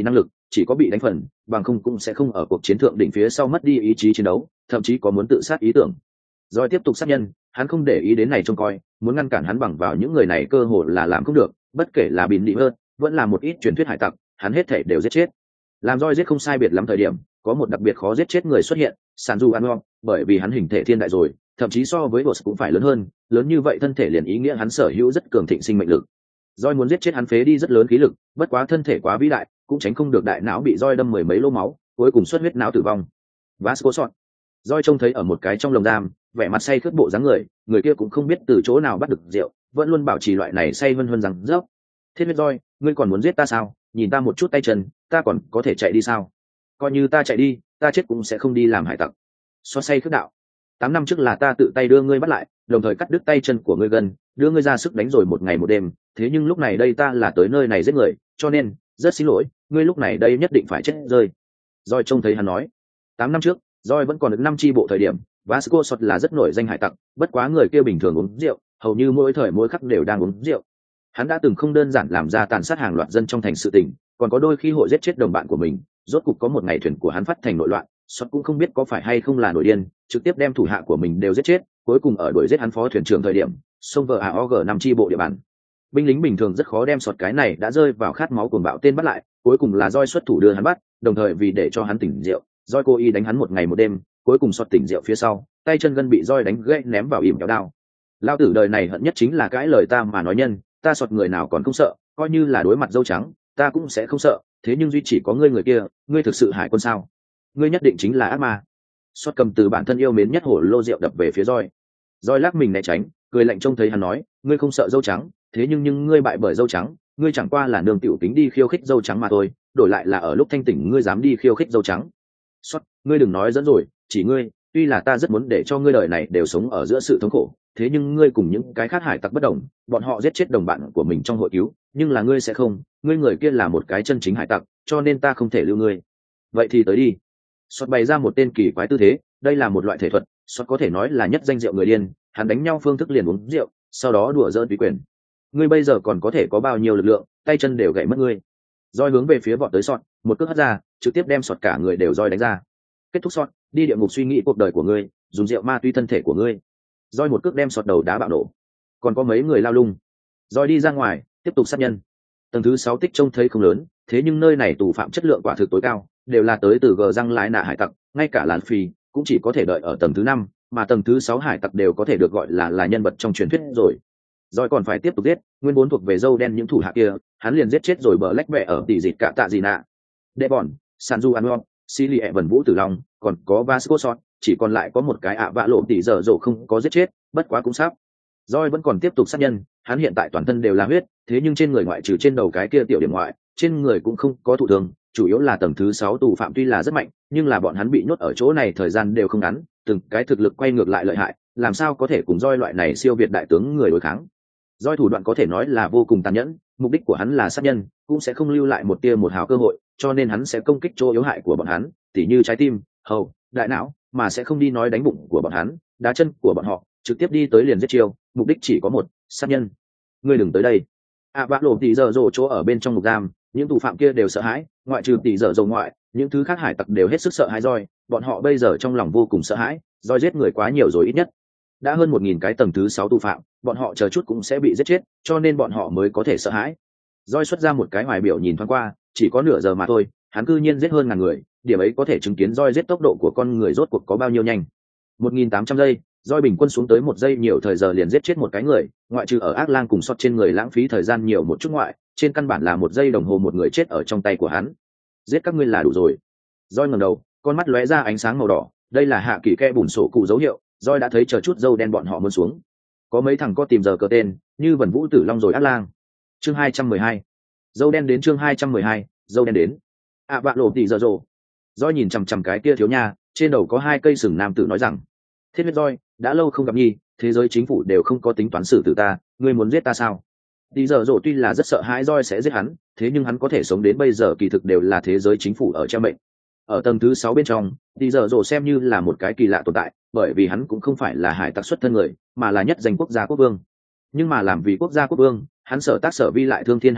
chỉ có bị đánh phần, bằng không cũng sẽ không ở cuộc chiến thượng đỉnh phía sau mất đi ý chí chiến đấu, thậm chí có muốn tự sát ý tưởng. Rồi tiếp tục sát nhân, hắn không để ý đến này trông coi, muốn ngăn cản hắn bằng vào những người này cơ hội là làm không được, bất kể là Bìn Nị hơn, vẫn là một ít truyền thuyết hải tặc, hắn hết thể đều giết chết. Làm Roi giết không sai biệt lắm thời điểm, có một đặc biệt khó giết chết người xuất hiện, Sanju Anwar, bởi vì hắn hình thể thiên đại rồi, thậm chí so với Boss cũng phải lớn hơn, lớn như vậy thân thể liền ý nghĩa hắn sở hữu rất cường thịnh sinh mệnh lực. Roi muốn giết chết hắn phế đi rất lớn khí lực, bất quá thân thể quá vĩ đại, cũng tránh không được đại não bị Roi đâm mười mấy lỗ máu, cuối cùng xuất huyết não tử vong. Vasco sọt. Roi trông thấy ở một cái trong lồng giam, vẻ mặt say khướt bộ dáng người kia cũng không biết từ chỗ nào bắt được rượu, vẫn luôn bảo trì loại này say vân vân rằng rớp. Thiết huyết Roi, ngươi còn muốn giết ta sao? Nhìn ta một chút tay chân, ta còn có thể chạy đi sao? Coi như ta chạy đi, ta chết cũng sẽ không đi làm hải tặc. So say khướt đạo. 8 năm trước là ta tự tay đưa ngươi bắt lại, đồng thời cắt đứt tay chân của ngươi gần, đưa ngươi ra sức đánh rồi một ngày một đêm, thế nhưng lúc này đây ta là tới nơi này giết người, cho nên, rất xin lỗi, ngươi lúc này đây nhất định phải chết rơi. Roi trông thấy hắn nói. 8 năm trước, Roi vẫn còn được 5 chi bộ thời điểm, Vasco Sọt là rất nổi danh hải tặc, bất quá người kia bình thường uống rượu, hầu như mỗi thời mỗi khắc đều đang uống rượu. Hắn đã từng không đơn giản làm ra tàn sát hàng loạt dân trong thành sự tình, còn có đôi khi hội giết chết đồng bạn của mình, rốt cục có một ngày thuyền của hắn phát thành nội loạn, Sọt cũng không biết có phải hay không là nổi điên, trực tiếp đem thủ hạ của mình đều giết chết, cuối cùng ở đuổi giết hắn phó thuyền trưởng thời điểm, xông vào AOG 5 chi bộ địa bàn. Binh lính bình thường rất khó đem Sọt cái này đã rơi vào khát máu cuồng bạo tên bắt lại, cuối cùng là Roi xuất thủ đưa hắn bắt, đồng thời vì để cho hắn tỉnh rượu, Roi cố ý đánh hắn một ngày một đêm, cuối cùng Sọt tỉnh rượu phía sau, tay chân gân bị Roi đánh gãy ném vào ỉm kéo đao. Lao tử đời này hận nhất chính là cãi lời ta mà nói nhân, ta Sọt người nào còn không sợ, coi như là đối mặt dâu trắng, ta cũng sẽ không sợ, thế nhưng duy chỉ có ngươi người kia, ngươi thực sự hải quân sao? Ngươi nhất định chính là ác ma. Sọt cầm từ bản thân yêu mến nhất hổ lô rượu đập về phía Roi. Roi lắc mình né tránh, cười lạnh trông thấy hắn nói, ngươi không sợ dâu trắng, thế nhưng ngươi bại bởi dâu trắng, ngươi chẳng qua là nương tiểu tính đi khiêu khích dâu trắng mà thôi, đổi lại là ở lúc thanh tỉnh ngươi dám đi khiêu khích dâu trắng. Sọt, ngươi đừng nói dẫn rồi, chỉ ngươi, tuy là ta rất muốn để cho ngươi đời này đều sống ở giữa sự thống khổ, thế nhưng ngươi cùng những cái khác hải tặc bất đồng, bọn họ giết chết đồng bạn của mình trong hội cứu, nhưng là ngươi sẽ không, ngươi người kia là một cái chân chính hải tặc, cho nên ta không thể lưu ngươi. Vậy thì tới đi. Sọt bày ra một tên kỳ quái tư thế, đây là một loại thể thuật, Sọt có thể nói là nhất danh rượu người điên, hắn đánh nhau phương thức liền uống rượu, sau đó đùa giỡn tùy quyền. Ngươi bây giờ còn có thể có bao nhiêu lực lượng, tay chân đều gãy mất ngươi. Roi hướng về phía vọt tới Sọt, một cước hất ra, trực tiếp đem Sọt cả người đều roi đánh ra. Kết thúc Sọt, đi địa ngục suy nghĩ cuộc đời của ngươi, dùng rượu ma túy thân thể của ngươi. Roi một cước đem Sọt đầu đá bạo nổ. Còn có mấy người lao lung. Roi đi ra ngoài, tiếp tục sát nhân. Tầng thứ 6 tích trông thấy không lớn, thế nhưng nơi này tù phạm chất lượng quả thực tối cao, đều là tới từ gờ răng lái nạ hải tặc, ngay cả làn phi cũng chỉ có thể đợi ở tầng thứ 5, mà tầng thứ 6 hải tặc đều có thể được gọi là nhân vật trong truyền thuyết rồi. Rồi còn phải tiếp tục giết, nguyên vốn thuộc về dâu đen những thủ hạ kia, hắn liền giết chết rồi bờ lách bẹ ở tỷ dịch cả tạ gì nạ. Đệ bọn, Sanju Anwar, Silly Evan Vũ Tử Long, còn có Vasco Sọt, chỉ còn lại có một cái vạ lộ tỷ giờ rồ không có giết chết, bất quá cũng sắp. Rồi vẫn còn tiếp tục sát nhân, hắn hiện tại toàn thân đều là huyết, thế nhưng trên người ngoại trừ trên đầu cái kia tiểu điểm ngoại, trên người cũng không có thụ thương, chủ yếu là tầng thứ 6 tù phạm tuy là rất mạnh, nhưng là bọn hắn bị nhốt ở chỗ này thời gian đều không ngắn, từng cái thực lực quay ngược lại lợi hại, làm sao có thể cùng Roi loại này siêu việt đại tướng người đối kháng. Roi thủ đoạn có thể nói là vô cùng tàn nhẫn, mục đích của hắn là sát nhân, cũng sẽ không lưu lại một tia một hào cơ hội, cho nên hắn sẽ công kích chỗ yếu hại của bọn hắn, tỉ như trái tim, hầu, đại não, mà sẽ không đi nói đánh bụng của bọn hắn, đá chân của bọn họ, trực tiếp đi tới liền giết chiêu, mục đích chỉ có một, sát nhân. Ngươi đừng tới đây. Vạ lộ tỷ giờ rồ chỗ ở bên trong ngục giam, những tù phạm kia đều sợ hãi, ngoại trừ tỷ giờ rồ ngoại, những thứ khác hải tặc đều hết sức sợ hãi Roi, bọn họ bây giờ trong lòng vô cùng sợ hãi, Roi giết người quá nhiều rồi, ít nhất đã hơn 1000 cái tầng thứ 6 tù phạm, bọn họ chờ chút cũng sẽ bị giết chết, cho nên bọn họ mới có thể sợ hãi. Roi xuất ra một cái hoài biểu nhìn thoáng qua, chỉ có nửa giờ mà thôi, hắn cư nhiên giết hơn ngàn người, điểm ấy có thể chứng kiến Roi giết tốc độ của con người rốt cuộc có bao nhiêu nhanh. 1800 giây, Roi bình quân xuống tới 1 giây nhiều thời giờ liền giết chết một cái người, ngoại trừ ở ác lang cùng Sọt trên người lãng phí thời gian nhiều một chút ngoại, trên căn bản là 1 giây đồng hồ một người chết ở trong tay của hắn. Giết các ngươi là đủ rồi. Roi ngẩng đầu, con mắt lóe ra ánh sáng màu đỏ, đây là hạ kỳ kẽ bùn sổ cụ dấu hiệu, Roi đã thấy chờ chút dâu đen bọn họ muốn xuống. Có mấy thằng có tìm giờ cờ tên, như Vân Vũ Tử Long rồi ác lang. Chương 212. Dâu đen đến chương 212, dâu đen đến. Vạ lộ tỷ giờ rồ. Roi nhìn chằm chằm cái kia thiếu nha, trên đầu có 2 cây sừng nam tử nói rằng: Thiết huyết Roi, đã lâu không gặp nhi, thế giới chính phủ đều không có tính toán xử tử ta, ngươi muốn giết ta sao? Tỷ giờ rồ tuy là rất sợ hãi Roi sẽ giết hắn, thế nhưng hắn có thể sống đến bây giờ kỳ thực đều là thế giới chính phủ ở treo mệnh. Ở tầng thứ 6 bên trong, tỷ giờ rồ xem như là một cái kỳ lạ tồn tại, bởi vì hắn cũng không phải là hải tặc xuất thân người, mà là nhất danh quốc gia quốc vương. Nhưng mà làm vì quốc gia quốc vương, hắn sở tác sở vi lại thương thiên hại lý,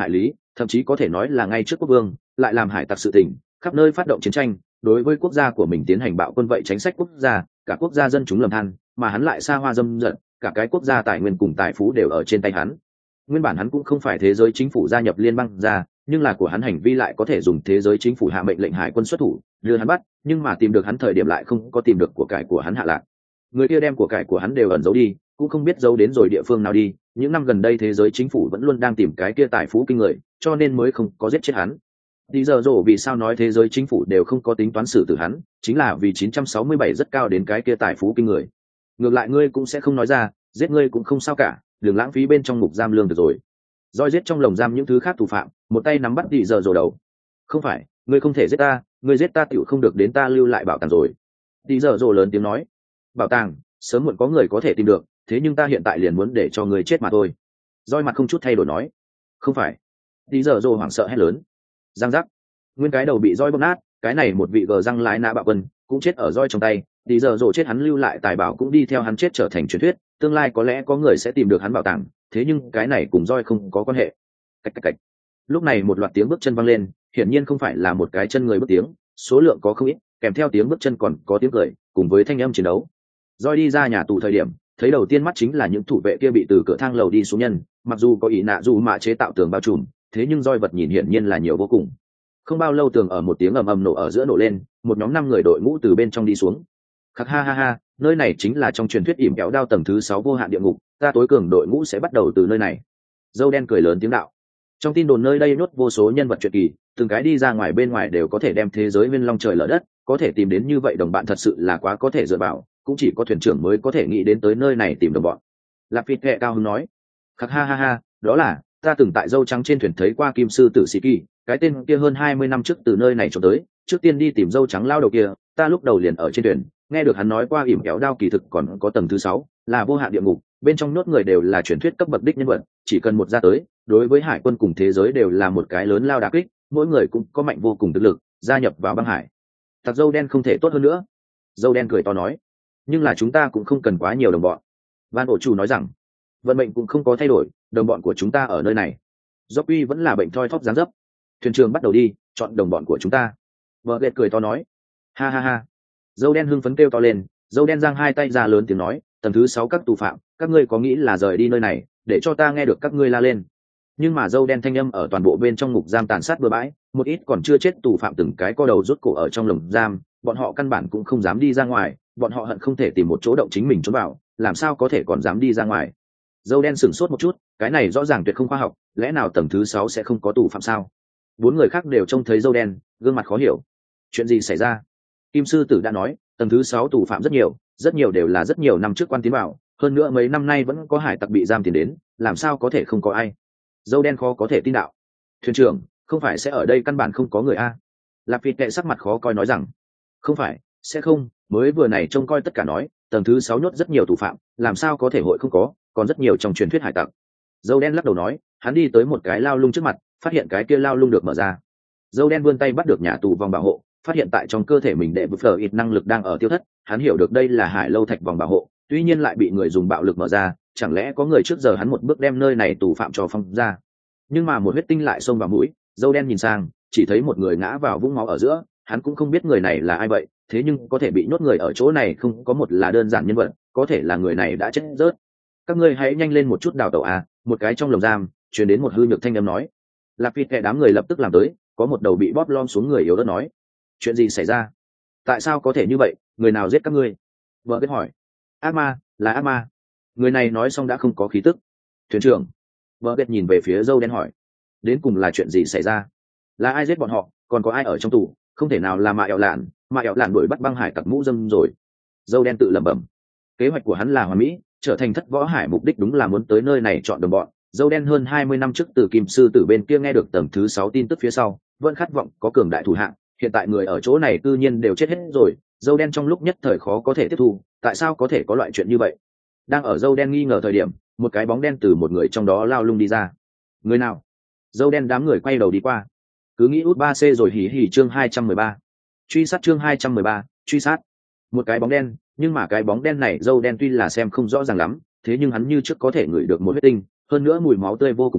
thậm chí có thể nói là ngay trước quốc vương, lại làm hải tặc sự tình, khắp nơi phát động chiến tranh, đối với quốc gia của mình tiến hành bạo quân vậy tránh sách quốc gia, cả quốc gia dân chúng lầm than, mà hắn lại xa hoa dâm dật, cả cái quốc gia tài nguyên cùng tài phú đều ở trên tay hắn. Nguyên bản hắn cũng không phải thế giới chính phủ gia nhập liên bang ra, nhưng là của hắn hành vi lại có thể dùng thế giới chính phủ hạ mệnh lệnh hải quân xuất thủ đưa hắn bắt, nhưng mà tìm được hắn thời điểm lại không có tìm được của cải của hắn hạ lạc. Người kia đem của cải của hắn đều ẩn giấu đi, cũng không biết giấu đến rồi địa phương nào đi. Những năm gần đây thế giới chính phủ vẫn luôn đang tìm cái kia tài phú kinh người, cho nên mới không có giết chết hắn. Đi giờ rổ vì sao nói thế giới chính phủ đều không có tính toán xử tử hắn, chính là vì 967 rất cao đến cái kia tài phú kinh người. Ngược lại ngươi cũng sẽ không nói ra, giết ngươi cũng không sao cả, đừng lãng phí bên trong ngục giam lương được rồi. Roi giết trong lồng giam những thứ khác thủ phạm, một tay nắm bắt đi giờ rổ đầu. Không phải, ngươi không thể giết ta, ngươi giết ta tựu không được đến ta lưu lại bảo tàng rồi. Đi giờ rổ lớn tiếng nói, bảo tàng, sớm muộn có người có thể tìm được, thế nhưng ta hiện tại liền muốn để cho ngươi chết mà thôi. Roi mặt không chút thay đổi nói, không phải. Đi giờ rổ hoảng sợ hét lớn. Giang giác, nguyên cái đầu bị roi bóp nát, cái này một vị gờ răng lái nã bạo quân cũng chết ở roi trong tay. Đi giờ rổ chết, hắn lưu lại tài bảo cũng đi theo hắn chết, trở thành truyền thuyết, tương lai có lẽ có người sẽ tìm được hắn bảo tàng, thế nhưng cái này cùng roi không có quan hệ. Cạch cạch cạch. Lúc này một loạt tiếng bước chân vang lên, hiển nhiên không phải là một cái chân người bước tiếng, số lượng có không ít, kèm theo tiếng bước chân còn có tiếng cười, cùng với thanh âm chiến đấu. Roi đi ra nhà tù thời điểm, thấy đầu tiên mắt chính là những thủ vệ kia bị từ cửa thang lầu đi xuống nhân, mặc dù có ý nạ dù mạ chế tạo tường bao trùm, thế nhưng roi vật nhìn hiển nhiên là nhiều vô cùng. Không bao lâu tường ở một tiếng ầm ầm nổ ở giữa nổ lên, một nhóm 5 người đội ngũ từ bên trong đi xuống. Khắc ha ha ha, nơi này chính là trong truyền thuyết ỉm kéo đao tầng thứ 6 vô hạn địa ngục, ta tối cường đội ngũ sẽ bắt đầu từ nơi này. Dâu đen cười lớn tiếng đạo. Trong tin đồn nơi đây nhốt vô số nhân vật truyền kỳ, từng cái đi ra ngoài bên ngoài đều có thể đem thế giới viên long trời lở đất, có thể tìm đến như vậy đồng bạn thật sự là quá có thể dựa vào, cũng chỉ có thuyền trưởng mới có thể nghĩ đến tới nơi này tìm đồng bọn. Lạp Vịt Kệ cao hứng nói. Khắc ha ha ha, đó là, ta từng tại dâu trắng trên thuyền thấy qua kim sư tử Sĩ Kỳ, cái tên kia hơn 20 năm trước từ nơi này trốn tới, trước tiên đi tìm dâu trắng lao đầu kia, ta lúc đầu liền ở trên thuyền, nghe được hắn nói qua ỉm kéo đao kỳ thực còn có tầng thứ 6, là vô hạn địa ngục, bên trong nhốt người đều là truyền thuyết cấp bậc đích nhân vật, chỉ cần một ra tới, đối với hải quân cùng thế giới đều là một cái lớn lao đả kích, mỗi người cũng có mạnh vô cùng thực lực, gia nhập vào băng hải. Tặc dâu đen không thể tốt hơn nữa. Dâu đen cười to nói, nhưng là chúng ta cũng không cần quá nhiều đồng bọn. Van ổ chủ nói rằng, vận mệnh cũng không có thay đổi, đồng bọn của chúng ta ở nơi này. Do quy vẫn là bệnh thoi thóp giáng dấp. Thuyền trưởng bắt đầu đi, chọn đồng bọn của chúng ta. Vợ ghét cười to nói, ha ha ha. Dâu đen hưng phấn kêu to lên, dâu đen giang hai tay ra lớn tiếng nói, tầng thứ 6 các tù phạm, các ngươi có nghĩ là rời đi nơi này, để cho ta nghe được các ngươi la lên. Nhưng mà dâu đen thanh âm ở toàn bộ bên trong ngục giam tàn sát bừa bãi, một ít còn chưa chết tù phạm từng cái co đầu rút cổ ở trong lồng giam, bọn họ căn bản cũng không dám đi ra ngoài, bọn họ hận không thể tìm một chỗ động chính mình trốn vào, làm sao có thể còn dám đi ra ngoài. Dâu đen sửng sốt một chút, cái này rõ ràng tuyệt không khoa học, lẽ nào tầng thứ 6 sẽ không có tù phạm sao? 4 người khác đều trông thấy dâu đen, gương mặt khó hiểu. Chuyện gì xảy ra? Kim sư tử đã nói, tầng thứ 6 tù phạm rất nhiều đều là rất nhiều năm trước quan tiến vào, hơn nữa mấy năm nay vẫn có hải tặc bị giam tiền đến, làm sao có thể không có ai? Dâu đen khó có thể tin đạo. Thuyền trưởng, không phải sẽ ở đây căn bản không có người a? Lạp Vịt Kệ sắc mặt khó coi nói rằng, không phải, sẽ không, mới vừa này trông coi tất cả nói, tầng thứ 6 nhốt rất nhiều tù phạm, làm sao có thể hội không có, còn rất nhiều trong truyền thuyết hải tặc. Dâu đen lắc đầu nói, hắn đi tới một cái lao lung trước mặt, phát hiện cái kia lao lung được mở ra. Dâu đen vươn tay bắt được nhà tù vòng bảo hộ, phát hiện tại trong cơ thể mình đệ buffer ít năng lực đang ở tiêu thất, hắn hiểu được đây là hải lâu thạch vòng bảo hộ, tuy nhiên lại bị người dùng bạo lực mở ra, chẳng lẽ có người trước giờ hắn một bước đem nơi này tù phạm cho phong ra. Nhưng mà một huyết tinh lại xông vào mũi, dâu đen nhìn sang, chỉ thấy một người ngã vào vũng máu ở giữa, hắn cũng không biết người này là ai vậy, thế nhưng có thể bị nhốt người ở chỗ này không có một là đơn giản nhân vật, có thể là người này đã chết rớt. Các ngươi hãy nhanh lên một chút đào tẩu à, một cái trong lồng giam truyền đến một hư nhược thanh âm nói. Lạp Vịt Kệ đám người lập tức làm tới, có một đầu bị bóp lom xuống người yếu ớt nói, chuyện gì xảy ra? Tại sao có thể như vậy, người nào giết các ngươi? Vợ biết hỏi. Ác ma, là ác ma. Người này nói xong đã không có khí tức. Thuyền trưởng. Vợ biết nhìn về phía dâu đen hỏi, đến cùng là chuyện gì xảy ra? Là ai giết bọn họ, còn có ai ở trong tù? Không thể nào là mạ ẹo lạn đuổi bắt băng hải tặc mũ dâm rồi. Dâu đen tự lẩm bẩm, kế hoạch của hắn là hoàn mỹ, trở thành thất võ hải mục đích đúng là muốn tới nơi này chọn đồng bọn. Dâu đen hơn 20 năm trước từ kim sư tử bên kia nghe được tầng thứ 6 tin tức phía sau, vẫn khát vọng có cường đại thủ hạng, hiện tại người ở chỗ này tự nhiên đều chết hết rồi. Dâu đen trong lúc nhất thời khó có thể tiếp thu, tại sao có thể có loại chuyện như vậy? Đang ở dâu đen nghi ngờ thời điểm, một cái bóng đen từ một người trong đó lao lung đi ra. Người nào? Dâu đen đám người quay đầu đi qua. Cứ nghĩ út 3C rồi hỉ hỉ. Chương 213. Truy sát. Chương 213, truy sát. Một cái bóng đen, nhưng mà cái bóng đen này dâu đen tuy là xem không rõ ràng lắm, thế nhưng hắn như trước có thể ngửi được một huyết tinh, hơn nữa mùi máu tươi vô cùng trọng,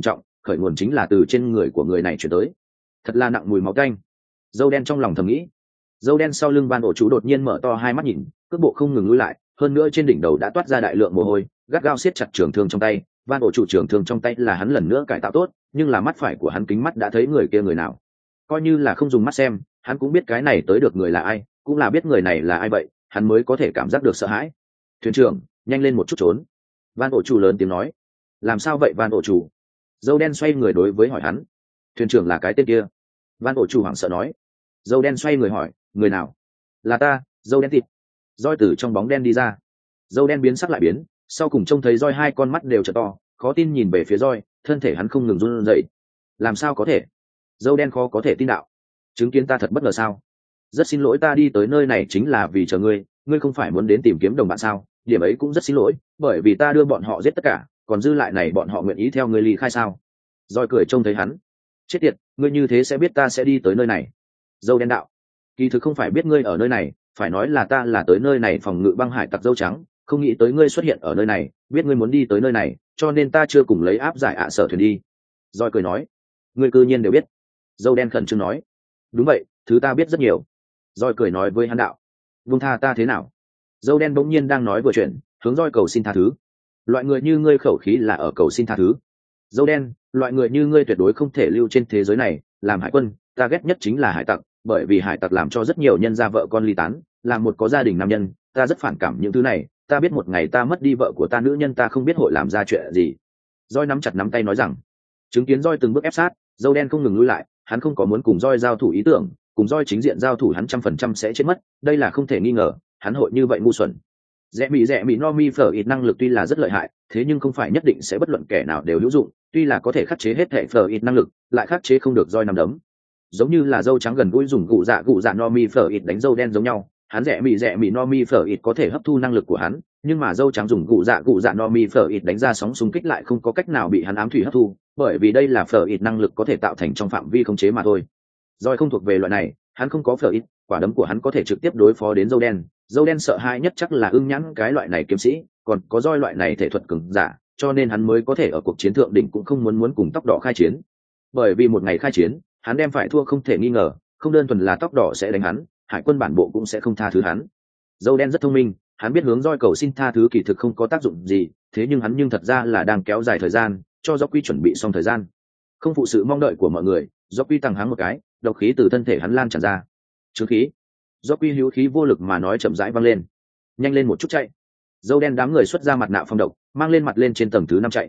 khởi nguồn chính là từ trên người của người này chuyển tới. Thật là nặng mùi máu tanh. Dâu đen trong lòng thầm nghĩ. Dâu đen sau lưng van ổ chủ đột nhiên mở to hai mắt nhìn, cước bộ không ngừng lùi lại, hơn nữa trên đỉnh đầu đã toát ra đại lượng mồ hôi, gắt gao siết chặt trường thương trong tay. Van ổ chủ trường thương trong tay là hắn lần nữa cải tạo tốt, nhưng là mắt phải của hắn kính mắt đã thấy người kia người nào. Coi như là không dùng mắt xem, hắn cũng biết cái này tới được người là ai, cũng là biết người này là ai vậy, hắn mới có thể cảm giác được sợ hãi. Thuyền trưởng, nhanh lên một chút trốn. Van ổ chủ lớn tiếng nói. Làm sao vậy Van ổ chủ? Dâu đen xoay người đối với hỏi hắn. Thuyền trưởng là cái tên kia. Van ổ chủ hoảng sợ nói. Dâu đen xoay người hỏi, người nào? Là ta, dâu đen thịt. Roi từ trong bóng đen đi ra. Dâu đen biến sắc lại biến, sau cùng trông thấy Roi hai con mắt đều trợ to, khó tin nhìn về phía Roi, thân thể hắn không ngừng run rẩy. Làm sao có thể? Dâu đen khó có thể tin đạo. Chứng kiến ta thật bất ngờ sao? Rất xin lỗi, ta đi tới nơi này chính là vì chờ ngươi, ngươi không phải muốn đến tìm kiếm đồng bạn sao? Điểm ấy cũng rất xin lỗi, bởi vì ta đưa bọn họ giết tất cả, còn dư lại này bọn họ nguyện ý theo ngươi ly khai sao? Roi cười trông thấy hắn. Chết tiệt, ngươi như thế sẽ biết ta sẽ đi tới nơi này. Dâu đen đạo. Kỳ thực không phải biết ngươi ở nơi này, phải nói là ta là tới nơi này phòng ngự băng hải tặc dâu trắng, không nghĩ tới ngươi xuất hiện ở nơi này, biết ngươi muốn đi tới nơi này, cho nên ta chưa cùng lấy áp giải sở thuyền đi. Roi cười nói. Ngươi cư nhiên đều biết. Dâu đen khẩn trương nói. Đúng vậy, thứ ta biết rất nhiều. Roi cười nói với hắn đạo. Vung tha ta thế nào? Dâu đen bỗng nhiên đang nói vừa chuyện, hướng Roi cầu xin tha thứ. Loại người như ngươi khẩu khí là ở cầu xin tha thứ. Dâu đen, loại người như ngươi tuyệt đối không thể lưu trên thế giới này, làm hải quân, ta ghét nhất chính là hải tặc, bởi vì hải tặc làm cho rất nhiều nhân gia vợ con ly tán, làm một có gia đình nam nhân, ta rất phản cảm những thứ này, ta biết một ngày ta mất đi vợ của ta nữ nhân ta không biết hội làm ra chuyện gì. Roi nắm chặt nắm tay nói rằng. Chứng kiến Roi từng bước ép sát, dâu đen không ngừng lùi lại, hắn không có muốn cùng Roi giao thủ ý tưởng, cùng Roi chính diện giao thủ hắn 100% sẽ chết mất, đây là không thể nghi ngờ, hắn hội như vậy ngu xuẩn. Rẽ mị no mi phở ít năng lực tuy là rất lợi hại, thế nhưng không phải nhất định sẽ bất luận kẻ nào đều hữu dụng, tuy là có thể khắc chế hết thể phở ít năng lực, lại khắc chế không được Roi nắm đấm. Giống như là dâu trắng gần gũi dùng gụ dạ no mi phở ít đánh dâu đen giống nhau, hắn rẽ mị no mi phở ít có thể hấp thu năng lực của hắn, nhưng mà dâu trắng dùng gụ dạ no mi phở ít đánh ra sóng xung kích lại không có cách nào bị hắn ám thủy hấp thu, bởi vì đây là phở ít năng lực có thể tạo thành trong phạm vi khống chế mà thôi. Roi không thuộc về loại này, hắn không có phở ít, quả đấm của hắn có thể trực tiếp đối phó đến dâu đen. Dâu đen sợ hãi nhất chắc là ưng nhãn cái loại này kiếm sĩ, còn có Roi loại này thể thuật cường giả, cho nên hắn mới có thể ở cuộc chiến thượng đỉnh cũng không muốn cùng tóc đỏ khai chiến. Bởi vì một ngày khai chiến, hắn đem phải thua không thể nghi ngờ, không đơn thuần là tóc đỏ sẽ đánh hắn, hải quân bản bộ cũng sẽ không tha thứ hắn. Dâu đen rất thông minh, hắn biết hướng Roi cầu xin tha thứ kỳ thực không có tác dụng gì, thế nhưng hắn nhưng thật ra là đang kéo dài thời gian, cho Jockey chuẩn bị xong thời gian. Không phụ sự mong đợi của mọi người, Jockey tăng háng một cái, độc khí từ thân thể hắn lan tràn ra. Trướng khí. Jockey hữu khí vô lực mà nói chậm rãi vang lên. Nhanh lên một chút chạy. Dâu đen đám người xuất ra mặt nạ phòng độc, mang lên mặt lên trên tầng thứ 5 chạy.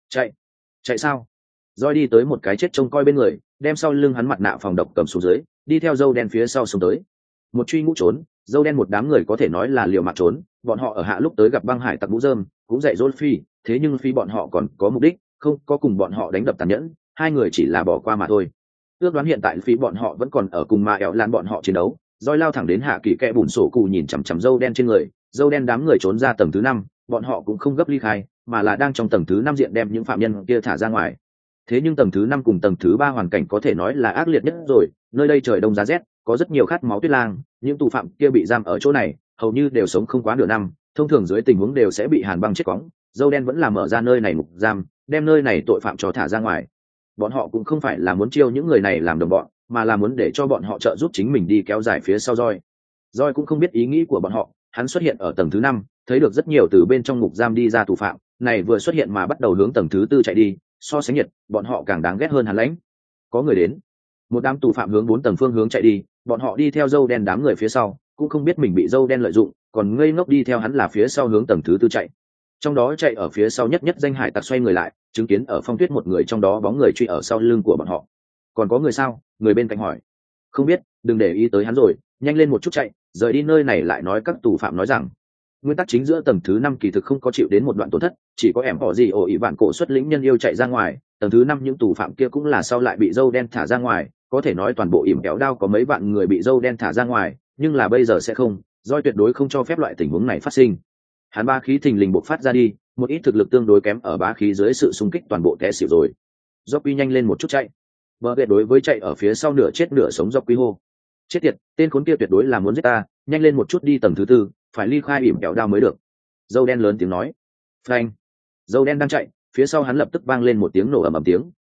Chạy sao? Roi đi tới một cái chết trông coi bên người, đem sau lưng hắn mặt nạ phòng độc cầm xuống dưới, đi theo dâu đen phía sau xuống tới. Một truy ngũ trốn, dâu đen một đám người có thể nói là liều mạng trốn, bọn họ ở hạ lúc tới gặp băng hải tặc mũ rơm, cũng dạy dỗ Phi, thế nhưng Phi bọn họ còn có mục đích, không có cùng bọn họ đánh đập tàn nhẫn, hai người chỉ là bỏ qua mà thôi. Ước đoán hiện tại Phi bọn họ vẫn còn ở cùng Ma Éo Lan bọn họ chiến đấu. Roi lao thẳng đến hạ kỳ kẽ bùn sổ cụ nhìn chằm chằm dâu đen trên người, dâu đen đám người trốn ra tầng thứ 5, bọn họ cũng không gấp ly khai, mà là đang trong tầng thứ 5 diện đem những phạm nhân kia thả ra ngoài. Thế nhưng tầng thứ 5 cùng tầng thứ 3 hoàn cảnh có thể nói là ác liệt nhất rồi, nơi đây trời đông giá rét, có rất nhiều khát máu tuyết lang, những tù phạm kia bị giam ở chỗ này, hầu như đều sống không quá nửa năm, thông thường dưới tình huống đều sẽ bị hàn băng chết cóng. Dâu đen vẫn là mở ra nơi này ngục giam, đem nơi này tội phạm cho thả ra ngoài. Bọn họ cũng không phải là muốn chiêu những người này làm đồng bọn, mà là muốn để cho bọn họ trợ giúp chính mình đi kéo dài phía sau Roi. Roi cũng không biết ý nghĩ của bọn họ, hắn xuất hiện ở tầng thứ 5, thấy được rất nhiều từ bên trong ngục giam đi ra tù phạm, này vừa xuất hiện mà bắt đầu hướng tầng thứ 4 chạy đi, so sánh nhiệt, bọn họ càng đáng ghét hơn Hàn Lãnh. Có người đến. Một đám tù phạm hướng 4 tầng phương hướng chạy đi, bọn họ đi theo dâu đen đám người phía sau, cũng không biết mình bị dâu đen lợi dụng, còn ngây ngốc đi theo hắn là phía sau hướng tầng thứ 4 chạy. Trong đó chạy ở phía sau nhất danh hải tặc xoay người lại, chứng kiến ở phong tuyết một người trong đó bóng người truy ở sau lưng của bọn họ. Còn có người sao? Người bên cạnh hỏi. Không biết, đừng để ý tới hắn rồi, nhanh lên một chút chạy, rời đi nơi này. Lại nói các tù phạm nói rằng nguyên tắc chính giữa tầng thứ 5 kỳ thực không có chịu đến một đoạn tổn thất, chỉ có ẻm họ gì ổ ỉ vạn cổ xuất lĩnh nhân yêu chạy ra ngoài. Tầng thứ 5 những tù phạm kia cũng là sau lại bị dâu đen thả ra ngoài, có thể nói toàn bộ ỉm kéo đao có mấy vạn người bị dâu đen thả ra ngoài, nhưng là bây giờ sẽ không, Doi tuyệt đối không cho phép loại tình huống này phát sinh. Hắn ba khí thình lình bộc phát ra đi, một ít thực lực tương đối kém ở bá khí dưới sự xung kích toàn bộ té xỉu rồi. Jockey nhanh lên một chút chạy. Bờ tuyệt đối với chạy ở phía sau nửa chết nửa sống Jockey hô. Chết tiệt, tên khốn kia tuyệt đối là muốn giết ta, nhanh lên một chút đi tầng thứ 4, phải ly khai ỉm kẹo đao mới được. Dâu đen lớn tiếng nói. Phanh. Dâu đen đang chạy, phía sau hắn lập tức vang lên một tiếng nổ ầm ầm tiếng,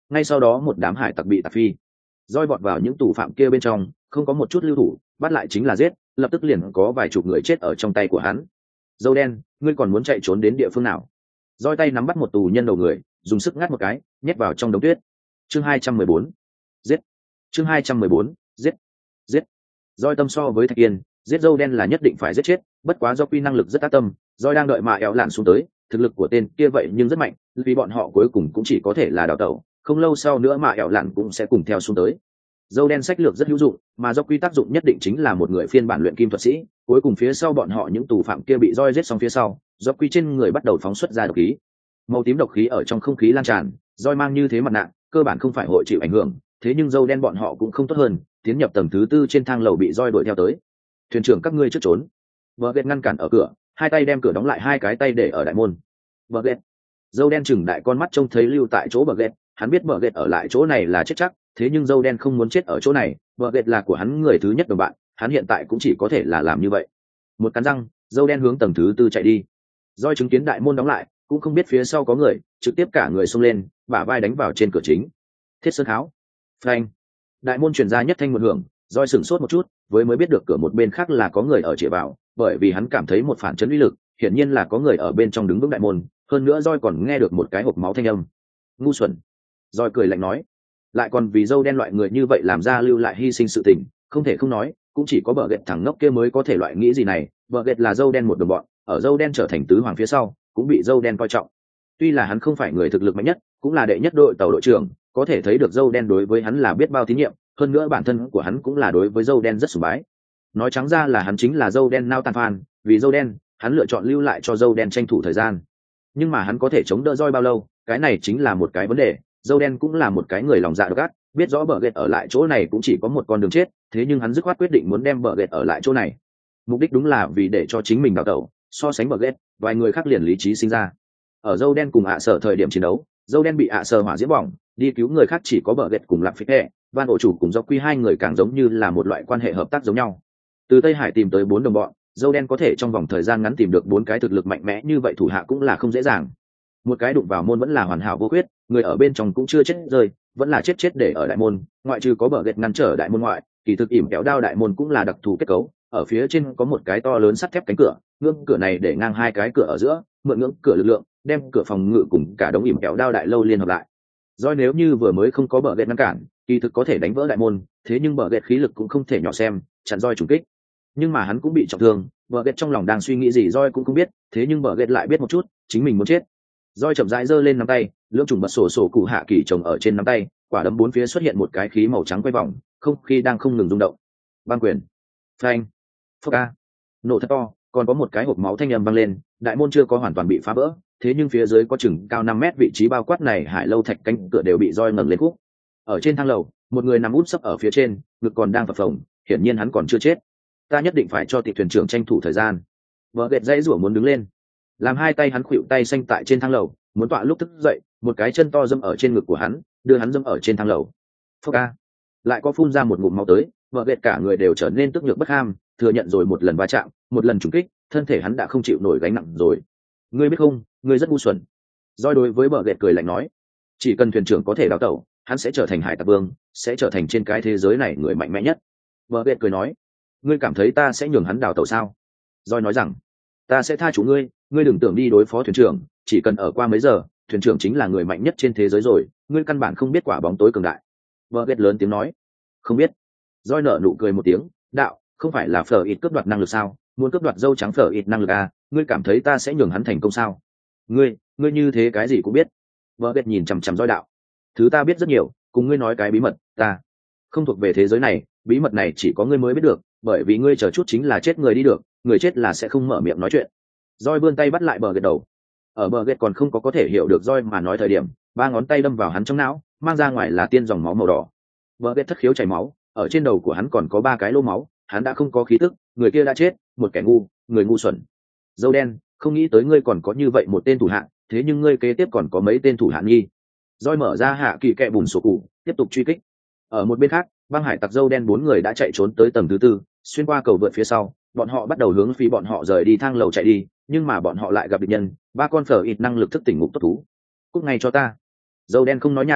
ngay sau đó một đám hải tặc bị tạt phi. Roi vọt vào những tù phạm kia bên trong, không có một chút lưu thủ, bắt lại chính là giết, lập tức liền có vài chục người chết ở trong tay của hắn. Dâu đen, ngươi còn muốn chạy trốn đến địa phương nào? Roi tay nắm bắt một tù nhân đầu người, dùng sức ngắt một cái, nhét vào trong đống tuyết. Chương 214. Giết. Chương 214. Giết. Giết. Roi tâm so với Thạch Yên, giết dâu đen là nhất định phải giết chết, bất quá do quy năng lực rất ác tâm, Roi đang đợi mà éo lạn xuống tới, thực lực của tên kia vậy nhưng rất mạnh, vì bọn họ cuối cùng cũng chỉ có thể là đào tẩu, không lâu sau nữa mà éo lạn cũng sẽ cùng theo xuống tới. Dâu đen sách lược rất hữu dụng, mà do quy tác dụng nhất định chính là một người phiên bản luyện kim thuật sĩ, cuối cùng phía sau bọn họ những tù phạm kia bị Roi giết xong phía sau, do quy trên người bắt đầu phóng xuất ra độc khí. Màu tím độc khí ở trong không khí lan tràn, Roi mang như thế mặt nạ, cơ bản không phải hội chịu ảnh hưởng, thế nhưng dâu đen bọn họ cũng không tốt hơn, tiến nhập tầng thứ tư trên thang lầu bị Roi đuổi theo tới. Thuyền trưởng các ngươi trước trốn. Vợ ghét ngăn cản ở cửa, hai tay đem cửa đóng lại, hai cái tay để ở đại môn. Vợ ghét. Dâu đen chừng đại con mắt trông thấy lưu tại chỗ bờ ghét, hắn biết bờ ghét ở lại chỗ này là chết chắc, thế nhưng dâu đen không muốn chết ở chỗ này, bờ ghét là của hắn người thứ nhất đồng bạn, hắn hiện tại cũng chỉ có thể là làm như vậy. Một cắn răng, dâu đen hướng tầng thứ tư chạy đi. Doi chứng kiến đại môn đóng lại, cũng không biết phía sau có người, trực tiếp cả người xông lên, bả vai đánh vào trên cửa chính. Thiết sơn kháo. Phanh. Đại môn truyền ra nhất thanh một hưởng, Doi sửng sốt một chút, mới biết được cửa một bên khác là có người ở chĩa vào, bởi vì hắn cảm thấy một phản chấn uy lực, hiển nhiên là có người ở bên trong đứng vững đại môn, hơn nữa Doi còn nghe được một cái hộp máu thanh âm. Ngu xuẩn. Doi cười lạnh nói, lại còn vì dâu đen loại người như vậy làm ra lưu lại hy sinh sự tình, không thể không nói, cũng chỉ có bờ ghét thằng ngốc kia mới có thể loại nghĩ gì này. Bờ ghét là dâu đen một đồng bọn, ở dâu đen trở thành tứ hoàng phía sau, cũng bị dâu đen coi trọng. Tuy là hắn không phải người thực lực mạnh nhất, cũng là đệ nhất đội tàu đội trưởng, có thể thấy được dâu đen đối với hắn là biết bao tín nhiệm, hơn nữa bản thân của hắn cũng là đối với dâu đen rất sủng bái. Nói trắng ra là hắn chính là dâu đen nao tàn fan, vì dâu đen, hắn lựa chọn lưu lại cho dâu đen tranh thủ thời gian. Nhưng mà hắn có thể chống đỡ Doi bao lâu, cái này chính là một cái vấn đề. Dâu đen cũng là một cái người lòng dạ độc ác, biết rõ bờ ghét ở lại chỗ này cũng chỉ có một con đường chết, thế nhưng hắn dứt khoát quyết định muốn đem bờ ghét ở lại chỗ này. Mục đích đúng là vì để cho chính mình đào tẩu, so sánh bờ ghét, vài người khác liền lý trí sinh ra. Ở dâu đen cùng ạ sở thời điểm chiến đấu, dâu đen bị ạ sở hỏa diễm bỏng, đi cứu người khác chỉ có bờ ghét cùng Lạc Phích Hẹ, Van ổ chủ cùng do quy hai người càng giống như là một loại quan hệ hợp tác giống nhau. Từ Tây Hải tìm tới 4 đồng bọn, dâu đen có thể trong vòng thời gian ngắn tìm được 4 cái thực lực mạnh mẽ như vậy thủ hạ cũng là không dễ dàng. Một cái đụng vào môn vẫn là hoàn hảo vô khuyết, người ở bên trong cũng chưa chết rơi, vẫn là chết để ở đại môn, ngoại trừ có bờ ghét ngăn trở đại môn ngoại, kỳ thực ỉm kéo đao đại môn cũng là đặc thù kết cấu, ở phía trên có một cái to lớn sắt thép cánh cửa, ngưỡng cửa này để ngang hai cái cửa ở giữa, mượn ngưỡng cửa lực lượng, đem cửa phòng ngự cùng cả đống ỉm kéo đao đại lâu liên hợp lại. Do nếu như vừa mới không có bờ ghét ngăn cản, kỳ thực có thể đánh vỡ đại môn, thế nhưng bờ ghét khí lực cũng không thể nhỏ xem, chặn roi trùng kích. Nhưng mà hắn cũng bị trọng thương, bờ ghét trong lòng đang suy nghĩ gì roi cũng không biết, thế nhưng bờ ghét lại biết một chút, chính mình muốn chết. Roi chậm rãi giơ lên nắm tay, lưỡng trùng bật sổ cụ hạ kỳ trồng ở trên nắm tay, quả đấm bốn phía xuất hiện một cái khí màu trắng quay vòng, không khí đang không ngừng rung động. Băng quyền. Phanh. Phốc a. Nổ thật to, còn có một cái hộp máu thanh âm vang lên, đại môn chưa có hoàn toàn bị phá vỡ, thế nhưng phía dưới có chừng cao 5 mét vị trí bao quát này hải lâu thạch cánh cửa đều bị roi ngẩng lên khúc. Ở trên thang lầu, một người nằm úp sấp ở phía trên, ngực còn đang phập phồng, hiển nhiên hắn còn chưa chết. Ta nhất định phải cho tịch thuyền trưởng tranh thủ thời gian. Vợ gẹt dãy rủa muốn đứng lên, làm hai tay hắn khuỵu tay xanh tại trên thang lầu, muốn tọa lúc thức dậy, một cái chân to dâm ở trên ngực của hắn, đưa hắn dâm ở trên thang lầu. Phốc a. Lại có phun ra một ngụm máu tới, vợ gẹt cả người đều trở nên tức nhược bất ham, thừa nhận rồi một lần va chạm, một lần trùng kích, thân thể hắn đã không chịu nổi gánh nặng rồi. Ngươi biết không, ngươi rất ngu xuẩn. Doi đối với bờ gẹt cười lạnh nói, chỉ cần thuyền trưởng có thể đào tẩu, hắn sẽ trở thành hải tặc vương, sẽ trở thành trên cái thế giới này người mạnh mẽ nhất. Bờ gẹt cười nói, ngươi cảm thấy ta sẽ nhường hắn đào tẩu sao? Doi nói rằng, ta sẽ tha chủ ngươi, ngươi đừng tưởng đi đối phó thuyền trưởng, chỉ cần ở qua mấy giờ, thuyền trưởng chính là người mạnh nhất trên thế giới rồi, ngươi căn bản không biết quả bóng tối cường đại. Bờ gẹt lớn tiếng nói, không biết. Doi nở nụ cười một tiếng, đạo, không phải là phở ít cướp đoạt năng lực sao? Muốn cướp đoạt dâu trắng phở ít năng lực à? Ngươi cảm thấy ta sẽ nhường hắn thành công sao? Ngươi như thế cái gì cũng biết. Vợ ghét nhìn chằm chằm Doi đạo, thứ ta biết rất nhiều, cùng ngươi nói cái bí mật, ta không thuộc về thế giới này, bí mật này chỉ có ngươi mới biết được, bởi vì ngươi chờ chút chính là chết người đi được, người chết là sẽ không mở miệng nói chuyện. Doi vươn tay bắt lại bờ ghét đầu, ở bờ ghét còn không có thể hiểu được Doi mà nói thời điểm, ba ngón tay đâm vào hắn trong não, mang ra ngoài là tiên dòng máu màu đỏ. Bờ ghét thất khiếu chảy máu, ở trên đầu của hắn còn có 3 cái lỗ máu, hắn đã không có khí tức, người kia đã chết, một kẻ ngu, người ngu xuẩn. Dâu đen, không nghĩ tới ngươi còn có như vậy một tên thủ hạ, thế nhưng ngươi kế tiếp còn có mấy tên thủ hạ nghi. Doi mở ra hạ kỳ kẹ bùn sổ cụ, tiếp tục truy kích. Ở một bên khác, băng hải tặc dâu đen 4 người đã chạy trốn tới tầng thứ 4, xuyên qua cầu vượt phía sau, bọn họ bắt đầu hướng phía bọn họ rời đi thang lầu chạy đi, nhưng mà bọn họ lại gặp địch nhân, 3 con phở ít năng lực thức tỉnh ngục tốt thú. Cút ngay cho ta. Dâu đen không nói nhảm,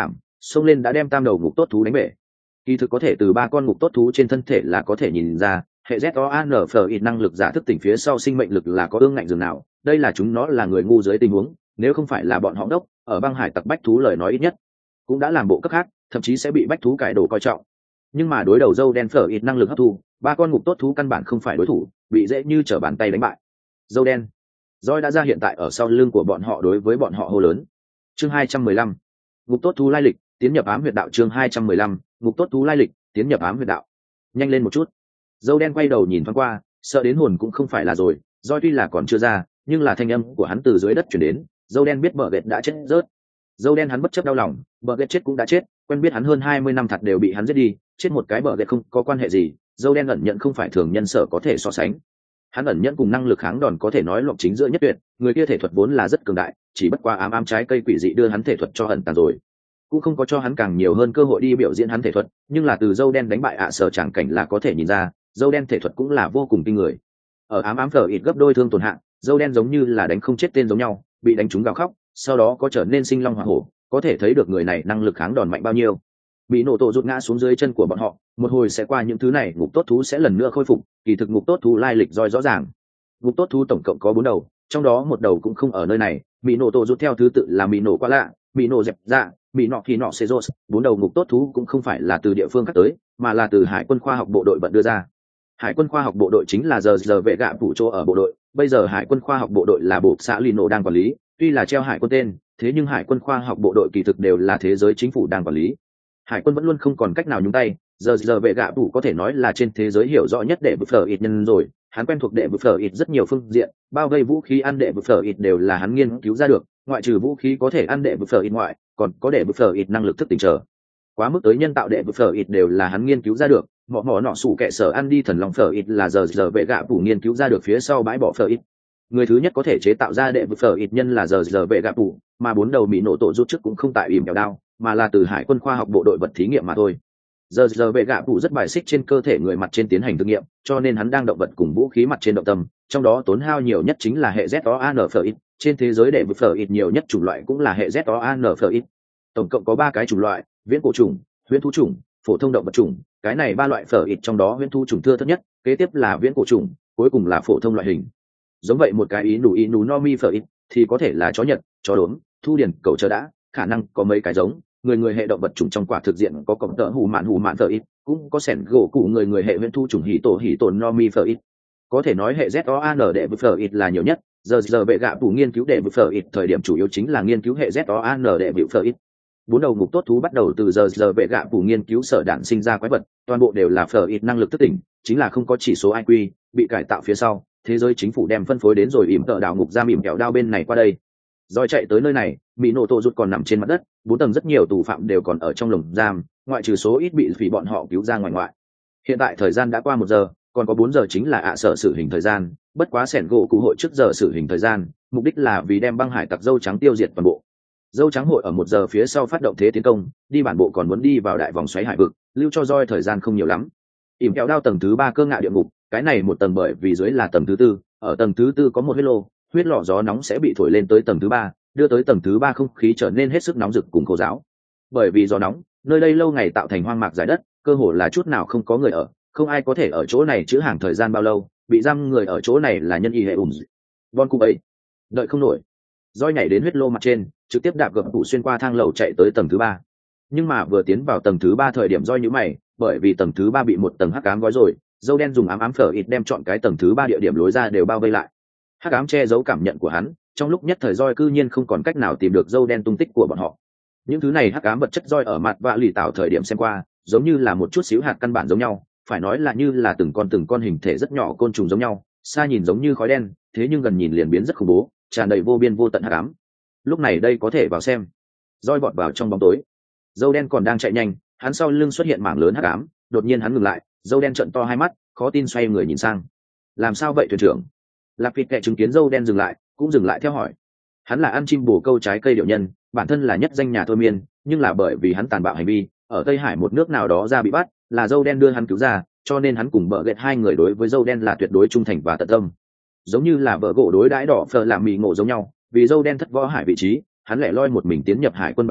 xông lên đã đem tam đầu ngục tốt thú đánh bể. Kỳ thực có thể từ ba con ngục tốt thú trên thân thể là có thể nhìn ra, hệ ZOANFIT năng lực giả thức tỉnh phía sau sinh mệnh lực là có ương ngạnh dường nào, đây là chúng nó là người ngu dưới tình huống, nếu không phải là bọn họ đốc, ở băng hải tặc bách thú lời nói ít nhất cũng đã làm bộ cấp khác, thậm chí sẽ bị bách thú cải đồ coi trọng. Nhưng mà đối đầu dâu đen phở ít năng lực hấp thu, ba con ngục tốt thú căn bản không phải đối thủ, bị dễ như trở bàn tay đánh bại. Dâu đen Roi đã ra hiện tại ở sau lưng của bọn họ, đối với bọn họ hô lớn. Chương 215. Ngục tốt thú lai lịch, tiến nhập ám huyệt đạo. Chương 215. Ngục tốt thú lai lịch, tiến nhập ám huyệt đạo. Nhanh lên một chút. Dâu đen quay đầu nhìn thoáng qua, sợ đến hồn cũng không phải là rồi. Roi tuy là còn chưa ra, nhưng là thanh âm của hắn từ dưới đất truyền đến. Dâu đen biết bờ gệt đã chết rớt. Dâu đen hắn bất chấp đau lòng, bờ gệt chết cũng đã chết, quen biết hắn hơn 20 năm thật đều bị hắn giết đi, chết một cái bờ gệt không có quan hệ gì. Dâu đen ẩn nhận không phải thường nhân sở có thể so sánh. Hắn ẩn nhận cùng năng lực kháng đòn có thể nói lộc chính giữa nhất tuyệt, người kia thể thuật vốn là rất cường đại, chỉ bất qua ám trái cây quỷ dị đưa hắn thể thuật cho ẩn tàng rồi, cũng không có cho hắn càng nhiều hơn cơ hội đi biểu diễn hắn thể thuật. Nhưng là từ dâu đen đánh bại sở chẳng cảnh là có thể nhìn ra, dâu đen thể thuật cũng là vô cùng kinh người. Ở ám phở ít gấp đôi thương tổn hạng, dâu đen giống như là đánh không chết tên giống nhau, bị đánh trúng gào khóc, sau đó có trở nên sinh long hỏa hổ, có thể thấy được người này năng lực kháng đòn mạnh bao nhiêu. Bị nổ tổ rụt ngã xuống dưới chân của bọn họ, một hồi sẽ qua những thứ này, ngục tốt thú sẽ lần nữa khôi phục. Kỳ thực ngục tốt thú lai lịch roi rõ ràng. Ngục tốt thú tổng cộng có 4 đầu, trong đó một đầu cũng không ở nơi này. Bị nổ tổ rụt theo thứ tự là bị nổ quá lạ, bị nổ dẹp dạ, bị nọ thì nọ Cezos. 4 đầu ngục tốt thú cũng không phải là từ địa phương khác tới, mà là từ hải quân khoa học bộ đội vận đưa ra. Hải quân khoa học bộ đội chính là giờ vệ gạ phụ chỗ ở bộ đội, bây giờ hải quân khoa học bộ đội là bộ xã Lino đang quản lý, tuy là treo hải quân tên, thế nhưng hải quân khoa học bộ đội kỳ thực đều là thế giới chính phủ đang quản lý. Hải quân vẫn luôn không còn cách nào nhúng tay, giờ vệ gạ phụ có thể nói là trên thế giới hiểu rõ nhất đệ bự phở ít nhân rồi, hắn quen thuộc đệ bự phở ít rất nhiều phương diện, bao vây vũ khí ăn đệ bự phở ít đều là hắn nghiên cứu ra được, ngoại trừ vũ khí có thể ăn đệ bự phở ít ngoại, còn có đệ bự phở ít năng lực thức tỉnh trở quá mức tới nhân tạo đệ bự phở ít đều là hắn nghiên cứu ra được. Mỏ nọ sủ kệ sở ăn đi thần long phở ít là giờ vệ gạ phụ nghiên cứu ra được phía sau bãi bỏ phở ít. Người thứ nhất có thể chế tạo ra đệ bự phở ít nhân là giờ vệ gạ phụ, mà 4 đầu mỹ nổ tổ rút trước cũng không tại ỉm kẹo đao, mà là từ hải quân khoa học bộ đội vật thí nghiệm mà thôi. Giờ vệ gạ phụ rất bài xích trên cơ thể người mặt trên tiến hành thử nghiệm, cho nên hắn đang động vật cùng vũ khí mặt trên động tâm, trong đó tốn hao nhiều nhất chính là hệ ZOAN phở ít. Trên thế giới đệ bự phở ít nhiều nhất chủng loại cũng là hệ ZOAN phở ít. Tổng cộng có 3 cái chủng loại: viễn cổ chủng, huyễn thú chủng, phổ thông động vật chủng. Cái này 3 loại phở ít trong đó huyễn thú chủng thưa thớt nhất, kế tiếp là viễn cổ chủng, cuối cùng là phổ thông loại hình. Giống vậy một cái inu nomi phở ít thì có thể là chó nhật, chó đốm, thu điền, cẩu chờ đã, khả năng có mấy cái giống. Người hệ động vật chủng trong quả thực diện có cổng tợ hù mạn phở ít, cũng có sẻn gỗ cụ người hệ huyễn thú chủng hỉ tổ nomi phở ít. Có thể nói hệ ZOAN đệ bự phở ít là nhiều nhất. Giờ vệ gạ phụ nghiên cứu đệ bự phở ít thời điểm chủ yếu chính là nghiên cứu hệ ZOAN đệ bự phở ít. 4 đầu ngục tốt thú bắt đầu từ giờ vệ gạ phụ nghiên cứu sở đạn sinh ra quái vật, toàn bộ đều là phở ít năng lực thức tỉnh, chính là không có chỉ số IQ, bị cải tạo phía sau, thế giới chính phủ đem phân phối đến rồi ỉm tợ đảo ngục giam ỉm kẹo đao bên này qua đây. Rồi chạy tới nơi này, mỹ nổ tổ rút còn nằm trên mặt đất, 4 tầng rất nhiều tù phạm đều còn ở trong lồng giam, ngoại trừ số ít bị phỉ bọn họ cứu ra ngoài. Hiện tại thời gian đã qua 1 giờ, còn có 4 giờ chính là sở xử hình thời gian, bất quá sẻn gỗ cụ hội trước giờ xử hình thời gian, mục đích là vì đem băng hải tặc dâu trắng tiêu diệt toàn bộ. Dâu trắng hội ở 1 giờ phía sau phát động thế tiến công, đi bản bộ còn muốn đi vào đại vòng xoáy hải vực, lưu cho roi thời gian không nhiều lắm. Ỉm kẹo đao tầng thứ 3 cơ ngạo địa ngục, cái này một tầng bởi vì dưới là tầng thứ 4, ở tầng thứ 4 có một huyết lò gió nóng sẽ bị thổi lên tới tầng thứ 3, đưa tới tầng thứ 3 không khí trở nên hết sức nóng rực cùng khô ráo. Bởi vì gió nóng, nơi đây lâu ngày tạo thành hoang mạc giải đất, cơ hồ là chút nào không có người ở, không ai có thể ở chỗ này chữ hàng thời gian bao lâu, bị giam người ở chỗ này là nhân y hệ Von cụ ấy đợi không nổi, roi nhảy đến huyết lô mặt trên, trực tiếp đạp gập tủ xuyên qua thang lầu chạy tới tầng thứ 3. Nhưng mà vừa tiến vào tầng thứ 3 thời điểm roi nhíu mày, bởi vì tầng thứ 3 bị một tầng hắc ám gói rồi, dâu đen dùng ám phở ít đem chọn cái tầng thứ 3 địa điểm lối ra đều bao vây lại. Hắc ám che giấu cảm nhận của hắn, trong lúc nhất thời roi cư nhiên không còn cách nào tìm được dâu đen tung tích của bọn họ. Những thứ này hắc ám vật chất roi ở mặt vạ lì tạo thời điểm xem qua, giống như là một chút xíu hạt căn bản giống nhau, phải nói là như là từng con hình thể rất nhỏ côn trùng giống nhau, xa nhìn giống như khói đen, thế nhưng gần nhìn liền biến rất khủng bố, tràn đầy vô biên vô tận hắc ám. Lúc này đây có thể vào xem. Roi bọt vào trong bóng tối. Dâu đen còn đang chạy nhanh, hắn sau lưng xuất hiện mảng lớn hắc ám, đột nhiên hắn ngừng lại, dâu đen trợn to hai mắt, khó tin xoay người nhìn sang. Làm sao vậy thuyền trưởng? Lạp Vịt kệ chứng kiến dâu đen dừng lại, cũng dừng lại theo hỏi. Hắn là ăn chim bồ câu trái cây điệu nhân, bản thân là nhất danh nhà thôi miên, nhưng là bởi vì hắn tàn bạo hành vi, ở Tây Hải một nước nào đó ra bị bắt, là dâu đen đưa hắn cứu ra, cho nên hắn cùng vợ ghét hai người đối với dâu đen là tuyệt đối trung thành và tận tâm, giống như là vợ gỗ đối đãi đỏ phờ làm mì ngộ giống nhau. Vì dâu đen thất võ hải vị trí, hắn lẻ loi một mình tiến nhập hải quân bản bộ,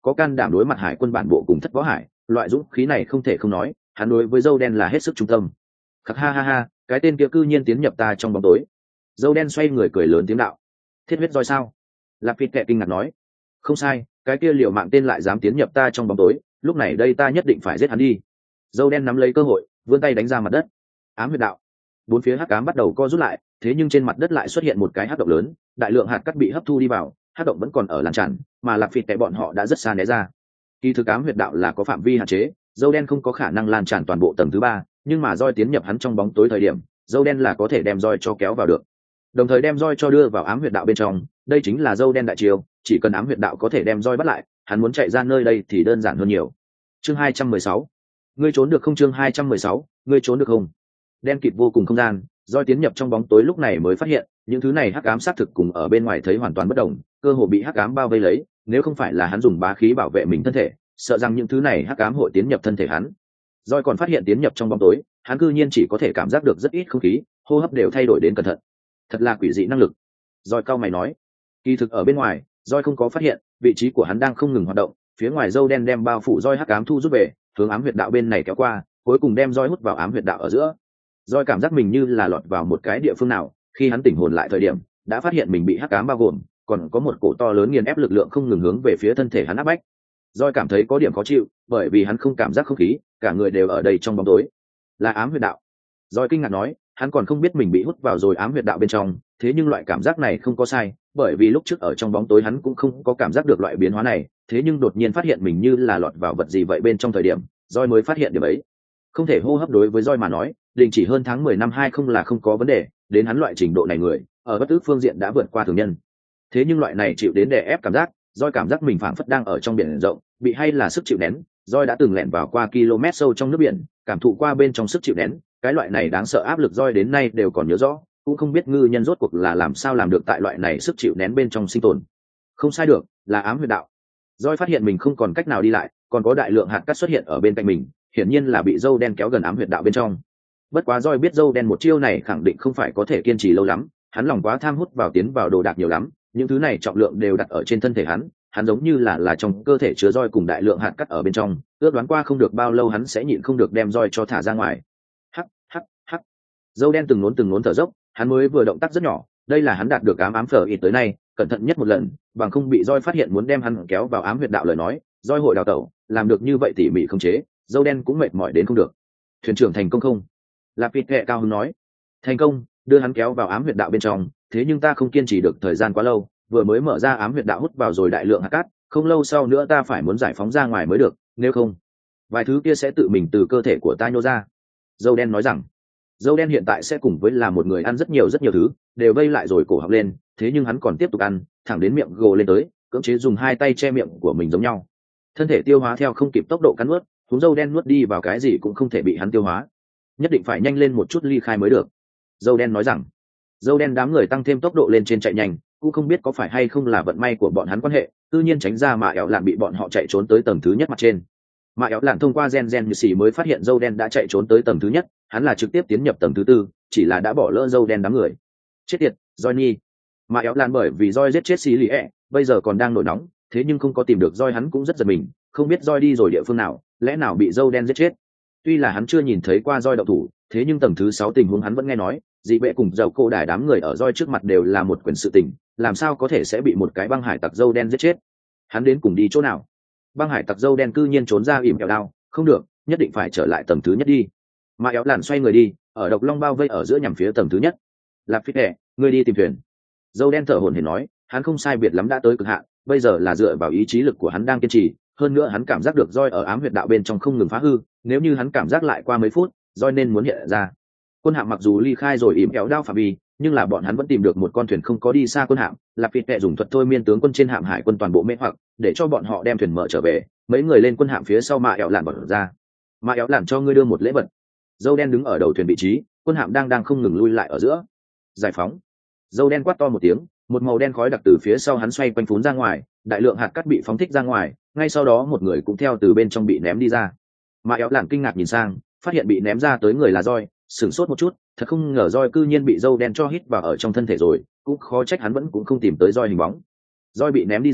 có can đảm đối mặt hải quân bản bộ cùng thất võ hải, loại dũng khí này không thể không nói, hắn đối với dâu đen là hết sức trung tâm. Khắc ha ha ha, cái tên kia cư nhiên tiến nhập ta trong bóng tối. Dâu đen xoay người cười lớn tiếng đạo. Thiết huyết roi sao? Lạp Phịt kệ kinh ngạc nói. Không sai, cái kia liều mạng tên lại dám tiến nhập ta trong bóng tối, lúc này đây ta nhất định phải giết hắn đi. Dâu đen nắm lấy cơ hội, vươn tay đánh ra mặt đất. Ám huyệt đạo. Bốn phía hắc ám bắt đầu co rút lại, thế nhưng trên mặt đất lại xuất hiện một cái hắc động lớn, đại lượng hạt cát bị hấp thu đi vào, hắc động vẫn còn ở lan tràn, mà Lạp Phịt kệ bọn họ đã rất xa né ra. Kỳ thực ám huyệt đạo là có phạm vi hạn chế, dâu đen không có khả năng lan tràn toàn bộ tầng thứ ba, nhưng mà roi tiến nhập hắn trong bóng tối thời điểm, dâu đen là có thể đem roi cho kéo vào được, đồng thời đem roi cho đưa vào ám huyệt đạo bên trong. Đây chính là dâu đen đại chiêu, chỉ cần ám huyệt đạo có thể đem roi bắt lại, hắn muốn chạy ra nơi đây thì đơn giản hơn nhiều. Chương 216, ngươi trốn được không? Chương 216, ngươi trốn được không? Đen kịt vô cùng không gian, roi tiến nhập trong bóng tối lúc này mới phát hiện, những thứ này hắc ám xác thực cùng ở bên ngoài thấy hoàn toàn bất đồng, cơ hồ bị hắc ám bao vây lấy, nếu không phải là hắn dùng bá khí bảo vệ mình thân thể, sợ rằng những thứ này hắc ám hội tiến nhập thân thể hắn. Roi còn phát hiện tiến nhập trong bóng tối, hắn cư nhiên chỉ có thể cảm giác được rất ít không khí, hô hấp đều thay đổi đến cẩn thận. Thật là quỷ dị năng lực. Roi cao mày nói. Kỳ thực ở bên ngoài, Roi không có phát hiện, vị trí của hắn đang không ngừng hoạt động, phía ngoài dâu đen đem bao phủ Roi hắc ám thu rút về, hướng ám huyệt đạo bên này kéo qua, cuối cùng đem Roi hút vào ám huyệt đạo ở giữa. Roi cảm giác mình như là lọt vào một cái địa phương nào, khi hắn tỉnh hồn lại thời điểm, đã phát hiện mình bị hắc ám bao gồm, còn có một cổ to lớn nghiền ép lực lượng không ngừng hướng về phía thân thể hắn áp bách. Roi cảm thấy có điểm khó chịu, bởi vì hắn không cảm giác không khí, cả người đều ở đây trong bóng tối. Là ám huyệt đạo. Roi kinh ngạc nói, hắn còn không biết mình bị hút vào rồi ám huyệt đạo bên trong, thế nhưng loại cảm giác này không có sai, bởi vì lúc trước ở trong bóng tối hắn cũng không có cảm giác được loại biến hóa này, thế nhưng đột nhiên phát hiện mình như là lọt vào vật gì vậy bên trong thời điểm, Roi mới phát hiện điểm ấy. Không thể hô hấp đối với Roi mà nói, đình chỉ hơn tháng 10 năm 20 là không có vấn đề, đến hắn loại trình độ này người, ở bất cứ phương diện đã vượt qua thường nhân. Thế nhưng loại này chịu đến đè ép cảm giác, Roi cảm giác mình phảng phất đang ở trong biển rộng, bị hay là sức chịu nén. Roi đã từng lẻn vào qua km sâu trong nước biển, cảm thụ qua bên trong sức chịu nén, cái loại này đáng sợ áp lực Roi đến nay đều còn nhớ rõ, cũng không biết ngư nhân rốt cuộc là làm sao làm được tại loại này sức chịu nén bên trong sinh tồn. Không sai được, là ám huyệt đạo. Roi phát hiện mình không còn cách nào đi lại, còn có đại lượng hạt cát xuất hiện ở bên cạnh mình, hiển nhiên là bị dâu đen kéo gần ám huyệt đạo bên trong. Bất quá Roi biết dâu đen một chiêu này khẳng định không phải có thể kiên trì lâu lắm, hắn lòng quá tham hút vào tiến vào đồ đạc nhiều lắm, những thứ này trọng lượng đều đặt ở trên thân thể hắn giống như là trong cơ thể chứa roi cùng đại lượng hạt cát ở bên trong, ước đoán qua không được bao lâu hắn sẽ nhịn không được đem roi cho thả ra ngoài. Hắc hắc hắc. Dâu đen từng nốn thở dốc, hắn mới vừa động tác rất nhỏ, đây là hắn đạt được ám phở ít tới nay cẩn thận nhất một lần, bằng không bị roi phát hiện muốn đem hắn kéo vào ám huyệt đạo lời nói, roi hội đào tẩu, làm được như vậy tỉ mỉ không chế, dâu đen cũng mệt mỏi đến không được. Thuyền trưởng thành công không? Lạp Phịt kệ cao hứng nói. Thành công, đưa hắn kéo vào ám huyệt đạo bên trong, thế nhưng ta không kiên trì được thời gian quá lâu, vừa mới mở ra ám huyệt đạo hút vào rồi đại lượng hạt cát, không lâu sau nữa ta phải muốn giải phóng ra ngoài mới được, nếu không vài thứ kia sẽ tự mình từ cơ thể của ta nhô ra. Dâu đen nói rằng, dâu đen hiện tại sẽ cùng với là một người ăn rất nhiều thứ, đều vây lại rồi cổ họng lên, thế nhưng hắn còn tiếp tục ăn, thẳng đến miệng gồ lên tới, cưỡng chế dùng hai tay che miệng của mình giống nhau. Thân thể tiêu hóa theo không kịp tốc độ cắn nuốt, thúng dâu đen nuốt đi vào cái gì cũng không thể bị hắn tiêu hóa, nhất định phải nhanh lên một chút ly khai mới được. Dâu đen nói rằng, dâu đen đám người tăng thêm tốc độ lên trên chạy nhanh, cũng không biết có phải hay không là vận may của bọn hắn quan hệ, tự nhiên tránh ra mà éo lạn bị bọn họ chạy trốn tới tầng thứ nhất mặt trên. Mà éo lạn thông qua gen như xì mới phát hiện dâu đen đã chạy trốn tới tầng thứ nhất, hắn là trực tiếp tiến nhập tầng thứ tư, chỉ là đã bỏ lỡ dâu đen đám người. Chết tiệt, Johnny. Mà éo lạn bởi vì roi giết chết xì lì ẹ, bây giờ còn đang nổi nóng, thế nhưng không có tìm được roi hắn cũng rất giật mình, không biết roi đi rồi địa phương nào, lẽ nào bị dâu đen giết chết. Tuy là hắn chưa nhìn thấy qua roi động thủ, thế nhưng tầng thứ 6 tình huống hắn vẫn nghe nói, dị bệ cùng dầu cô đài đám người ở roi trước mặt đều là một quyền sự tình, làm sao có thể sẽ bị một cái băng hải tặc dâu đen giết chết. Hắn đến cùng đi chỗ nào? Băng hải tặc dâu đen cư nhiên trốn ra ỉm kẹo đao, không được, nhất định phải trở lại tầng thứ nhất đi. Mà éo lạn xoay người đi, ở độc long bao vây ở giữa nhằm phía tầng thứ nhất. Lạp Phịt kệ, ngươi đi tìm thuyền. Dâu đen thở hổn hển nói, hắn không sai biệt lắm đã tới cực hạn, bây giờ là dựa vào ý chí lực của hắn đang kiên trì, hơn nữa hắn cảm giác được roi ở ám huyệt đạo bên trong không ngừng phá hư, nếu như hắn cảm giác lại qua mấy phút, roi nên muốn hiện ra. Quân hạm mặc dù ly khai rồi ỉm kéo đao phạm vi, nhưng là bọn hắn vẫn tìm được một con thuyền không có đi xa quân hạm. Lạp Phịt kệ dùng thuật thôi miên tướng quân trên hạm hải quân toàn bộ mê hoặc, để cho bọn họ đem thuyền mở trở về. Mấy người lên quân hạm phía sau mà éo lạn bật ra. Mà éo lạn cho ngươi đưa một lễ vật. Dâu đen đứng ở đầu thuyền vị trí, quân hạm đang không ngừng lui lại ở giữa. Giải phóng. Dâu đen quát to một tiếng, một màu đen khói đặc từ phía sau hắn xoay quanh phún ra ngoài, đại lượng hạt cát bị phóng thích ra ngoài, ngay sau đó một người cũng theo từ bên trong bị ném đi ra. Mà éo lạn kinh ngạc nhìn sang, phát hiện bị ném ra tới người là roi, sửng sốt một chút, thật không ngờ roi cư nhiên bị dâu đen cho hít vào ở trong thân thể rồi, cũng khó trách hắn vẫn cũng không tìm tới roi hình bóng. Roi bị ném đi ra,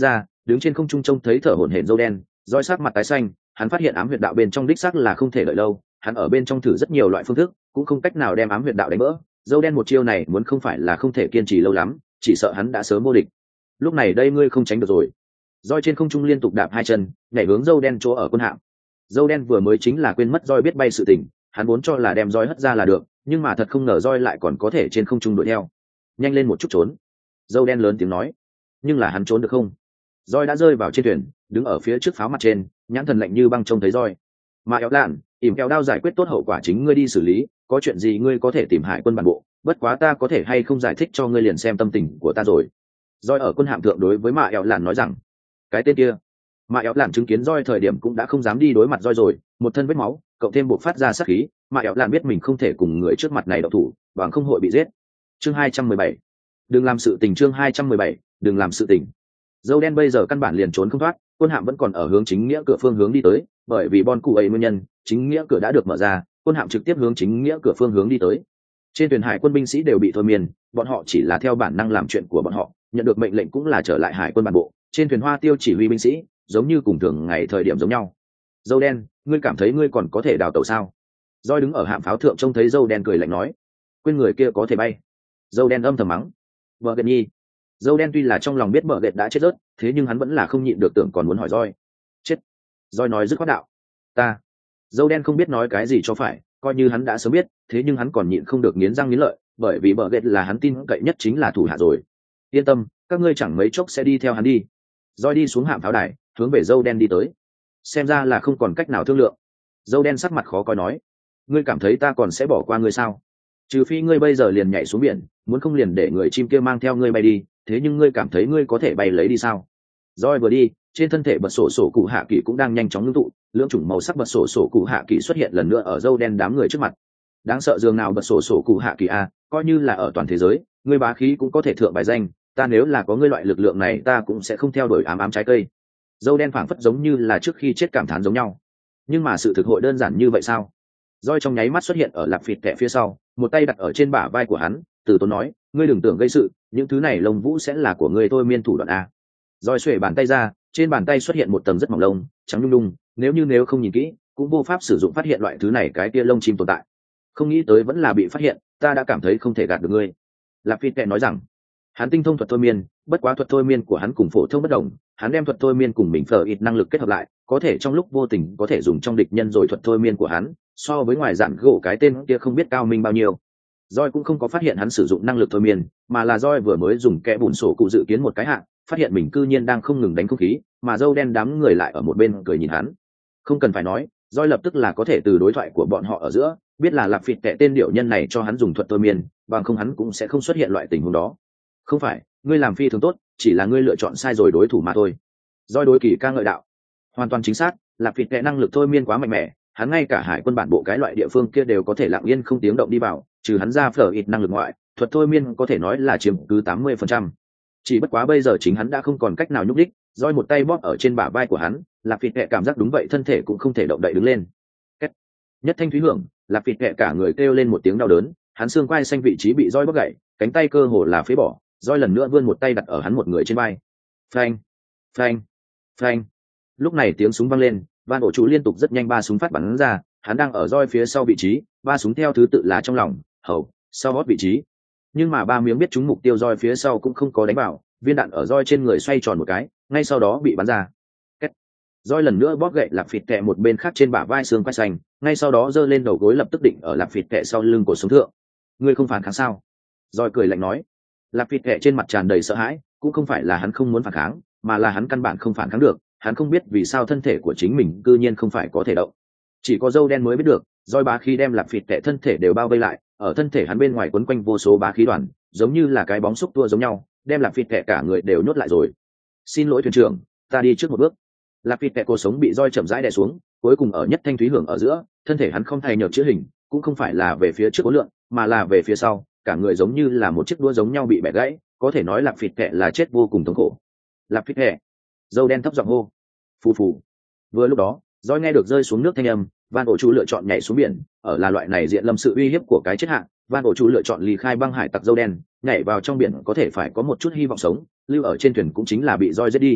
đứng trên không trung trông thấy thở hổn hển dâu đen, roi sắc mặt tái xanh, hắn phát hiện ám huyệt đạo bên trong đích xác là không thể đợi lâu, hắn ở bên trong thử rất nhiều loại phương thức, cũng không cách nào đem ám huyệt đạo đánh vỡ. Dâu đen một chiêu này muốn không phải là không thể kiên trì lâu lắm, chỉ sợ hắn đã sớm vô địch. Lúc này đây ngươi không tránh được rồi. Roi trên không trung liên tục đạp hai chân, nhảy hướng dâu đen chỗ ở quân hạm. Dâu đen vừa mới chính là quên mất roi biết bay sự tình, hắn vốn cho là đem roi hất ra là được, nhưng mà thật không ngờ roi lại còn có thể trên không trung đuổi theo. Nhanh lên một chút trốn. Dâu đen lớn tiếng nói. Nhưng là hắn trốn được không? Roi đã rơi vào trên thuyền, đứng ở phía trước pháo mặt trên, nhãn thần lạnh như băng trông thấy roi. Mà éo lạn, ỉm kẹo đao giải quyết tốt hậu quả chính ngươi đi xử lý, có chuyện gì ngươi có thể tìm hải quân bản bộ, bất quá ta có thể hay không giải thích cho ngươi liền xem tâm tình của ta rồi. Roi ở quân hạm thượng đối với mạ éo lạn nói rằng, cái tên kia. Mạ éo lạn chứng kiến roi thời điểm cũng đã không dám đi đối mặt roi rồi, một thân vết máu, cộng thêm buộc phát ra sát khí, mạ éo lạn biết mình không thể cùng người trước mặt này độc thủ, bằng không hội bị giết. Chương 217. Đừng làm sự tình. Chương 217. Đừng làm sự tình. Dâu đen bây giờ căn bản liền trốn không thoát, quân hạm vẫn còn ở hướng chính nghĩa cửa phương hướng đi tới, bởi vì bon cụ ấy nguyên nhân, chính nghĩa cửa đã được mở ra, quân hạm trực tiếp hướng chính nghĩa cửa phương hướng đi tới. Trên thuyền hải quân binh sĩ đều bị thôi miên, bọn họ chỉ là theo bản năng làm chuyện của bọn họ, nhận được mệnh lệnh cũng là trở lại hải quân bản bộ. Trên thuyền Hoa Tiêu chỉ huy binh sĩ, giống như cùng thường ngày thời điểm giống nhau. Dâu đen, ngươi cảm thấy ngươi còn có thể đào tẩu sao? Roi đứng ở hạm pháo thượng trông thấy dâu đen cười lạnh nói, quên người kia có thể bay. Dâu đen âm thầm mắng, vợ gật nhi. Dâu đen tuy là trong lòng biết bờ gệt đã chết rớt, thế nhưng hắn vẫn là không nhịn được tưởng còn muốn hỏi roi. Chết. Roi nói dứt khoát đạo. Ta. Dâu đen không biết nói cái gì cho phải, coi như hắn đã sớm biết, thế nhưng hắn còn nhịn không được nghiến răng nghiến lợi, bởi vì bờ gệt là hắn tin cậy nhất chính là thủ hạ rồi. Yên tâm, các ngươi chẳng mấy chốc sẽ đi theo hắn đi. Roi đi xuống hạm pháo đài, hướng về dâu đen đi tới. Xem ra là không còn cách nào thương lượng. Dâu đen sắc mặt khó coi nói, ngươi cảm thấy ta còn sẽ bỏ qua ngươi sao? Trừ phi ngươi bây giờ liền nhảy xuống biển, muốn không liền để người chim kia mang theo ngươi bay đi, thế nhưng ngươi cảm thấy ngươi có thể bay lấy đi sao? Roi vừa đi, trên thân thể bật sổ sổ cụ hạ kỳ cũng đang nhanh chóng ngưng tụ, lưỡng chủng màu sắc bật sổ sổ cụ hạ kỳ xuất hiện lần nữa ở dâu đen đám người trước mặt. Đáng sợ dường nào bật sổ sổ cụ hạ kỳ a, coi như là ở toàn thế giới, ngươi bá khí cũng có thể thượng bài danh, ta nếu là có ngươi loại lực lượng này ta cũng sẽ không theo đuổi ám ám trái cây. Dâu đen phảng phất giống như là trước khi chết cảm thán giống nhau. Nhưng mà sự thực hội đơn giản như vậy sao? Roi trong nháy mắt xuất hiện ở Lạc Phịt Kệ phía sau, một tay đặt ở trên bả vai của hắn, từ tốn nói, ngươi đừng tưởng gây sự, những thứ này lông vũ sẽ là của ngươi thôi miên thủ đoạn a. Roi xuề bàn tay ra, trên bàn tay xuất hiện một tầng rất mỏng lông, trắng nhung nhung, nếu không nhìn kỹ, cũng vô pháp sử dụng phát hiện loại thứ này cái kia lông chim tồn tại. Không nghĩ tới vẫn là bị phát hiện, ta đã cảm thấy không thể gạt được ngươi. Lạc Phịt Kệ nói rằng, hắn tinh thông thuật thôi miên, bất quá thuật thôi miên của hắn cùng phổ thông bất đồng, hắn đem thuật thôi miên cùng mình phở ít năng lực kết hợp lại, có thể trong lúc vô tình có thể dùng trong địch nhân rồi thuật thôi miên của hắn, so với ngoài dạn gỗ cái tên kia không biết cao minh bao nhiêu. Roi cũng không có phát hiện hắn sử dụng năng lực thôi miên, mà là Roi vừa mới dùng kẽ bùn sổ cụ dự kiến một cái hạng, phát hiện mình cư nhiên đang không ngừng đánh không khí, mà dâu đen đám người lại ở một bên cười nhìn hắn. Không cần phải nói, Roi lập tức là có thể từ đối thoại của bọn họ ở giữa, biết là Lạc Phịt Kệ tên điệu nhân này cho hắn dùng thuật thôi miên, bằng không hắn cũng sẽ không xuất hiện loại tình huống đó. Không phải, ngươi làm phi thường tốt, chỉ là ngươi lựa chọn sai rồi đối thủ mà thôi. Roi đối Kỳ ca ngợi đạo. Hoàn toàn chính xác, Lạc Phịt Kệ năng lực thôi miên quá mạnh mẽ, hắn ngay cả hải quân bản bộ cái loại địa phương kia đều có thể lặng yên không tiếng động đi vào, trừ hắn ra phở ít năng lực ngoại, thuật thôi miên có thể nói là chiếm cứ 80%. Chỉ bất quá bây giờ chính hắn đã không còn cách nào nhúc đích, Roi một tay bóp ở trên bả vai của hắn, Lạc Phịt Kệ cảm giác đúng vậy thân thể cũng không thể động đậy đứng lên. Kết. Nhất thanh thúy hưởng, Lạc Phịt Kệ cả người kêu lên một tiếng đau đớn, hắn xương quai xanh vị trí bị Roi bóp gãy, cánh tay cơ hồ là phế bỏ, Roi lần nữa vươn một tay đặt ở hắn một người trên vai. Phanh, phanh, phanh. Lúc này tiếng súng vang lên, Van ổ chủ liên tục rất nhanh ba súng phát bắn ra, hắn đang ở Roi phía sau vị trí, ba súng theo thứ tự là trong lòng, hầu, sau hót vị trí. Nhưng mà ba miếng biết trúng mục tiêu Roi phía sau cũng không có đánh vào, viên đạn ở Roi trên người xoay tròn một cái, ngay sau đó bị bắn ra. Kết. Roi lần nữa bóp gậy Lạc Phịt Kệ một bên khác trên bả vai xương quai xanh, ngay sau đó giơ lên đầu gối lập tức định ở Lạc Phịt Kệ sau lưng của sống thượng. Ngươi không phản kháng sao? Roi cười lạnh nói. Lạc Phịt Kệ trên mặt tràn đầy sợ hãi, cũng không phải là hắn không muốn phản kháng, mà là hắn căn bản không phản kháng được, hắn không biết vì sao thân thể của chính mình cư nhiên không phải có thể động. Chỉ có dâu đen mới biết được, Roi bá khí đem Lạc Phịt Kệ thân thể đều bao vây lại, ở thân thể hắn bên ngoài quấn quanh vô số bá khí đoàn, giống như là cái bóng xúc tua giống nhau, đem Lạc Phịt Kệ cả người đều nhốt lại rồi. Xin lỗi thuyền trưởng, ta đi trước một bước. Lạc Phịt Kệ cô sống bị Roi chậm rãi đè xuống, cuối cùng ở nhất thanh thúy hưởng ở giữa, thân thể hắn không thay nhợt chữ hình, cũng không phải là về phía trước cố lượng, mà là về phía sau, cả người giống như là một chiếc đũa giống nhau bị bẻ gãy, có thể nói Lạc Phịt Kệ là chết vô cùng thống khổ. Lạc Phịt Kệ, dâu đen thấp giọng hô. Phù phù. Vừa lúc đó, Roi nghe được rơi xuống nước thanh âm, Van ổ chủ lựa chọn nhảy xuống biển, ở là loại này diện lâm sự uy hiếp của cái chết hạng, Van ổ chủ lựa chọn ly khai băng hải tặc dâu đen, nhảy vào trong biển có thể phải có một chút hy vọng sống, lưu ở trên thuyền cũng chính là bị Roi giết đi.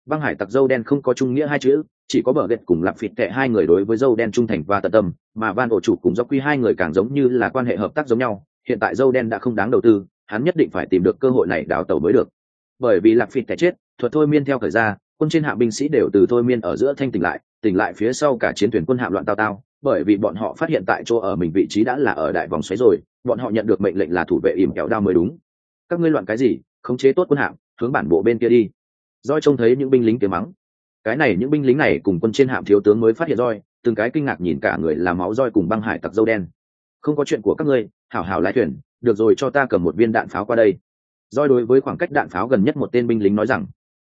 băng hải tặc dâu đen không có trung nghĩa hai chữ, chỉ có bờ ghét cùng lạp phịt tệ hai người đối với dâu đen trung thành và tận tâm, mà van ổ chủ cùng do quy hai người càng giống như là quan hệ hợp tác giống nhau. Hiện tại dâu đen đã không đáng đầu tư, hắn nhất định phải tìm được cơ hội này đào tẩu mới được. Bởi vì lạp phịt tệ chết, thuật thôi miên theo thời gian, quân trên hạm binh sĩ đều từ thôi miên ở giữa thanh tỉnh lại phía sau cả chiến thuyền quân hạm loạn tao tao, bởi vì bọn họ phát hiện tại chỗ ở mình vị trí đã là ở đại vòng xoáy rồi, bọn họ nhận được mệnh lệnh là thủ vệ ỉm kẹo đao mới đúng. Các ngươi loạn cái gì, khống chế tốt quân hạm, hướng bản bộ bên kia đi. Doi trông thấy những binh lính tiếng mắng, cái này những binh lính này cùng quân trên hạm thiếu tướng mới phát hiện Doi, từng cái kinh ngạc nhìn cả người là máu Doi cùng băng hải tặc dâu đen. Không có chuyện của các ngươi, hảo hảo lái thuyền, được rồi, cho ta cầm một viên đạn pháo qua đây. Doi đối với khoảng cách đạn pháo gần nhất một tên binh lính nói rằng,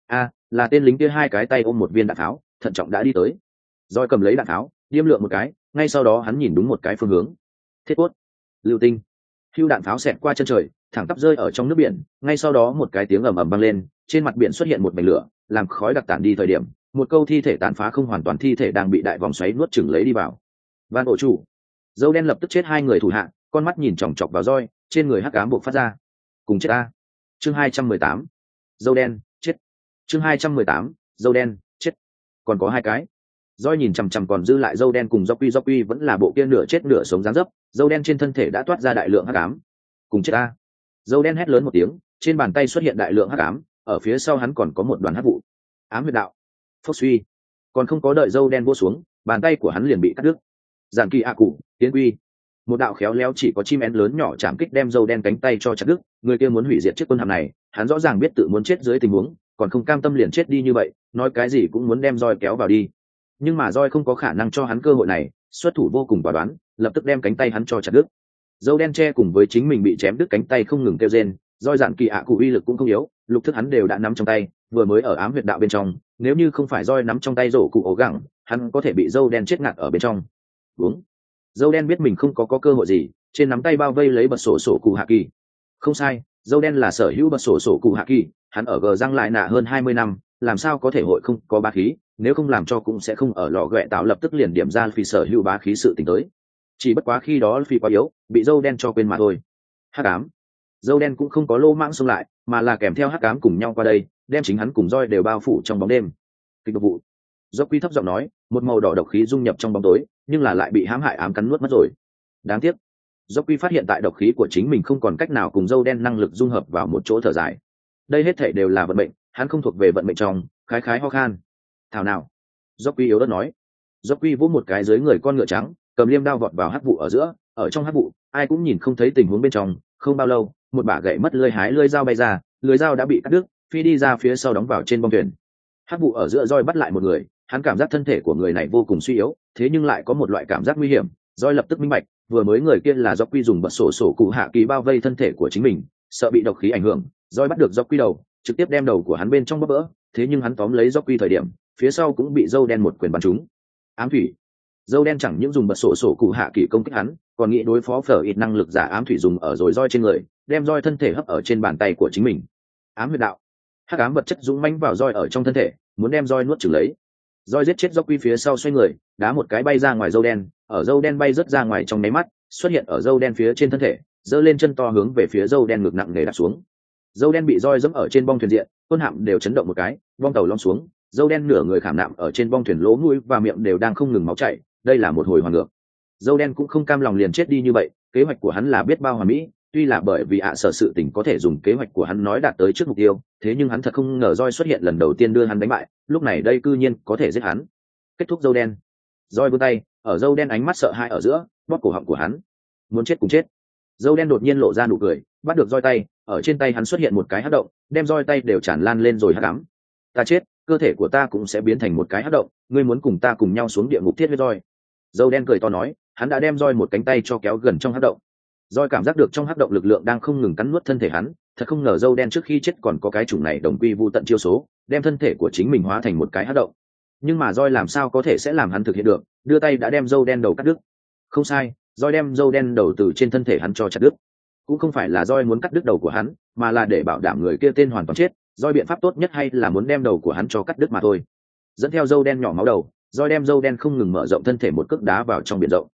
là tên lính kia hai cái tay ôm một viên đạn pháo, thận trọng đã đi tới. Doi cầm lấy đạn pháo, điêm lượng một cái, ngay sau đó hắn nhìn đúng một cái phương hướng. Thiết cốt, lưu tinh, hưu đạn pháo xẹt qua chân trời, thẳng tắp rơi ở trong nước biển, ngay sau đó một cái tiếng ầm ầm vang lên, trên mặt biển xuất hiện một mảnh lửa, làm khói đặc tản đi thời điểm, một câu thi thể tàn phá không hoàn toàn thi thể đang bị đại vòng xoáy nuốt chửng lấy đi vào. Van ổ chủ, dâu đen lập tức chết hai người thủ hạ, con mắt nhìn chòng chọc vào Doi, trên người hắc ám buộc phát ra. Cùng chết ta. Chương 218. Dâu đen, chết. Chương 218. Dâu đen, chết. Còn có hai cái. Doi nhìn chằm chằm còn dư lại dâu đen cùng Jockey vẫn là bộ kia nửa chết nửa sống dáng dấp, dâu đen trên thân thể đã toát ra đại lượng hắc ám. Cùng chết ta. Dâu đen hét lớn một tiếng, trên bàn tay xuất hiện đại lượng hắc ám, ở phía sau hắn còn có một đoàn hắc vụ. Ám huyệt đạo. Phốc suy. Còn không có đợi dâu đen vô xuống, bàn tay của hắn liền bị cắt đứt. Giản kỳ cụ, tiến quy. Một đạo khéo léo chỉ có chim én lớn nhỏ chạm kích đem dâu đen cánh tay cho chặt đứt, người kia muốn hủy diệt chiếc quân hạm này, hắn rõ ràng biết tự muốn chết dưới tình huống, còn không cam tâm liền chết đi như vậy, nói cái gì cũng muốn đem Doi kéo vào đi. Nhưng mà Doi không có khả năng cho hắn cơ hội này, xuất thủ vô cùng quả đoán, lập tức đem cánh tay hắn cho chặt đứt. Dâu đen che cùng với chính mình bị chém đứt cánh tay không ngừng kêu rên, Doi giản kỳ cụ uy lực cũng không yếu, lục thức hắn đều đã nắm trong tay, vừa mới ở ám huyệt đạo bên trong, nếu như không phải Doi nắm trong tay rổ cụ ổ gẳng, hắn có thể bị dâu đen chết ngạt ở bên trong. Uống. Dâu đen biết mình không có cơ hội gì, trên nắm tay bao vây lấy bật sổ cụ hạ kỳ. Không sai, dâu đen là sở hữu bật sổ cụ hạ kỳ, hắn ở gờ răng lại nạ hơn 20 năm, làm sao có thể hội không có bá khí, nếu không làm cho cũng sẽ không ở lò ghẹ tạo lập tức liền điểm ra vì sở hữu bá khí sự tình tới. Chỉ bất quá khi đó phi quá yếu, bị dâu đen cho quên mà thôi. Hắc ám. Dâu đen cũng không có lô mãng xông lại, mà là kèm theo hắc ám cùng nhau qua đây, đem chính hắn cùng Doi đều bao phủ trong bóng đêm. Kịch độc vụ. Jockey thấp giọng nói, một màu đỏ độc khí dung nhập trong bóng tối, nhưng là lại bị hãm hại ám cắn nuốt mất rồi. Đáng tiếc. Jockey phát hiện tại độc khí của chính mình không còn cách nào cùng dâu đen năng lực dung hợp vào một chỗ thở dài. Đây hết thảy đều là vận mệnh, hắn không thuộc về vận mệnh trong, khái khái ho khan. Thảo nào? Jockey yếu ớt nói. Jockey vỗ một cái dưới người con ngựa trắng, cầm liêm đao vọt vào hắc vụ ở giữa, ở trong hắc vụ, ai cũng nhìn không thấy tình huống bên trong, không bao lâu, một bả gậy mất lưỡi hái lưỡi dao bay ra, lưỡi dao đã bị cắt đứt, phi đi ra phía sau đóng vào trên bông thuyền. Hắc vụ ở giữa Doi bắt lại một người, hắn cảm giác thân thể của người này vô cùng suy yếu, thế nhưng lại có một loại cảm giác nguy hiểm. Doi lập tức minh bạch, vừa mới người kia là Jockey dùng bật sổ cụ hạ kỳ bao vây thân thể của chính mình, sợ bị độc khí ảnh hưởng. Doi bắt được Jockey đầu, trực tiếp đem đầu của hắn bên trong bóp vỡ, thế nhưng hắn tóm lấy Jockey thời điểm, phía sau cũng bị dâu đen một quyền bắn trúng. Ám thủy. Dâu đen chẳng những dùng bật sổ cụ hạ kỳ công kích hắn, còn nghĩ đối phó phở ít năng lực giả ám thủy dùng ở rồi Doi trên người, đem Doi thân thể hấp ở trên bàn tay của chính mình. Ám huyệt đạo. Hắc ám vật chất dũng mãnh vào Doi ở trong thân thể, muốn đem Doi nuốt chửng lấy. Doi giết chết Jockey phía sau xoay người, đá một cái bay ra ngoài dâu đen, ở dâu đen bay rất ra ngoài trong nháy mắt, xuất hiện ở dâu đen phía trên thân thể, giơ lên chân to hướng về phía dâu đen ngực nặng nề đạp xuống. Dâu đen bị Doi giẫm ở trên bong thuyền diện, quân hạm đều chấn động một cái, bong tàu lom xuống, dâu đen nửa người khảm nạm ở trên bong thuyền, lỗ mũi và miệng đều đang không ngừng máu chảy, đây là một hồi hoàn ngược. Dâu đen cũng không cam lòng liền chết đi như vậy, kế hoạch của hắn là biết bao hoàn mỹ, tuy là bởi vì sợ sự tình có thể dùng kế hoạch của hắn nói đạt tới trước mục tiêu, thế nhưng hắn thật không ngờ Doi xuất hiện lần đầu tiên đưa hắn đánh bại, lúc này đây cư nhiên có thể giết hắn. Kết thúc dâu đen. Doi vươn tay, ở dâu đen ánh mắt sợ hãi ở giữa, bóp cổ họng của hắn. Muốn chết cũng chết. Dâu đen đột nhiên lộ ra nụ cười, bắt được Doi tay, ở trên tay hắn xuất hiện một cái hắc động, đem Doi tay đều tràn lan lên rồi hắc ám. Ta chết, cơ thể của ta cũng sẽ biến thành một cái hắc động, ngươi muốn cùng ta cùng nhau xuống địa ngục thiết với Doi. Dâu đen cười to nói, hắn đã đem Doi một cánh tay cho kéo gần trong hắc động. Doi cảm giác được trong hắc động lực lượng đang không ngừng cắn nuốt thân thể hắn, thật không ngờ dâu đen trước khi chết còn có cái chủng này đồng quy vu tận chiêu số, đem thân thể của chính mình hóa thành một cái hắc động. Nhưng mà Doi làm sao có thể sẽ làm hắn thực hiện được, đưa tay đã đem dâu đen đầu cắt đứt. Không sai, Doi đem dâu đen đầu từ trên thân thể hắn cho chặt đứt. Cũng không phải là Doi muốn cắt đứt đầu của hắn, mà là để bảo đảm người kia tên hoàn toàn chết, Doi biện pháp tốt nhất hay là muốn đem đầu của hắn cho cắt đứt mà thôi. Dẫn theo dâu đen nhỏ máu đầu, Doi đem dâu đen không ngừng mở rộng thân thể một cước đá vào trong biển rộng.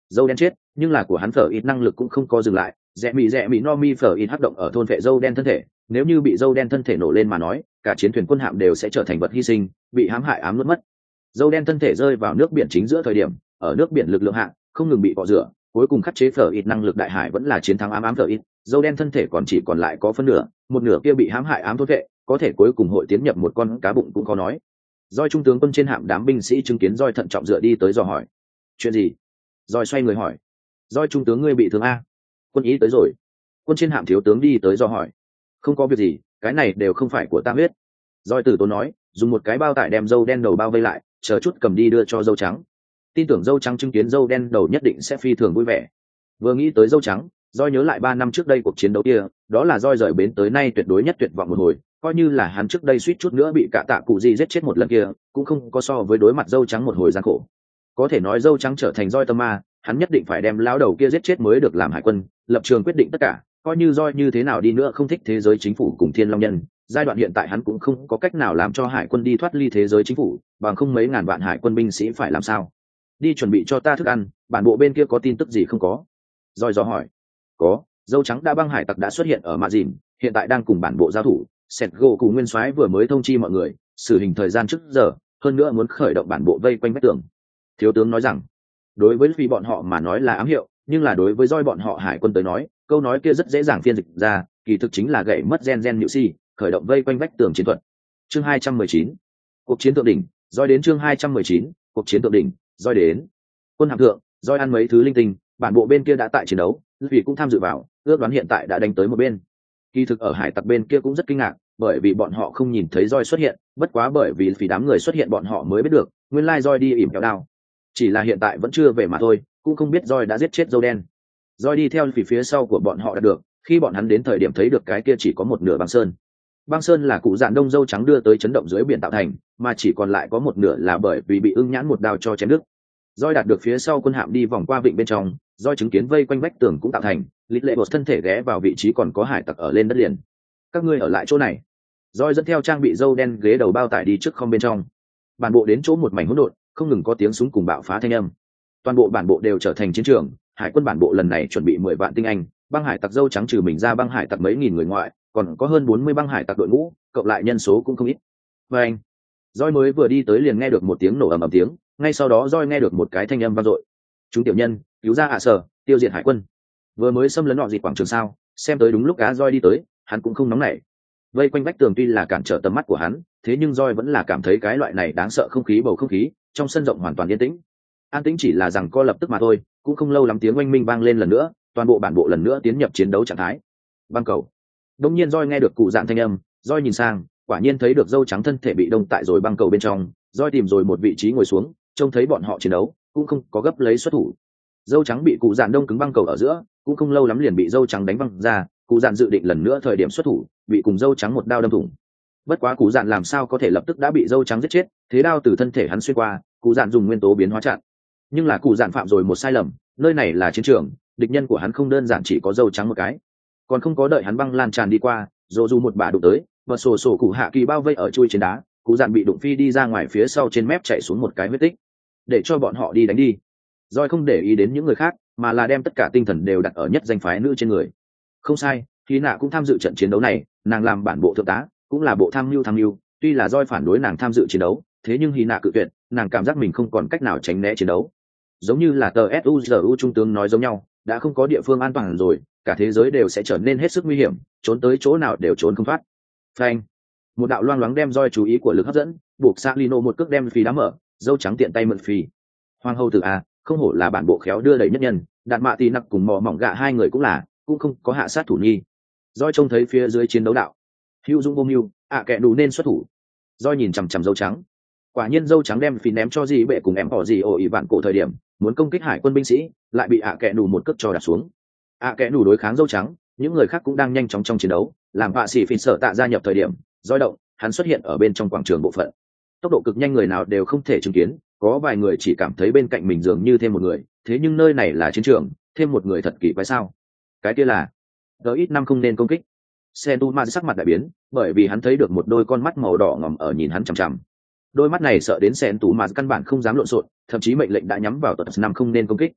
dâu đen chết, nhưng là của hắn phở ít năng lực cũng không có dừng lại, rẽ mị no mi phở ít hắc động ở thôn vệ dâu đen thân thể, nếu như bị dâu đen thân thể nổ lên mà nói, cả chiến thuyền quân hạm đều sẽ trở thành vật hy sinh, bị hãm hại ám nuốt mất. Dâu đen thân thể rơi vào nước biển chính giữa thời điểm, ở nước biển lực lượng hạng không ngừng bị cọ rửa, cuối cùng khắc chế phở ít năng lực đại hải vẫn là chiến thắng ám phở ít. Dâu đen thân thể còn chỉ còn lại có phân nửa, một nửa kia bị hãm hại ám thôn vệ, có thể cuối cùng hội tiến nhập một con cá bụng cũng khó nói. Doi trung tướng quân trên hạm đám binh sĩ chứng kiến Doi thận trọng dựa đi tới dò hỏi, chuyện gì? Doi xoay người hỏi, Doi trung tướng ngươi bị thương a? Quân ý tới rồi. Quân trên hạm thiếu tướng đi tới dò hỏi, không có việc gì, cái này đều không phải của ta huyết. Doi tử tốn nói, dùng một cái bao tải đem dâu đen đầu bao vây lại, chờ chút cầm đi đưa cho dâu trắng. Tin tưởng dâu trắng chứng kiến dâu đen đầu nhất định sẽ phi thường vui vẻ. Vừa nghĩ tới dâu trắng, Doi nhớ lại 3 năm trước đây cuộc chiến đấu kia, đó là Doi rời bến tới nay tuyệt đối nhất tuyệt vọng một hồi, coi như là hắn trước đây suýt chút nữa bị cả tạ cụ gì giết chết một lần kia, cũng không có so với đối mặt dâu trắng một hồi gian khổ. Có thể nói dâu trắng trở thành Doi tâm ma, hắn nhất định phải đem lão đầu kia giết chết mới được làm hải quân, lập trường quyết định tất cả, coi như Doi như thế nào đi nữa không thích thế giới chính phủ cùng Thiên Long Nhân, giai đoạn hiện tại hắn cũng không có cách nào làm cho hải quân đi thoát ly thế giới chính phủ, bằng không mấy ngàn vạn hải quân binh sĩ phải làm sao? Đi chuẩn bị cho ta thức ăn, bản bộ bên kia có tin tức gì không có? Doi dò hỏi. Có, dâu trắng đã băng hải tặc đã xuất hiện ở mạ dìn, hiện tại đang cùng bản bộ giao thủ. Sẹt gỗ cùng nguyên soái vừa mới thông chi mọi người xử hình thời gian trước giờ, hơn nữa muốn khởi động bản bộ vây quanh vách tường. Thiếu tướng nói rằng, đối với phi bọn họ mà nói là ám hiệu, nhưng là đối với Doi bọn họ hải quân tới nói, câu nói kia rất dễ dàng phiên dịch ra, kỳ thực chính là gậy mất gen nhự si, khởi động vây quanh vách tường chiến thuật. Chương 219, cuộc chiến thượng đỉnh. Doi đến chương 219, cuộc chiến thượng đỉnh. Doi đến. Quân hạm thượng, Doi ăn mấy thứ linh tinh, bản bộ bên kia đã tại chiến đấu, vì cũng tham dự vào, ước đoán hiện tại đã đánh tới một bên. Kỳ thực ở hải tặc bên kia cũng rất kinh ngạc, bởi vì bọn họ không nhìn thấy Doi xuất hiện, bất quá bởi vì đám người xuất hiện bọn họ mới biết được, nguyên lai Doi đi ỉm kéo đao. Chỉ là hiện tại vẫn chưa về mà thôi, cũng không biết Doi đã giết chết dâu đen. Doi đi theo phía sau của bọn họ đã được, khi bọn hắn đến thời điểm thấy được cái kia chỉ có một nửa băng sơn. Băng sơn là cụ dạn đông dâu trắng đưa tới chấn động dưới biển tạo thành, mà chỉ còn lại có một nửa là bởi vì bị ưng nhãn một đao cho chém đứt. Doi đạt được phía sau quân hạm đi vòng qua vịnh bên trong, Doi chứng kiến vây quanh vách tường cũng tạo thành, lít lệ bột thân thể ghé vào vị trí còn có hải tặc ở lên đất liền. Các ngươi ở lại chỗ này. Doi dẫn theo trang bị dâu đen ghế đầu bao tải đi trước không bên trong. Bản bộ đến chỗ một mảnh hỗn độn, không ngừng có tiếng súng cùng bạo phá thanh âm. Toàn bộ bản bộ đều trở thành chiến trường, hải quân bản bộ lần này chuẩn bị 10 vạn tinh anh, băng hải tặc dâu trắng trừ mình ra băng hải tặc mấy nghìn người ngoại, còn có hơn 40 băng hải tặc đội ngũ, cộng lại nhân số cũng không ít. Và anh, Doi mới vừa đi tới liền nghe được một tiếng nổ ầm ầm tiếng, ngay sau đó Doi nghe được một cái thanh âm vang dội. Chúng tiểu nhân, cứu ra sở, tiêu diệt hải quân. Vừa mới xâm lấn nọ dịp quảng trường sao, xem tới đúng lúc cá Doi đi tới, hắn cũng không nóng nảy. Vây quanh vách tường tuy là cản trở tầm mắt của hắn, thế nhưng Doi vẫn là cảm thấy cái loại này đáng sợ bầu không khí, trong sân rộng hoàn toàn yên tĩnh. An tĩnh chỉ là rằng co lập tức mà thôi, cũng không lâu lắm tiếng oanh minh vang lên lần nữa, toàn bộ bản bộ lần nữa tiến nhập chiến đấu trạng thái. Băng cầu. Đông nhiên Doi nghe được cụ dạn thanh âm, Doi nhìn sang, quả nhiên thấy được dâu trắng thân thể bị đông tại rồi băng cầu bên trong, Doi tìm rồi một vị trí ngồi xuống, trông thấy bọn họ chiến đấu, cũng không có gấp lấy xuất thủ. Dâu trắng bị cụ dạn đông cứng băng cầu ở giữa, cũng không lâu lắm liền bị dâu trắng đánh văng ra, cụ dạn dự định lần nữa thời điểm xuất thủ, bị cùng dâu trắng một đao đâm thủng. Bất quá cụ dạn làm sao có thể lập tức đã bị dâu trắng giết chết, thế đao từ thân thể hắn xuyên qua, cụ dạn dùng nguyên tố biến hóa chặn. Nhưng là cụ dạn phạm rồi một sai lầm, nơi này là chiến trường, địch nhân của hắn không đơn giản chỉ có dâu trắng một cái, còn không có đợi hắn băng lan tràn đi qua, dồ dù một bà đụng tới, và sổ cụ hạ kỳ bao vây ở chui trên đá, cụ dạn bị đụng phi đi ra ngoài phía sau trên mép chạy xuống một cái huyết tích. Để cho bọn họ đi đánh đi. Doi không để ý đến những người khác, mà là đem tất cả tinh thần đều đặt ở nhất danh phái nữ trên người. Không sai, Hy Nạ cũng tham dự trận chiến đấu này, nàng làm bản bộ thượng tá, cũng là bộ tham mưu. Tuy là Doi phản đối nàng tham dự chiến đấu, thế nhưng Hy Nạ cự tuyệt, nàng cảm giác mình không còn cách nào tránh né chiến đấu. Giống như là tờ SUZU trung tướng nói giống nhau, đã không có địa phương an toàn rồi, cả thế giới đều sẽ trở nên hết sức nguy hiểm, trốn tới chỗ nào đều trốn không thoát. Phanh! Một đạo loang loáng đem Doi chú ý của lực hấp dẫn, buộc Salino một cước đem phi đá mở, dâu trắng tiện tay mượn phi. Hoàng hậu tử a, không hổ là bản bộ khéo đưa đẩy nhất nhân, đạn mạ tì nặc cùng mò mỏng gạ hai người cũng không có hạ sát thủ nhi. Doi trông thấy phía dưới chiến đấu đạo, hữu dũng vô mưu, kẻ đủ nên xuất thủ. Doi nhìn chằm chằm dâu trắng, quả nhiên dâu trắng đem phi ném cho gì bệ cùng em bỏ gì ỉ vạn cổ thời điểm muốn công kích hải quân binh sĩ, lại bị kẻ đủ một cước cho đạp xuống. Kẻ đủ đối kháng dâu trắng, những người khác cũng đang nhanh chóng trong chiến đấu, làm vạ sĩ phi sợ tạ gia nhập thời điểm, Doi động, hắn xuất hiện ở bên trong quảng trường bộ phận, tốc độ cực nhanh, người nào đều không thể chứng kiến, có vài người chỉ cảm thấy bên cạnh mình dường như thêm một người, thế nhưng nơi này là chiến trường, thêm một người thật kỳ quái sao? Cái kia là ít năm không nên công kích. Sentuma sắc mặt đại biến, bởi vì hắn thấy được một đôi con mắt màu đỏ ngòm ở nhìn hắn chằm chằm. Đôi mắt này sợ đến Sentuma căn bản không dám lộn xộn, thậm chí mệnh lệnh đã nhắm vào tật năm không nên công kích.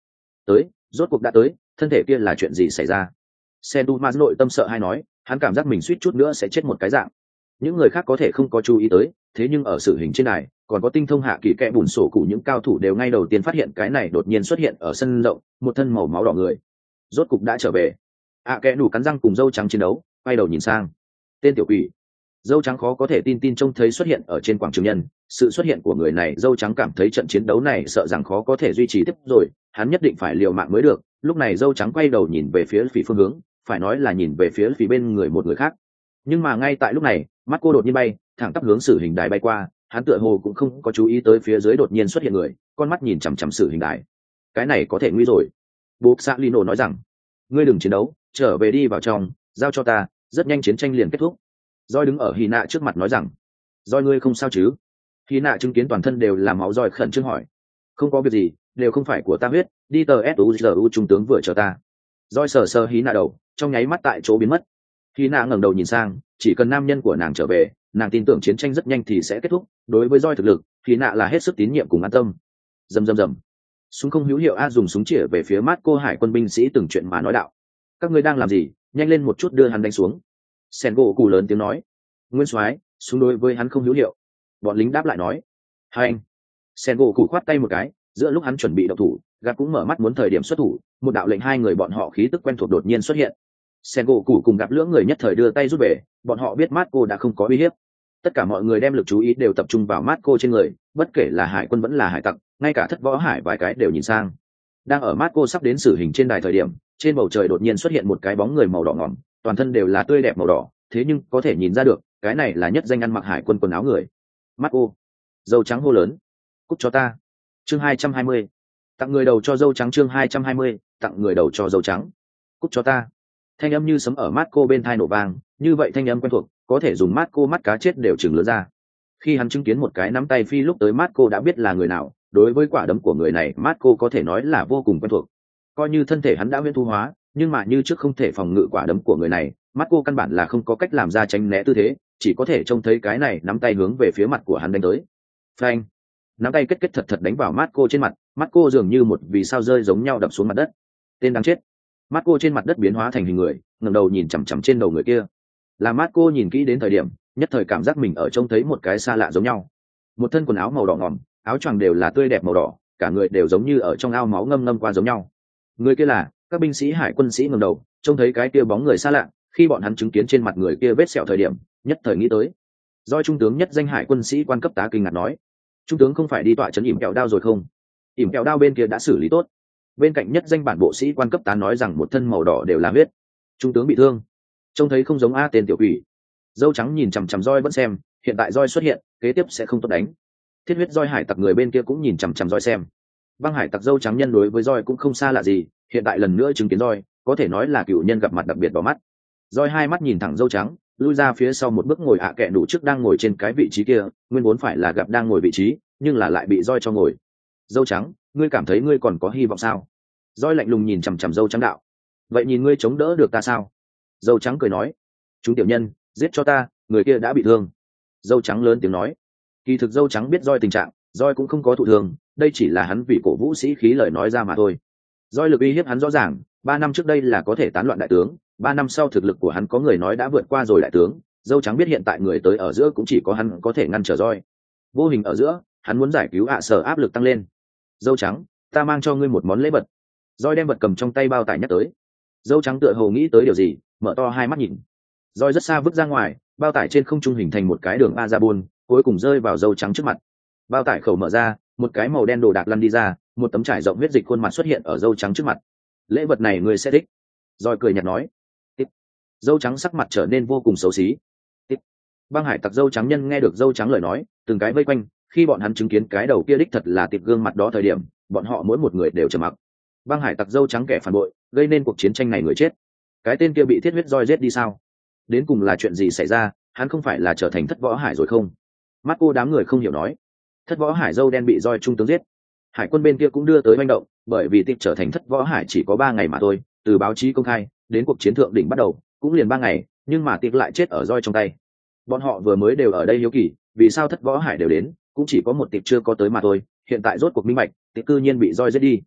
tới, rốt cuộc đã tới, thân thể kia là chuyện gì xảy ra? Sendumas nội tâm sợ hay nói, hắn cảm giác mình suýt chút nữa sẽ chết một cái dạng. Những người khác có thể không có chú ý tới, thế nhưng ở sự hình trên này, còn có tinh thông hạ kỳ kẽ bùn sổ cụ những cao thủ đều ngay đầu tiên phát hiện cái này đột nhiên xuất hiện ở sân rộng, một thân màu máu đỏ người. Rốt cục đã trở về. Kẽ nủ cắn răng cùng dâu trắng chiến đấu, quay đầu nhìn sang. Tên tiểu quỷ. Dâu trắng khó có thể tin trông thấy xuất hiện ở trên quảng trường nhân, sự xuất hiện của người này dâu trắng cảm thấy trận chiến đấu này sợ rằng khó có thể duy trì tiếp rồi, hắn nhất định phải liều mạng mới được. Lúc này dâu trắng quay đầu nhìn về phía phỉ phương hướng, phải nói là nhìn về phía phỉ bên người một người khác. Nhưng mà ngay tại lúc này, mắt cô đột nhiên bay, thẳng tắp hướng xử hình đài bay qua, hắn tựa hồ cũng không có chú ý tới phía dưới đột nhiên xuất hiện người, con mắt nhìn chằm chằm xử hình đài. Cái này có thể nguy rồi. Bố Sa Lino nói rằng, ngươi đừng chiến đấu, trở về đi vào trong, giao cho ta, rất nhanh chiến tranh liền kết thúc. Roi đứng ở Hy Nạ trước mặt nói rằng, Roi ngươi không sao chứ? Hy Nạ chứng kiến toàn thân đều là máu roi khẩn trương hỏi, không có việc gì, đều không phải của ta huyết, đi tờ suzu trung tướng vừa chờ ta. Roi sờ sờ Hy Nạ đầu, trong nháy mắt tại chỗ biến mất. Hy Nạ ngẩng đầu nhìn sang, chỉ cần nam nhân của nàng trở về, nàng tin tưởng chiến tranh rất nhanh thì sẽ kết thúc. Đối với Roi thực lực, Hy Nạ là hết sức tín nhiệm cùng an tâm. Rầm rầm rầm, súng không hữu hiệu a dùng súng chĩa về phía mắt cô hải quân binh sĩ từng chuyện mà nói đạo, các ngươi đang làm gì, nhanh lên một chút đưa hắn đánh xuống. Sen gỗ cụ lớn tiếng nói, nguyên soái, súng đối với hắn không hữu hiệu. Bọn lính đáp lại nói, hai anh. Sen gỗ cụ khoát tay một cái, giữa lúc hắn chuẩn bị động thủ, Gap cũng mở mắt muốn thời điểm xuất thủ, một đạo lệnh hai người bọn họ khí tức quen thuộc đột nhiên xuất hiện. Sen gỗ cụ cùng Gap lưỡng người nhất thời đưa tay rút về, bọn họ biết Marco đã không có uy hiếp. Tất cả mọi người đem lực chú ý đều tập trung vào Marco trên người, bất kể là hải quân vẫn là hải tặc, ngay cả thất võ hải vài cái đều nhìn sang. Đang ở Marco sắp đến xử hình trên đài thời điểm, trên bầu trời đột nhiên xuất hiện một cái bóng người màu đỏ ngỏm, toàn thân đều là tươi đẹp màu đỏ, thế nhưng có thể nhìn ra được, cái này là nhất danh ăn mặc hải quân quần áo người. Marco, dâu trắng hô lớn, cút cho ta. Chương 220, tặng người đầu cho dâu trắng. Chương 220, tặng người đầu cho dâu trắng, cút cho ta. Thanh âm như sấm ở Marco bên tai nổ vang, như vậy thanh âm quen thuộc, có thể dùng Marco mắt cá chết đều chừng lớn ra. Khi hắn chứng kiến một cái nắm tay phi lúc tới Marco đã biết là người nào, đối với quả đấm của người này Marco có thể nói là vô cùng quen thuộc. Coi như thân thể hắn đã huyễn thu hóa, nhưng mà như trước không thể phòng ngự quả đấm của người này, Marco căn bản là không có cách làm ra tránh né tư thế, chỉ có thể trông thấy cái này nắm tay hướng về phía mặt của hắn đánh tới. Phanh! Nắm tay kết thật đánh vào Marco trên mặt, Marco dường như một vì sao rơi giống nhau đập xuống mặt đất. Tên đáng chết! Marco trên mặt đất biến hóa thành hình người, ngẩng đầu nhìn chằm chằm trên đầu người kia. Là Marco nhìn kỹ đến thời điểm, nhất thời cảm giác mình ở trông thấy một cái xa lạ giống nhau. Một thân quần áo màu đỏ ngòm, áo choàng đều là tươi đẹp màu đỏ, cả người đều giống như ở trong ao máu ngâm qua giống nhau. Người kia là các binh sĩ hải quân sĩ ngẩng đầu, trông thấy cái kia bóng người xa lạ, khi bọn hắn chứng kiến trên mặt người kia vết sẹo thời điểm, nhất thời nghĩ tới. Doi trung tướng nhất danh hải quân sĩ quan cấp tá kinh ngạc nói, trung tướng không phải đi tọa trấn ỉm kẹo đao rồi không? Ỉm kẹo đao bên kia đã xử lý tốt. Bên cạnh nhất danh bản bộ sĩ quan cấp tá nói rằng một thân màu đỏ đều là huyết. Trung tướng bị thương, trông thấy không giống a tên tiểu quỷ. Dâu trắng nhìn chằm chằm Doi vẫn xem, hiện tại Doi xuất hiện, kế tiếp sẽ không tốt đánh. Thiết huyết Doi hải tặc người bên kia cũng nhìn chằm chằm Doi xem. Băng hải tặc dâu trắng nhân đối với Doi cũng không xa lạ gì, hiện tại lần nữa chứng kiến Doi, có thể nói là cựu nhân gặp mặt đặc biệt vào mắt. Doi hai mắt nhìn thẳng dâu trắng, lui ra phía sau một bước ngồi kẹ đủ trước đang ngồi trên cái vị trí kia, nguyên vốn phải là gặp đang ngồi vị trí, nhưng là lại bị Doi cho ngồi. Dâu trắng, ngươi cảm thấy ngươi còn có hy vọng sao? Doi lạnh lùng nhìn chằm chằm dâu trắng đạo. Vậy nhìn ngươi chống đỡ được ta sao? Dâu trắng cười nói. Chúng tiểu nhân, giết cho ta, người kia đã bị thương. Dâu trắng lớn tiếng nói. Kỳ thực dâu trắng biết Doi tình trạng, Doi cũng không có thụ thương, đây chỉ là hắn vì cổ vũ sĩ khí lời nói ra mà thôi. Doi lực uy hiếp hắn rõ ràng, 3 năm trước đây là có thể tán loạn đại tướng, 3 năm sau thực lực của hắn có người nói đã vượt qua rồi đại tướng, dâu trắng biết hiện tại người tới ở giữa cũng chỉ có hắn có thể ngăn trở Doi. Vô hình ở giữa, hắn muốn giải cứu sở áp lực tăng lên. Dâu trắng, ta mang cho ngươi một món lễ vật. Doi đem vật cầm trong tay bao tải nhắc tới. Dâu trắng tựa hồ nghĩ tới điều gì, mở to hai mắt nhìn. Doi rất xa vứt ra ngoài, bao tải trên không trung hình thành một cái đường a ra buôn, cuối cùng rơi vào dâu trắng trước mặt. Bao tải khẩu mở ra, một cái màu đen đồ đạc lăn đi ra, một tấm trải rộng huyết dịch khuôn mặt xuất hiện ở dâu trắng trước mặt. Lễ vật này ngươi sẽ thích. Doi cười nhạt nói. Tiếp. Dâu trắng sắc mặt trở nên vô cùng xấu xí. Tiếp. Băng hải tặc dâu trắng nhân nghe được dâu trắng lời nói, từng cái vây quanh, khi bọn hắn chứng kiến cái đầu kia đích thật là tiệp gương mặt đó thời điểm, bọn họ mỗi một người đều trầm mặc. Băng hải tặc dâu trắng kẻ phản bội, gây nên cuộc chiến tranh này người chết. Cái tên kia bị thiết huyết Doi giết đi sao? Đến cùng là chuyện gì xảy ra, hắn không phải là trở thành thất võ hải rồi không? Mắt cô đám người không hiểu nói. Thất võ hải dâu đen bị Doi trung tướng giết. Hải quân bên kia cũng đưa tới manh động, bởi vì tịch trở thành thất võ hải chỉ có 3 ngày mà thôi, từ báo chí công khai đến cuộc chiến thượng đỉnh bắt đầu cũng liền 3 ngày, nhưng mà tịch lại chết ở Doi trong tay. Bọn họ vừa mới đều ở đây hiếu kỳ, vì sao thất võ hải đều đến, cũng chỉ có một tịch chưa có tới mà thôi, hiện tại rốt cuộc minh bạch, tịch cư nhiên bị Doi giết đi.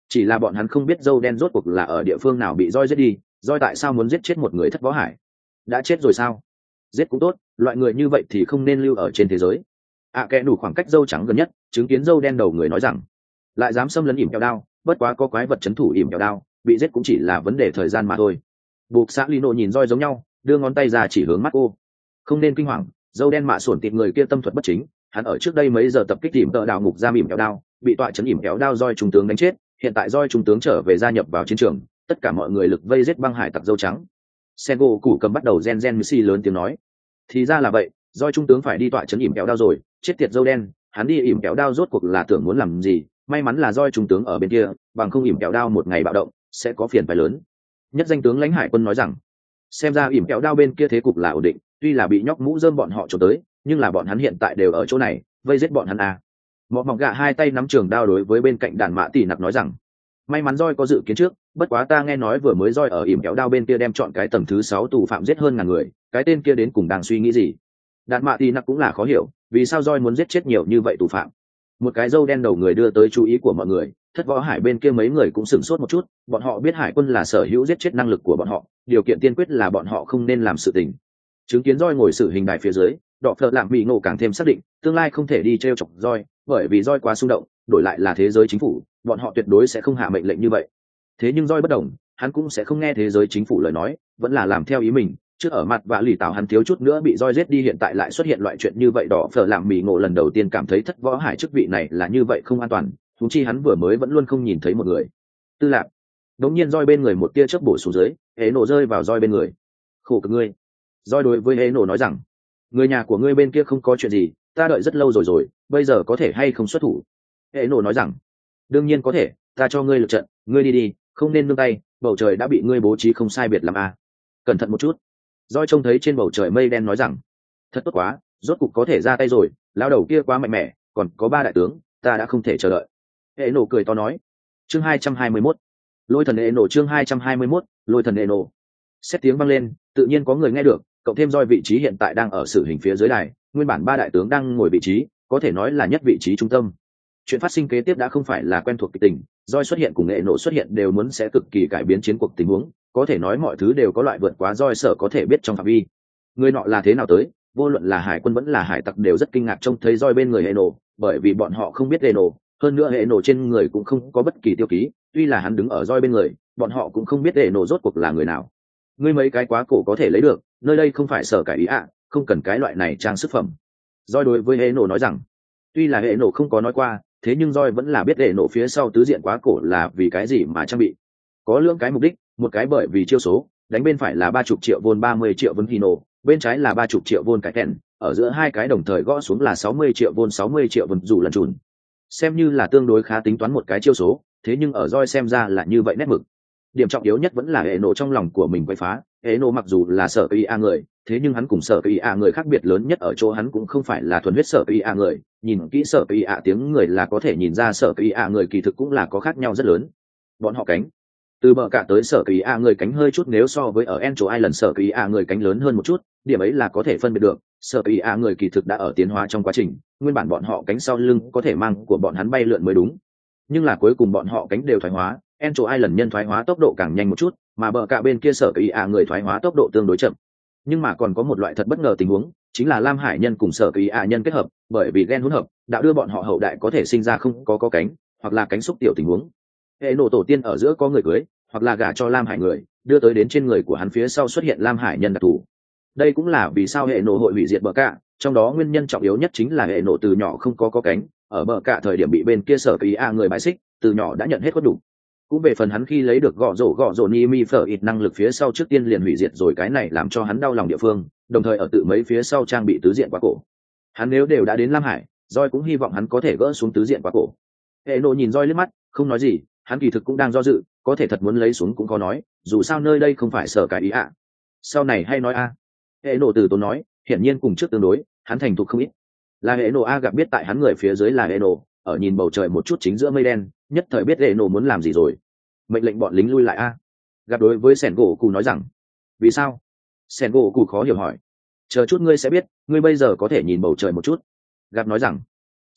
chỉ là bọn hắn không biết dâu đen rốt cuộc là ở địa phương nào bị roi giết đi, roi tại sao muốn giết chết một người thất võ hải. Đã chết rồi sao? Giết cũng tốt, loại người như vậy thì không nên lưu ở trên thế giới. Kẻ đủ khoảng cách dâu trắng gần nhất, chứng kiến dâu đen đầu người nói rằng lại dám xâm lấn ỉm kẹo đao, bất quá có quái vật chấn thủ ỉm kẹo đao, bị giết cũng chỉ là vấn đề thời gian mà thôi. Buộc xã Lino nhìn roi giống nhau, đưa ngón tay ra chỉ hướng mắt cô. Không nên kinh hoàng, dâu đen mạ sổn tịt người kia tâm thuật bất chính, hắn ở trước đây mấy giờ tập kích tìm tợ đào ngục giam ỉm kẹo đao, bị tọa chấn ỉm kẹo đao roi trung tướng đánh chết, hiện tại roi trung tướng trở về gia nhập vào chiến trường, tất cả mọi người lực vây giết băng hải tặc dâu trắng. Sengo củ cầm bắt đầu gen Messi lớn tiếng nói, thì ra là vậy, roi trung tướng phải đi tọa chấn ỉm kẹo đao rồi, chết tiệt dâu đen, hắn đi ỉm kẹo đao rốt cuộc là tưởng muốn làm gì, may mắn là roi trung tướng ở bên kia, bằng không ỉm kẹo đao một ngày bạo động sẽ có phiền phái lớn. Nhất danh tướng lãnh hải quân nói rằng, xem ra ỉm kẹo đao bên kia thế cục là ổn định, tuy là bị nhóc mũ rơm bọn họ trốn tới, nhưng là bọn hắn hiện tại đều ở chỗ này, vây giết bọn hắn à. Mọ mọc gạ hai tay nắm trường đao đối với bên cạnh đàn mã tỷ nặc nói rằng, may mắn roi có dự kiến trước, bất quá ta nghe nói vừa mới roi ở ỉm kẹo đao bên kia đem chọn cái tầng thứ 6 tù phạm giết hơn ngàn người, cái tên kia đến cùng đang suy nghĩ gì. Đàn mã tỷ nặc cũng là khó hiểu, vì sao roi muốn giết chết nhiều như vậy tù phạm. Một cái râu đen đầu người đưa tới chú ý của mọi người, thất võ hải bên kia mấy người cũng sửng sốt một chút, bọn họ biết hải quân là sở hữu giết chết năng lực của bọn họ, điều kiện tiên quyết là bọn họ không nên làm sự tình. Chứng kiến roi ngồi xử hình đài phía dưới, đọ phợ lạm bị ngộ càng thêm xác định tương lai không thể đi t r e o chọc roi, bởi vì roi quá xung động, đổi lại là thế giới chính phủ, bọn họ tuyệt đối sẽ không hạ mệnh lệnh như vậy. Thế nhưng roi bất đồng, hắn cũng sẽ không nghe thế giới chính phủ lời nói, vẫn là làm theo ý mình. Trước ở mặt và lì tảo hắn thiếu chút nữa bị roi giết đi, hiện tại lại xuất hiện loại chuyện như vậy, đỏ phở làm mì ngộ lần đầu tiên cảm thấy thất võ hải chức vị này là như vậy không an toàn, thúng chi hắn vừa mới vẫn luôn không nhìn thấy một người. Tư lạc đống nhiên roi bên người một tia chớp bổ xuống dưới, hễ nổ rơi vào roi bên người. Khổ cực ngươi. Roi đối với hễ nổ nói rằng, người nhà của ngươi bên kia không có chuyện gì, ta đợi rất lâu rồi, bây giờ có thể hay không xuất thủ. Hễ nổ nói rằng, đương nhiên có thể, ta cho ngươi lượt trận, ngươi đi, không nên nương tay, bầu trời đã bị ngươi bố trí không sai biệt làm à. Cẩn thận một chút. Roi trông thấy trên bầu trời mây đen nói rằng, thật tốt quá, rốt cục có thể ra tay rồi, lão đầu kia quá mạnh mẽ, còn có 3 đại tướng, ta đã không thể chờ đợi. Hệ nổ cười to nói. Chương 221. Lôi thần hệ nổ, chương 221, lôi thần hệ nổ. Xét tiếng vang lên, tự nhiên có người nghe được, cộng thêm Roi vị trí hiện tại đang ở xử hình phía dưới đài, nguyên bản 3 đại tướng đang ngồi vị trí, có thể nói là nhất vị trí trung tâm. Chuyện phát sinh kế tiếp đã không phải là quen thuộc kịch tình, Roi xuất hiện cùng hệ nổ xuất hiện đều muốn sẽ cực kỳ cải biến chiến cuộc tình huống, có thể nói mọi thứ đều có loại vượt quá Roi sở có thể biết trong phạm vi. Người nọ là thế nào tới, vô luận là hải quân vẫn là hải tặc đều rất kinh ngạc trông thấy Roi bên người hệ nổ, bởi vì bọn họ không biết hệ nổ, hơn nữa hệ nổ trên người cũng không có bất kỳ tiêu ký, tuy là hắn đứng ở Roi bên người, bọn họ cũng không biết hệ nổ rốt cuộc là người nào. Ngươi mấy cái quá cổ có thể lấy được, nơi đây không phải sở cải ý ạ, không cần cái loại này trang sức phẩm. Roi đối với hệ nổ nói rằng, tuy là hệ nổ không có nói qua, thế nhưng Roi vẫn là biết hệ nổ phía sau tứ diện quá cổ là vì cái gì mà trang bị. Có lưỡng cái mục đích, một cái bởi vì chiêu số, đánh bên phải là 30 triệu vôn 30 triệu vân hino, bên trái là 30 triệu vôn cải tèn, ở giữa hai cái đồng thời gõ xuống là 60 triệu vôn 60 triệu vân dù lần trùn. Xem như là tương đối khá tính toán một cái chiêu số, thế nhưng ở Roi xem ra là như vậy nét mực. Điểm trọng yếu nhất vẫn là hệ nổ trong lòng của mình quay phá. Hệ nổ mặc dù là sở PIA người, thế nhưng hắn cùng sở PIA người khác biệt lớn nhất ở chỗ hắn cũng không phải là thuần huyết sở PIA người, nhìn kỹ sở PIA tiếng người là có thể nhìn ra sở PIA người kỳ thực cũng là có khác nhau rất lớn. Bọn họ cánh từ bờ cả tới sở PIA người cánh hơi chút nếu so với ở Encho Island sở PIA người cánh lớn hơn một chút, điểm ấy là có thể phân biệt được. Sở PIA người kỳ thực đã ở tiến hóa trong quá trình, nguyên bản bọn họ cánh sau lưng có thể mang của bọn hắn bay lượn mới đúng, nhưng là cuối cùng bọn họ cánh đều thoái hóa. Encho Island nhân thoái hóa tốc độ càng nhanh một chút, mà bờ cả bên kia sở PIA người thoái hóa tốc độ tương đối chậm. Nhưng mà còn có một loại thật bất ngờ tình huống, chính là Lam Hải nhân cùng sở PIA nhân kết hợp, bởi vì gen hỗn hợp, đã đưa bọn họ hậu đại có thể sinh ra không có cánh, hoặc là cánh xúc tiểu tình huống. Hệ nổ tổ tiên ở giữa có người cưới, hoặc là gả cho Lam Hải người, đưa tới đến trên người của hắn phía sau xuất hiện Lam Hải nhân đặc thù. Đây cũng là vì sao hệ nổ hội hủy diệt bờ cả, trong đó nguyên nhân trọng yếu nhất chính là hệ nổ từ nhỏ không có cánh, ở bờ cả thời điểm bị bên kia sở PIA người bãi xích, từ nhỏ đã nhận hết khuất đủ. Cũng về phần hắn khi lấy được gõ rổ ni mi phở ít năng lực phía sau trước tiên liền hủy diệt rồi cái này làm cho hắn đau lòng địa phương, đồng thời ở tự mấy phía sau trang bị tứ diện quá cổ. Hắn nếu đều đã đến Lam Hải, Roi cũng hy vọng hắn có thể gỡ xuống tứ diện quá cổ. Hệ nổ nhìn Roi liếc mắt, không nói gì, hắn kỳ thực cũng đang do dự, có thể thật muốn lấy xuống cũng có nói, dù sao nơi đây không phải sở cái ý ạ. Sau này hay nói a. Hệ nổ từ tốn nói, hiển nhiên cùng trước tương đối, hắn thành thục không ít. Là hệ nổ a gặp biết tại hắn người phía dưới là hệ nổ, ở nhìn bầu trời một chút chính giữa mây đen, nhất thời biết hệ nổ muốn làm gì rồi. Mệnh lệnh bọn lính lui lại a. Gặp đối với Sẻn gỗ cụ nói rằng, vì sao? Sẻn gỗ cụ khó hiểu hỏi. Chờ chút ngươi sẽ biết, ngươi bây giờ có thể nhìn bầu trời một chút. Gặp nói rằng,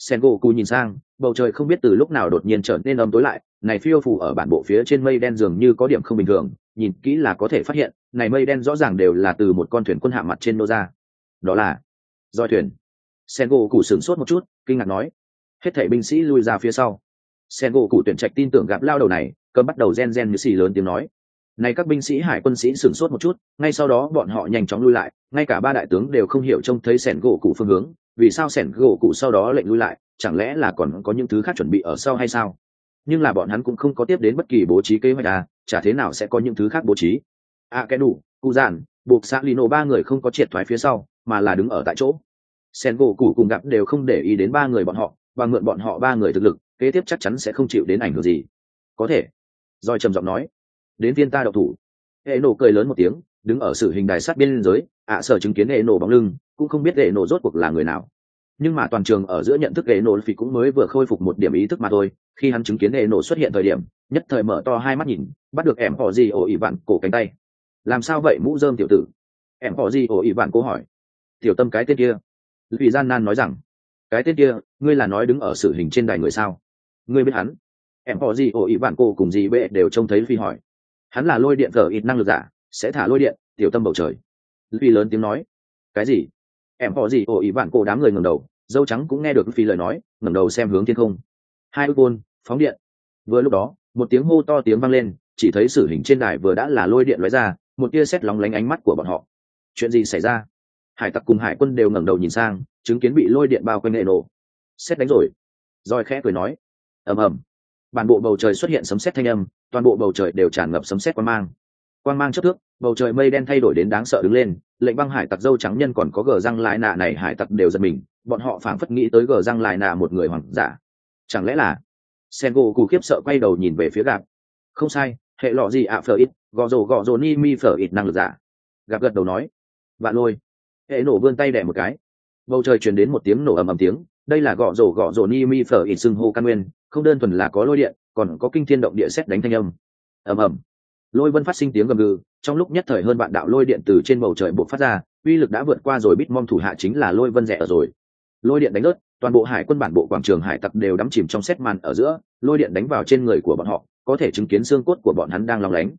Sengoku nhìn sang, bầu trời không biết từ lúc nào đột nhiên trở nên âm tối lại, này phiêu phù ở bản bộ phía trên mây đen dường như có điểm không bình thường, nhìn kỹ là có thể phát hiện, này mây đen rõ ràng đều là từ một con thuyền quân hạ mặt trên nô ra. Đó là roi thuyền. Sengoku sửng sốt một chút, kinh ngạc nói: "Hết thảy binh sĩ lui ra phía sau." Sengoku tuyển trạch tin tưởng gặp lao đầu này, cơm bắt đầu gen như xì lớn tiếng nói. Này các binh sĩ hải quân sĩ sửng sốt một chút, ngay sau đó bọn họ nhanh chóng lui lại, ngay cả ba đại tướng đều không hiểu trông thấy Sengoku phương hướng, vì sao Sengoku sau đó lệnh lui lại, chẳng lẽ là còn có những thứ khác chuẩn bị ở sau hay sao? Nhưng là bọn hắn cũng không có tiếp đến bất kỳ bố trí kế hoạch chả thế nào sẽ có những thứ khác bố trí. Cái đủ, cụ giản, buộc xã Lino ba người không có triệt thoái phía sau, mà là đứng ở tại chỗ. Sengoku cùng gặp đều không để ý đến ba người bọn họ, và mượn bọn họ ba người thực lực, kế tiếp chắc chắn sẽ không chịu đến ảnh hưởng gì. Có thể. Rồi trầm giọng nói, đến phiên ta độc thủ. Hệ nổ cười lớn một tiếng, đứng ở sự hình đài sát biên giới, sở chứng kiến hệ nổ bóng lưng, cũng không biết hệ nổ rốt cuộc là người nào. Nhưng mà toàn trường ở giữa nhận thức hệ nổ phí cũng mới vừa khôi phục một điểm ý thức mà thôi. Khi hắn chứng kiến hệ nổ xuất hiện thời điểm, nhất thời mở to hai mắt nhìn, bắt được em họ gì ổ ỉ vạn cổ cánh tay. Làm sao vậy mũ rơm tiểu tử? Em họ gì ổ ỉ vạn cố hỏi. Tiểu tâm cái tên kia. Vì gian nan nói rằng, cái tên kia, ngươi là nói đứng ở sự hình trên đài người sao? Ngươi biết hắn? Em họ gì ổ ỉ vạn cô cùng gì bệ đều trông thấy phi hỏi. Hắn là lôi điện cờ ít năng lực giả, sẽ thả lôi điện, tiểu tâm bầu trời. Phi lớn tiếng nói. Cái gì? Em họ gì ổ ỉ vạn cô đám người ngẩng đầu, dâu trắng cũng nghe được phi lời nói, ngẩng đầu xem hướng thiên không. Hai ước vôn, phóng điện. Vừa lúc đó, một tiếng hô to tiếng vang lên, chỉ thấy sử hình trên đài vừa đã là lôi điện lóe ra, một tia sét lóng lánh ánh mắt của bọn họ. Chuyện gì xảy ra? Hải tặc cùng hải quân đều ngẩng đầu nhìn sang, chứng kiến bị lôi điện bao quanh hệ nổ. Sét đánh rồi. Rồi khẽ cười nói. Ầm ầm. Bản bộ bầu trời xuất hiện sấm sét thanh âm, toàn bộ bầu trời đều tràn ngập sấm sét quang mang. Quang mang chớp thước, bầu trời mây đen thay đổi đến đáng sợ đứng lên, lệnh băng hải tặc dâu trắng nhân còn có gờ răng lại nạ này hải tặc đều giật mình, bọn họ phảng phất nghĩ tới gờ răng lại nạ một người hoàng giả. Chẳng lẽ là Sengoku khiếp sợ quay đầu nhìn về phía Gạp. Không sai, hệ lọ gì phở ít, gò rồ ni mi phở ít năng lực giả. Gạp gật đầu nói. Vạn lôi. Hệ nổ vươn tay đẻ một cái. Bầu trời truyền đến một tiếng nổ ầm ầm tiếng, đây là gò rồ ni mi phở ít xưng hô căn nguyên, không đơn thuần là có lôi điện, còn có kinh thiên động địa sét đánh thanh âm. Ầm ầm. Lôi vân phát sinh tiếng gầm gừ, trong lúc nhất thời hơn vạn đạo lôi điện từ trên bầu trời bộc phát ra, uy lực đã vượt qua rồi Bitmom thủ hạ chính là lôi vân rẻ ở rồi. Lôi điện đánh rớt, toàn bộ hải quân bản bộ quảng trường hải tặc đều đắm chìm trong sét màn ở giữa, lôi điện đánh vào trên người của bọn họ, có thể chứng kiến xương cốt của bọn hắn đang long lánh.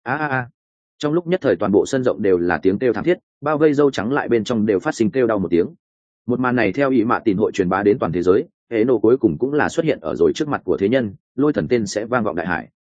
Trong lúc nhất thời toàn bộ sân rộng đều là tiếng kêu thảm thiết, bao vây dâu trắng lại bên trong đều phát sinh kêu đau một tiếng. Một màn này theo ý mạ tín hội truyền bá đến toàn thế giới, hệ nổ cuối cùng cũng là xuất hiện ở rồi trước mặt của thế nhân, lôi thần tên sẽ vang vọng đại hải.